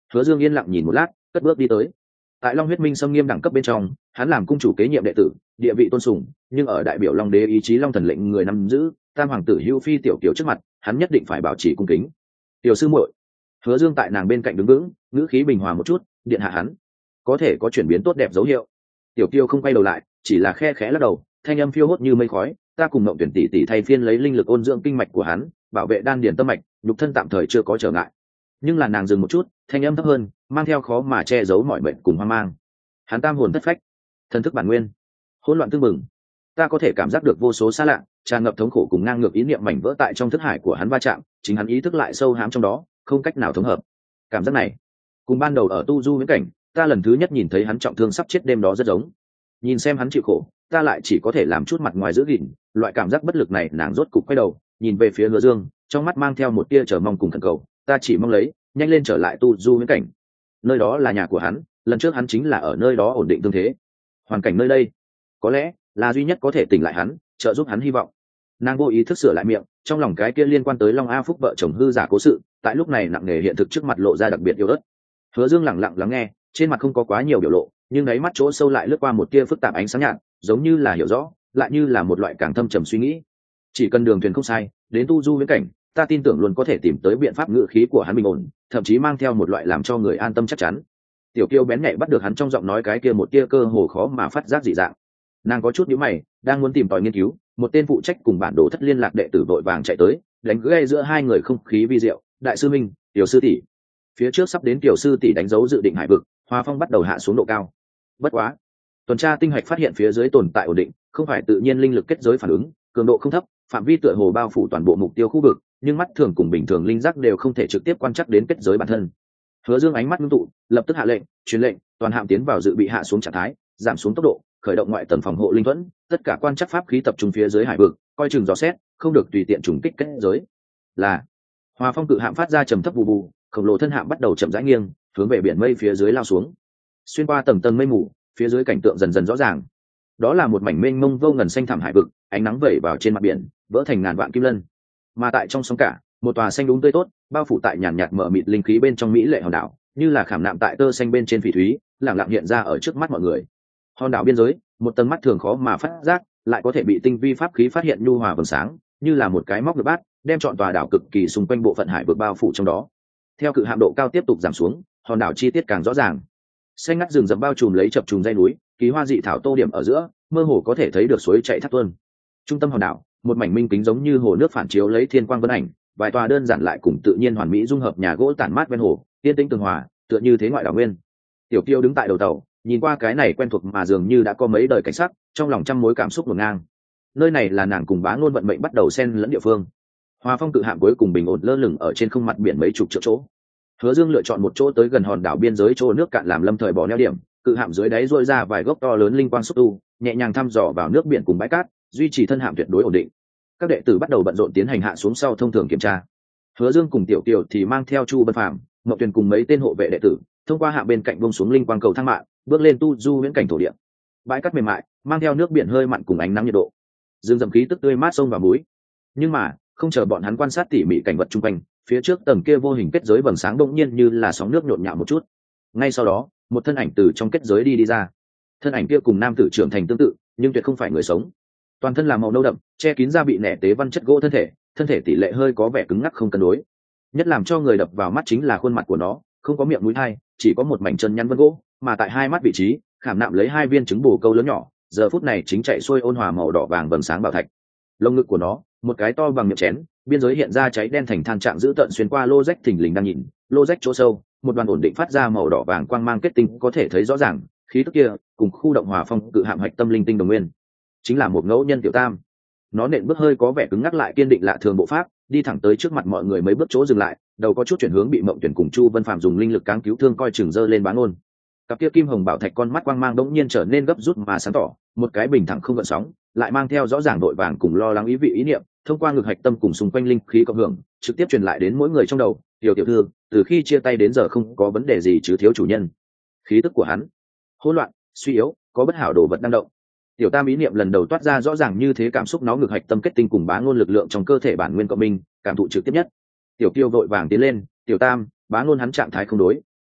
Hứa Dương yên lặng nhìn một lát, cất bước đi tới. Tại Long Huyết Minh xâm nghiêm đẳng cấp bên trong, hắn làm cung chủ kế nhiệm đệ tử, địa vị tôn sùng, nhưng ở đại biểu Long Đế ý chí Long Thần lệnh người nắm giữ, tam hoàng tử Hưu Phi tiểu kiều trước mặt, hắn nhất định phải bảo trì cung kính. Tiểu sư muội. Hứa Dương tại nàng bên cạnh đứng vững, ngữ khí bình hòa một chút, điện hạ hắn có thể có chuyển biến tốt đẹp dấu hiệu. Tiểu Kiêu không quay đầu lại, chỉ là khe khẽ lắc đầu, thanh âm phiêu hốt như mây khói, ta cùng Mộng Tuyển tỷ tỷ thay phiên lấy linh lực ôn dưỡng kinh mạch của hắn, bảo vệ đan điền tâm mạch, nhục thân tạm thời chưa có trở ngại. Nhưng là nàng dừng một chút, thanh âm thấp hơn, mang theo khó mà che giấu mọi bệnh cùng hoang mang. Hắn tam hồn thất phách, thần thức bản nguyên, hỗn loạn tương mừng. Ta có thể cảm giác được vô số xa lạ, tràn ngập thống khổ cùng ngang ngược ý niệm mảnh vỡ tại trong thức hải của hắn va chạm, chính hắn ý thức lại sâu hãm trong đó, không cách nào thống hợp. Cảm giác này, cùng ban đầu ở tu du viễn cảnh, ta lần thứ nhất nhìn thấy hắn trọng thương sắp chết đêm đó rất giống. Nhìn xem hắn chịu khổ, ta lại chỉ có thể làm chút mặt ngoài giữ gìn, loại cảm giác bất lực này, nàng rốt cục quay đầu, nhìn về phía Hứa Dương, trong mắt mang theo một tia chờ mong cùng khẩn cầu, ta chỉ mong lấy, nhanh lên trở lại tu du viễn cảnh. Nơi đó là nhà của hắn, lần trước hắn chính là ở nơi đó ổn định tương thế. Hoàn cảnh nơi đây, có lẽ là duy nhất có thể tỉnh lại hắn, trợ giúp hắn hy vọng. Nàng vô ý thức sửa lại miệng, trong lòng cái kia liên quan tới Long A Phúc vợ chồng hư giả cố sự, tại lúc này nặng nề hiện thực trước mặt lộ ra đặc biệt yếu ớt. Hứa Dương lặng lặng lắng nghe, trên mặt không có quá nhiều biểu lộ, nhưng đáy mắt chỗ sâu lại lướt qua một tia phức tạp ánh sáng nhạt, giống như là hiểu rõ, lại như là một loại càng thâm trầm suy nghĩ. Chỉ cần đường thuyền không sai, đến tu du viễn cảnh, ta tin tưởng luôn có thể tìm tới biện pháp ngự khí của hắn bình ổn, thậm chí mang theo một loại làm cho người an tâm chắc chắn. Tiểu Kiêu bén nhạy bắt được hắn trong giọng nói cái kia một tia cơ hồ khó mà phát giác dị dạng. Nàng có chút nhíu mày, đang muốn tìm tòi nghiên cứu, một tên phụ trách cùng bản đồ thất liên lạc đệ tử vội vàng chạy tới, đánh gây giữa hai người không khí vi diệu. Đại sư Minh, tiểu sư tỷ. Phía trước sắp đến tiểu sư tỷ đánh dấu dự định hải vực, Hoa Phong bắt đầu hạ xuống độ cao. Bất quá, tuần tra tinh hạch phát hiện phía dưới tồn tại ổn định, không phải tự nhiên linh lực kết giới phản ứng, cường độ không thấp, phạm vi tựa hồ bao phủ toàn bộ mục tiêu khu vực, nhưng mắt thường cùng bình thường linh giác đều không thể trực tiếp quan trắc đến kết giới bản thân. Hứa Dương ánh mắt ngưng tụ, lập tức hạ lệnh, truyền lệnh, toàn hạm tiến vào dự bị hạ xuống trạng thái, giảm xuống tốc độ, khởi động ngoại tầng phòng hộ linh thuẫn, tất cả quan trắc pháp khí tập trung phía dưới hải vực, coi chừng dò xét, không được tùy tiện trùng kích kết giới. Là Hoa Phong cự hạm phát ra trầm thấp vù vù, khổng lồ thân hạm bắt đầu chậm rãi nghiêng, hướng về biển mây phía dưới lao xuống. Xuyên qua tầng tầng mây mù, phía dưới cảnh tượng dần dần rõ ràng. Đó là một mảnh mênh mông vô ngần xanh thẳm hải vực, ánh nắng vẩy vào trên mặt biển, vỡ thành ngàn vạn kim lân. Mà tại trong sóng cả, một tòa xanh đúng tươi tốt, bao phủ tại nhàn nhạt mở mịt linh khí bên trong mỹ lệ hòn đảo, như là khảm nạm tại tơ xanh bên trên phỉ thúy, lẳng lặng hiện ra ở trước mắt mọi người. Hòn đảo biên giới, một tầng mắt thường khó mà phát giác, lại có thể bị tinh vi pháp khí phát hiện nhu hòa vầng sáng, như là một cái móc được bát, đem trọn tòa đảo cực kỳ xung quanh bộ phận hải vực bao phủ trong đó. Theo cự hạm độ cao tiếp tục giảm xuống, hòn đảo chi tiết càng rõ ràng. Xanh ngắt rừng rậm bao trùm lấy chập trùng dây núi, kỳ hoa dị thảo tô điểm ở giữa, mơ hồ có thể thấy được suối chảy thác tuôn. Trung tâm hòn đảo, một mảnh minh kính giống như hồ nước phản chiếu lấy thiên quang vân ảnh, vài tòa đơn giản lại cùng tự nhiên hoàn mỹ dung hợp nhà gỗ tản mát ven hồ, yên tĩnh tường hòa, tựa như thế ngoại đảo nguyên. Tiểu Kiêu đứng tại đầu tàu, nhìn qua cái này quen thuộc mà dường như đã có mấy đời cảnh sắc, trong lòng trăm mối cảm xúc ngổn ngang. Nơi này là nàng cùng Bá Ngôn vận mệnh bắt đầu xen lẫn địa phương. Hoa Phong cự hạm cuối cùng bình ổn lơ lửng ở trên không mặt biển mấy chục triệu chỗ. Hứa Dương lựa chọn một chỗ tới gần hòn đảo biên giới chỗ nước cạn làm lâm thời bỏ neo điểm, cự hạm dưới đáy rôi ra vài gốc to lớn linh quang xúc tu, nhẹ nhàng thăm dò vào nước biển cùng bãi cát, duy trì thân hạm tuyệt đối ổn định. Các đệ tử bắt đầu bận rộn tiến hành hạ xuống sau thông thường kiểm tra. Hứa Dương cùng Tiểu Kiều thì mang theo Chu Bân Phàm, Ngọc Tuyền cùng mấy tên hộ vệ đệ tử, thông qua hạm bên cạnh buông xuống linh quang cầu thang mạng, bước lên tu du viễn cảnh thổ địa. Bãi cát mềm mại, mang theo nước biển hơi mặn cùng ánh nắng nhiệt độ. Dương dầm khí tức tươi mát sông vào mũi. Nhưng mà, không chờ bọn hắn quan sát tỉ mỉ cảnh vật xung quanh, phía trước tầng kia vô hình kết giới vầng sáng bỗng nhiên như là sóng nước nhộn nhạo một chút. Ngay sau đó, một thân ảnh từ trong kết giới đi ra. Thân ảnh kia cùng nam tử trưởng thành tương tự, nhưng tuyệt không phải người sống. Toàn thân là màu nâu đậm, che kín da bị nẻ tế văn chất gỗ thân thể tỷ lệ hơi có vẻ cứng ngắc không cân đối. Nhất làm cho người đập vào mắt chính là khuôn mặt của nó, không có miệng mũi hai, chỉ có một mảnh chân nhăn vân gỗ, mà tại hai mắt vị trí, khảm nạm lấy hai viên trứng bồ câu lớn nhỏ, giờ phút này chính chạy xuôi ôn hòa màu đỏ vàng vầng sáng bảo thạch. Lông ngực của nó, một cái to bằng miệng chén, biên giới hiện ra cháy đen thành than trạng giữ tận xuyên qua lô rách thình lình đang nhìn, lô rách chỗ sâu, một đoàn ổn định phát ra màu đỏ vàng quang mang kết tinh có thể thấy rõ ràng, khí tức kia cùng khu động Hòa Phong cự hạm hạch tâm linh tinh đồng nguyên, chính là một ngẫu nhân tiểu tam. Nó nện bước hơi có vẻ cứng ngắc lại kiên định lạ thường bộ pháp, đi thẳng tới trước mặt mọi người mấy bước chỗ dừng lại, đầu có chút chuyển hướng bị Mộng Tuyển cùng Chu Vân Phàm dùng linh lực cáng cứu thương coi chừng dơ lên Bá Ngôn. Cặp kia kim hồng bảo thạch con mắt quang mang đống nhiên trở nên gấp rút mà sáng tỏ, một cái bình thẳng không gợn sóng, lại mang theo rõ ràng đội vàng cùng lo lắng ý vị ý niệm, thông qua ngực hạch tâm cùng xung quanh linh khí cộng hưởng, trực tiếp truyền lại đến mỗi người trong đầu. Tiểu thư, từ khi chia tay đến giờ không có vấn đề gì chứ thiếu chủ nhân. Khí tức của hắn hỗn loạn, suy yếu, có bất hảo đồ vật đang động. Tiểu tam ý niệm lần đầu toát ra rõ ràng như thế, cảm xúc nó ngực hạch tâm kết tinh cùng Bá Ngôn lực lượng trong cơ thể bản nguyên cộng minh, cảm thụ trực tiếp nhất. Tiểu Kiêu vội vàng tiến lên, tiểu tam, Bá Ngôn hắn trạng thái không đối,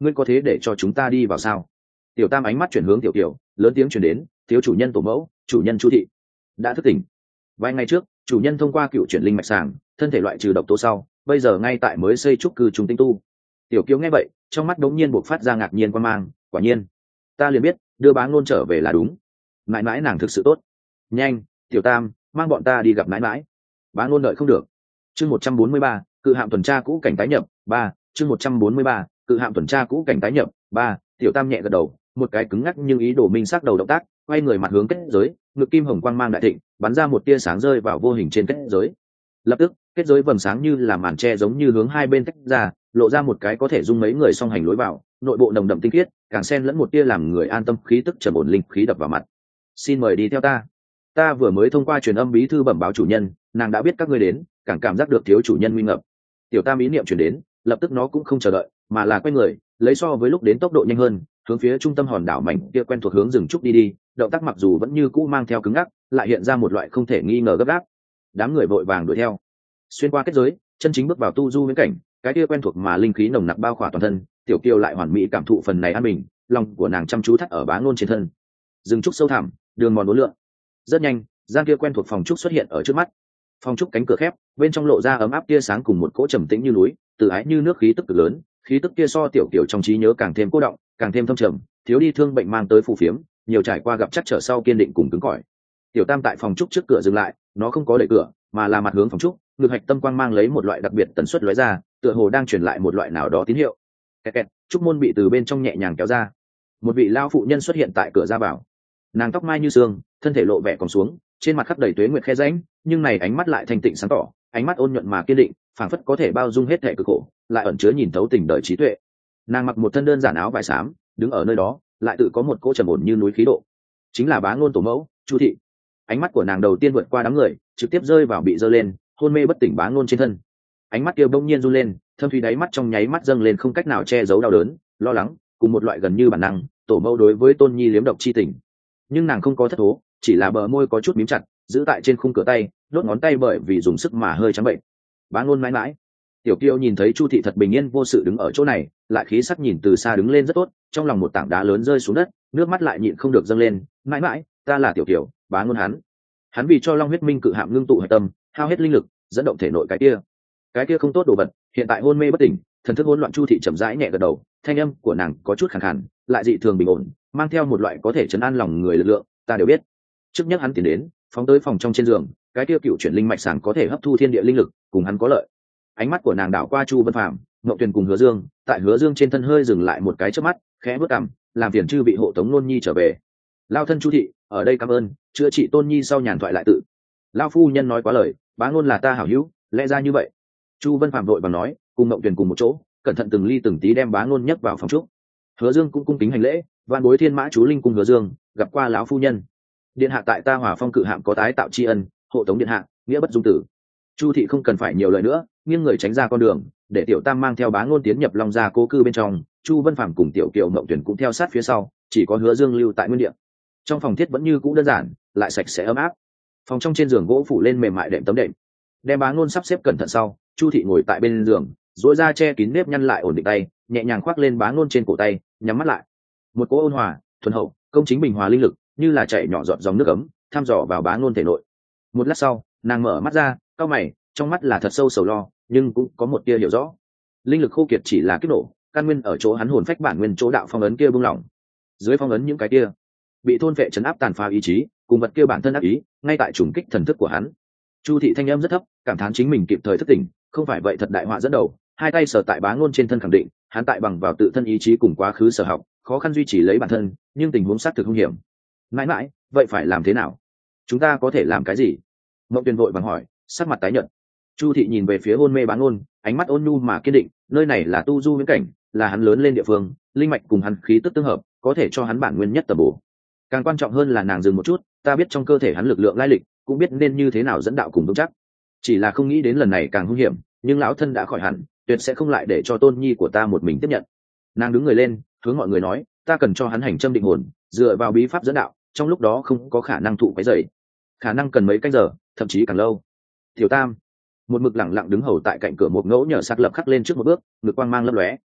ngươi có thế để cho chúng ta đi vào sao? Tiểu Tam ánh mắt chuyển hướng Tiểu Kiều, lớn tiếng truyền đến, thiếu chủ nhân tổ mẫu, chủ nhân Chu thị đã thức tỉnh. Vài ngày trước, chủ nhân thông qua cựu chuyển linh mạch sàng, thân thể loại trừ độc tố sau, bây giờ ngay tại mới xây trúc cư trùng tinh tu. Tiểu Kiều nghe vậy, trong mắt đống nhiên bộc phát ra ngạc nhiên quan mang, quả nhiên, ta liền biết, đưa Bá Ngôn trở về là đúng. Mãi mãi nàng thực sự tốt. Nhanh, Tiểu Tam, mang bọn ta đi gặp mãi mãi. Bá Ngôn đợi không được. Chương 143, cự hạm tuần tra cũ cảnh tái nhập, 3, chương 143, cự hạm tuần tra cũ cảnh tái nhập, 3, Tiểu Tam nhẹ gật đầu, một cái cứng ngắc nhưng ý đồ minh xác đầu động tác, quay người mặt hướng kết giới, ngực kim hồng quang mang đại thịnh, bắn ra một tia sáng rơi vào vô hình trên kết giới. Lập tức, kết giới vầng sáng như là màn che giống như hướng hai bên tách ra, lộ ra một cái có thể dung mấy người song hành lối vào, nội bộ nồng đậm tinh khiết, càng xen lẫn một tia làm người an tâm khí tức trầm ổn linh khí đập vào mặt. Xin mời đi theo ta. Ta vừa mới thông qua truyền âm bí thư bẩm báo chủ nhân, nàng đã biết các ngươi đến, càng cảm giác được thiếu chủ nhân nguy ngập. Tiểu Tam ý niệm truyền đến, lập tức nó cũng không chờ đợi, mà là quay người, lấy so với lúc đến tốc độ nhanh hơn, hướng phía trung tâm hòn đảo mảnh kia quen thuộc hướng rừng trúc đi, động tác mặc dù vẫn như cũ mang theo cứng ngắc, lại hiện ra một loại không thể nghi ngờ gấp gáp. Đám người vội vàng đuổi theo, xuyên qua kết giới, chân chính bước vào tu du viễn cảnh, cái kia quen thuộc mà linh khí nồng nặc bao khỏa toàn thân, Tiểu Kiều lại hoàn mỹ cảm thụ phần này an bình, lòng của nàng chăm chú thắt ở Bá Ngôn trên thân. Rừng trúc sâu thẳm, đường mòn uốn lượn. Rất nhanh, gian kia quen thuộc phòng trúc xuất hiện ở trước mắt. Phòng trúc cánh cửa khép, bên trong lộ ra ấm áp tia sáng cùng một cỗ trầm tĩnh như núi, từ ái như nước khí tức cực lớn, khí tức kia so Tiểu Kiều trong trí nhớ càng thêm cô động, càng thêm thâm trầm, thiếu đi thương bệnh mang tới phù phiếm, nhiều trải qua gặp chắc trở sau kiên định cùng cứng cỏi. Tiểu Tam tại phòng trúc trước cửa dừng lại, nó không có đẩy cửa, mà là mặt hướng phòng trúc, ngực hạch tâm quang mang lấy một loại đặc biệt tần suất lóe ra, tựa hồ đang truyền lại một loại nào đó tín hiệu. Kẹt kẹt, trúc môn bị từ bên trong nhẹ nhàng kéo ra. Một vị lao phụ nhân xuất hiện tại cửa ra vào. Nàng tóc mai như sương, thân thể lộ vẻ còn xuống, trên mặt khắp đầy tuế nguyệt khe rãnh, nhưng này ánh mắt lại thanh tịnh sáng tỏ, ánh mắt ôn nhuận mà kiên định, phảng phất có thể bao dung hết thảy cực khổ, lại ẩn chứa nhìn thấu tình đời trí tuệ. Nàng mặc một thân đơn giản áo vải xám, đứng ở nơi đó, lại tự có một cỗ trầm ổn như núi khí độ. Chính là Bá Ngôn tổ mẫu, Chu thị. Ánh mắt của nàng đầu tiên vượt qua đám người, trực tiếp rơi vào bị giơ lên, hôn mê bất tỉnh Bá Ngôn trên thân. Ánh mắt kia bỗng nhiên run lên, thâm thúy đáy mắt trong nháy mắt dâng lên không cách nào che giấu đau đớn, lo lắng, cùng một loại gần như bản năng, tổ mẫu đối với Tôn Nhi liếm độc chi tình. Nhưng nàng không có thất thố, chỉ là bờ môi có chút mím chặt, giữ tại trên khung cửa tay, đốt ngón tay bởi vì dùng sức mà hơi trắng bệnh. Bá Ngôn mãi mãi. Tiểu Kiều nhìn thấy Chu thị thật bình yên vô sự đứng ở chỗ này, lại khí sắc nhìn từ xa đứng lên rất tốt, trong lòng một tảng đá lớn rơi xuống đất, nước mắt lại nhịn không được dâng lên. Mãi mãi, ta là Tiểu Kiều, Bá Ngôn hắn vì cho Long huyết minh cự hạm ngưng tụ hải tâm, hao hết linh lực, dẫn động thể nội cái kia không tốt đồ vật, hiện tại hôn mê bất tỉnh, thần thức hỗn loạn. Chu thị chậm rãi nhẹ gật đầu, thanh âm của nàng có chút khàn khàn, lại dị thường bình ổn, mang theo một loại có thể trấn an lòng người lực lượng. Ta đều biết. Trước nhất hắn tiến đến, phóng tới phòng trong trên giường, cái kia cựu chuyển linh mạch sàng có thể hấp thu thiên địa linh lực, cùng hắn có lợi. Ánh mắt của nàng đảo qua Chu Vân Phàm, Ngộ Tuyền cùng Hứa Dương, tại Hứa Dương trên thân hơi dừng lại một cái chớp mắt, khẽ bước cằm, làm phiền chư bị hộ tống Nôn Nhi trở về. Lao thân Chu thị, ở đây cảm ơn, chữa trị Tôn Nhi sau nhàn thoại lại tự. Lao phu nhân nói quá lời, Bá Ngôn là ta hảo hữu, lẽ ra như vậy. Chu Vân Phàm vội vàng nói, cùng Ngộ Tuyền cùng một chỗ, cẩn thận từng ly từng tí đem Bá Ngôn nhấc vào phòng trúc. Hứa Dương cũng cung kính hành lễ, van bối Thiên Mã chú linh cùng Hứa Dương, gặp qua lão phu nhân. Điện hạ tại ta Hỏa Phong cự hạm có tái tạo tri ân, hộ tống điện hạ, nghĩa bất dung tử. Chu thị không cần phải nhiều lời nữa, nghiêng người tránh ra con đường, để Tiểu Tam mang theo Bá Ngôn tiến nhập Long gia cố cư bên trong. Chu Vân Phàm cùng Tiểu Kiều Ngộng Tuyển cũng theo sát phía sau, chỉ có Hứa Dương lưu tại nguyên địa. Trong phòng thiết vẫn như cũ đơn giản, lại sạch sẽ ấm áp. Phòng trong trên giường gỗ phủ lên mềm mại đệm tấm đệm, đem Bá Ngôn sắp xếp cẩn thận sau, Chu thị ngồi tại bên giường, duỗi ra che kín nếp nhăn lại ổn định tay, nhẹ nhàng khoác lên Bá Ngôn trên cổ tay, nhắm mắt lại. Một cỗ ôn hòa, thuần hậu, công chính bình hòa linh lực, như là chảy nhỏ giọt dòng nước ấm, thăm dò vào Bá Ngôn thể nội. Một lát sau, nàng mở mắt ra, cau mày, trong mắt là thật sâu sầu lo, nhưng cũng có một tia hiểu rõ. Linh lực khô kiệt chỉ là kích nổ, căn nguyên ở chỗ hắn hồn phách bản nguyên chỗ đạo phong ấn kia buông lỏng. Dưới phong ấn những cái kia bị thôn vệ chấn áp tàn phá ý chí, cùng vật kia bản thân ác ý, ngay tại trùng kích thần thức của hắn. Chu thị thanh âm rất thấp, cảm thán chính mình kịp thời thức tỉnh, không phải vậy thật đại họa dẫn đầu. Hai tay sờ tại Bá Ngôn trên thân khẳng định, hắn tại bằng vào tự thân ý chí cùng quá khứ sở học, khó khăn duy trì lấy bản thân, nhưng tình huống sát thực hung hiểm. Mãi mãi, vậy phải làm thế nào? Chúng ta có thể làm cái gì? Mộng Tuyền vội vàng hỏi, sắc mặt tái nhợt. Chu thị nhìn về phía hôn mê Bá Ngôn, ánh mắt ôn nhu mà kiên định, nơi này là tu du viễn cảnh, là hắn lớn lên địa phương, linh mạch cùng hắn khí tức tương hợp, có thể cho hắn bản nguyên nhất tầm bổ. Càng quan trọng hơn là nàng dừng một chút, ta biết trong cơ thể hắn lực lượng lai lịch, cũng biết nên như thế nào dẫn đạo cùng vững chắc. Chỉ là không nghĩ đến lần này càng hung hiểm, nhưng lão thân đã khỏi hẳn, tuyệt sẽ không lại để cho Tôn Nhi của ta một mình tiếp nhận. Nàng đứng người lên, hướng mọi người nói, ta cần cho hắn hành châm định hồn, dựa vào bí pháp dẫn đạo, trong lúc đó không có khả năng thụ cái dậy, khả năng cần mấy canh giờ, thậm chí càng lâu. Tiểu Tam một mực lẳng lặng đứng hầu tại cạnh cửa một ngẫu nhờ sạc lập khắc lên trước một bước, ngực quang mang lấp lóe.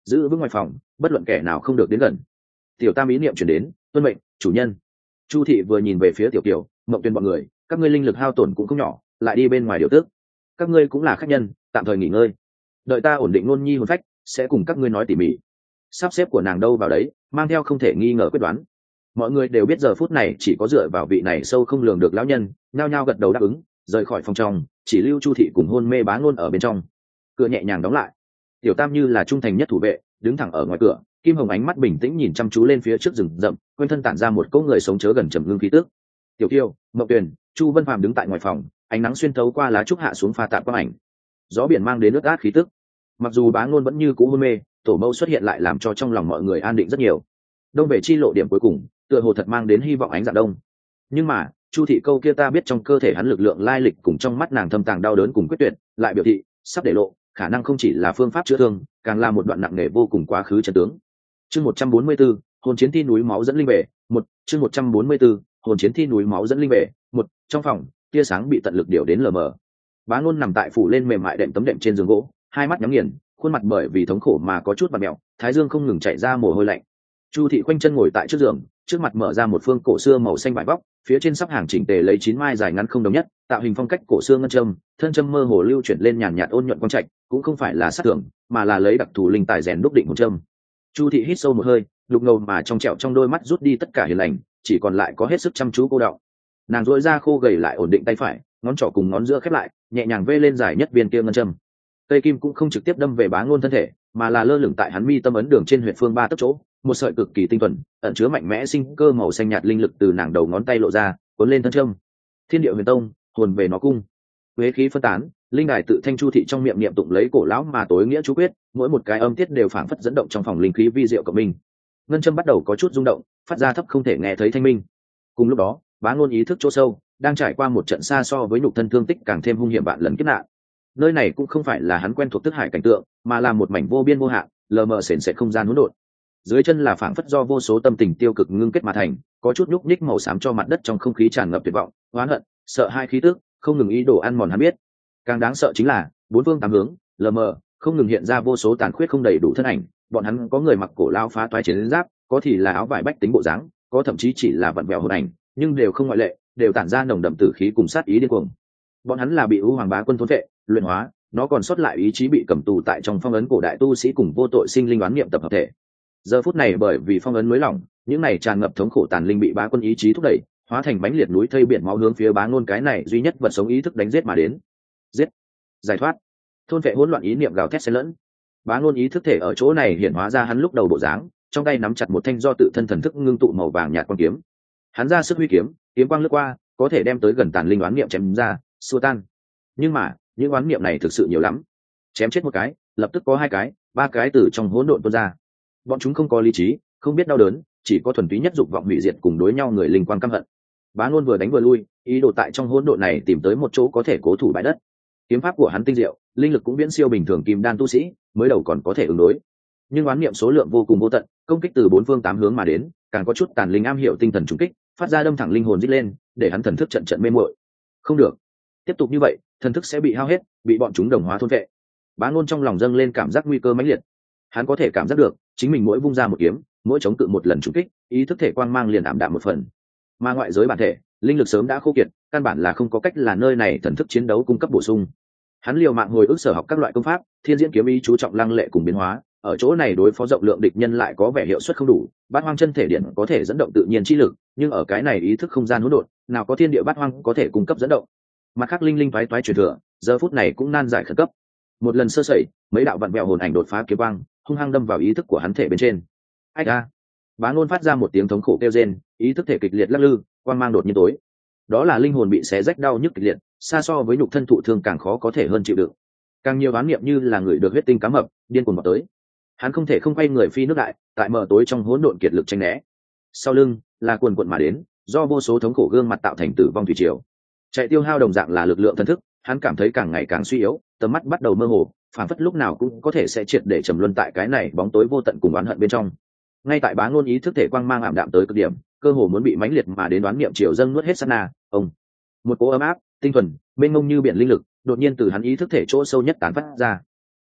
giữ vững ngoài phòng, bất luận kẻ nào không được đến gần. Tiểu Tam ý niệm chuyển đến, tuân mệnh, chủ nhân. Chu thị vừa nhìn về phía Tiểu Kiều, Mộng Tuyền bọn người, các ngươi linh lực hao tổn cũng không nhỏ, lại đi bên ngoài điều tước. Các ngươi cũng là khách nhân, tạm thời nghỉ ngơi. Đợi ta ổn định ngôn nhi hồn phách, sẽ cùng các ngươi nói tỉ mỉ. Sắp xếp của nàng đâu vào đấy, mang theo không thể nghi ngờ quyết đoán. Mọi người đều biết giờ phút này chỉ có dựa vào vị này sâu không lường được lão nhân, nhao nhao gật đầu đáp ứng, rời khỏi phòng trong, chỉ lưu Chu thị cùng hôn mê Bá Ngôn ở bên trong. Cửa nhẹ nhàng đóng lại. Tiểu Tam như là trung thành nhất thủ vệ, đứng thẳng ở ngoài cửa, Kim Hồng ánh mắt bình tĩnh nhìn chăm chú lên phía trước rừng rậm, quanh thân tản ra một cỗ người sống chớ gần trầm ngưng khí tức. Tiểu Kiều, Mộng Tuyền, Chu Vân Phàm đứng tại ngoài phòng, ánh nắng xuyên thấu qua lá trúc hạ xuống pha tạp quang ảnh. Gió biển mang đến ướt át khí tức. Mặc dù Bá Ngôn vẫn như cũ hôn mê, tổ mẫu xuất hiện lại làm cho trong lòng mọi người an định rất nhiều. Đông về chi lộ điểm cuối cùng, tựa hồ thật mang đến hy vọng ánh dạng đông. Nhưng mà, Chu thị câu kia ta biết trong cơ thể hắn lực lượng lai lịch cùng trong mắt nàng thâm tàng đau đớn cùng quyết tuyệt, lại biểu thị sắp để lộ, khả năng không chỉ là phương pháp chữa thương, càng là một đoạn nặng nề vô cùng quá khứ chân tướng. Chương 144, hồn chiến thi núi máu dẫn linh về, một chương 144, hồn chiến thi núi máu dẫn linh về, một trong phòng, tia sáng bị tận lực điều đến lờ mờ. Bá Ngôn nằm tại phủ lên mềm mại đệm tấm đệm trên giường gỗ, hai mắt nhắm nghiền, khuôn mặt bởi vì thống khổ mà có chút vặn mèo, thái dương không ngừng chảy ra mồ hôi lạnh. Chu thị khoanh chân ngồi tại trước giường, trước mặt mở ra một phương cổ xưa màu xanh vải vóc, phía trên sắp hàng chỉnh tề lấy 9 mai dài ngắn không đồng nhất, tạo hình phong cách cổ xưa ngân châm, thân châm mơ hồ lưu chuyển lên nhàn nhạt ôn nhuận quang trạch, cũng không phải là sát thưởng, mà là lấy đặc thù linh tài rèn đúc định hồn châm. Chu thị hít sâu một hơi, lục ngầu mà trong trẻo trong đôi mắt rút đi tất cả hiền lành, chỉ còn lại có hết sức chăm chú cô đọng. Nàng duỗi ra khô gầy lại ổn định tay phải, ngón trỏ cùng ngón giữa khép lại, nhẹ nhàng vê lên dài nhất viên kia ngân châm. Cây kim cũng không trực tiếp đâm về Bá Ngôn thân thể, mà là lơ lửng tại hắn mi tâm ấn đường trên huyệt phương 3 tấc chỗ, một sợi cực kỳ tinh thuần, ẩn chứa mạnh mẽ sinh cơ màu xanh nhạt linh lực từ nàng đầu ngón tay lộ ra, cuốn lên thân châm. Thiên địa huyền tông, hồn về nó cung. Huế khí phân tán, linh đài tự thanh Chu thị trong miệng niệm tụng lấy cổ lão mà tối nghĩa chú quyết, mỗi một cái âm tiết đều phảng phất dẫn động trong phòng linh khí vi diệu của mình. Ngân châm bắt đầu có chút rung động, phát ra thấp không thể nghe thấy thanh minh. Cùng lúc đó, Bá Ngôn ý thức chỗ sâu, đang trải qua một trận xa so với nhục thân thương tích càng thêm hung hiểm vạn lần kiếp nạn. Nơi này cũng không phải là hắn quen thuộc thức hải cảnh tượng, mà là một mảnh vô biên vô hạn, lờ mờ sền sệt không gian hỗn độn. Dưới chân là phảng phất do vô số tâm tình tiêu cực ngưng kết mà thành, có chút nhúc nhích màu xám cho mặt đất trong không khí tràn ngập tuyệt vọng, oán hận, sợ hai khí tức, không ngừng ý đồ ăn mòn hắn biết. Càng đáng sợ chính là, bốn phương tám hướng, lờ mờ, không ngừng hiện ra vô số tàn khuyết không đầy đủ thân ảnh, bọn hắn có người mặc cổ lao phá toái chiến giáp, có thì là áo vải bách tính bộ dáng, có thậm chí chỉ là vặn vẹo hồn ảnh, nhưng đều không ngoại lệ, đều tản ra nồng đậm tử khí cùng sát ý điên cuồng. Bọn hắn là bị U Hoàng Bá Quân thôn vệ, luyện hóa, nó còn sót lại ý chí bị cầm tù tại trong phong ấn cổ đại tu sĩ cùng vô tội sinh linh oán niệm tập hợp thể. Giờ phút này bởi vì phong ấn nới lỏng, những này tràn ngập thống khổ tàn linh bị Bá Quân ý chí thúc đẩy, hóa thành bánh liệt núi thây biển máu hướng phía Bá Ngôn cái này duy nhất vật sống ý thức đánh giết mà đến. Giết, giải thoát, thôn vệ hỗn loạn ý niệm gào thét xen lẫn. Bá Ngôn ý thức thể ở chỗ này hiện hóa ra hắn lúc đầu bộ dáng, trong tay nắm chặt một thanh do tự thân thần thức ngưng tụ màu vàng nhạt quang kiếm. Hắn ra sức huy kiếm, kiếm quang lướt qua, có thể đem tới gần tàn linh oán niệm chém ra, xua tan. Nhưng mà, những oán niệm này thực sự nhiều lắm. Chém chết một cái, lập tức có 2 cái, 3 cái từ trong hỗn độn tuôn ra. Bọn chúng không có lý trí, không biết đau đớn, chỉ có thuần túy nhất dục vọng hủy diệt cùng đối nhau người linh quan căm hận. Bá Ngôn vừa đánh vừa lui, ý đồ tại trong hỗn độn này tìm tới một chỗ có thể cố thủ bãi đất. Kiếm pháp của hắn tinh diệu, linh lực cũng viễn siêu bình thường kim đan tu sĩ, mới đầu còn có thể ứng đối. Nhưng oán niệm số lượng vô cùng vô tận, công kích từ 4 phương 8 hướng mà đến, càng có chút tàn linh am hiểu tinh thần trùng kích, phát ra đâm thẳng linh hồn rít lên, để hắn thần thức trận trận mê muội. Không được, tiếp tục như vậy, thần thức sẽ bị hao hết, bị bọn chúng đồng hóa thôn vệ. Bá Ngôn trong lòng dâng lên cảm giác nguy cơ mãnh liệt. Hắn có thể cảm giác được, chính mình mỗi vung ra một kiếm, mỗi chống cự một lần trùng kích, ý thức thể quang mang liền ảm đạm một phần. Mà ngoại giới bản thể, linh lực sớm đã khô kiệt, căn bản là không có cách là nơi này thần thức chiến đấu cung cấp bổ sung. Hắn liều mạng hồi ức sở học các loại công pháp, thiên diễn kiếm ý chú trọng lăng lệ cùng biến hóa, ở chỗ này đối phó rộng lượng địch nhân lại có vẻ hiệu suất không đủ. Bát hoang chân thể điện có thể dẫn động tự nhiên chi lực, nhưng ở cái này ý thức không gian hỗn độn, nào có thiên địa bát hoang có thể cung cấp dẫn động. Mặt khác linh linh toái toái truyền thừa, giờ phút này cũng nan giải khẩn cấp. Một lần sơ sẩy, mấy đạo vặn vẹo hồn ảnh đột phá kiếm quang, hung hăng đâm vào ý thức của hắn thể bên trên. Ách a! Bá Ngôn phát ra một tiếng thống khổ kêu rên, ý thức thể kịch liệt lắc lư, quang mang đột nhiên tối. Đó là linh hồn bị xé rách đau nhức kịch liệt, xa so với nhục thân thụ thương càng khó có thể hơn chịu đựng. Càng nhiều oán niệm như là người được huyết tinh cá mập, điên cuồng vào tới. Hắn không thể không quay người phi nước đại, tại mờ tối trong hỗn độn kiệt lực tranh né. Sau lưng là cuồn cuộn mà đến, do vô số thống khổ gương mặt tạo thành tử vong thủy triều. Chạy tiêu hao đồng dạng là lực lượng thần thức, hắn cảm thấy càng ngày càng suy yếu, tầm mắt bắt đầu mơ hồ, phảng phất lúc nào cũng có thể sẽ triệt để trầm luân tại cái này bóng tối vô tận cùng oán hận bên trong. Ngay tại Bá Ngôn ý thức thể quang mang ảm đạm tới cực điểm, cơ hồ muốn bị mãnh liệt mà đến đoán niệm triều dâng nuốt hết sát na, ông, một cỗ ấm áp, tinh thuần, mênh mông như biển linh lực, đột nhiên từ hắn ý thức thể chỗ sâu nhất tán phát ra.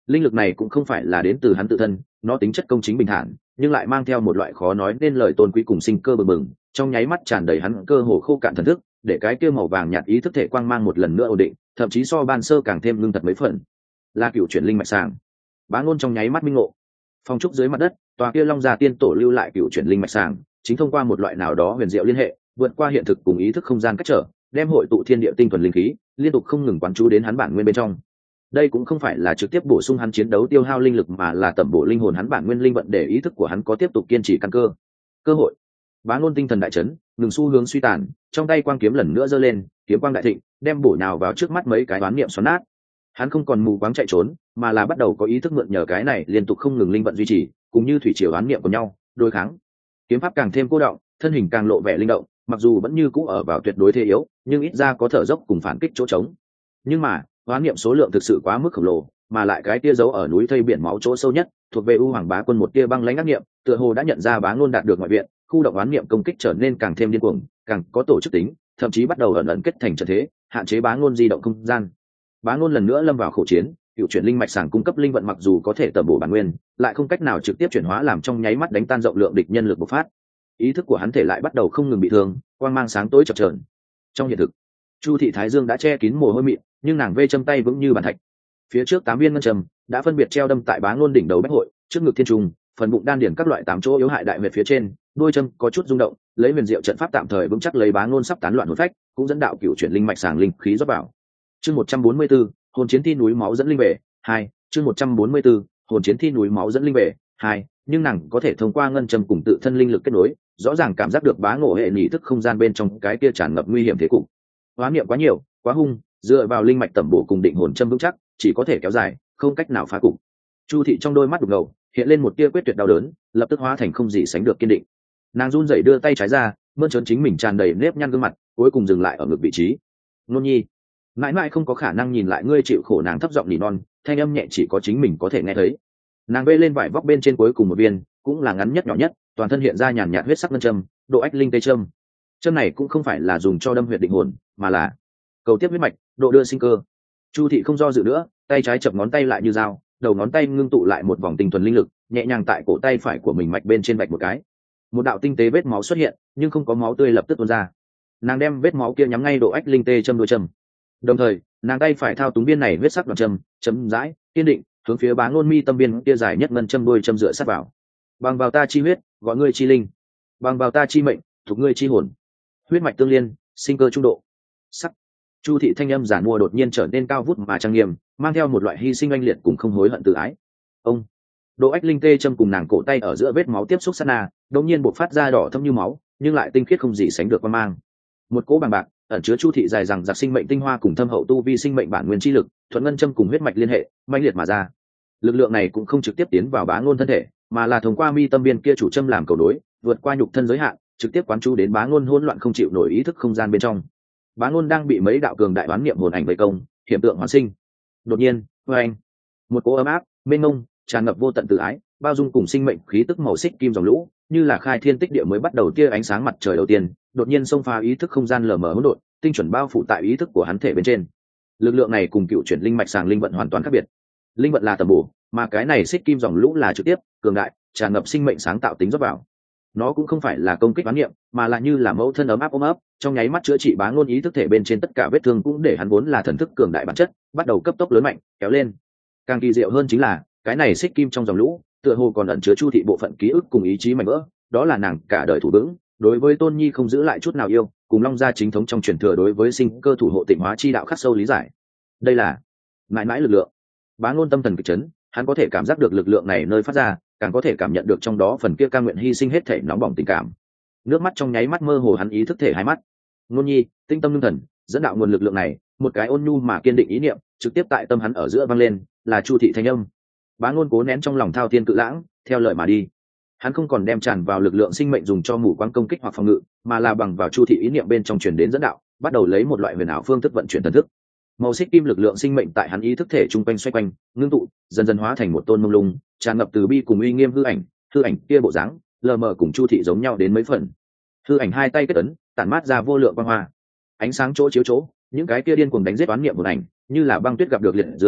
Linh lực này cũng không phải là đến từ hắn tự thân, nó tính chất công chính bình thản, nhưng lại mang theo một loại khó nói nên lời tôn quý cùng sinh cơ bừng bừng, trong nháy mắt tràn đầy hắn cơ hồ khô cạn thần thức, để cái kia màu vàng nhạt ý thức thể quang mang một lần nữa ổn định, thậm chí so ban sơ càng thêm ngưng thật mấy phần. Là cựu chuyển linh mạch sàng. Bá Ngôn trong nháy mắt minh ngộ. Phong trúc dưới mặt đất, tòa kia Long Gia tiên tổ lưu lại cựu chuyển linh mạch sàng, chính thông qua một loại nào đó huyền diệu liên hệ, vượt qua hiện thực cùng ý thức không gian cách trở, đem hội tụ thiên địa tinh thuần linh khí, liên tục không ngừng quán chú đến hắn bản nguyên bên trong. Đây cũng không phải là trực tiếp bổ sung hắn chiến đấu tiêu hao linh lực, mà là tẩm bổ linh hồn hắn bản nguyên linh vận, để ý thức của hắn có tiếp tục kiên trì căn cơ. Cơ hội. Bá Ngôn tinh thần đại chấn, ngừng xu hướng suy tàn, trong tay quang kiếm lần nữa giơ lên, kiếm quang đại thịnh, đem bổ nhào vào trước mắt mấy cái đoán niệm xoắn nát. Hắn không còn mù quáng chạy trốn, mà là bắt đầu có ý thức mượn nhờ cái này liên tục không ngừng linh vận duy trì, cũng như thủy triều đoán niệm của nhau, đối kháng. Kiếm pháp càng thêm cô động, thân hình càng lộ vẻ linh động, mặc dù vẫn như cũ ở vào tuyệt đối thế yếu, nhưng ít ra có thở dốc cùng phản kích chỗ trống. Nhưng mà đoán niệm số lượng thực sự quá mức khổng lồ, mà lại cái tia giấu ở núi thây biển máu chỗ sâu nhất, thuộc về U Hoàng Bá Quân một tia băng lãnh ác niệm, tựa hồ đã nhận ra Bá Ngôn đạt được ngoại viện, khu động đoán niệm công kích trở nên càng thêm điên cuồng, càng có tổ chức tính, thậm chí bắt đầu ẩn ẩn kết thành trận thế, hạn chế Bá Ngôn di động không gian. Bá Ngôn lần nữa lâm vào khổ chiến, cựu chuyển linh mạch sàng cung cấp linh vận mặc dù có thể tẩm bổ bản nguyên, lại không cách nào trực tiếp chuyển hóa làm trong nháy mắt đánh tan rộng lượng địch nhân lực bộc phát. Ý thức của hắn thể lại bắt đầu không ngừng bị thương, quang mang sáng tối chập chờn. Trong hiện thực, Chu thị Thái Dương đã che kín mồ hôi mịn, nhưng nàng vê châm tay vững như bàn thạch. Phía trước 8 viên ngân châm đã phân biệt treo đâm tại Bá Ngôn đỉnh đầu bách hội, trước ngực thiên trùng, phần bụng đan điển các loại 8 chỗ yếu hại đại huyệt phía trên, đuôi châm có chút rung động, lấy huyền diệu trận pháp tạm thời vững chắc lấy Bá Ngôn sắp tán loạn hồn phách, cũng dẫn đạo cựu chuyển linh mạch sàng linh khí rót vào. Chương 144, hồn chiến thi núi máu dẫn linh về 2. Chương 144, hồn chiến thi núi máu dẫn linh về 2. Nhưng nàng có thể thông qua ngân châm cùng tự thân linh lực kết nối, rõ ràng cảm giác được Bá Ngộ hệ nhị thức không gian bên trong cái kia tràn ngập nguy hiểm thế cục. Hóa niệm quá nhiều, quá hung, dựa vào linh mạch tẩm bổ cùng định hồn châm vững chắc, chỉ có thể kéo dài, không cách nào phá cục. Chu thị trong đôi mắt đục ngầu hiện lên một tia quyết tuyệt đau đớn, lập tức hóa thành không gì sánh được kiên định. Nàng run rẩy đưa tay trái ra, mơn trớn chính mình tràn đầy nếp nhăn gương mặt, cuối cùng dừng lại ở ngực vị trí. Nôn nhi, mãi mãi không có khả năng nhìn lại ngươi chịu khổ. Nàng thấp giọng nỉ non, thanh âm nhẹ chỉ có chính mình có thể nghe thấy. Nàng vê lên vải vóc bên trên cuối cùng một viên, cũng là ngắn nhất nhỏ nhất, toàn thân hiện ra nhàn nhạt huyết sắc ngân châm, độ ách linh tê châm. Châm này cũng không phải là dùng cho đâm huyệt định hồn, mà là cầu tiếp huyết mạch, độ đưa sinh cơ. Chu thị không do dự nữa, tay trái chập ngón tay lại như dao, đầu ngón tay ngưng tụ lại một vòng tinh thuần linh lực, nhẹ nhàng tại cổ tay phải của mình mạch bên trên vạch một cái. Một đạo tinh tế vết máu xuất hiện, nhưng không có máu tươi lập tức tuôn ra. Nàng đem vết máu kia nhắm ngay độ ách linh tê châm đôi châm. Đồng thời, nàng tay phải thao túng viên này huyết sắc đoạn châm, chấm rãi, kiên định, hướng phía Bá Ngôn mi tâm viên kia dài nhất ngân châm đôi châm dựa sát vào. Bằng vào ta chi huyết, gọi ngươi chi linh. Bằng vào ta chi mệnh, thuộc ngươi chi hồn. Huyết mạch tương liên, sinh cơ trung độ. Sắc. Chu thị thanh âm giản mua đột nhiên trở nên cao vút mà trang nghiêm, mang theo một loại hy sinh oanh liệt cùng không hối hận tự ái. Ông. Độ ách linh tê châm cùng nàng cổ tay ở giữa vết máu tiếp xúc sát na, đột nhiên bộc phát ra đỏ thâm như máu, nhưng lại tinh khiết không gì sánh được quan mang. Một cỗ bằng bạc ẩn chứa Chu thị dài rằng giặc sinh mệnh tinh hoa cùng thâm hậu tu vi sinh mệnh bản nguyên chi lực, thuận ngân châm cùng huyết mạch liên hệ, mãnh liệt mà ra. Lực lượng này cũng không trực tiếp tiến vào Bá Ngôn thân thể, mà là thông qua mi tâm viên kia chủ châm làm cầu đối, vượt qua nhục thân giới hạn, trực tiếp quán chú đến Bá Ngôn hỗn loạn không chịu nổi ý thức không gian bên trong. Bá Ngôn đang bị mấy đạo cường đại đoán niệm hồn ảnh vây công, hiện tượng hoàn sinh. Đột nhiên, oeng, một cỗ ấm áp, mênh mông, tràn ngập vô tận tự ái, bao dung cùng sinh mệnh khí tức màu xích kim dòng lũ, như là khai thiên tích địa mới bắt đầu tia ánh sáng mặt trời đầu tiên, đột nhiên xông pha ý thức không gian lờ mờ hỗn độn, tinh chuẩn bao phủ tại ý thức của hắn thể bên trên. Lực lượng này cùng cựu chuyển linh mạch sàng linh vận hoàn toàn khác biệt. Linh vận là tầm bổ, mà cái này xích kim dòng lũ là trực tiếp, cường đại, tràn ngập sinh mệnh sáng tạo tính rót vào. Nó cũng không phải là công kích bán niệm, mà là như là mẫu thân ấm áp ôm ấp, trong nháy mắt chữa trị Bá Ngôn ý thức thể bên trên tất cả vết thương, cũng để hắn vốn là thần thức cường đại bản chất bắt đầu cấp tốc lớn mạnh, kéo lên. Càng kỳ diệu hơn chính là cái này xích kim trong dòng lũ, tựa hồ còn ẩn chứa Chu thị bộ phận ký ức cùng ý chí mạnh vỡ, đó là nàng cả đời thủ vững, đối với Tôn Nhi không giữ lại chút nào yêu, cùng Long gia chính thống trong truyền thừa đối với sinh cơ thủ hộ tịnh hóa chi đạo khắc sâu lý giải. Đây là mãi mãi lực lượng. Bá Ngôn tâm thần kịch chấn, hắn có thể cảm giác được lực lượng này nơi phát ra, càng có thể cảm nhận được trong đó phần kia cam nguyện hy sinh hết thể nóng bỏng tình cảm. Nước mắt trong nháy mắt mơ hồ hắn ý thức thể hai mắt. Ngôn nhi, tinh tâm lương thần, dẫn đạo nguồn lực lượng này, một cái ôn nhu mà kiên định ý niệm, trực tiếp tại tâm hắn ở giữa vang lên, là Chu thị thanh âm. Bá Ngôn cố nén trong lòng thao thiên cự lãng, theo lời mà đi. Hắn không còn đem tràn vào lực lượng sinh mệnh dùng cho mù quáng công kích hoặc phòng ngự, mà là bằng vào Chu thị ý niệm bên trong truyền đến dẫn đạo, bắt đầu lấy một loại huyền ảo phương thức vận chuyển thần thức. Màu xích kim lực lượng sinh mệnh tại hắn ý thức thể trung quanh xoay quanh, ngưng tụ, dần dần hóa thành một tôn mông lung, tràn ngập từ bi cùng uy nghiêm hư ảnh kia bộ dáng, lờ mờ cùng Chu thị giống nhau đến mấy phần. Hư ảnh hai tay kết ấn, tản mát ra vô lượng quang hoa. Ánh sáng chỗ chiếu chỗ, những cái kia điên cuồng đánh giết oán niệm một ảnh, như là băng tuyết gặp được liệt dương,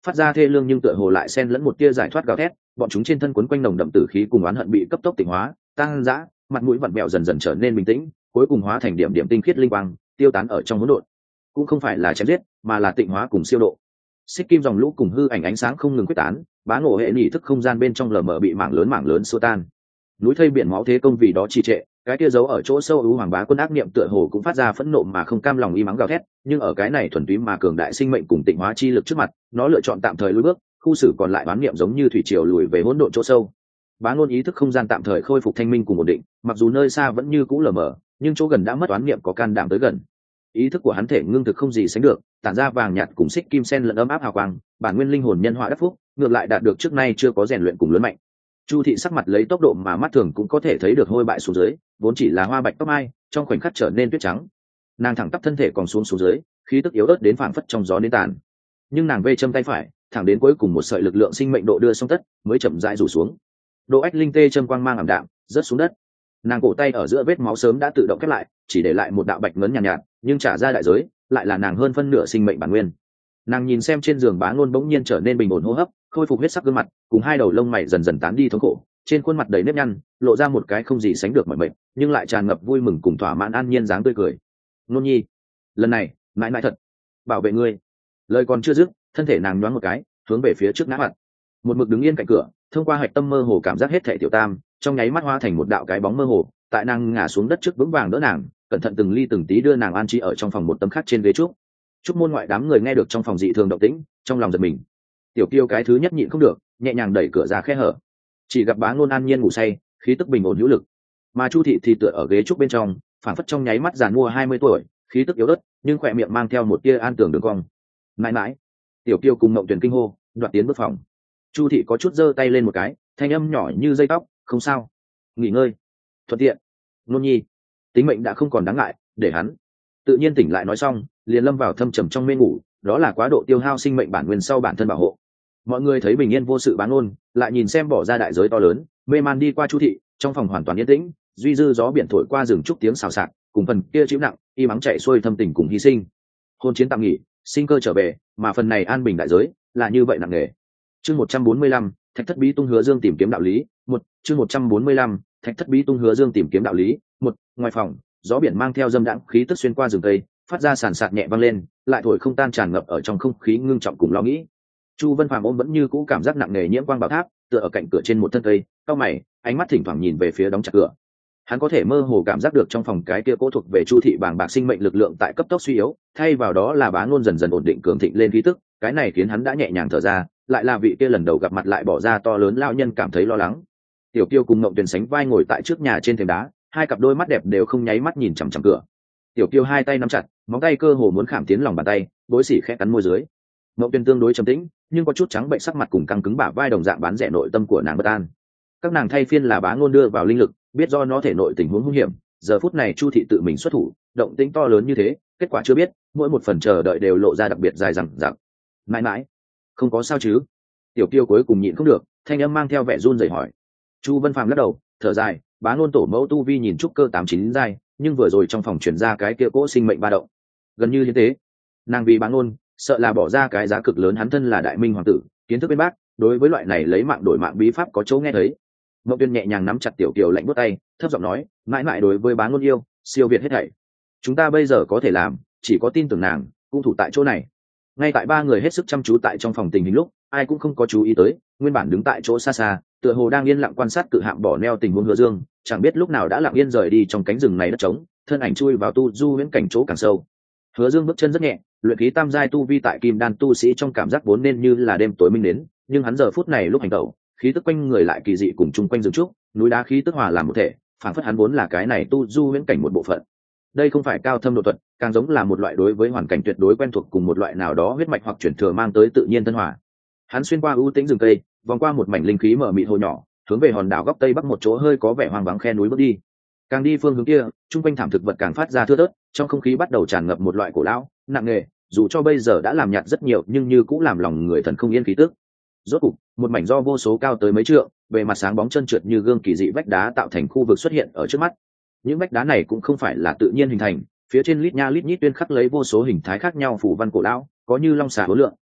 phát ra thê lương nhưng tựa hồ lại xen lẫn một tia giải thoát gào thét. Bọn chúng trên thân quấn quanh nồng đậm tử khí cùng oán hận bị cấp tốc tỉnh hóa, tăng dã, mặt mũi vặn vẹo dần dần trở nên bình tĩnh, cuối cùng hóa thành điểm điểm tinh khiết linh quang, tiêu tán ở trong hỗn độn. Cũng không phải là chém giết, mà là tịnh hóa cùng siêu độ. Xích kim dòng lũ cùng hư ảnh ánh sáng không ngừng quyết tán, bá ngộ hệ nhị thức không gian bên trong lờ mờ bị mảng lớn xua tan. Núi thây biển máu thế công vì đó trì trệ, cái kia giấu ở chỗ sâu u hoàng bá quân ác niệm tựa hồ cũng phát ra phẫn nộ mà không cam lòng y mắng gào thét, nhưng ở cái này thuần túy mà cường đại sinh mệnh cùng tịnh hóa chi lực trước mặt, nó lựa chọn tạm thời lùi bước, khu xử còn lại oán niệm giống như thủy triều lùi về hỗn độn chỗ sâu. Bá ngôn ý thức không gian tạm thời khôi phục thanh minh cùng ổn định, mặc dù nơi xa vẫn như cũ lờ mờ, nhưng chỗ gần đã mất oán niệm có can đảm tới gần. Ý thức của hắn thể ngưng thực không gì sánh được, tản ra vàng nhạt cùng xích kim sen lẫn ấm áp hào quang, bản nguyên linh hồn nhân họa đắc phúc, ngược lại đạt được trước nay chưa có rèn luyện cùng lớn mạnh. Chu thị sắc mặt lấy tốc độ mà mắt thường cũng có thể thấy được hôi bại xuống dưới, vốn chỉ là hoa bạch tóc mai, trong khoảnh khắc trở nên tuyết trắng. Nàng thẳng tắp thân thể còn xuống dưới, khí tức yếu ớt đến phảng phất trong gió đến tàn. Nhưng nàng vê châm tay phải, thẳng đến cuối cùng một sợi lực lượng sinh mệnh độ đưa xong tất, mới chậm rãi rủ xuống. Độ ách linh tê châm quang mang ảm đạm, rớt xuống đất. Nàng cổ tay ở giữa vết máu sớm đã tự động khép lại, chỉ để lại một đạo bạch ngấn nhàn nhạt, nhưng trả ra đại giới lại là nàng hơn phân nửa sinh mệnh bản nguyên. Nàng nhìn xem trên giường Bá Ngôn bỗng nhiên trở nên bình ổn hô hấp, khôi phục huyết sắc gương mặt, cùng hai đầu lông mày dần dần tán đi thống khổ, trên khuôn mặt đầy nếp nhăn, lộ ra một cái không gì sánh được mọi mệnh, nhưng lại tràn ngập vui mừng cùng thỏa mãn an nhiên dáng tươi cười. Nôn nhi, lần này mãi mãi thật bảo vệ ngươi. Lời còn chưa dứt, thân thể nàng nhoáng một cái, hướng về phía trước ngã mặt. Một mực đứng yên cạnh cửa, thông qua hạch tâm mơ hồ cảm giác hết thảy tiểu tam, trong nháy mắt hóa thành một đạo cái bóng mơ hồ, tại nàng ngã xuống đất trước vững vàng đỡ nàng, cẩn thận từng ly từng tí đưa nàng an trí ở trong phòng một tấm khác trên ghế trúc. Trúc môn ngoại đám người nghe được trong phòng dị thường động tĩnh, trong lòng giật mình. Tiểu Kiêu cái thứ nhất nhịn không được, nhẹ nhàng đẩy cửa ra khe hở. Chỉ gặp Bá Ngôn an nhiên ngủ say, khí tức bình ổn hữu lực. Mà Chu thị thì tựa ở ghế trúc bên trong, phảng phất trong nháy mắt giàn mua 20 tuổi, khí tức yếu ớt, nhưng khỏe miệng mang theo một tia an tưởng đường cong. Mãi mãi, Tiểu Kiêu cùng Mộng Tuyển kinh hô, đoạt tiến bước phòng. Chu thị có chút giơ tay lên một cái, thanh âm nhỏ như dây tóc, không sao, nghỉ ngơi, thuận tiện. Nôn nhi, tính mệnh đã không còn đáng ngại, để hắn tự nhiên tỉnh lại nói xong, liền lâm vào thâm trầm trong mê ngủ, đó là quá độ tiêu hao sinh mệnh bản nguyên sau bản thân bảo hộ. Mọi người thấy bình yên vô sự Bá Ngôn, lại nhìn xem bỏ ra đại giới to lớn, mê man đi qua Chu thị, trong phòng hoàn toàn yên tĩnh, duy dư gió biển thổi qua rừng trúc tiếng xào xạc, cùng phần kia chịu nặng, y mắng chạy xuôi thâm tình cùng hy sinh. Hôn chiến tạm nghỉ, sinh cơ trở về, mà phần này an bình đại giới là như vậy nặng nề. Chương 145, Thạch Thất Bí Tung Hứa Dương tìm kiếm đạo lý. Chương 145, Thạch Thất Bí Tung Hứa Dương tìm kiếm đạo lý. Ngoài phòng, gió biển mang theo dâm đãng khí tức xuyên qua rừng cây, phát ra sàn sạt nhẹ vang lên, lại thổi không tan tràn ngập ở trong không khí ngưng trọng cùng lo nghĩ. Chu Vân Phàm ôm vẫn như cũ cảm giác nặng nề nhiễm quang bảo tháp, tựa ở cạnh cửa trên một thân cây, cau mày, ánh mắt thỉnh thoảng nhìn về phía đóng chặt cửa. Hắn có thể mơ hồ cảm giác được trong phòng cái kia cố thuộc về Chu thị bàng bạc sinh mệnh lực lượng tại cấp tốc suy yếu, thay vào đó là Bá Ngôn dần dần ổn định cường thịnh lên khí tức, cái này khiến hắn đã nhẹ nhàng thở ra, lại là vị kia lần đầu gặp mặt lại bỏ ra to lớn lão nhân cảm thấy lo lắng. Tiểu Kiêu cùng Mộng Tuyền sánh vai ngồi tại trước nhà trên thềm đá, hai cặp đôi mắt đẹp đều không nháy mắt nhìn chằm chằm cửa. Tiểu Kiêu hai tay nắm chặt, móng tay cơ hồ muốn khảm tiến lòng bàn tay, bối xỉ khẽ cắn môi dưới. Mộng Tuyền tương đối trầm tĩnh, nhưng có chút trắng bệnh sắc mặt cùng căng cứng bả vai đồng dạng bán rẻ nội tâm của nàng bất an. Các nàng thay phiên là Bá Ngôn đưa vào linh lực, biết do nó thể nội tình huống nguy hiểm, giờ phút này Chu thị tự mình xuất thủ, động tĩnh to lớn như thế, kết quả chưa biết, mỗi một phần chờ đợi đều lộ ra đặc biệt dài dằng dặc. Mãi mãi, không có sao chứ? Tiểu Kiêu cuối cùng nhịn không được, thanh âm mang theo vẻ run rẩy hỏi. Chu Vân Phàm lắc đầu, thở dài, Bá Ngôn tổ mẫu tu vi nhìn trúc cơ 89 giai, nhưng vừa rồi trong phòng truyền ra cái kia cỗ sinh mệnh ba động, gần như thế. Nàng vì Bá Ngôn, sợ là bỏ ra cái giá cực lớn, hắn thân là đại minh hoàng tử, kiến thức bên bác, đối với loại này lấy mạng đổi mạng bí pháp có chỗ nghe thấy. Mộng Tuyên nhẹ nhàng nắm chặt Tiểu Kiều lạnh buốt tay, thấp giọng nói, mãi mãi đối với Bá Ngôn yêu, siêu việt hết thảy. Chúng ta bây giờ có thể làm, chỉ có tin tưởng nàng, cũng thủ tại chỗ này. Ngay tại ba người hết sức chăm chú tại trong phòng tình hình lúc, ai cũng không có chú ý tới, nguyên bản đứng tại chỗ xa xa, tựa hồ đang yên lặng quan sát cự hạm bỏ neo tình huống Hứa Dương, chẳng biết lúc nào đã lặng yên rời đi trong cánh rừng này đất trống, thân ảnh chui vào tu du huyễn cảnh chỗ càng sâu. Hứa Dương bước chân rất nhẹ, luyện khí tam giai tu vi tại kim đan tu sĩ trong cảm giác vốn nên như là đêm tối minh đến, nhưng hắn giờ phút này lúc hành động, khí tức quanh người lại kỳ dị cùng chung quanh rừng trúc, núi đá khí tức hòa làm một thể, phảng phất hắn vốn là cái này tu du huyễn cảnh một bộ phận. Đây không phải cao thâm độ thuật, càng giống là một loại đối với hoàn cảnh tuyệt đối quen thuộc cùng một loại nào đó huyết mạch hoặc chuyển thừa mang tới tự nhiên tân hòa. Hắn xuyên qua ưu tĩnh rừng cây, vòng qua một mảnh linh khí mở mịt hồ nhỏ, hướng về hòn đảo góc tây bắc một chỗ hơi có vẻ hoang vắng khe núi bước đi. Càng đi phương hướng kia, trung quanh thảm thực vật càng phát ra thưa thớt, trong không khí bắt đầu tràn ngập một loại cổ lão, nặng nề, dù cho bây giờ đã làm nhạt rất nhiều, nhưng như cũng làm lòng người thần không yên khí tức. Rốt cục, một mảnh do vô số cao tới mấy trượng, bề mặt sáng bóng trơn trượt như gương kỳ dị vách đá tạo thành khu vực xuất hiện ở trước mắt. Những vách đá này cũng không phải là tự nhiên hình thành, phía trên lít nha lít nhít tuyên khắc lấy vô số hình thái khác nhau phủ văn cổ lão, có như long xà hố lượng,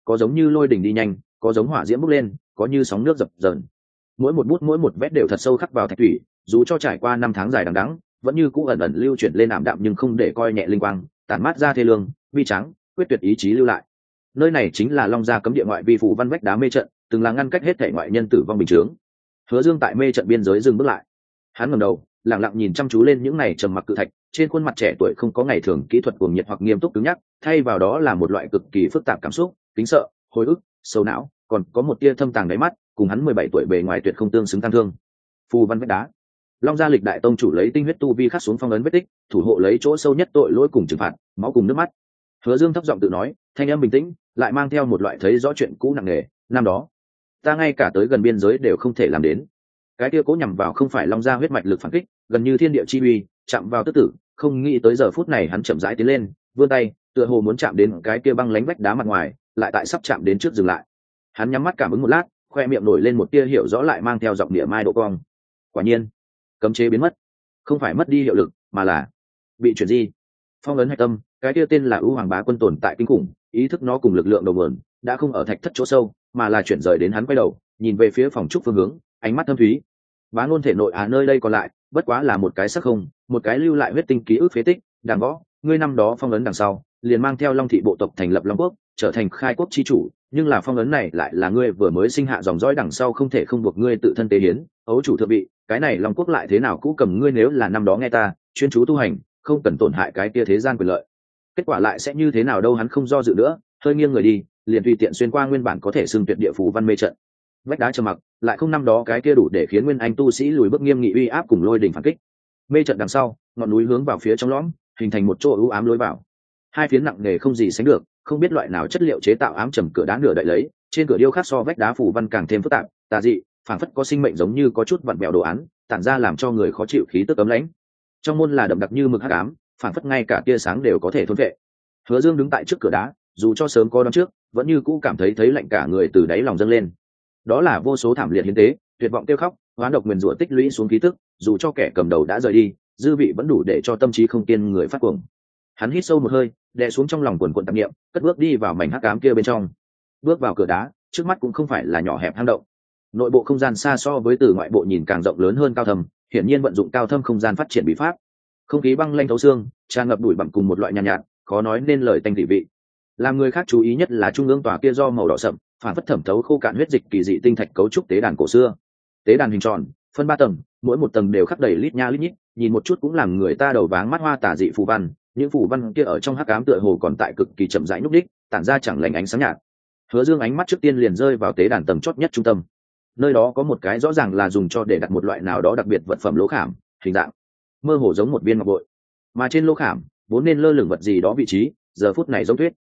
có giống như lôi đỉnh đi nhanh, có giống hỏa diễm bốc lên, có như sóng nước dập dờn. Mỗi một bút mỗi một vét đều thật sâu khắc vào thạch thủy, dù cho trải qua năm tháng dài đằng đẵng, vẫn như cũ ẩn ẩn lưu chuyển lên ảm đạm nhưng không để coi nhẹ linh quang, tản mát ra thê lương, bi trắng, quyết tuyệt ý chí lưu lại. Nơi này chính là Long Gia cấm địa ngoại vi phủ văn vách đá mê trận, từng là ngăn cách hết thể ngoại nhân tử vong bình chướng. Hứa Dương tại mê trận biên giới dừng bước lại. Hắn ngẩng đầu, lặng lặng nhìn chăm chú lên những này trầm mặc cự thạch, trên khuôn mặt trẻ tuổi không có ngày thường kỹ thuật cuồng nhiệt hoặc nghiêm túc cứng nhắc, thay vào đó là một loại cực kỳ phức tạp cảm xúc, kính sợ, hồi ức, sâu não, còn có một tia thâm tàng đáy mắt, cùng hắn 17 tuổi bề ngoài tuyệt không tương xứng tăng thương. Phù văn vách đá. Long Gia lịch đại tông chủ lấy tinh huyết tu vi khắc xuống phong ấn vết tích, thủ hộ lấy chỗ sâu nhất tội lỗi cùng trừng phạt, máu cùng nước mắt. Hứa Dương thấp giọng tự nói, thanh âm bình tĩnh, lại mang theo một loại thấy rõ chuyện cũ nặng nề. Năm đó, ta ngay cả tới gần biên giới đều không thể làm đến. Cái kia cố nhằm vào không phải Long Gia huyết mạch lực phản kích, gần như thiên địa chi uy, chạm vào tức tử. Không nghĩ tới giờ phút này hắn chậm rãi tiến lên, vươn tay, tựa hồ muốn chạm đến cái kia băng lánh vách đá mặt ngoài, lại tại sắp chạm đến trước dừng lại. Hắn nhắm mắt cảm ứng một lát, khoe miệng nổi lên một tia hiểu rõ lại mang theo giọng địa mai độ cong. Quả nhiên, cấm chế biến mất, không phải mất đi hiệu lực, mà là bị chuyển di. Phong ấn hạch tâm, cái kia tên là ưu hoàng bá quân tồn tại kinh khủng, ý thức nó cùng lực lượng đầu nguồn đã không ở thạch thất chỗ sâu, mà là chuyển rời đến hắn quay đầu, nhìn về phía phòng trúc phương hướng, ánh mắt thâm thúy. Bá ngôn thể nội nơi đây còn lại, bất quá là một cái sắc không, một cái lưu lại huyết tinh ký ức phế tích. Đàng Võ, ngươi năm đó phong ấn đằng sau, liền mang theo Long thị bộ tộc thành lập Long quốc, trở thành khai quốc chi chủ, nhưng là phong ấn này lại là ngươi vừa mới sinh hạ dòng dõi đằng sau không thể không buộc ngươi tự thân tế hiến, ấu chủ thượng vị, cái này Long quốc lại thế nào cũ cầm ngươi, nếu là năm đó nghe ta, chuyên chú tu hành, không cần tổn hại cái kia thế gian quyền lợi, kết quả lại sẽ như thế nào đâu. Hắn không do dự nữa, hơi nghiêng người đi, liền tùy tiện xuyên qua nguyên bản có thể xưng tuyệt địa phủ văn mê trận. Vách đá trầm mặc, lại không năm đó cái kia đủ để khiến nguyên anh tu sĩ lùi bước nghiêm nghị uy áp cùng lôi đỉnh phản kích. Mê trận đằng sau, ngọn núi hướng vào phía trong lõm, hình thành một chỗ u ám lối vào. Hai phiến nặng nề không gì sánh được, không biết loại nào chất liệu chế tạo ám trầm cửa đá nửa đậy lấy, trên cửa điêu khắc so vách đá phủ văn càng thêm phức tạp, tà dị, phảng phất có sinh mệnh, giống như có chút vặn vẹo đồ án, tản ra làm cho người khó chịu khí tức ấm lãnh. Trong môn là đậm đặc như mực hắc ám, phảng phất ngay cả tia sáng đều có thể thôn vệ. Hứa Dương đứng tại trước cửa đá, dù cho sớm có đón trước, vẫn như cũ cảm thấy lạnh cả người từ đáy lòng dâng lên. Đó là vô số thảm liệt hiến tế, tuyệt vọng kêu khóc, hoán độc nguyền rủa tích lũy xuống khí tức, dù cho kẻ cầm đầu đã rời đi, dư vị vẫn đủ để cho tâm trí không kiên người phát cuồng. Hắn hít sâu một hơi, đè xuống trong lòng quần quần tạp niệm, cất bước đi vào mảnh hắc ám kia bên trong. Bước vào cửa đá, trước mắt cũng không phải là nhỏ hẹp hang động, nội bộ không gian xa so với từ ngoại bộ nhìn càng rộng lớn hơn cao thâm, hiển nhiên vận dụng cao thâm không gian phát triển bí pháp. Không khí băng lanh thấu xương, tràn ngập đùi bặm cùng một loại nhàn nhạt, khó nói nên lời tanh thị vị. Làm người khác chú ý nhất là trung ương tòa kia do màu đỏ sậm, phản phất thẩm thấu khô cạn huyết dịch kỳ dị tinh thạch cấu trúc tế đàn cổ xưa. Tế đàn hình tròn, phân 3 tầng, mỗi một tầng đều khắc đầy lít nha lít nhít, nhìn một chút cũng làm người ta đầu váng mắt hoa tà dị phù văn. Những phù văn kia ở trong hắc ám tựa hồ còn tại cực kỳ chậm rãi nhúc đích, tản ra chẳng lành ánh sáng nhạt. Hứa Dương ánh mắt trước tiên liền rơi vào tế đàn tầng chót nhất trung tâm. Nơi đó có một cái rõ ràng là dùng cho để đặt một loại nào đó đặc biệt vật phẩm lỗ khảm, hình dạng mơ hồ giống một viên ngọc bội, mà trên lỗ khảm vốn nên lơ lửng vật gì đó vị trí, giờ phút này giống tuyết.